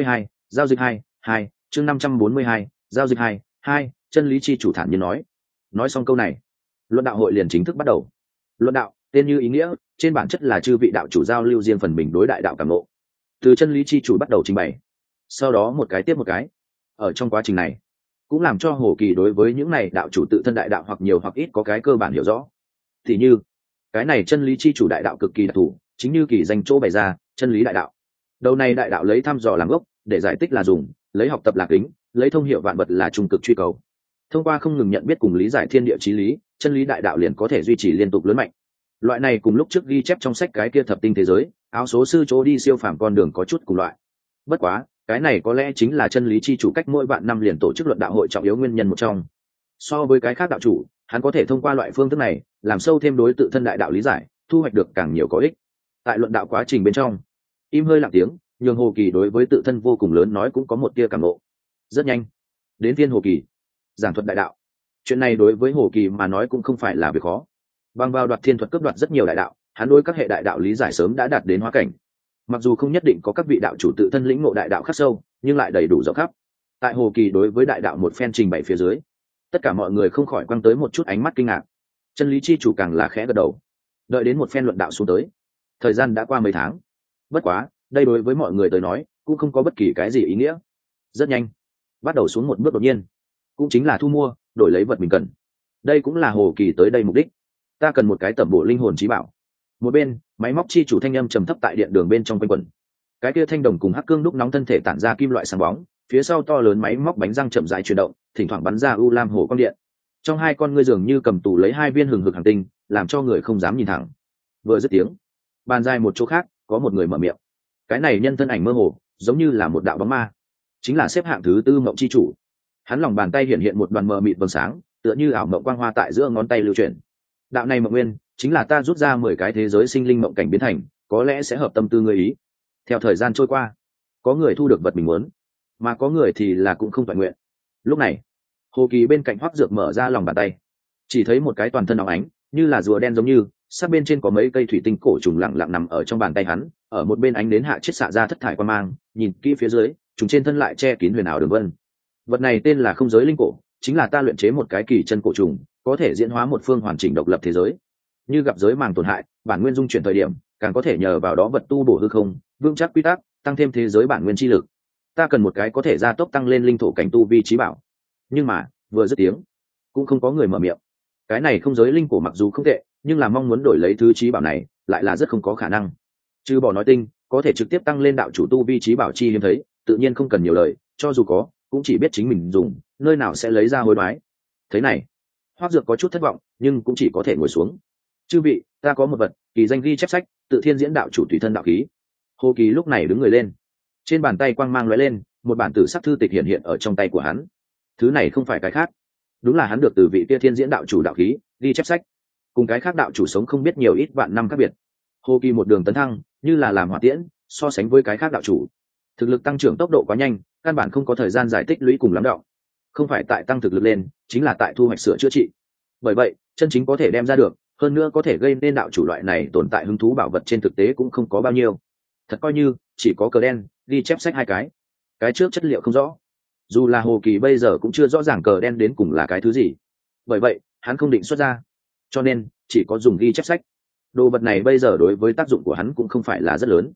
A: giao dịch 2 chương 542, giao dịch 2 chân lý chi chủ thản nhiên nói xong câu này, luận đạo hội liền chính thức bắt đầu. Luận đạo tên như ý nghĩa, trên bản chất là chư vị đạo chủ giao lưu riêng phần mình đối đại đạo cảm ngộ, từ chân lý chi chủ bắt đầu trình bày, sau đó một cái tiếp một cái. Ở trong quá trình này cũng làm cho Hồ Kỳ đối với những này đạo chủ tự thân đại đạo hoặc nhiều hoặc ít có cái cơ bản hiểu rõ. Thì như cái này chân lý chi chủ đại đạo cực kỳ đặc thù, chính như kỳ danh chỗ bày ra, chân lý đại đạo. Đầu này đại đạo lấy thăm dò làm gốc, để giải tích là dùng, lấy học tập là kính, lấy thông hiểu vạn vật là trung cực truy cầu. Thông qua không ngừng nhận biết cùng lý giải thiên địa chí lý, chân lý đại đạo liền có thể duy trì liên tục lớn mạnh. Loại này cùng lúc trước ghi chép trong sách cái kia thập tinh thế giới, áo số sư chỗ đi siêu phàm con đường có chút cùng loại. Bất quá, cái này có lẽ chính là chân lý chi chủ cách mỗi vạn năm liền tổ chức luận đạo hội trọng yếu nguyên nhân một trong. So với cái khác đạo chủ, hắn có thể thông qua loại phương thức này làm sâu thêm đối tự thân đại đạo lý giải, thu hoạch được càng nhiều có ích. Tại luận đạo quá trình bên trong, im hơi lặng tiếng, nhường Hồ Kỳ đối với tự thân vô cùng lớn nói cũng có một tia cảm ngộ. Rất nhanh đến phiên Hồ Kỳ giảng thuật đại đạo. Chuyện này đối với Hồ Kỳ mà nói cũng không phải là việc khó. Bằng vào đoạt thiên thuật cướp đoạt rất nhiều đại đạo, hắn đối các hệ đại đạo lý giải sớm đã đạt đến hóa cảnh. Mặc dù không nhất định có các vị đạo chủ tự thân lĩnh ngộ đại đạo khắc sâu, nhưng lại đầy đủ rộng khắp. Tại Hồ Kỳ đối với đại đạo một phen trình bày phía dưới, tất cả mọi người không khỏi quăng tới một chút ánh mắt kinh ngạc. Chân lý chi chủ càng là khẽ gật đầu. Đợi đến một phen luận đạo xuống tới, thời gian đã qua mấy tháng. Bất quá, đây đối với mọi người tới nói cũng không có bất kỳ cái gì ý nghĩa. Rất nhanh bắt đầu xuống một bước đột nhiên, cũng chính là thu mua đổi lấy vật mình cần. Đây cũng là Hồ Kỳ tới đây mục đích. Ta cần một cái tẩm bổ linh hồn trí bảo. Một bên, máy móc chi chủ thanh âm trầm thấp tại điện đường bên trong quanh quẩn. Cái kia thanh đồng cùng hắc cương đúc nóng thân thể tản ra kim loại sáng bóng, phía sau to lớn máy móc bánh răng chậm rãi chuyển động, thỉnh thoảng bắn ra u lam hồ quang điện. Trong hai con ngươi dường như cầm tù lấy hai viên hừng hực hành tinh, làm cho người không dám nhìn thẳng. Vừa dứt tiếng, bàn dài một chỗ khác, có một người mở miệng. Cái này nhân thân ảnh mơ hồ, giống như là một đạo bóng ma, chính là xếp hạng thứ tư mộng chi chủ. Hắn lòng bàn tay hiện hiện một đoàn mờ mịt vầng sáng, tựa như ảo mộng quang hoa tại giữa ngón tay lưu chuyển. Đạo này mộng nguyên, chính là ta rút ra 10 cái thế giới sinh linh mộng cảnh biến thành, có lẽ sẽ hợp tâm tư người ý. Theo thời gian trôi qua, có người thu được vật mình muốn, mà có người thì là cũng không toàn nguyện. Lúc này, Hồ Kỳ bên cạnh Hoắc Dược mở ra lòng bàn tay, chỉ thấy một cái toàn thân óng ánh, như là rùa đen giống như, sát bên trên có mấy cây thủy tinh cổ trùng lặng lặng nằm ở trong bàn tay hắn, ở một bên ánh đến hạ chiết xạ ra thất thải quang mang, nhìn kỹ phía dưới, trùng trên thân lại che kín huyền ảo đường vân. Vật này tên là không giới linh cổ, chính là ta luyện chế một cái kỳ chân cổ trùng, có thể diễn hóa một phương hoàn chỉnh độc lập thế giới. Như gặp giới màng tổn hại, bản nguyên dung chuyển thời điểm, càng có thể nhờ vào đó vật tu bổ hư không, vững chắc quy tắc, tăng thêm thế giới bản nguyên chi lực. Ta cần một cái có thể gia tốc tăng lên linh thổ cảnh tu vi trí bảo. Nhưng mà, vừa dứt tiếng, cũng không có người mở miệng. Cái này không giới linh cổ mặc dù không tệ, nhưng là mong muốn đổi lấy thứ trí bảo này, lại là rất không có khả năng. Trừ bỏ nói tinh, có thể trực tiếp tăng lên đạo chủ tu vi trí bảo chi hiếm thấy, tự nhiên không cần nhiều lời, cho dù có, cũng chỉ biết chính mình dùng, nơi nào sẽ lấy ra hối đoái. Thế này, Hoắc Dược có chút thất vọng, nhưng cũng chỉ có thể ngồi xuống. Chư vị, ta có một vật, kỳ danh ghi chép sách, tự thiên diễn đạo chủ tùy thân đạo khí. Hồ Kỳ lúc này đứng người lên, trên bàn tay quang mang lóe lên, một bản tử sắc thư tịch hiện hiện ở trong tay của hắn. Thứ này không phải cái khác, đúng là hắn được từ vị kia thiên diễn đạo chủ đạo khí, ghi chép sách. Cùng cái khác đạo chủ sống không biết nhiều ít vạn năm khác biệt. Hồ Kỳ một đường tấn thăng, như là làm hỏa tiễn, so sánh với cái khác đạo chủ, thực lực tăng trưởng tốc độ quá nhanh, căn bản không có thời gian giải tích lũy cùng lắm đọng. Không phải tại tăng thực lực lên, chính là tại thu hoạch sửa chữa trị. Bởi vậy, chân chính có thể đem ra được, hơn nữa có thể gây nên đạo chủ loại này tồn tại hứng thú bảo vật trên thực tế cũng không có bao nhiêu. Thật coi như chỉ có cờ đen, ghi chép sách 2 cái trước chất liệu không rõ. Dù là Hồ Kỳ bây giờ cũng chưa rõ ràng cờ đen đến cùng là cái thứ gì. Bởi vậy, hắn không định xuất ra, cho nên chỉ có dùng ghi chép sách. Đồ vật này bây giờ đối với tác dụng của hắn cũng không phải là rất lớn.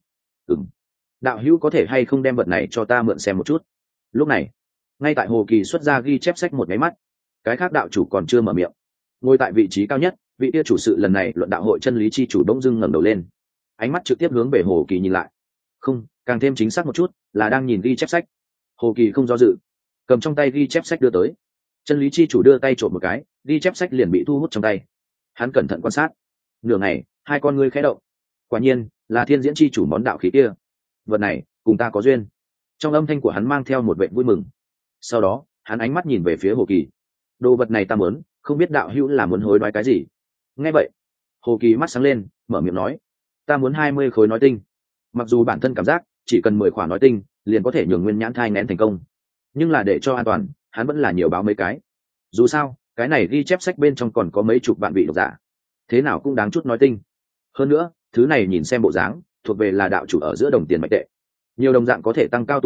A: Đạo hữu có thể hay không đem vật này cho ta mượn xem một chút. Lúc này, ngay tại Hồ Kỳ xuất ra ghi chép sách một cái mắt, cái khác đạo chủ còn chưa mở miệng. Ngồi tại vị trí cao nhất, vị kia chủ sự lần này luận đạo hội chân lý chi chủ bỗng dưng ngẩng đầu lên, ánh mắt trực tiếp hướng về Hồ Kỳ nhìn lại. Không, càng thêm chính xác một chút, là đang nhìn ghi chép sách. Hồ Kỳ không do dự, cầm trong tay ghi chép sách đưa tới. Chân lý chi chủ đưa tay trộm một cái, ghi chép sách liền bị thu hút trong tay. Hắn cẩn thận quan sát, nửa ngày, hai con ngươi khẽ động. Quả nhiên, là thiên diễn chi chủ món đạo khí kia. Vật này, cùng ta có duyên. Trong âm thanh của hắn mang theo một vẻ vui mừng. Sau đó, hắn ánh mắt nhìn về phía Hồ Kỳ. Đồ vật này ta muốn, không biết đạo hữu là muốn hối đoái cái gì. Nghe vậy, Hồ Kỳ mắt sáng lên, mở miệng nói, ta muốn 20 khối nói tinh. Mặc dù bản thân cảm giác chỉ cần 10 khỏa nói tinh liền có thể nhường nguyên nhãn thai nén thành công, nhưng là để cho an toàn, hắn vẫn là nhiều báo mấy cái. Dù sao, cái này ghi chép sách bên trong còn có mấy chục vạn vị độc giả, thế nào cũng đáng chút nói tinh. Hơn nữa, thứ này nhìn xem bộ dáng, thuộc về là đạo chủ ở giữa đồng tiền mạch tệ. Nhiều đồng dạng có thể tăng cao tu vi,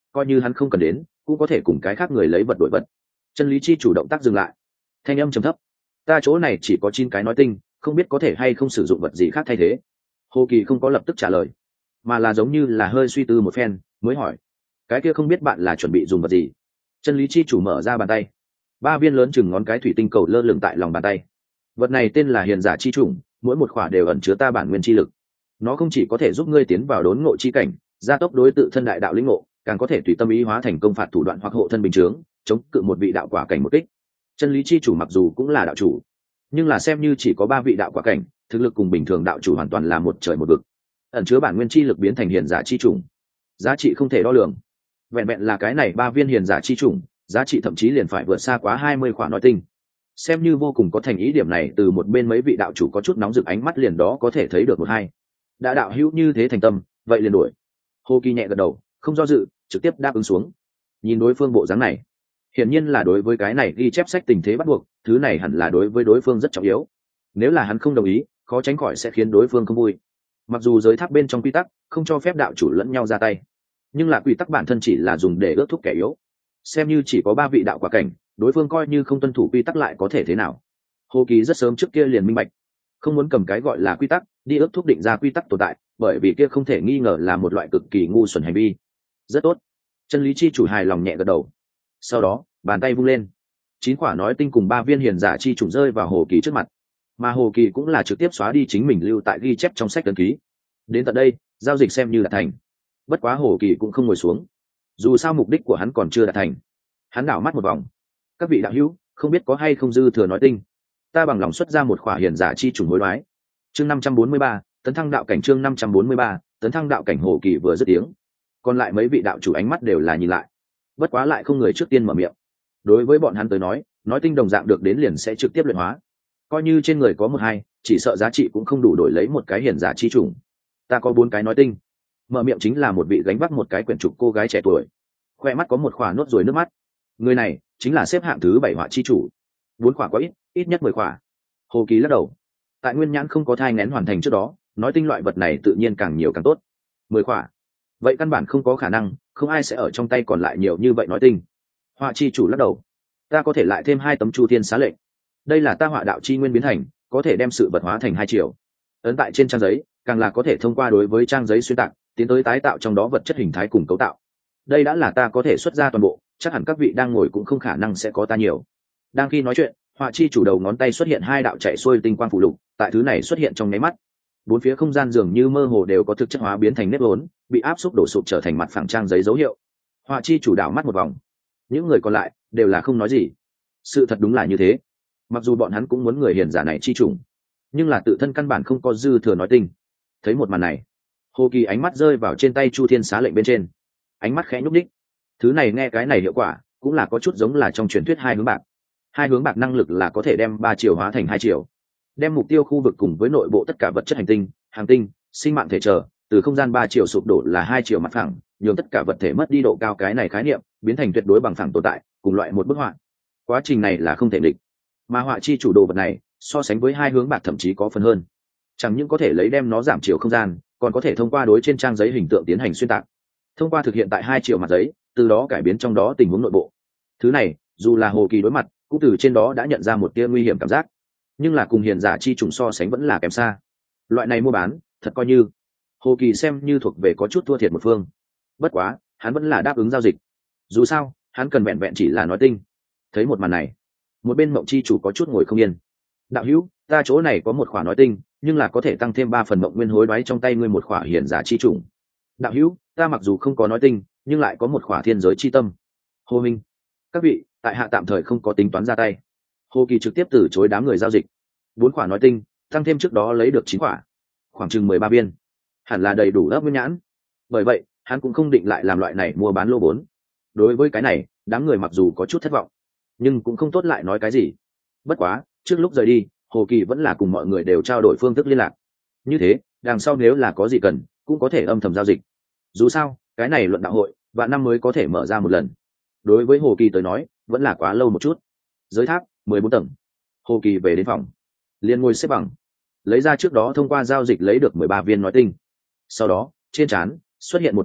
A: coi như hắn không cần đến cũng có thể cùng cái khác người lấy vật đổi vật. Chân lý chi chủ động tác dừng lại, thanh âm trầm thấp: ta chỗ này chỉ có 9 cái nói tinh, không biết có thể hay không sử dụng vật gì khác thay thế. Hồ Kỳ không có lập tức trả lời, mà là giống như là hơi suy tư một phen mới hỏi: cái kia không biết bạn là chuẩn bị dùng vật gì? Chân lý chi chủ mở ra bàn tay, 3 viên lớn chừng ngón cái thủy tinh cầu lơ lửng tại lòng bàn tay. Vật này tên là hiền giả chi chủng, mỗi một khỏa đều ẩn chứa ta bản nguyên chi lực. Nó không chỉ có thể giúp ngươi tiến vào đốn ngộ chi cảnh, gia tốc đối tự thân đại đạo lĩnh ngộ, càng có thể tùy tâm ý hóa thành công phạt thủ đoạn hoặc hộ thân bình chướng, chống cự một vị đạo quả cảnh một kích. Chân lý chi chủ mặc dù cũng là đạo chủ, nhưng là xem như chỉ có 3 vị đạo quả cảnh, thực lực cùng bình thường đạo chủ hoàn toàn là một trời một vực. Ẩn chứa bản nguyên chi lực biến thành hiền giả chi chủng, giá trị không thể đo lường. Vẹn vẹn là cái này 3 viên hiền giả chi chủng, giá trị thậm chí liền phải vượt xa quá 20 khoản nói tinh. Xem như vô cùng có thành ý, điểm này từ một bên mấy vị đạo chủ có chút nóng rực ánh mắt liền đó có thể thấy được một hai. Đã đạo hữu như thế thành tâm, vậy liền đuổi. Hồ Kỳ nhẹ gật đầu, không do dự, trực tiếp đáp ứng xuống. Nhìn đối phương bộ dáng này, hiển nhiên là đối với cái này ghi chép sách tình thế bắt buộc, thứ này hẳn là đối với đối phương rất trọng yếu. Nếu là hắn không đồng ý, khó tránh khỏi sẽ khiến đối phương không vui. Mặc dù giới tháp bên trong quy tắc không cho phép đạo chủ lẫn nhau ra tay, nhưng là quy tắc bản thân chỉ là dùng để ước thúc kẻ yếu. Xem như chỉ có 3 vị đạo quả cảnh, đối phương coi như không tuân thủ quy tắc lại có thể thế nào? Hồ Kỳ rất sớm trước kia liền minh bạch, không muốn cầm cái gọi là quy tắc đi ước thúc định ra quy tắc tồn tại, bởi vì kia không thể nghi ngờ là một loại cực kỳ ngu xuẩn hành vi. Rất tốt. Chân lý chi chủ hài lòng nhẹ gật đầu, sau đó bàn tay vung lên, 9 quả nói tinh cùng 3 viên hiền giả chi trùng rơi vào Hồ Kỳ trước mặt, mà Hồ Kỳ cũng là trực tiếp xóa đi chính mình lưu tại ghi chép trong sách ấn ký. Đến tận đây, giao dịch xem như đạt thành. Bất quá Hồ Kỳ cũng không ngồi xuống, dù sao mục đích của hắn còn chưa đạt thành. Hắn đảo mắt một vòng: các vị đạo hữu, không biết có hay không dư thừa nói tinh, ta bằng lòng xuất ra một khỏa hiền giả chi trùng hối đoái. Chương 543, tấn thăng đạo cảnh. Chương 543, tấn thăng đạo cảnh. Hồ Kỳ vừa dứt tiếng, còn lại mấy vị đạo chủ ánh mắt đều là nhìn lại, bất quá lại không người trước tiên mở miệng. Đối với bọn hắn tới nói tinh đồng dạng được đến liền sẽ trực tiếp luyện hóa, coi như trên người có một hai, chỉ sợ giá trị cũng không đủ đổi lấy một cái hiền giả chi trùng. Ta có 4 cái nói tinh. Mở miệng chính là một vị gánh vác một cái quyển trục cô gái trẻ tuổi, khoe mắt có một khỏa nốt ruồi nước mắt. Người này chính là xếp hạng thứ 7 họa chi chủ. 4 khỏa quá ít, ít nhất 10 khỏa. Hồ Kỳ lắc đầu, tại nguyên nhãn không có thai nghén hoàn thành trước đó, nói tinh loại vật này tự nhiên càng nhiều càng tốt. 10 khỏa, vậy căn bản không có khả năng, không ai sẽ ở trong tay còn lại nhiều như vậy nói tinh. Họa chi chủ lắc đầu, ta có thể lại thêm 2 tấm chu thiên xá lệnh. Đây là ta họa đạo chi nguyên biến thành, có thể đem sự vật hóa thành 2 chiều. Ấn tại trên trang giấy, càng là có thể thông qua đối với trang giấy xuyên tạc, tiến tới tái tạo trong đó vật chất hình thái cùng cấu tạo. Đây đã là ta có thể xuất ra toàn bộ, chắc hẳn các vị đang ngồi cũng không khả năng sẽ có ta nhiều. Đang khi nói chuyện, họa chi chủ đầu ngón tay xuất hiện 2 đạo chạy xuôi tinh quang phụ lục, tại thứ này xuất hiện trong nháy mắt, 4 phía không gian dường như mơ hồ đều có thực chất hóa biến thành nếp vốn, bị áp xúc đổ sụp trở thành mặt phẳng trang giấy dấu hiệu. Họa chi chủ đảo mắt một vòng, những người còn lại đều là không nói gì. Sự thật đúng là như thế, mặc dù bọn hắn cũng muốn người hiền giả này chi trùng, nhưng là tự thân căn bản không có dư thừa nói tinh. Thấy một màn này, Hồ Kỳ ánh mắt rơi vào trên tay chu thiên xá lệnh bên trên, ánh mắt khẽ nhúc nhích. Thứ này nghe cái này hiệu quả cũng là có chút giống là trong truyền thuyết 2 hướng bạc. 2 hướng bạc năng lực là có thể đem 3 chiều hóa thành 2 chiều, đem mục tiêu khu vực cùng với nội bộ tất cả vật chất hành tinh, hàng tinh, sinh mạng thể trở từ không gian 3 chiều sụp đổ là 2 chiều mặt phẳng, nhường tất cả vật thể mất đi độ cao cái này khái niệm, biến thành tuyệt đối bằng phẳng tồn tại, cùng loại một bức họa. Quá trình này là không thể địch, mà họa chi chủ đồ vật này so sánh với 2 hướng bạc thậm chí có phần hơn. Chẳng những có thể lấy đem nó giảm chiều không gian, còn có thể thông qua đối trên trang giấy hình tượng tiến hành xuyên tạc, thông qua thực hiện tại 2 chiều mặt giấy, từ đó cải biến trong đó tình huống nội bộ. Thứ này dù là Hồ Kỳ đối mặt cũng từ trên đó đã nhận ra một tia nguy hiểm cảm giác, nhưng là cùng hiền giả chi trùng so sánh vẫn là kém xa. Loại này mua bán thật coi như Hồ Kỳ xem như thuộc về có chút thua thiệt một phương, bất quá hắn vẫn là đáp ứng giao dịch, dù sao hắn cần vẹn vẹn chỉ là nói tinh. Thấy một màn này, một bên Mộng chi chủ có chút ngồi không yên. Đạo hữu, ta chỗ này có một khỏa nói tinh, nhưng là có thể tăng thêm 3 phần Mộng nguyên hối đoái trong tay ngươi một khỏa hiền giả chi trùng. Đạo hữu, ta mặc dù không có nói tinh, nhưng lại có một khỏa thiên giới chi tâm. Hồ Minh, các vị, tại hạ tạm thời không có tính toán ra tay. Hồ Kỳ trực tiếp từ chối đám người giao dịch. 4 khỏa nói tinh tăng thêm trước đó lấy được 9 khỏa, khoảng chừng 13 viên, hẳn là đầy đủ ấp nguyên nhãn. Bởi vậy hắn cũng không định lại làm loại này mua bán lô vốn. Đối với cái này, đám người mặc dù có chút thất vọng, nhưng cũng không tốt lại nói cái gì. Bất quá trước lúc rời đi, Hồ Kỳ vẫn là cùng mọi người đều trao đổi phương thức liên lạc. Như thế đằng sau nếu là có gì cần cũng có thể âm thầm giao dịch. Dù sao cái này luận đạo hội vạn năm mới có thể mở ra một lần, đối với Hồ Kỳ tới nói vẫn là quá lâu một chút. Giới tháp 14 tầng, Hồ Kỳ về đến phòng, liền ngồi xếp bằng, lấy ra trước đó thông qua giao dịch lấy được 13 viên nói tinh. Sau đó trên trán xuất hiện một vết nứt,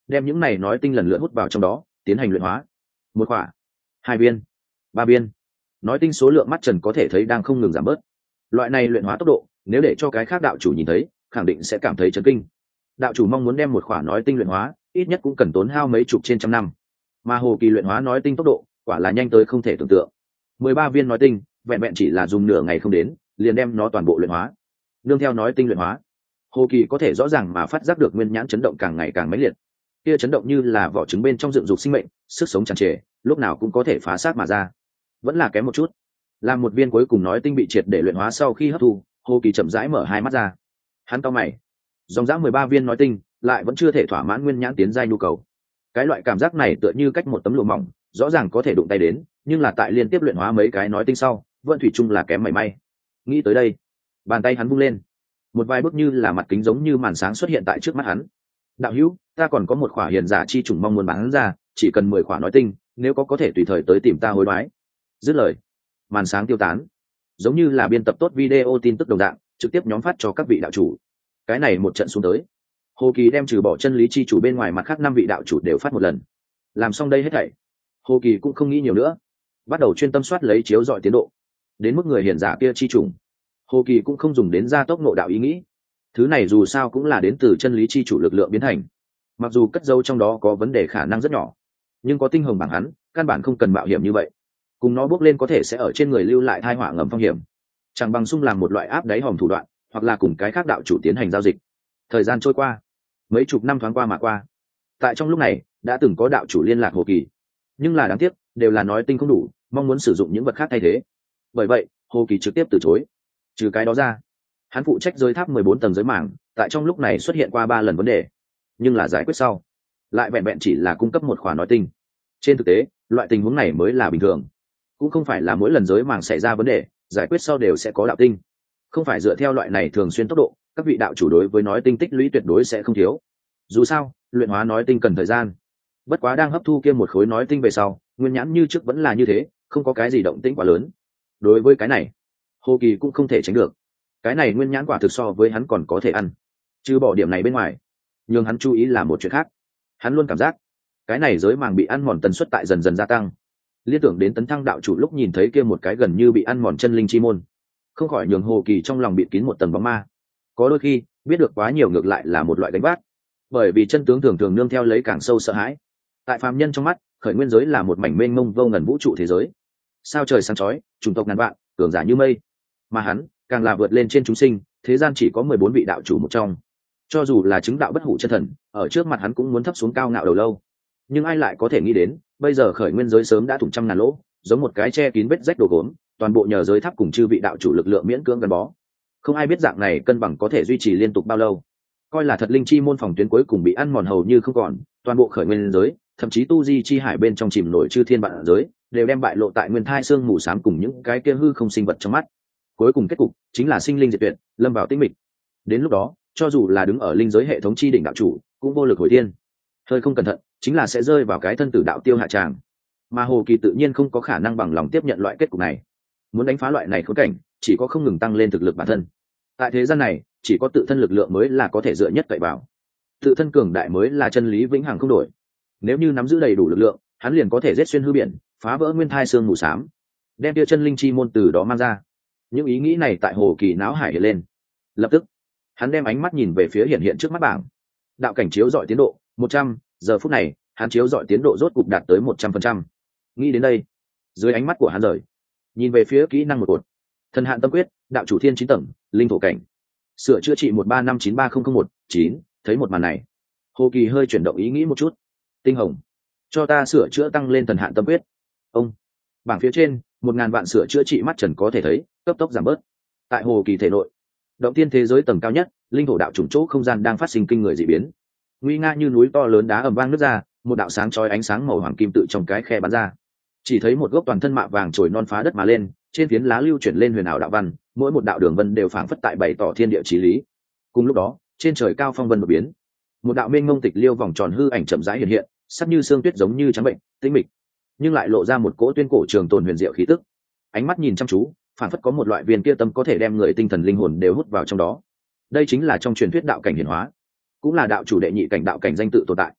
A: đem những này nói tinh lần lượt hút vào trong đó tiến hành luyện hóa. Một quả, 2 viên, 3 viên, nói tinh số lượng mắt trần có thể thấy đang không ngừng giảm bớt. Loại này luyện hóa tốc độ nếu để cho cái khác đạo chủ nhìn thấy khẳng định sẽ cảm thấy chấn kinh. Đạo chủ mong muốn đem một quả nói tinh luyện hóa ít nhất cũng cần tốn hao mấy chục trên trăm năm, mà Hồ Kỳ luyện hóa nói tinh tốc độ quả là nhanh tới không thể tưởng tượng. 13 viên nói tinh vẹn vẹn chỉ là dùng nửa ngày không đến liền đem nó toàn bộ luyện hóa. Nương theo nói tinh luyện hóa, Hồ Kỳ có thể rõ ràng mà phát giác được nguyên nhãn chấn động càng ngày càng mãnh liệt. Kia chấn động như là vỏ trứng bên trong dựng dục sinh mệnh, sức sống tràn trề, lúc nào cũng có thể phá xác mà ra. Vẫn là kém một chút. Làm một viên cuối cùng nói tinh bị triệt để luyện hóa sau khi hấp thu, Hồ Kỳ chậm rãi mở hai mắt ra. Hắn cau mày, dòng dã 13 viên nói tinh lại vẫn chưa thể thỏa mãn nguyên nhãn tiến giai nhu cầu. Cái loại cảm giác này tựa như cách một tấm lụa mỏng, rõ ràng có thể đụng tay đến, nhưng là tại liên tiếp luyện hóa mấy cái nói tinh sau, vẫn thủy chung là kém mảy may. Nghĩ tới đây, bàn tay hắn vung lên, một vài bước như là mặt kính giống như màn sáng xuất hiện tại trước mắt hắn. Đạo hữu, ta còn có một khỏa hiền giả chi chủng mong muốn bán ra, chỉ cần 10 khỏa nói tinh, nếu có thể tùy thời tới tìm ta hối đoái. Dứt lời, màn sáng tiêu tán, giống như là biên tập tốt video tin tức đồng dạng, trực tiếp nhóm phát cho các vị đạo chủ. Cái này một trận xuống tới, Hồ Kỳ đem trừ bỏ chân lý chi chủ bên ngoài mặt khác 5 vị đạo chủ đều phát một lần. Làm xong đây hết thảy, Hồ Kỳ cũng không nghĩ nhiều nữa, bắt đầu chuyên tâm soát lấy chiếu dọi tiến độ. Đến mức người hiền giả kia chi chủng, Hồ Kỳ cũng không dùng đến gia tốc ngộ đạo ý nghĩ. Thứ này dù sao cũng là đến từ chân lý chi chủ lực lượng biến thành, mặc dù cất dấu trong đó có vấn đề khả năng rất nhỏ, nhưng có tinh hồng bằng hắn, căn bản không cần mạo hiểm như vậy. Cùng nó bước lên có thể sẽ ở trên người lưu lại tai họa ngầm phong hiểm, chẳng bằng sung làm một loại áp đáy hòm thủ đoạn, hoặc là cùng cái khác đạo chủ tiến hành giao dịch. Thời gian trôi qua, mấy chục năm thoáng qua mà qua. Tại trong lúc này đã từng có đạo chủ liên lạc Hồ Kỳ, nhưng là đáng tiếc đều là nói tinh không đủ, mong muốn sử dụng những vật khác thay thế. Bởi vậy Hồ Kỳ trực tiếp từ chối. Trừ cái đó ra, hắn phụ trách giới tháp 14 tầng giới mảng, tại trong lúc này xuất hiện qua 3 lần vấn đề, nhưng là giải quyết sau lại vẹn vẹn chỉ là cung cấp một khoản nói tinh. Trên thực tế loại tình huống này mới là bình thường, cũng không phải là mỗi lần giới mảng xảy ra vấn đề giải quyết sau đều sẽ có đạo tinh. Không phải dựa theo loại này thường xuyên tốc độ, các vị đạo chủ đối với nói tinh tích lũy tuyệt đối sẽ không thiếu. Dù sao luyện hóa nói tinh cần thời gian, bất quá đang hấp thu kia một khối nói tinh về sau, nguyên nhãn như trước vẫn là như thế, không có cái gì động tĩnh quá lớn. Đối với cái này Hồ Kỳ cũng không thể tránh được, cái này nguyên nhãn quả thực so với hắn còn có thể ăn. Trừ bỏ điểm này bên ngoài, nhưng hắn chú ý là một chuyện khác. Hắn luôn cảm giác cái này giới màng bị ăn mòn tần suất tại dần dần gia tăng. Liên tưởng đến tấn thăng đạo chủ lúc nhìn thấy kia một cái gần như bị ăn mòn chân linh chi môn, không khỏi nhường Hồ Kỳ trong lòng bị kín một tầng bóng ma. Có đôi khi biết được quá nhiều ngược lại là một loại gánh vác, bởi vì chân tướng thường thường nương theo lấy càng sâu sợ hãi. Tại phàm nhân trong mắt, khởi nguyên giới là một mảnh mênh mông vô ngần vũ trụ thế giới, sao trời sáng chói, chủng tộc ngàn vạn, cường giả như mây. Mà hắn càng là vượt lên trên chúng sinh, thế gian chỉ có 14 vị đạo chủ một trong. Cho dù là chứng đạo bất hủ chân thần, ở trước mặt hắn cũng muốn thấp xuống cao ngạo đầu lâu. Nhưng ai lại có thể nghĩ đến, bây giờ khởi nguyên giới sớm đã thủng trăm ngàn lỗ, giống một cái che kín vết rách đồ gốm, toàn bộ nhờ giới tháp cùng chư vị đạo chủ lực lượng miễn cưỡng gắn bó. Không ai biết dạng này cân bằng có thể duy trì liên tục bao lâu. Coi là thật linh chi môn phòng tuyến cuối cùng bị ăn mòn hầu như không còn, toàn bộ khởi nguyên giới, thậm chí tu di chi hải bên trong chìm nổi chư thiên vạn giới, đều đem bại lộ tại nguyên thai xương mù xám cùng những cái kia hư không sinh vật trong mắt. Cuối cùng kết cục chính là sinh linh diệt tuyệt, lâm vào tĩnh mịch. Đến lúc đó, cho dù là đứng ở linh giới hệ thống chi đỉnh đạo chủ, cũng vô lực hồi thiên. Hơi không cẩn thận, chính là sẽ rơi vào cái thân tử đạo tiêu hạ tràng. Mà Hồ Kỳ tự nhiên không có khả năng bằng lòng tiếp nhận loại kết cục này. Muốn đánh phá loại này khốn cảnh, chỉ có không ngừng tăng lên thực lực bản thân. Tại thế gian này, chỉ có tự thân lực lượng mới là có thể dựa nhất cậy vào. Tự thân cường đại mới là chân lý vĩnh hằng không đổi. Nếu như nắm giữ đầy đủ lực lượng, hắn liền có thể giết xuyên hư biển, phá vỡ nguyên thai xương mù xám, đem tia chân linh chi môn từ đó mang ra. Những ý nghĩ này tại Hồ Kỳ não hải hiện lên. Lập tức hắn đem ánh mắt nhìn về phía hiện hiện trước mắt bảng. Đạo cảnh chiếu dọi tiến độ 100, giờ phút này hắn chiếu dọi tiến độ rốt cục đạt tới 100%. Nghĩ đến đây, dưới ánh mắt của hắn rời nhìn về phía kỹ năng một cột. Thần hạn tâm quyết, đạo chủ thiên 9 tầng, linh thổ cảnh, sửa chữa trị 13593001-9. Thấy một màn này, Hồ Kỳ hơi chuyển động ý nghĩ một chút. Tinh hồng, cho ta sửa chữa tăng lên thần hạn tâm quyết. Ông, bảng phía trên 1000 vạn sửa chữa trị mắt trần có thể thấy cấp tốc giảm bớt. Tại Hồ Kỳ thể nội, động tiên thế giới tầng cao nhất, linh thổ đạo chủng chỗ không gian đang phát sinh kinh người dị biến. Nguy nga như núi to lớn đá ầm vang nứt ra, một đạo sáng chói ánh sáng màu hoàng kim tự trong cái khe bắn ra. Chỉ thấy một gốc toàn thân mạ vàng trồi non phá đất mà lên, trên phiến lá lưu chuyển lên huyền ảo đạo văn, mỗi một đạo đường vân đều phảng phất tại bày tỏ thiên địa chí lý. Cùng lúc đó, trên trời cao phong vân đột biến, một đạo mênh mông tịch liêu vòng tròn hư ảnh chậm rãi hiện hiện, sắc như sương tuyết giống như trắng bệnh, tĩnh mịch, nhưng lại lộ ra một cỗ tuyên cổ trường tồn huyền diệu khí tức. Ánh mắt nhìn chăm chú, phảng phất có một loại viên kia tâm có thể đem người tinh thần linh hồn đều hút vào trong đó. Đây chính là trong truyền thuyết đạo cảnh hiển hóa, cũng là đạo chủ đệ nhị cảnh đạo cảnh danh tự tồn tại.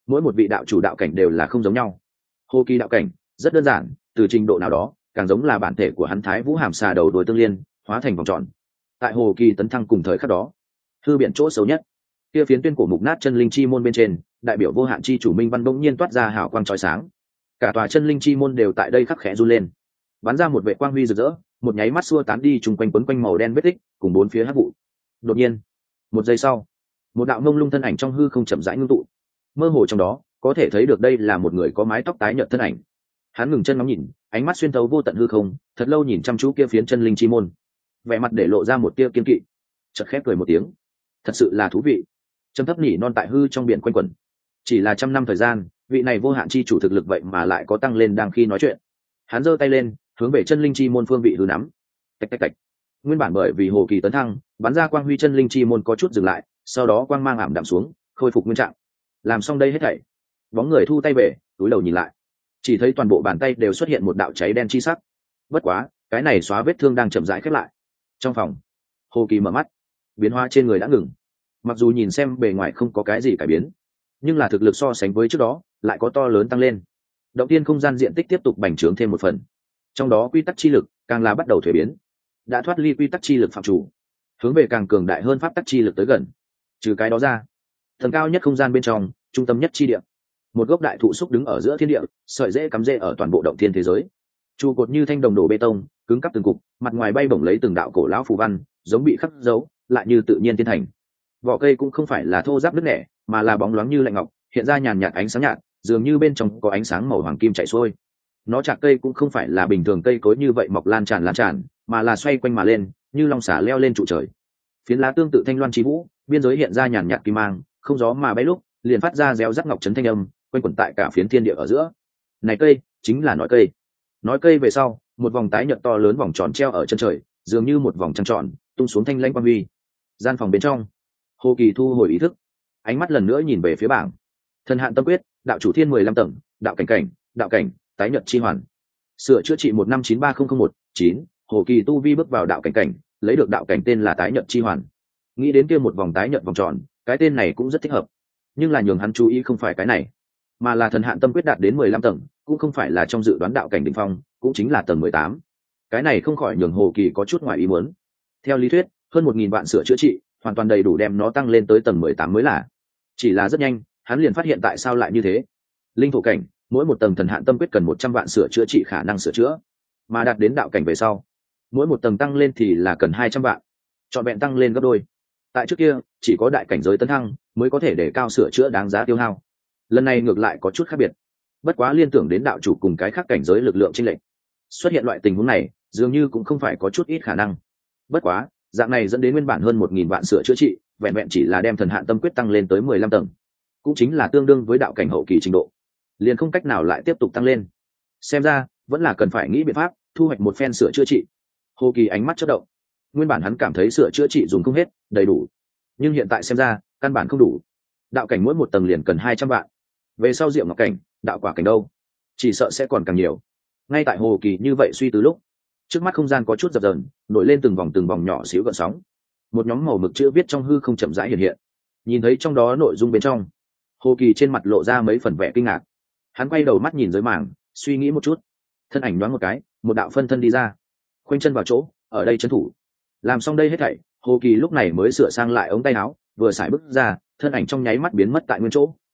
A: mỗi một vị đạo chủ đạo cảnh đều là không giống nhau. Hồ Kỳ đạo cảnh rất đơn giản, từ trình độ nào đó càng giống là bản thể của hắn Thái Vũ Hàm Xà đầu đuôi tương liên hóa thành vòng tròn. Tại Hồ Kỳ tấn thăng cùng thời khắc đó, hư biện chỗ xấu nhất, kia phiến tuyên cổ mục nát chân linh chi môn bên trên, đại biểu vô hạn chi chủ minh văn bỗng nhiên toát ra hào quang chói sáng. Cả tòa chân linh chi môn đều tại đây khắc khẽ run lên, bắn ra một vệ quang huy rực rỡ, một nháy mắt xua tán đi trùng quanh quấn quanh màu đen vết tích cùng bốn phía hắc vụ. Đột nhiên, một giây sau, một đạo mông lung thân ảnh trong hư không chậm rãi ngưng tụ, mơ hồ trong đó có thể thấy được đây là một người có mái tóc tái nhợt thân ảnh. Hắn ngừng chân ngắm nhìn, ánh mắt xuyên thấu vô tận hư không, thật lâu nhìn chăm chú kia phiến chân linh chi môn, vẻ mặt để lộ ra một tia kiên kỵ, chợt khép cười một tiếng. Thật sự là thú vị. Trầm thấp nỉ non tại hư trong biển quanh quẩn. Chỉ là 100 năm thời gian, vị này vô hạn chi chủ thực lực vậy mà lại có tăng lên đang khi nói chuyện. Hắn giơ tay lên, hướng về chân linh chi môn phương vị hư nắm. Tạch tạch tạch. Nguyên bản bởi vì Hồ Kỳ tấn thăng, bắn ra quang huy chân linh chi môn có chút dừng lại, sau đó quang mang ảm đạm xuống, khôi phục nguyên trạng. Làm xong đây hết thảy, bóng người thu tay về, túi đầu nhìn lại, chỉ thấy toàn bộ bàn tay đều xuất hiện một đạo cháy đen chi sắc. Bất quá, cái này xóa vết thương đang chậm rãi khép lại. Trong phòng, Hồ Kỳ mở mắt, biến hóa trên người đã ngừng. Mặc dù nhìn xem bề ngoài không có cái gì cải biến, nhưng là thực lực so sánh với trước đó lại có to lớn tăng lên. Động tiên không gian diện tích tiếp tục bành trướng thêm một phần, trong đó quy tắc chi lực càng là bắt đầu thuế biến, đã thoát ly quy tắc chi lực phạm chủ, hướng về càng cường đại hơn pháp tắc chi lực tới gần. Trừ cái đó ra, tầng cao nhất không gian bên trong, trung tâm nhất chi địa, một gốc đại thụ xúc đứng ở giữa thiên địa, sợi rễ cắm rễ ở toàn bộ động thiên thế giới. Trụ cột như thanh đồng đổ bê tông, cứng cắp từng cục, mặt ngoài bay bổng lấy từng đạo cổ lão phù văn, giống bị khắc dấu, lại như tự nhiên tiên thành. Vỏ cây cũng không phải là thô ráp nứt nẻ, mà là bóng loáng như lạnh ngọc, hiện ra nhàn nhạt ánh sáng nhạt, dường như bên trong có ánh sáng màu hoàng kim chảy xuôi. Nó chạc cây cũng không phải là bình thường cây cối như vậy mọc lan tràn, mà là xoay quanh mà lên, như long xả leo lên trụ trời. Phiến lá tương tự thanh loan chi vũ, biên giới hiện ra nhàn nhạt kim mang, không gió mà bay lúc, liền phát ra réo rắt ngọc trấn thanh âm, quanh quẩn tại cả phiến thiên địa ở giữa. Này cây, chính là nói cây. Nói cây về sau, một vòng tái nhợt to lớn vòng tròn treo ở chân trời, dường như một vòng trăng tròn, tung xuống thanh lãnh quang huy. Gian phòng bên trong, Hồ Kỳ thu hồi ý thức, ánh mắt lần nữa nhìn về phía bảng. Thần hạn tâm quyết, đạo chủ thiên 15 tầng, đạo cảnh, tái nhợt chi hoàn. Sửa chữa trị 1593001-9, Hồ Kỳ tu vi bước vào đạo cảnh, lấy được đạo cảnh tên là tái nhợt chi hoàn. Nghĩ đến kia một vòng tái nhợt vòng tròn, cái tên này cũng rất thích hợp. Nhưng là nhường hắn chú ý không phải cái này, mà là thần hạn tâm quyết đạt đến 15 tầng, cũng không phải là trong dự đoán đạo cảnh đỉnh phong, cũng chính là tầng 18. Cái này không khỏi nhường Hồ Kỳ có chút ngoài ý muốn. Theo lý thuyết, hơn 1000 vạn sửa chữa trị, hoàn toàn đầy đủ đem nó tăng lên tới tầng 18 mới là. Chỉ là rất nhanh, hắn liền phát hiện tại sao lại như thế. Linh thổ cảnh, mỗi một tầng thần hạn tâm quyết cần 100 vạn sửa chữa trị khả năng sửa chữa, mà đạt đến đạo cảnh về sau, mỗi một tầng tăng lên thì là cần 200 vạn, trọn vẹn tăng lên gấp đôi. Tại trước kia, chỉ có đại cảnh giới tấn thăng mới có thể để cao sửa chữa đáng giá tiêu hao. Lần này ngược lại có chút khác biệt. Bất quá liên tưởng đến đạo chủ cùng cái khác cảnh giới lực lượng chênh lệch, xuất hiện loại tình huống này, dường như cũng không phải có chút ít khả năng. Bất quá, dạng này dẫn đến nguyên bản hơn 1000 vạn sửa chữa trị, vẹn vẹn chỉ là đem thần hạn tâm quyết tăng lên tới 15 tầng, cũng chính là tương đương với đạo cảnh hậu kỳ trình độ, liền không cách nào lại tiếp tục tăng lên. Xem ra, vẫn là cần phải nghĩ biện pháp thu hoạch một phen sửa chữa trị. Hồ Kỳ ánh mắt chớp động. Nguyên bản hắn cảm thấy sửa chữa trị dùng không hết, đầy đủ, nhưng hiện tại xem ra, căn bản không đủ. Đạo cảnh mỗi một tầng liền cần 200 vạn. Về sau Diệu Ngọc cảnh, đạo quả cảnh đâu? Chỉ sợ sẽ còn càng nhiều. Ngay tại Hồ Kỳ như vậy suy tư lúc, trước mắt không gian có chút dập dờn, nổi lên từng vòng nhỏ xíu gợn sóng. Một nhóm màu mực chữ viết trong hư không chậm rãi hiện hiện. Nhìn thấy trong đó nội dung bên trong, Hồ Kỳ trên mặt lộ ra mấy phần vẻ kinh ngạc. Hắn quay đầu mắt nhìn dưới mảng, suy nghĩ một chút, thân ảnh nhoáng một cái, một đạo phân thân đi ra, khoanh chân vào chỗ, ở đây trấn thủ. Làm xong đây hết thảy, Hồ Kỳ lúc này mới sửa sang lại ống tay áo, vừa xài bước ra, thân ảnh trong nháy mắt biến mất tại nguyên chỗ.